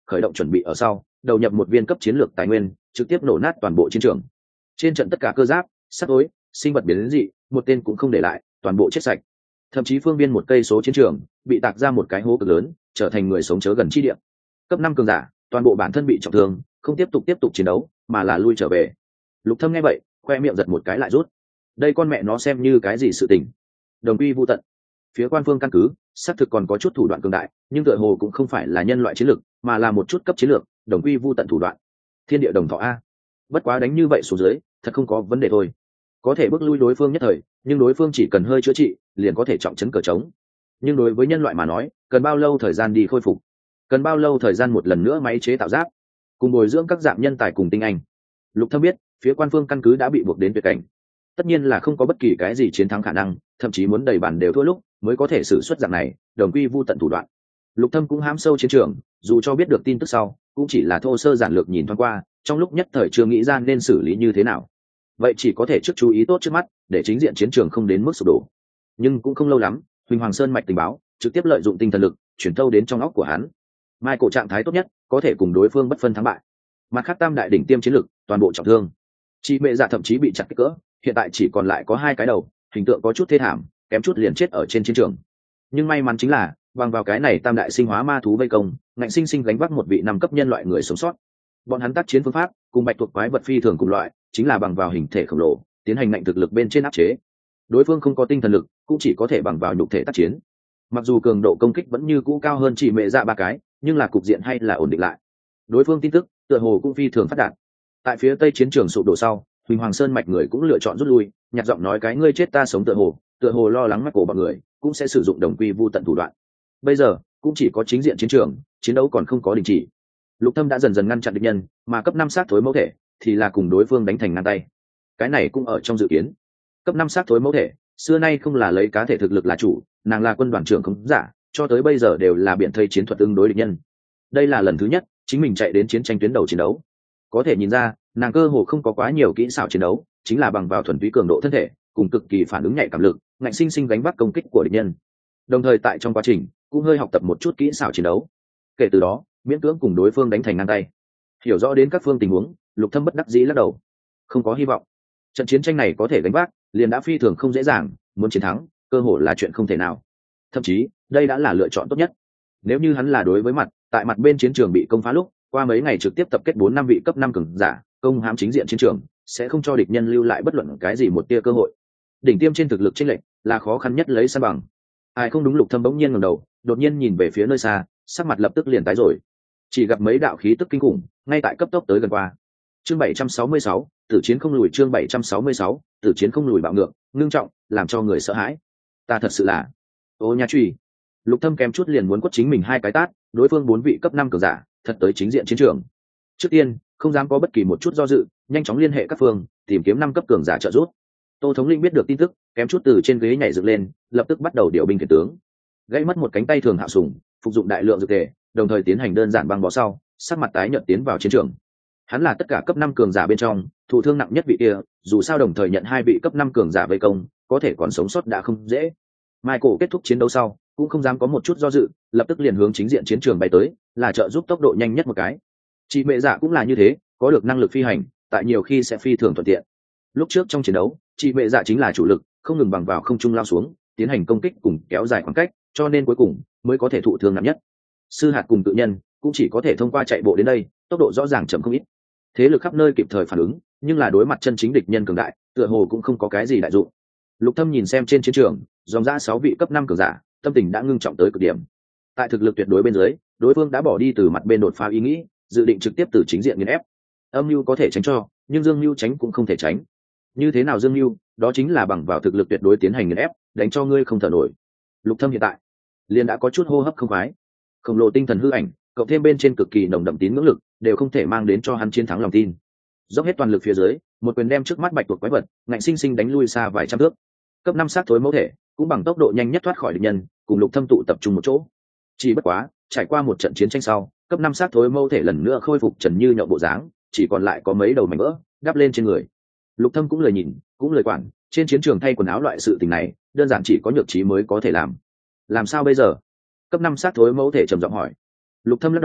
khởi động chuẩn bị ở sau, đầu nhập một viên cấp chiến lược tài nguyên, trực tiếp nổ nát toàn bộ chiến trường. Trên trận tất cả cơ giáp, sắt ối, sinh vật biến dị, một tên cũng không để lại, toàn bộ chết sạch. Thậm chí phương viên một cây số chiến trường bị tạc ra một cái hố cực lớn, trở thành người sống chớ gần chi địa. Cấp 5 cường giả, toàn bộ bản thân bị trọng thương, không tiếp tục chiến đấu, mà là lui trở về. Lục Thâm nghe vậy, khoe miệng giật một cái lại rút. Đây con mẹ nó xem như cái gì sự tình? Đồng quy vu tận. Phía quan phương căn cứ, xác thực còn có chút thủ đoạn cường đại, nhưng tựa hồ cũng không phải là nhân loại chiến lược, mà là một chút cấp chiến lược, đồng quy vu tận thủ đoạn. Thiên địa đồng thọ a. Bất quá đánh như vậy xuống dưới, thật không có vấn đề thôi. Có thể bước lui đối phương nhất thời, nhưng đối phương chỉ cần hơi chữa trị, liền có thể trọng trấn cờ trống. Nhưng đối với nhân loại mà nói, cần bao lâu thời gian đi khôi phục? Cần bao lâu thời gian một lần nữa máy chế tạo giáp, cùng bồi dưỡng các dạng nhân tài cùng tinh anh? Lục Thâm biết, phía quan phương căn cứ đã bị buộc đến tuyệt cảnh. Tất nhiên là không có bất kỳ cái gì chiến thắng khả năng, thậm chí muốn đầy bản đều thua lúc mới có thể sử xuất dạng này đồng quy vu tận thủ đoạn. Lục Thâm cũng hám sâu chiến trường, dù cho biết được tin tức sau cũng chỉ là thô sơ giản lược nhìn thoáng qua, trong lúc nhất thời chưa nghĩ ra nên xử lý như thế nào. Vậy chỉ có thể trước chú ý tốt trước mắt, để chính diện chiến trường không đến mức sụp đổ. Nhưng cũng không lâu lắm, Huỳnh Hoàng Sơn mạch tình báo trực tiếp lợi dụng tinh thần lực chuyển thâu đến trong óc của hắn. Mai cổ trạng thái tốt nhất, có thể cùng đối phương bất phân thắng bại. Mặt khác tam đại đỉnh tiêm chiến lực toàn bộ trọng thương. Chị mẹ dạ thậm chí bị chặt kích cỡ, hiện tại chỉ còn lại có 2 cái đầu, hình tượng có chút thê thảm, kém chút liền chết ở trên chiến trường. Nhưng may mắn chính là bằng vào cái này tam đại sinh hóa ma thú vây công, ngạnh sinh sinh gánh vác một vị 5 cấp nhân loại người sống sót. Bọn hắn tác chiến phương pháp cùng bạch tuộc quái vật phi thường cùng loại, chính là bằng vào hình thể khổng lồ tiến hành ngạnh thực lực bên trên áp chế. Đối phương không có tinh thần lực, cũng chỉ có thể bằng vào nhục thể tác chiến. Mặc dù cường độ công kích vẫn như cũ cao hơn chỉ mẹ dạ 3 cái, nhưng là cục diện hay là ổn định lại. Đối phương tin tức tựa hồ cũng phi thường phát đạt. Tại phía tây chiến trường sụp đổ sau, Huỳnh Hoàng Sơn mạch người cũng lựa chọn rút lui, nhạt giọng nói cái ngươi chết ta sống tựa hồ lo lắng mắc cổ bọn người cũng sẽ sử dụng đồng quy vu tận thủ đoạn. Bây giờ cũng chỉ có chính diện chiến trường, chiến đấu còn không có đình chỉ. Lục Thâm đã dần dần ngăn chặn địch nhân, mà cấp 5 sát thối mẫu thể thì là cùng đối phương đánh thành ngang tay. Cái này cũng ở trong dự kiến. Cấp 5 sát thối mẫu thể xưa nay không là lấy cá thể thực lực là chủ, nàng là quân đoàn trưởng không giả, cho tới bây giờ đều là biện thây chiến thuật ứng đối địch nhân. Đây là lần thứ nhất chính mình chạy đến chiến tranh tuyến đầu chiến đấu. Có thể nhìn ra, nàng cơ hồ không có quá nhiều kỹ xảo chiến đấu, chính là bằng vào thuần túy cường độ thân thể cùng cực kỳ phản ứng nhạy cảm lực, ngạnh sinh sinh gánh vác công kích của địch nhân. Đồng thời tại trong quá trình cũng hơi học tập một chút kỹ xảo chiến đấu. Kể từ đó, miễn cưỡng cùng đối phương đánh thành ngang tay. Hiểu rõ đến các phương tình huống, Lục Thâm bất đắc dĩ lắc đầu. Không có hy vọng. Trận chiến tranh này có thể gánh vác, liền đã phi thường không dễ dàng, muốn chiến thắng, cơ hội là chuyện không thể nào. Thậm chí, đây đã là lựa chọn tốt nhất. Nếu như hắn là đối với mặt, tại mặt bên chiến trường bị công phá lúc, qua mấy ngày trực tiếp tập kết 4-5 vị cấp 5 cường giả, công hãm chính diện chiến trường, sẽ không cho địch nhân lưu lại bất luận cái gì một tia cơ hội. Đỉnh tiêm trên thực lực chênh lệch là khó khăn nhất lấy san bằng. Ai không đúng, Lục Thâm bỗng nhiên ngẩng đầu, đột nhiên nhìn về phía nơi xa, sắc mặt lập tức liền tái rồi. Chỉ gặp mấy đạo khí tức kinh khủng, ngay tại cấp tốc tới gần qua. Chương 766, tử chiến không lùi. Chương 766, tử chiến không lùi bạo ngược, ngưng trọng, làm cho người sợ hãi. Ta thật sự là, ô nha truy. Lục Thâm kém chút liền muốn quất chính mình 2 cái tát, đối phương 4 vị cấp 5 cường giả, thật tới chính diện chiến trường. Trước tiên, không dám có bất kỳ một chút do dự, nhanh chóng liên hệ các phương, tìm kiếm 5 cấp cường giả trợ giúp. Tô thống lĩnh biết được tin tức, kém chút từ trên ghế nhảy dựng lên, lập tức bắt đầu điều binh khiển tướng. Gãy mất một cánh tay thường hạ sùng, phục dụng đại lượng dược tề, đồng thời tiến hành đơn giản băng bó sau, sắc mặt tái nhợt tiến vào chiến trường. Hắn là tất cả cấp 5 cường giả bên trong, thụ thương nặng nhất vị kia, dù sao đồng thời nhận 2 vị cấp 5 cường giả vây công, có thể còn sống sót đã không dễ. Michael kết thúc chiến đấu sau, cũng không dám có một chút do dự, lập tức liền hướng chính diện chiến trường bay tới, là trợ giúp tốc độ nhanh nhất một cái. Chị mẹ dạ cũng là như thế, có được năng lực phi hành, tại nhiều khi sẽ phi thường thuận tiện. Lúc trước trong chiến đấu, chị mẹ dạ chính là chủ lực, không ngừng bằng vào không trung lao xuống, tiến hành công kích cùng kéo dài khoảng cách, cho nên cuối cùng mới có thể thụ thương nặng nhất. Sư hạt cùng tự nhân cũng chỉ có thể thông qua chạy bộ đến đây, tốc độ rõ ràng chậm không ít. Thế lực khắp nơi kịp thời phản ứng, nhưng là đối mặt chân chính địch nhân cường đại, tựa hồ cũng không có cái gì đại dụng. Lục Thâm nhìn xem trên chiến trường, dòng ra 6 vị cấp 5 cường giả, tâm tình đã ngưng trọng tới cực điểm. Tại thực lực tuyệt đối bên dưới, đối phương đã bỏ đi từ mặt bên đột phá ý nghĩ, dự định trực tiếp từ chính diện nghiền ép. Âm mưu có thể tránh cho, nhưng dương mưu tránh cũng không thể tránh. Như thế nào dương mưu? Đó chính là bằng vào thực lực tuyệt đối tiến hành nghiền ép, đánh cho ngươi không thở nổi. Lục Thâm hiện tại liền đã có chút hô hấp không khoái. Khổng lồ tinh thần hư ảnh, cộng thêm bên trên cực kỳ nồng đậm tín ngưỡng lực, đều không thể mang đến cho hắn chiến thắng lòng tin. Dốc hết toàn lực phía dưới, một quyền đem trước mắt bạch tuộc quái vật ngạnh sinh sinh đánh lui xa vài trăm thước. Cấp 5 sát thối mẫu thể cũng bằng tốc độ nhanh nhất thoát khỏi địch nhân, cùng Lục Thâm tụ tập trung một chỗ. Chỉ bất quá, trải qua một trận chiến tranh sau, cấp 5 sát thối mẫu thể lần nữa khôi phục trần như nhậu bộ dáng, chỉ còn lại có mấy đầu mảnh vỡ đắp lên trên người. Lục Thâm cũng lười nhìn, cũng lười quản, trên chiến trường thay quần áo loại sự tình này, đơn giản chỉ có nhược trí mới có thể làm. Làm sao bây giờ? Cấp 5 sát thối mẫu thể trầm giọng hỏi. Lục Thâm lắc đầu,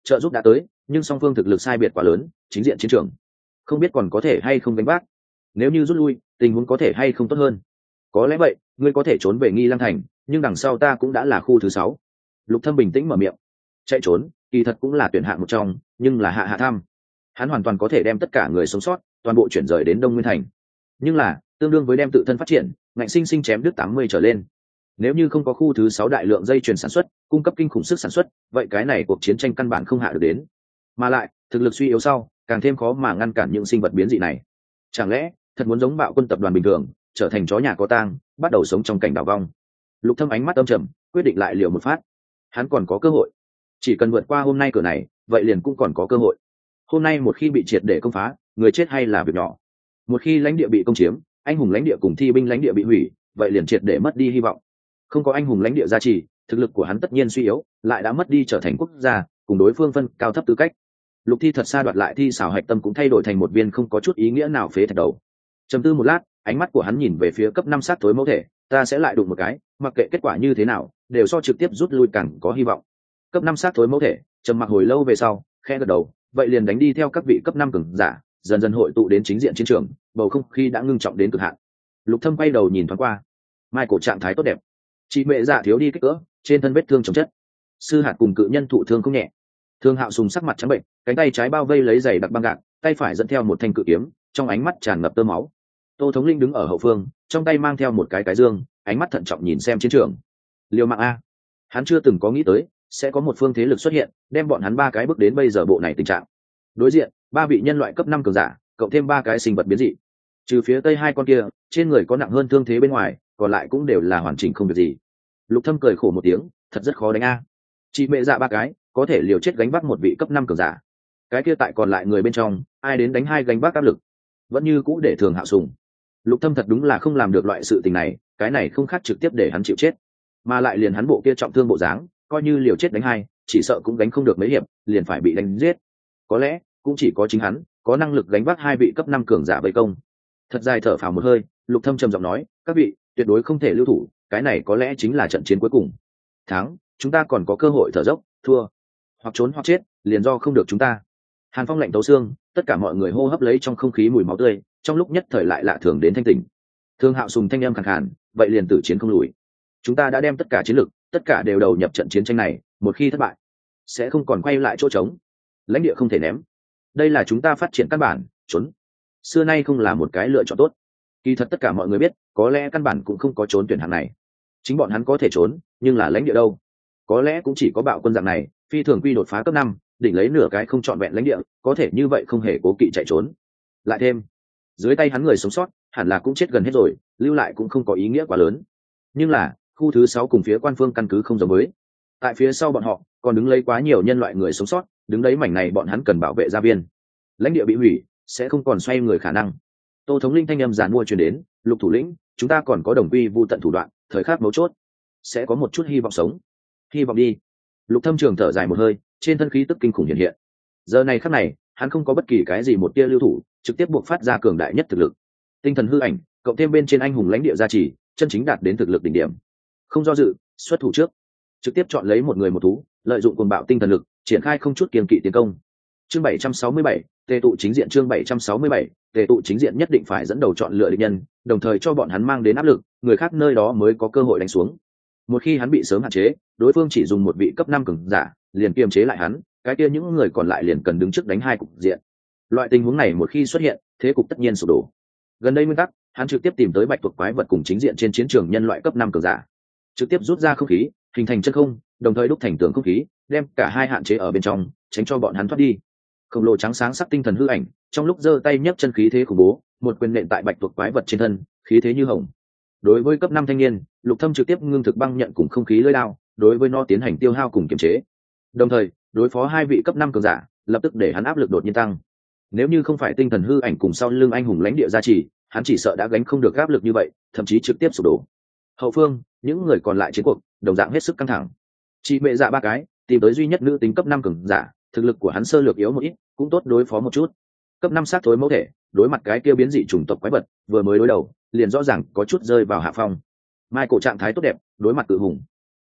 trợ giúp đã tới, nhưng song phương thực lực sai biệt quá lớn, chính diện chiến trường không biết còn có thể hay không đánh bác. Nếu như rút lui, tình huống có thể hay không tốt hơn. Có lẽ vậy, ngươi có thể trốn về Nghi Lăng thành, nhưng đằng sau ta cũng đã là khu thứ 6. Lục Thâm bình tĩnh mở miệng. Chạy trốn kỳ thật cũng là tuyển hạng một trong, nhưng là hạ tham. Hắn hoàn toàn có thể đem tất cả người sống sót toàn bộ chuyển rời đến Đông Nguyên thành, nhưng là tương đương với đem tự thân phát triển ngạnh sinh sinh chém đứt 80 trở lên. Nếu như không có khu thứ 6 đại lượng dây chuyền sản xuất cung cấp kinh khủng sức sản xuất, vậy cái này cuộc chiến tranh căn bản không hạ được đến. Mà lại thực lực suy yếu sau, càng thêm khó mà ngăn cản những sinh vật biến dị này. Chẳng lẽ thật muốn giống Bạo Quân tập đoàn bình thường, trở thành chó nhà có tang, bắt đầu sống trong cảnh đảo vong? Lục Thâm ánh mắt âm trầm, quyết định lại liều một phát. Hắn còn có cơ hội, chỉ cần vượt qua hôm nay cửa này, vậy liền cũng còn có cơ hội. Hôm nay một khi bị triệt để công phá, người chết hay là việc nhỏ. Một khi lãnh địa bị công chiếm, anh hùng lãnh địa cùng thi binh lãnh địa bị hủy, vậy liền triệt để mất đi hy vọng. Không có anh hùng lãnh địa gia trì, thực lực của hắn tất nhiên suy yếu, lại đã mất đi trở thành quốc gia, cùng đối phương phân cao thấp tư cách. Lục Thi thật xa đoạt lại thi xảo hạch tâm cũng thay đổi thành một viên không có chút ý nghĩa nào phế thạch đầu. Trầm tư một lát, ánh mắt của hắn nhìn về phía cấp 5 sát tối mẫu thể, ta sẽ lại đụng một cái, mặc kệ kết quả như thế nào, đều so trực tiếp rút lui càng có hy vọng. Cấp 5 sát tối mẫu thể, trầm mặc hồi lâu về sau, khẽ gật đầu, vậy liền đánh đi theo các vị cấp 5 cường giả, dần dần hội tụ đến chính diện chiến trường, bầu không khí đã ngưng trọng đến cực hạn. Lục Thâm quay đầu nhìn thoáng qua, Michael trạng thái tốt đẹp, chị mẹ dạ thiếu đi kích cỡ, trên thân vết thương chồng chất, sư hạt cùng cự nhân thụ thương không nhẹ. Thương Hạo Sùng sắc mặt trắng bệnh, cánh tay trái bao vây lấy giày đặc băng gạc, tay phải dẫn theo một thanh cự kiếm, trong ánh mắt tràn ngập tơ máu. Tô Thống Linh đứng ở hậu phương, trong tay mang theo một cái dương, ánh mắt thận trọng nhìn xem chiến trường. Liều mạng a! Hắn chưa từng có nghĩ tới sẽ có một phương thế lực xuất hiện, đem bọn hắn ba cái bước đến bây giờ bộ này tình trạng. Đối diện, ba vị nhân loại cấp 5 cường giả, cộng thêm ba cái sinh vật biến dị. Trừ phía tây hai con kia, trên người có nặng hơn thương thế bên ngoài, còn lại cũng đều là hoàn chỉnh không việc gì. Lục Thâm cười khổ một tiếng, thật rất khó đánh a. Chị mẹ dạ ba cái, có thể liều chết gánh vác một vị cấp 5 cường giả. Cái kia tại còn lại người bên trong, ai đến đánh hai gánh vác áp lực, vẫn như cũ để Thường Hạo Sùng. Lục Thâm thật đúng là không làm được loại sự tình này, cái này không khác trực tiếp để hắn chịu chết. Mà lại liền hắn bộ kia trọng thương bộ dáng, coi như liều chết đánh hai, chỉ sợ cũng đánh không được mấy hiệp, liền phải bị đánh giết. Có lẽ cũng chỉ có chính hắn có năng lực gánh vác hai vị cấp 5 cường giả vây công. Thật dài thở phào một hơi, Lục Thâm trầm giọng nói, các vị tuyệt đối không thể lưu thủ, cái này có lẽ chính là trận chiến cuối cùng. Thắng, chúng ta còn có cơ hội thở dốc, thua, hoặc trốn hoặc chết, liền do không được chúng ta. Hàn Phong lạnh tấu xương, tất cả mọi người hô hấp lấy trong không khí mùi máu tươi, trong lúc nhất thời lại lạ thường đến thanh tỉnh. Thương Hạo Sùng thanh âm khàn khàn, vậy liền tử chiến không lùi. Chúng ta đã đem tất cả chiến lực, tất cả đều đầu nhập trận chiến tranh này, một khi thất bại, sẽ không còn quay lại chỗ trống. Lãnh địa không thể ném. Đây là chúng ta phát triển căn bản, trốn xưa nay không là một cái lựa chọn tốt. Kỳ thật tất cả mọi người biết, có lẽ căn bản cũng không có trốn tuyển hạng này. Chính bọn hắn có thể trốn, nhưng là lãnh địa đâu? Có lẽ cũng chỉ có Bạo Quân dạng này, phi thường quy đột phá cấp 5, đỉnh lấy nửa cái không trọn vẹn lãnh địa, có thể như vậy không hề cố kỵ chạy trốn. Lại thêm, dưới tay hắn người sống sót, hẳn là cũng chết gần hết rồi, lưu lại cũng không có ý nghĩa quá lớn. Nhưng là, khu thứ 6 cùng phía quan phương căn cứ không giống với. Tại phía sau bọn họ, còn đứng lấy quá nhiều nhân loại người sống sót, đứng đấy mảnh này bọn hắn cần bảo vệ gia viên. Lãnh địa bị hủy, sẽ không còn xoay người khả năng. Tô Thống Linh thanh âm giàn mua truyền đến, Lục thủ lĩnh, chúng ta còn có đồng quy vu tận thủ đoạn, thời khắc mấu chốt, sẽ có một chút hy vọng sống. Hy vọng đi. Lục Thâm Trường thở dài một hơi, trên thân khí tức kinh khủng hiện hiện. Giờ này khắc này, hắn không có bất kỳ cái gì một tia lưu thủ, trực tiếp buộc phát ra cường đại nhất thực lực. Tinh thần hư ảnh, cộng thêm bên trên anh hùng lãnh địa gia trì, chân chính đạt đến thực lực đỉnh điểm. Không do dự, xuất thủ trước, trực tiếp chọn lấy một người một thú, lợi dụng cuồng bạo tinh thần lực, triển khai không chút kiêng kỵ tiến công. Chương 767, tề tụ chính diện. Chương 767, tề tụ chính diện nhất định phải dẫn đầu chọn lựa địch nhân, đồng thời cho bọn hắn mang đến áp lực, người khác nơi đó mới có cơ hội đánh xuống. Một khi hắn bị sớm hạn chế, đối phương chỉ dùng một vị cấp 5 cường giả, liền kiềm chế lại hắn, cái kia những người còn lại liền cần đứng trước đánh hai cục diện. Loại tình huống này một khi xuất hiện, thế cục tất nhiên sụp đổ. Gần đây nguyên tắc, hắn trực tiếp tìm tới bạch tuộc quái vật cùng chính diện trên chiến trường nhân loại cấp 5 cường giả, trực tiếp rút ra không khí, hình thành chân không, đồng thời đúc thành tường không khí, đem cả hai hạn chế ở bên trong, tránh cho bọn hắn thoát đi. Khổng lồ trắng sáng sắc tinh thần hư ảnh, trong lúc giơ tay nhấc chân khí thế khủng bố, một quyền nện tại bạch tuộc quái vật trên thân, khí thế như hồng. Đối với cấp 5 thanh niên, Lục Thâm trực tiếp ngưng thực băng nhận cùng không khí lưỡi đao, đối với nó tiến hành tiêu hao cùng kiềm chế. Đồng thời, đối phó hai vị cấp 5 cường giả, lập tức để hắn áp lực đột nhiên tăng. Nếu như không phải tinh thần hư ảnh cùng sau lưng anh hùng lãnh địa gia trì, hắn chỉ sợ đã gánh không được áp lực như vậy, thậm chí trực tiếp sụp đổ. Hậu phương, những người còn lại chiến cuộc, đồng dạng hết sức căng thẳng. Chị mẹ dạ ba cái, tìm tới duy nhất nữ tính cấp 5 cường giả, thực lực của hắn sơ lược yếu một ít, cũng tốt đối phó một chút. Cấp 5 sát thối mẫu thể, đối mặt cái kia biến dị chủng tộc quái vật, vừa mới đối đầu, liền rõ ràng có chút rơi vào hạ phong. Michael trạng thái tốt đẹp, đối mặt cự hùng.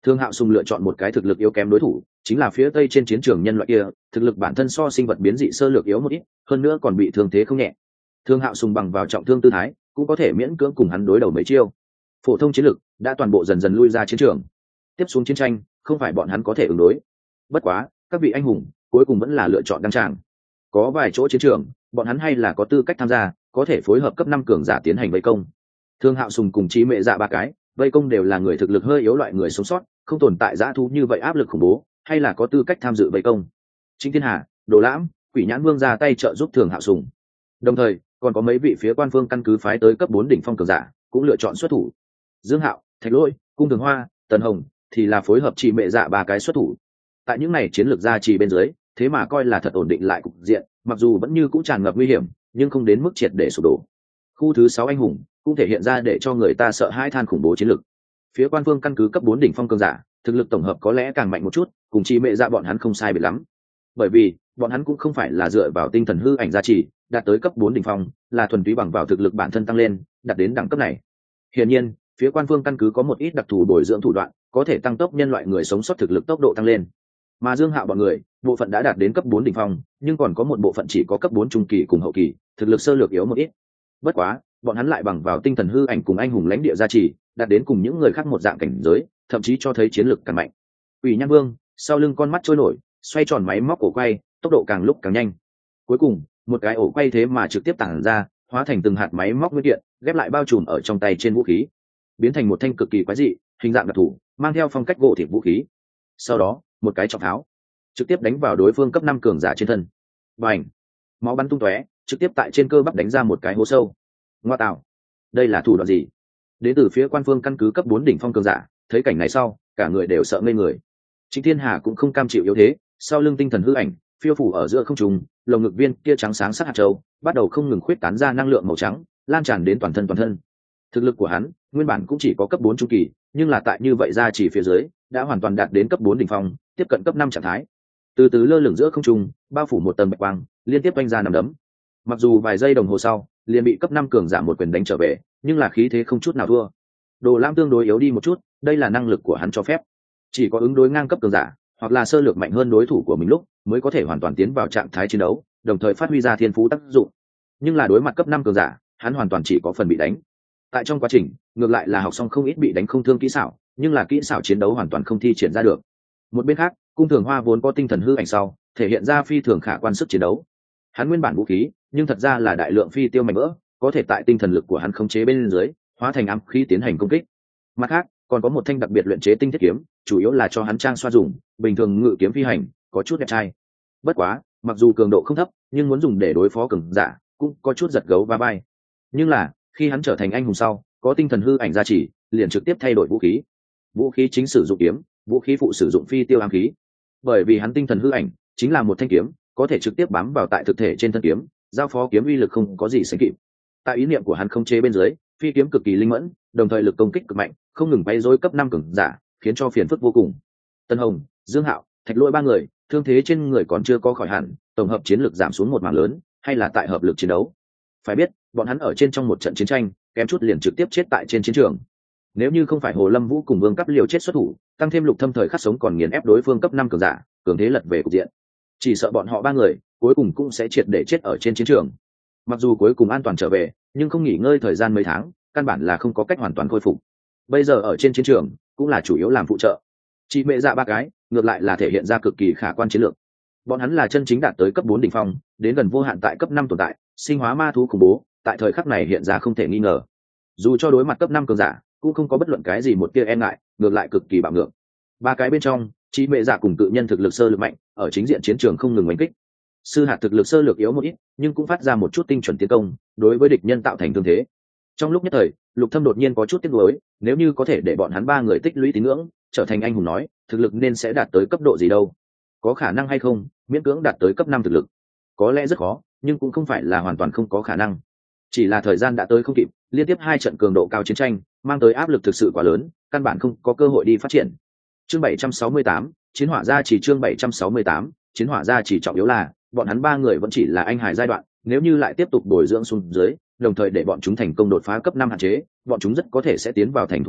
Thương Hạo Sùng lựa chọn một cái thực lực yếu kém đối thủ, chính là phía tây trên chiến trường nhân loại kia, thực lực bản thân so sinh vật biến dị sơ lược yếu một ít, hơn nữa còn bị thương thế không nhẹ. Thương Hạo Sùng bằng vào trọng thương tư thái, cũng có thể miễn cưỡng cùng hắn đối đầu mấy chiêu. Phổ thông chiến lực đã toàn bộ dần dần lui ra chiến trường. Tiếp xuống chiến tranh, không phải bọn hắn có thể ứng đối. Bất quá, các vị anh hùng cuối cùng vẫn là lựa chọn đăng tràng. Có vài chỗ chiến trường, bọn hắn hay là có tư cách tham gia, có thể phối hợp cấp 5 cường giả tiến hành vây công. Thương Hạo Sùng cùng Chí Mệ Dạ ba cái, vây công đều là người thực lực hơi yếu loại người sống sót, không tồn tại dã thú như vậy áp lực khủng bố, hay là có tư cách tham dự vây công. Trịnh Thiên Hà, Đồ Lãm, Quỷ Nhãn Vương ra tay trợ giúp Thương Hạo Sùng. Đồng thời, còn có mấy vị phía quan phương căn cứ phái tới cấp 4 đỉnh phong cường giả, cũng lựa chọn xuất thủ. Dương Hạo, Thạch Lỗi, Cung Thường Hoa, Tần Hồng thì là phối hợp Chí Mệ Dạ ba cái xuất thủ. Tại những này chiến lược gia trì bên dưới, thế mà coi là thật ổn định lại cục diện, mặc dù vẫn như cũ tràn ngập nguy hiểm, nhưng không đến mức triệt để sụp đổ. Khu thứ 6 anh hùng cũng thể hiện ra để cho người ta sợ hãi than khủng bố chiến lược. Phía quan phương căn cứ cấp 4 đỉnh phong cường giả, thực lực tổng hợp có lẽ càng mạnh một chút, cùng Chí Mệ Dạ bọn hắn không sai biệt lắm. Bởi vì, bọn hắn cũng không phải là dựa vào tinh thần hư ảnh gia trì, đạt tới cấp 4 đỉnh phong, là thuần túy bằng vào thực lực bản thân tăng lên, đạt đến đẳng cấp này. Hiển nhiên, phía quan phương căn cứ có một ít đặc thù bồi dưỡng thủ đoạn, có thể tăng tốc nhân loại người sống sót thực lực tốc độ tăng lên. Mà Dương Hạo bọn người, bộ phận đã đạt đến cấp 4 đỉnh phong, nhưng còn có một bộ phận chỉ có cấp 4 trung kỳ cùng hậu kỳ, thực lực sơ lược yếu một ít. Bất quá, bọn hắn lại bằng vào tinh thần hư ảnh cùng anh hùng lãnh địa gia trì, đạt đến cùng những người khác một dạng cảnh giới, thậm chí cho thấy chiến lực càng mạnh. Quỷ Nhãn Vương, sau lưng con mắt trôi nổi, xoay tròn máy móc ổ quay, tốc độ càng lúc càng nhanh. Cuối cùng, một cái ổ quay thế mà trực tiếp tản ra, hóa thành từng hạt máy móc nguyên kiện, ghép lại bao trùm ở trong tay trên vũ khí, biến thành một thanh cực kỳ quái dị, hình dạng đặc thù, mang theo phong cách gỗ thịt vũ khí. Sau đó, một cái trọng tháo, trực tiếp đánh vào đối phương cấp 5 cường giả trên thân. Bành! Máu bắn tung tóe, trực tiếp tại trên cơ bắp đánh ra một cái hố sâu. Ngoa tạo! Đây là thủ đoạn gì? Đến từ phía quan phương căn cứ cấp 4 đỉnh phong cường giả, thấy cảnh này sau, cả người đều sợ ngây người. Trịnh Thiên Hà cũng không cam chịu yếu thế, sau lưng tinh thần hư ảnh, phiêu phủ ở giữa không trung, lồng ngực viên kia trắng sáng sắc hạt châu, bắt đầu không ngừng khuyết tán ra năng lượng màu trắng, lan tràn đến toàn thân. Thực lực của hắn, nguyên bản cũng chỉ có cấp 4 trung kỳ, nhưng là tại như vậy ra chỉ phía dưới, đã hoàn toàn đạt đến cấp 4 đỉnh phong, tiếp cận cấp 5 trạng thái. Từ từ lơ lửng giữa không trung, bao phủ một tầng bạch quang, liên tiếp vung ra nằm đấm. Mặc dù vài giây đồng hồ sau, liền bị cấp 5 cường giả một quyền đánh trở về, nhưng là khí thế không chút nào thua. Đồ Lam tương đối yếu đi một chút, đây là năng lực của hắn cho phép. Chỉ có ứng đối ngang cấp cường giả, hoặc là sơ lược mạnh hơn đối thủ của mình lúc, mới có thể hoàn toàn tiến vào trạng thái chiến đấu, đồng thời phát huy ra thiên phú tác dụng. Nhưng là đối mặt cấp 5 cường giả, hắn hoàn toàn chỉ có phần bị đánh. Tại trong quá trình, ngược lại là học xong không ít bị đánh không thương kỹ xảo, nhưng là kỹ xảo chiến đấu hoàn toàn không thi triển ra được. Một bên khác, Cung Thường Hoa vốn có tinh thần hư ảnh sau, thể hiện ra phi thường khả quan sức chiến đấu. Hắn nguyên bản vũ khí, nhưng thật ra là đại lượng phi tiêu mảnh vỡ, có thể tại tinh thần lực của hắn khống chế bên dưới, hóa thành ám khí tiến hành công kích. Mặt khác, còn có một thanh đặc biệt luyện chế tinh thiết kiếm, chủ yếu là cho hắn trang xoa dùng, bình thường ngự kiếm phi hành, có chút đẹp trai. Bất quá, mặc dù cường độ không thấp, nhưng muốn dùng để đối phó cường giả, cũng có chút giật gấu va vai. Nhưng là, khi hắn trở thành anh hùng sau, có tinh thần hư ảnh gia trì, liền trực tiếp thay đổi vũ khí. Vũ khí chính sử dụng kiếm, vũ khí phụ sử dụng phi tiêu ám khí. Bởi vì hắn tinh thần hư ảnh chính là một thanh kiếm, có thể trực tiếp bám vào tại thực thể trên thân kiếm, giao phó kiếm uy lực không có gì sánh kịp. Tại ý niệm của hắn không chế bên dưới, phi kiếm cực kỳ linh mẫn, đồng thời lực công kích cực mạnh, không ngừng bay rối cấp 5 cường giả, khiến cho phiền phức vô cùng. Tân Hồng, Dương Hạo, Thạch Lỗi ba người, thương thế trên người còn chưa có khỏi hẳn, tổng hợp chiến lực giảm xuống một mảng lớn, hay là tại hợp lực chiến đấu. Phải biết, bọn hắn ở trên trong một trận chiến tranh, kém chút liền trực tiếp chết tại trên chiến trường. Nếu như không phải Hồ Lâm Vũ cùng Vương Cấp liều chết xuất thủ, tăng thêm Lục Thâm thời khắc sống còn nghiền ép đối phương cấp 5 cường giả, cường thế lật về cục diện. Chỉ sợ bọn họ ba người, cuối cùng cũng sẽ triệt để chết ở trên chiến trường. Mặc dù cuối cùng an toàn trở về, nhưng không nghỉ ngơi thời gian mấy tháng, căn bản là không có cách hoàn toàn khôi phục. Bây giờ ở trên chiến trường, cũng là chủ yếu làm phụ trợ. Chí Mệ Dạ ba cái, ngược lại là thể hiện ra cực kỳ khả quan chiến lược. Bọn hắn là chân chính đạt tới cấp 4 đỉnh phong, đến gần vô hạn tại cấp 5 tồn tại, sinh hóa ma thú khủng bố, tại thời khắc này hiện ra không thể nghi ngờ. Dù cho đối mặt cấp 5 cường giả, cũng không có bất luận cái gì một tia e ngại, ngược lại cực kỳ bạo ngược. Ba cái bên trong, Chí Mệ Dạ cùng tự nhân thực lực sơ lược mạnh, ở chính diện chiến trường không ngừng đánh kích. Sư hạt thực lực sơ lược yếu một ít, nhưng cũng phát ra một chút tinh chuẩn tiến công, đối với địch nhân tạo thành thương thế. Trong lúc nhất thời, Lục Thâm đột nhiên có chút tiếc nuối, nếu như có thể để bọn hắn ba người tích lũy tín ngưỡng, trở thành anh hùng nói, thực lực nên sẽ đạt tới cấp độ gì đâu? Có khả năng hay không, miễn cưỡng đạt tới cấp 5 thực lực? Có lẽ rất khó, nhưng cũng không phải là hoàn toàn không có khả năng. Chỉ là thời gian đã tới không kịp, liên tiếp 2 trận cường độ cao chiến tranh, mang tới áp lực thực sự quá lớn, căn bản không có cơ hội đi phát triển. Chương 768, chiến hỏa gia chỉ chương 768, chiến hỏa gia chỉ trọng yếu là, bọn hắn ba người vẫn chỉ là anh hài giai đoạn, nếu như lại tiếp tục bồi dưỡng xuống dưới, đồng thời để bọn chúng thành công đột phá cấp 5 hạn chế, bọn chúng rất có thể sẽ tiến vào thành thục kỳ,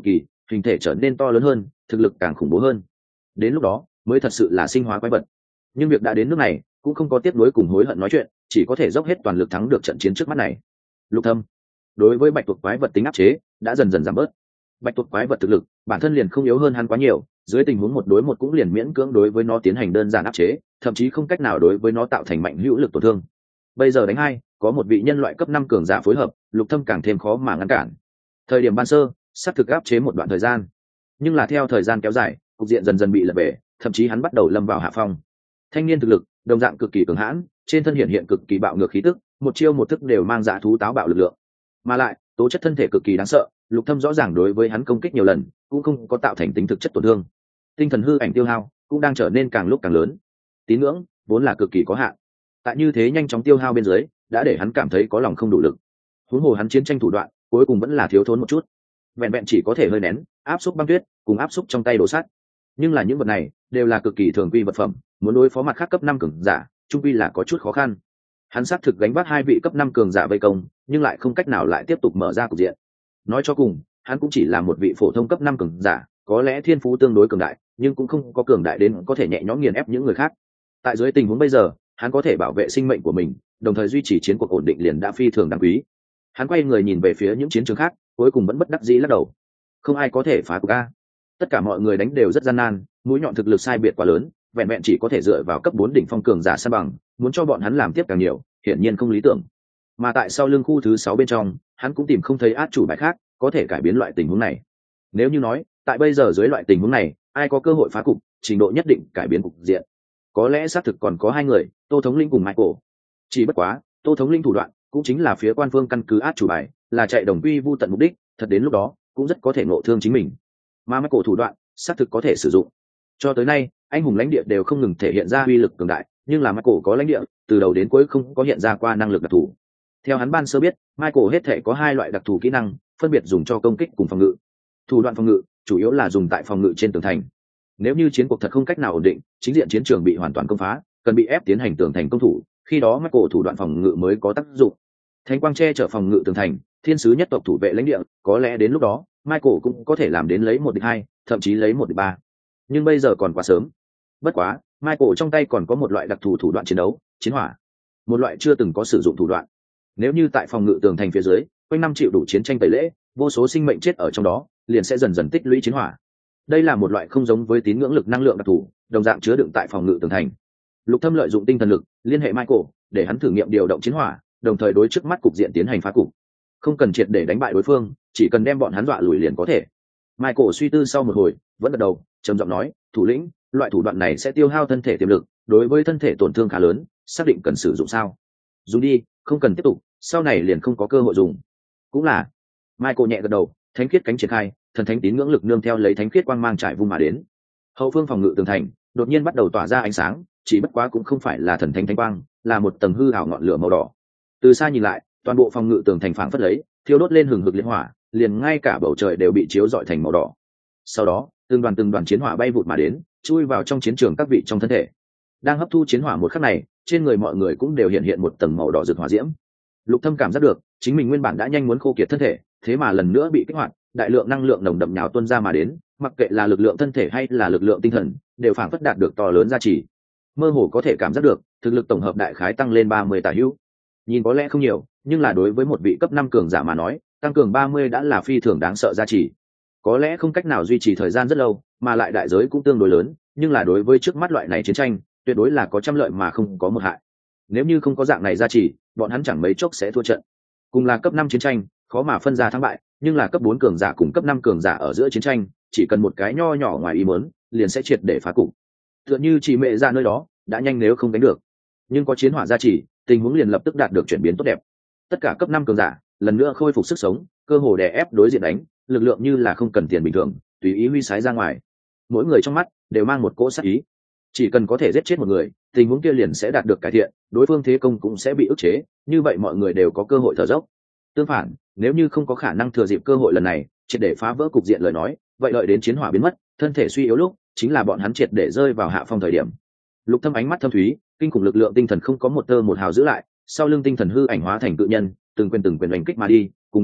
hình thể trở nên to lớn hơn, thực lực càng khủng bố hơn. Đến lúc đó mới thật sự là sinh hóa quái vật. Nhưng việc đã đến nước này cũng không có tiếc nuối cùng hối hận nói chuyện, chỉ có thể dốc hết toàn lực thắng được trận chiến trước mắt này. Lục Thâm đối với bạch tuộc quái vật tính áp chế đã dần dần giảm bớt. Bạch tuộc quái vật thực lực bản thân liền không yếu hơn hắn quá nhiều, dưới tình huống một đối một cũng liền miễn cưỡng đối với nó tiến hành đơn giản áp chế, thậm chí không cách nào đối với nó tạo thành mạnh hữu lực tổn thương. Bây giờ đánh hai, có một vị nhân loại cấp 5 cường giả phối hợp, Lục Thâm càng thêm khó mà ngăn cản. Thời điểm ban sơ sát thực áp chế một đoạn thời gian, nhưng là theo thời gian kéo dài, cục diện dần dần bị lật về, thậm chí hắn bắt đầu lâm vào hạ phong. Thanh niên thực lực đồng dạng cực kỳ cường hãn, trên thân hiện cực kỳ bạo ngược khí tức, một chiêu một thức đều mang dã thú táo bạo lực lượng, mà lại tố chất thân thể cực kỳ đáng sợ. Lục Thâm rõ ràng đối với hắn công kích nhiều lần cũng không có tạo thành tính thực chất tổn thương. Tinh thần hư ảnh tiêu hao cũng đang trở nên càng lúc càng lớn. Tín ngưỡng vốn là cực kỳ có hạn, tại như thế nhanh chóng tiêu hao bên dưới đã để hắn cảm thấy có lòng không đủ lực. Huống hồ hắn chiến tranh thủ đoạn cuối cùng vẫn là thiếu thốn một chút, vẹn vẹn chỉ có thể hơi nén áp xúc băng tuyết cùng áp xúc trong tay đồ sắt. Nhưng là những vật này đều là cực kỳ thường quy vật phẩm, muốn đối phó mặt khác cấp 5 cường giả trung quy là có chút khó khăn. Hắn xác thực gánh vác hai vị cấp 5 cường giả vây công, nhưng lại không cách nào lại tiếp tục mở ra cục diện. Nói cho cùng hắn cũng chỉ là một vị phổ thông cấp 5 cường giả, có lẽ thiên phú tương đối cường đại, nhưng cũng không có cường đại đến có thể nhẹ nhõm nghiền ép những người khác. Tại dưới tình huống bây giờ, hắn có thể bảo vệ sinh mệnh của mình, đồng thời duy trì chiến cuộc ổn định liền đã phi thường đáng quý. Hắn quay người nhìn về phía những chiến trường khác, cuối cùng vẫn bất đắc dĩ lắc đầu. Không ai có thể phá cục a. Tất cả mọi người đánh đều rất gian nan, mũi nhọn thực lực sai biệt quá lớn, vẹn vẹn chỉ có thể dựa vào cấp 4 đỉnh phong cường giả san bằng, muốn cho bọn hắn làm tiếp càng nhiều, hiển nhiên không lý tưởng. Mà tại sau lưng khu thứ 6 bên trong, hắn cũng tìm không thấy át chủ bài khác có thể cải biến loại tình huống này. Nếu như nói, tại bây giờ dưới loại tình huống này, ai có cơ hội phá cục, trình độ nhất định cải biến cục diện, có lẽ xác thực còn có hai người, Tô Thống Linh cùng Michael. Chỉ bất quá, Tô Thống Linh thủ đoạn cũng chính là phía quan phương căn cứ át chủ bài, là chạy đồng quy vu tận mục đích, thật đến lúc đó cũng rất có thể ngộ thương chính mình. Mà Michael thủ đoạn xác thực có thể sử dụng. Cho tới nay, anh hùng lãnh địa đều không ngừng thể hiện ra uy lực cường đại, nhưng là Michael có lãnh địa, từ đầu đến cuối không có hiện ra qua năng lực đặc thù. Theo hắn ban sơ biết, Michael hết thể có hai loại đặc thù kỹ năng, phân biệt dùng cho công kích cùng phòng ngự. Thủ đoạn phòng ngự chủ yếu là dùng tại phòng ngự trên tường thành. Nếu như chiến cuộc thật không cách nào ổn định, chính diện chiến trường bị hoàn toàn công phá, cần bị ép tiến hành tường thành công thủ, khi đó Michael thủ đoạn phòng ngự mới có tác dụng. Thánh quang che chở phòng ngự tường thành, thiên sứ nhất tộc thủ vệ lãnh địa, có lẽ đến lúc đó Michael cũng có thể làm đến lấy 1 địch 2, thậm chí lấy 1 địch 3. Nhưng bây giờ còn quá sớm. Bất quá, Michael trong tay còn có một loại đặc thù thủ đoạn chiến đấu, chiến hỏa. Một loại chưa từng có sử dụng thủ đoạn. Nếu như tại phòng ngự tường thành phía dưới, quanh năm chịu đủ chiến tranh tẩy lễ, vô số sinh mệnh chết ở trong đó, liền sẽ dần dần tích lũy chiến hỏa. Đây là một loại không giống với tín ngưỡng lực năng lượng đặc thù, đồng dạng chứa đựng tại phòng ngự tường thành. Lục Thâm lợi dụng tinh thần lực liên hệ Michael, để hắn thử nghiệm điều động chiến hỏa, đồng thời đối trước mắt cục diện tiến hành phá cục. Không cần triệt để đánh bại đối phương, chỉ cần đem bọn hắn dọa lùi liền có thể. Michael suy tư sau một hồi, vẫn gật đầu, trầm giọng nói, thủ lĩnh, loại thủ đoạn này sẽ tiêu hao thân thể tiềm lực, đối với thân thể tổn thương khá lớn, xác định cần sử dụng sao? Dùng đi, không cần tiếp tục, sau này liền không có cơ hội dùng. Cũng là. Michael nhẹ gật đầu, thánh khiết cánh triển khai, thần thánh tín ngưỡng lực nương theo lấy thánh khiết quang mang trải vung mà đến. Hậu phương phòng ngự tường thành đột nhiên bắt đầu tỏa ra ánh sáng, chỉ bất quá cũng không phải là thần thánh thánh quang, là một tầng hư ảo ngọn lửa màu đỏ. Từ xa nhìn lại, toàn bộ phòng ngự tường thành phảng phất lấy, thiêu đốt lên hừng hực liên hỏa, liền ngay cả bầu trời đều bị chiếu rọi thành màu đỏ. Sau đó, từng đoàn chiến hỏa bay vụt mà đến, chui vào trong chiến trường các vị trong thân thể. Đang hấp thu chiến hỏa một khắc này, trên người mọi người cũng đều hiện một tầng màu đỏ rực hỏa diễm. Lục Thâm cảm giác được, chính mình nguyên bản đã nhanh muốn khô kiệt thân thể, thế mà lần nữa bị kích hoạt, đại lượng năng lượng nồng đậm nhào tuôn ra mà đến, mặc kệ là lực lượng thân thể hay là lực lượng tinh thần, đều phảng phất đạt được to lớn giá trị. Mơ hồ có thể cảm giác được, thực lực tổng hợp đại khái tăng lên 30 tả hữu. Nhìn có lẽ không nhiều, nhưng là đối với một vị cấp 5 cường giả mà nói, tăng cường 30 đã là phi thường đáng sợ giá trị. Có lẽ không cách nào duy trì thời gian rất lâu, mà lại đại giới cũng tương đối lớn, nhưng là đối với trước mắt loại này chiến tranh, tuyệt đối là có trăm lợi mà không có một hại. Nếu như không có dạng này giá trị, bọn hắn chẳng mấy chốc sẽ thua trận. Cùng là cấp 5 chiến tranh, khó mà phân ra thắng bại, nhưng là cấp 4 cường giả cùng cấp 5 cường giả ở giữa chiến tranh, chỉ cần một cái nho nhỏ ngoài ý muốn, liền sẽ triệt để phá cục. Tựa như chỉ mẹ ra nơi đó, đã nhanh nếu không đánh được. Nhưng có chiến hỏa gia trì, tình huống liền lập tức đạt được chuyển biến tốt đẹp. Tất cả cấp 5 cường giả lần nữa khôi phục sức sống, cơ hồ đè ép đối diện đánh, lực lượng như là không cần tiền bình thường, tùy ý huy sái ra ngoài. Mỗi người trong mắt đều mang một cỗ sát ý. Chỉ cần có thể giết chết một người, tình huống kia liền sẽ đạt được cải thiện, đối phương thế công cũng sẽ bị ức chế, như vậy mọi người đều có cơ hội thở dốc. Tương phản, nếu như không có khả năng thừa dịp cơ hội lần này, triệt để phá vỡ cục diện lời nói, vậy đợi đến chiến hỏa biến mất, thân thể suy yếu lúc, chính là bọn hắn triệt để rơi vào hạ phong thời điểm. Lục Thâm ánh mắt thâm thúy, kinh khủng lực lượng tinh thần không có một tơ một hào giữ lại, sau lưng tinh thần hư ảnh hóa thành cự nhân, từng quyền đánh kích mà đi, cùng lúc đó,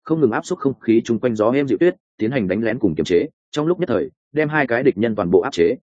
không ngừng áp suất không khí chung quanh gió êm dịu tuyết, tiến hành đánh lén cùng kiềm chế, trong lúc nhất thời đem hai cái địch nhân toàn bộ áp chế.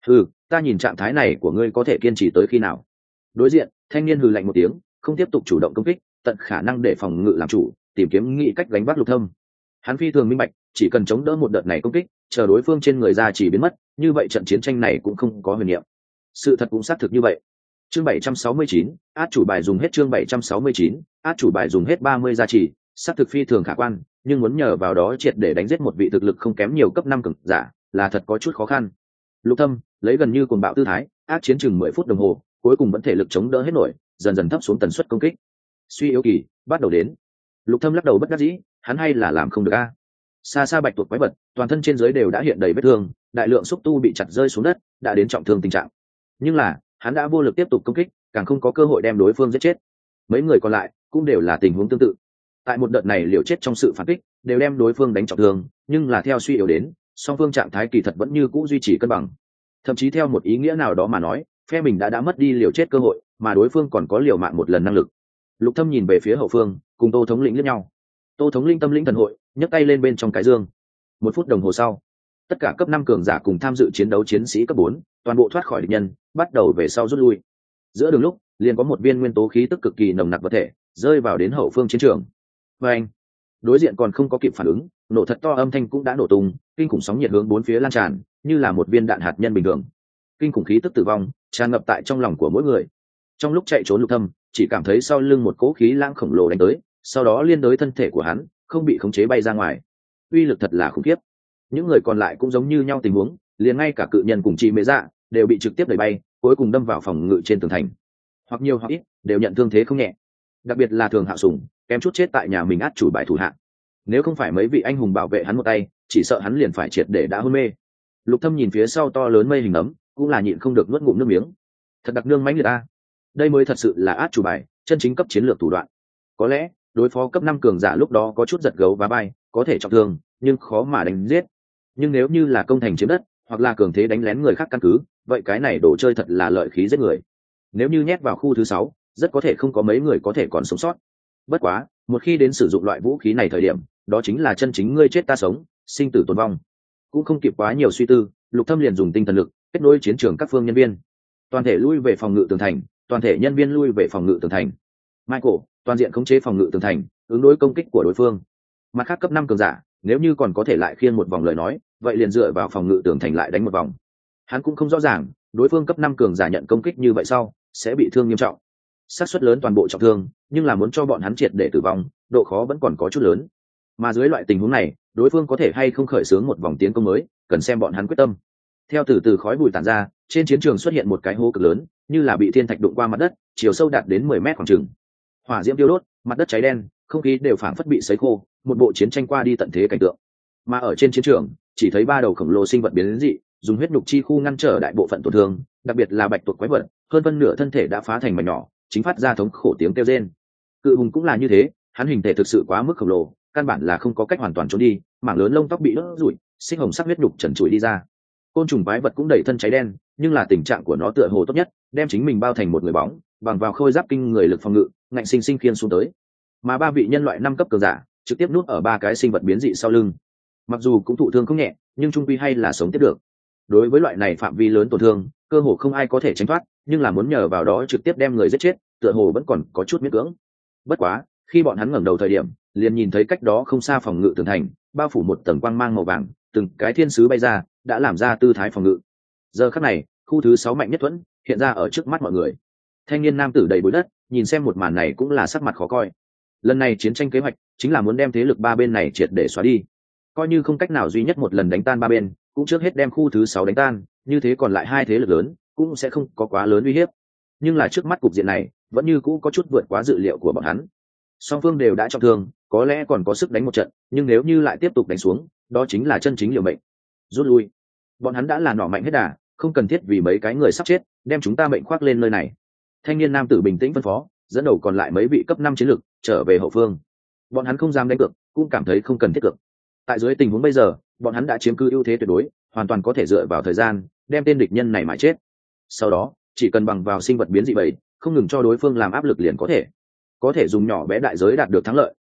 Ta nhìn trạng thái này của ngươi có thể kiên trì tới khi nào? Đối diện thanh niên hừ lạnh một tiếng, không tiếp tục chủ động công kích, tận khả năng để phòng ngự làm chủ, tìm kiếm nghĩ cách gánh vác Lục Thâm. Hắn phi thường minh bạch, chỉ cần chống đỡ một đợt này công kích, chờ đối phương trên người ra chỉ biến mất, như vậy trận chiến tranh này cũng không có huyền niệm. Sự thật cũng xác thực như vậy. Chương 769, át chủ bài dùng hết. Chương 769, át chủ bài dùng hết 30 gia trì, xác thực phi thường khả quan, nhưng muốn nhờ vào đó triệt để đánh giết một vị thực lực không kém nhiều cấp 5 cường giả, là thật có chút khó khăn. Lục Thâm lấy gần như cuồng bạo tư thái, ác chiến chừng 10 phút đồng hồ, cuối cùng vẫn thể lực chống đỡ hết nổi, dần dần thấp xuống tần suất công kích. Suy yếu kỳ bắt đầu đến. Lục Thâm lắc đầu bất đắc dĩ, hắn hay là làm không được a. Xa xa bạch tuộc quái vật, toàn thân trên dưới đều đã hiện đầy vết thương, đại lượng xúc tu bị chặt rơi xuống đất, đã đến trọng thương tình trạng. Nhưng là, hắn đã vô lực tiếp tục công kích, càng không có cơ hội đem đối phương giết chết. Mấy người còn lại cũng đều là tình huống tương tự. Tại một đợt này liều chết trong sự phản kích, đều đem đối phương đánh trọng thương, nhưng là theo suy yếu đến, song phương trạng thái kỳ thật vẫn như cũ duy trì cân bằng. Thậm chí theo một ý nghĩa nào đó mà nói, phe mình đã mất đi liều chết cơ hội, mà đối phương còn có liều mạng một lần năng lực. Lục Thâm nhìn về phía hậu phương, cùng Tô thống lĩnh liếc nhau. Tô thống lĩnh tâm lĩnh thần hội, nhấc tay lên bên trong cái dương. 1 phút đồng hồ sau, tất cả cấp 5 cường giả cùng tham dự chiến đấu chiến sĩ cấp 4, toàn bộ thoát khỏi địch nhân, bắt đầu về sau rút lui. Giữa đường lúc, liền có một viên nguyên tố khí tức cực kỳ nồng nặc vật thể rơi vào đến hậu phương chiến trường. Và anh, đối diện còn không có kịp phản ứng, nổ thật to âm thanh cũng đã nổ tung, kinh khủng sóng nhiệt hướng bốn phía lan tràn, như là một viên đạn hạt nhân bình thường. Kinh khủng khí tức tử vong tràn ngập tại trong lòng của mỗi người. Trong lúc chạy trốn Lục Thâm chỉ cảm thấy sau lưng một cỗ khí lãng khổng lồ đánh tới, sau đó liên đối thân thể của hắn không bị khống chế bay ra ngoài. Uy lực thật là khủng khiếp. Những người còn lại cũng giống như nhau tình huống, liền ngay cả cự nhân cùng chị mẹ dạ đều bị trực tiếp đẩy bay, cuối cùng đâm vào phòng ngự trên tường thành. Hoặc nhiều hoặc ít đều nhận thương thế không nhẹ. Đặc biệt là Thường Hạo Sùng, kém chút chết tại nhà mình át chủ bài thủ hạ. Nếu không phải mấy vị anh hùng bảo vệ hắn một tay, chỉ sợ hắn liền phải triệt để đã hôn mê. Lục Thâm nhìn phía sau to lớn mây hình ấm, cũng là nhịn không được nuốt ngụm nước miếng. Thật đặc nương mãnh liệt a. Đây mới thật sự là át chủ bài, chân chính cấp chiến lược thủ đoạn. Có lẽ đối phó cấp 5 cường giả lúc đó có chút giật gấu và bay, có thể trọng thương, nhưng khó mà đánh giết. Nhưng nếu như là công thành chiếm đất, hoặc là cường thế đánh lén người khác căn cứ, vậy cái này đồ chơi thật là lợi khí giết người. Nếu như nhét vào khu thứ 6, rất có thể không có mấy người có thể còn sống sót. Bất quá, một khi đến sử dụng loại vũ khí này thời điểm, đó chính là chân chính ngươi chết ta sống, sinh tử tồn vong. Cũng không kịp quá nhiều suy tư, Lục Thâm liền dùng tinh thần lực kết nối chiến trường các phương nhân viên. Toàn thể lui về phòng ngự tường thành, toàn thể nhân viên lui về phòng ngự tường thành. Michael, toàn diện khống chế phòng ngự tường thành, ứng đối công kích của đối phương. Mặt khác cấp 5 cường giả, nếu như còn có thể lại khiên một vòng lời nói, vậy liền dựa vào phòng ngự tường thành lại đánh một vòng. Hắn cũng không rõ ràng, đối phương cấp 5 cường giả nhận công kích như vậy sau, sẽ bị thương nghiêm trọng. Xác suất lớn toàn bộ trọng thương, nhưng là muốn cho bọn hắn triệt để tử vong, độ khó vẫn còn có chút lớn. Mà dưới loại tình huống này, đối phương có thể hay không khởi xướng một vòng tiến công mới, cần xem bọn hắn quyết tâm. Theo từ từ khói bụi tản ra, trên chiến trường xuất hiện một cái hố cực lớn, như là bị thiên thạch đụng qua mặt đất, chiều sâu đạt đến 10 mét khoảng chừng. Hỏa diễm tiêu đốt, mặt đất cháy đen, không khí đều phảng phất bị sấy khô, một bộ chiến tranh qua đi tận thế cảnh tượng. Mà ở trên chiến trường, chỉ thấy 3 đầu khổng lồ sinh vật biến dị, dùng huyết nhục chi khu ngăn trở đại bộ phận tổn thương, đặc biệt là bạch tuộc quái vật, hơn phân nửa thân thể đã phá thành mảnh nhỏ, chính phát ra thống khổ tiếng kêu rên. Cự hùng cũng là như thế, hắn hình thể thực sự quá mức khổng lồ, căn bản là không có cách hoàn toàn trốn đi, mảng lớn lông tóc bị đốt rủi, xích hồng sắc huyết nhục trần trụi đi ra. Côn trùng quái vật cũng đầy thân cháy đen, nhưng là tình trạng của nó tựa hồ tốt nhất, đem chính mình bao thành một người bóng, bằng vào khôi giáp kinh người lực phòng ngự, ngạnh sinh sinh khiên xuống tới. Mà 3 vị nhân loại 5 cấp cường giả, trực tiếp nuốt ở 3 cái sinh vật biến dị sau lưng. Mặc dù cũng thụ thương không nhẹ, nhưng trung quy hay là sống tiếp được. Đối với loại này phạm vi lớn tổn thương, cơ hồ không ai có thể tránh thoát, nhưng là muốn nhờ vào đó trực tiếp đem người giết chết, tựa hồ vẫn còn có chút miễn cưỡng. Bất quá, khi bọn hắn ngẩng đầu thời điểm, liền nhìn thấy cách đó không xa phòng ngự tường thành, bao phủ một tầng quang mang màu vàng, từng cái thiên sứ bay ra, đã làm ra tư thái phòng ngự. Giờ khắc này, khu thứ 6 mạnh nhất thuẫn hiện ra ở trước mắt mọi người. Thanh niên nam tử đầy bụi đất, nhìn xem một màn này cũng là sắc mặt khó coi. Lần này chiến tranh kế hoạch chính là muốn đem thế lực 3 bên này triệt để xóa đi. Coi như không cách nào duy nhất một lần đánh tan 3 bên, cũng trước hết đem khu thứ 6 đánh tan, như thế còn lại 2 thế lực lớn cũng sẽ không có quá lớn uy hiếp. Nhưng là trước mắt cục diện này, vẫn như cũ có chút vượt quá dự liệu của bọn hắn. Song phương đều đã trọng thương, có lẽ còn có sức đánh một trận, nhưng nếu như lại tiếp tục đánh xuống, đó chính là chân chính liều mệnh. Rút lui. Bọn hắn đã là nỏ mạnh hết đà, không cần thiết vì mấy cái người sắp chết, đem chúng ta mệnh khoác lên nơi này. Thanh niên nam tử bình tĩnh phân phó, dẫn đầu còn lại mấy vị cấp 5 chiến lực trở về hậu phương. Bọn hắn không dám đánh cược, cũng cảm thấy không cần thiết cược. Tại dưới tình huống bây giờ, bọn hắn đã chiếm cứ ưu thế tuyệt đối, hoàn toàn có thể dựa vào thời gian, đem tên địch nhân này mà chết. Sau đó, chỉ cần bằng vào sinh vật biến dị bầy, không ngừng cho đối phương làm áp lực liền có thể dùng nhỏ bé đại giới đạt được thắng lợi,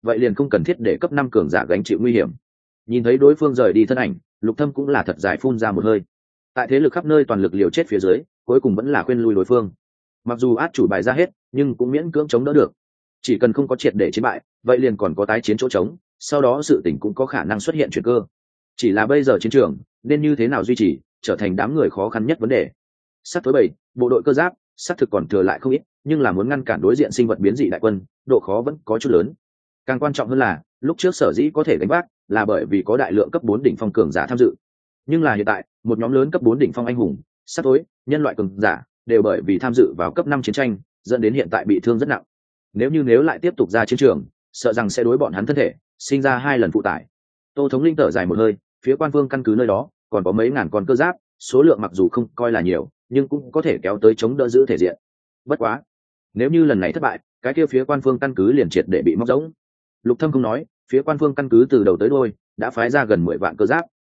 vậy liền không cần thiết để cấp 5 cường giả gánh chịu nguy hiểm. Nhìn thấy đối phương rời đi thân ảnh, Lục Thâm cũng là thật dài phun ra một hơi. Tại thế lực khắp nơi toàn lực liều chết phía dưới, cuối cùng vẫn là khuyên lui đối phương. Mặc dù át chủ bài ra hết, nhưng cũng miễn cưỡng chống đỡ được. Chỉ cần không có triệt để chiến bại, vậy liền còn có tái chiến chỗ trống, sau đó sự tình cũng có khả năng xuất hiện chuyển cơ. Chỉ là bây giờ chiến trường nên như thế nào duy trì, trở thành đám người khó khăn nhất vấn đề. Sắp tối 7, bộ đội cơ giáp xác thực còn thừa lại không ít, nhưng là muốn ngăn cản đối diện sinh vật biến dị đại quân, độ khó vẫn có chút lớn. Càng quan trọng hơn là, lúc trước sở dĩ có thể đánh bác, là bởi vì có đại lượng cấp 4 đỉnh phong cường giả tham dự. Nhưng là hiện tại, một nhóm lớn cấp 4 đỉnh phong anh hùng, sắp tối, nhân loại cường giả, đều bởi vì tham dự vào cấp 5 chiến tranh, dẫn đến hiện tại bị thương rất nặng. Nếu lại tiếp tục ra chiến trường, sợ rằng sẽ đối bọn hắn thân thể sinh ra 2 lần phụ tải. Tô Thống Linh thở dài một hơi, phía quan vương căn cứ nơi đó còn có mấy ngàn con cơ giáp, số lượng mặc dù không coi là nhiều, nhưng cũng có thể kéo tới chống đỡ giữ thể diện. Bất quá, nếu như lần này thất bại, cái kia phía quan phương căn cứ liền triệt để bị móc rỗng. Lục Thâm không nói, phía quan phương căn cứ từ đầu tới đuôi đã phái ra gần 10 vạn cơ giáp,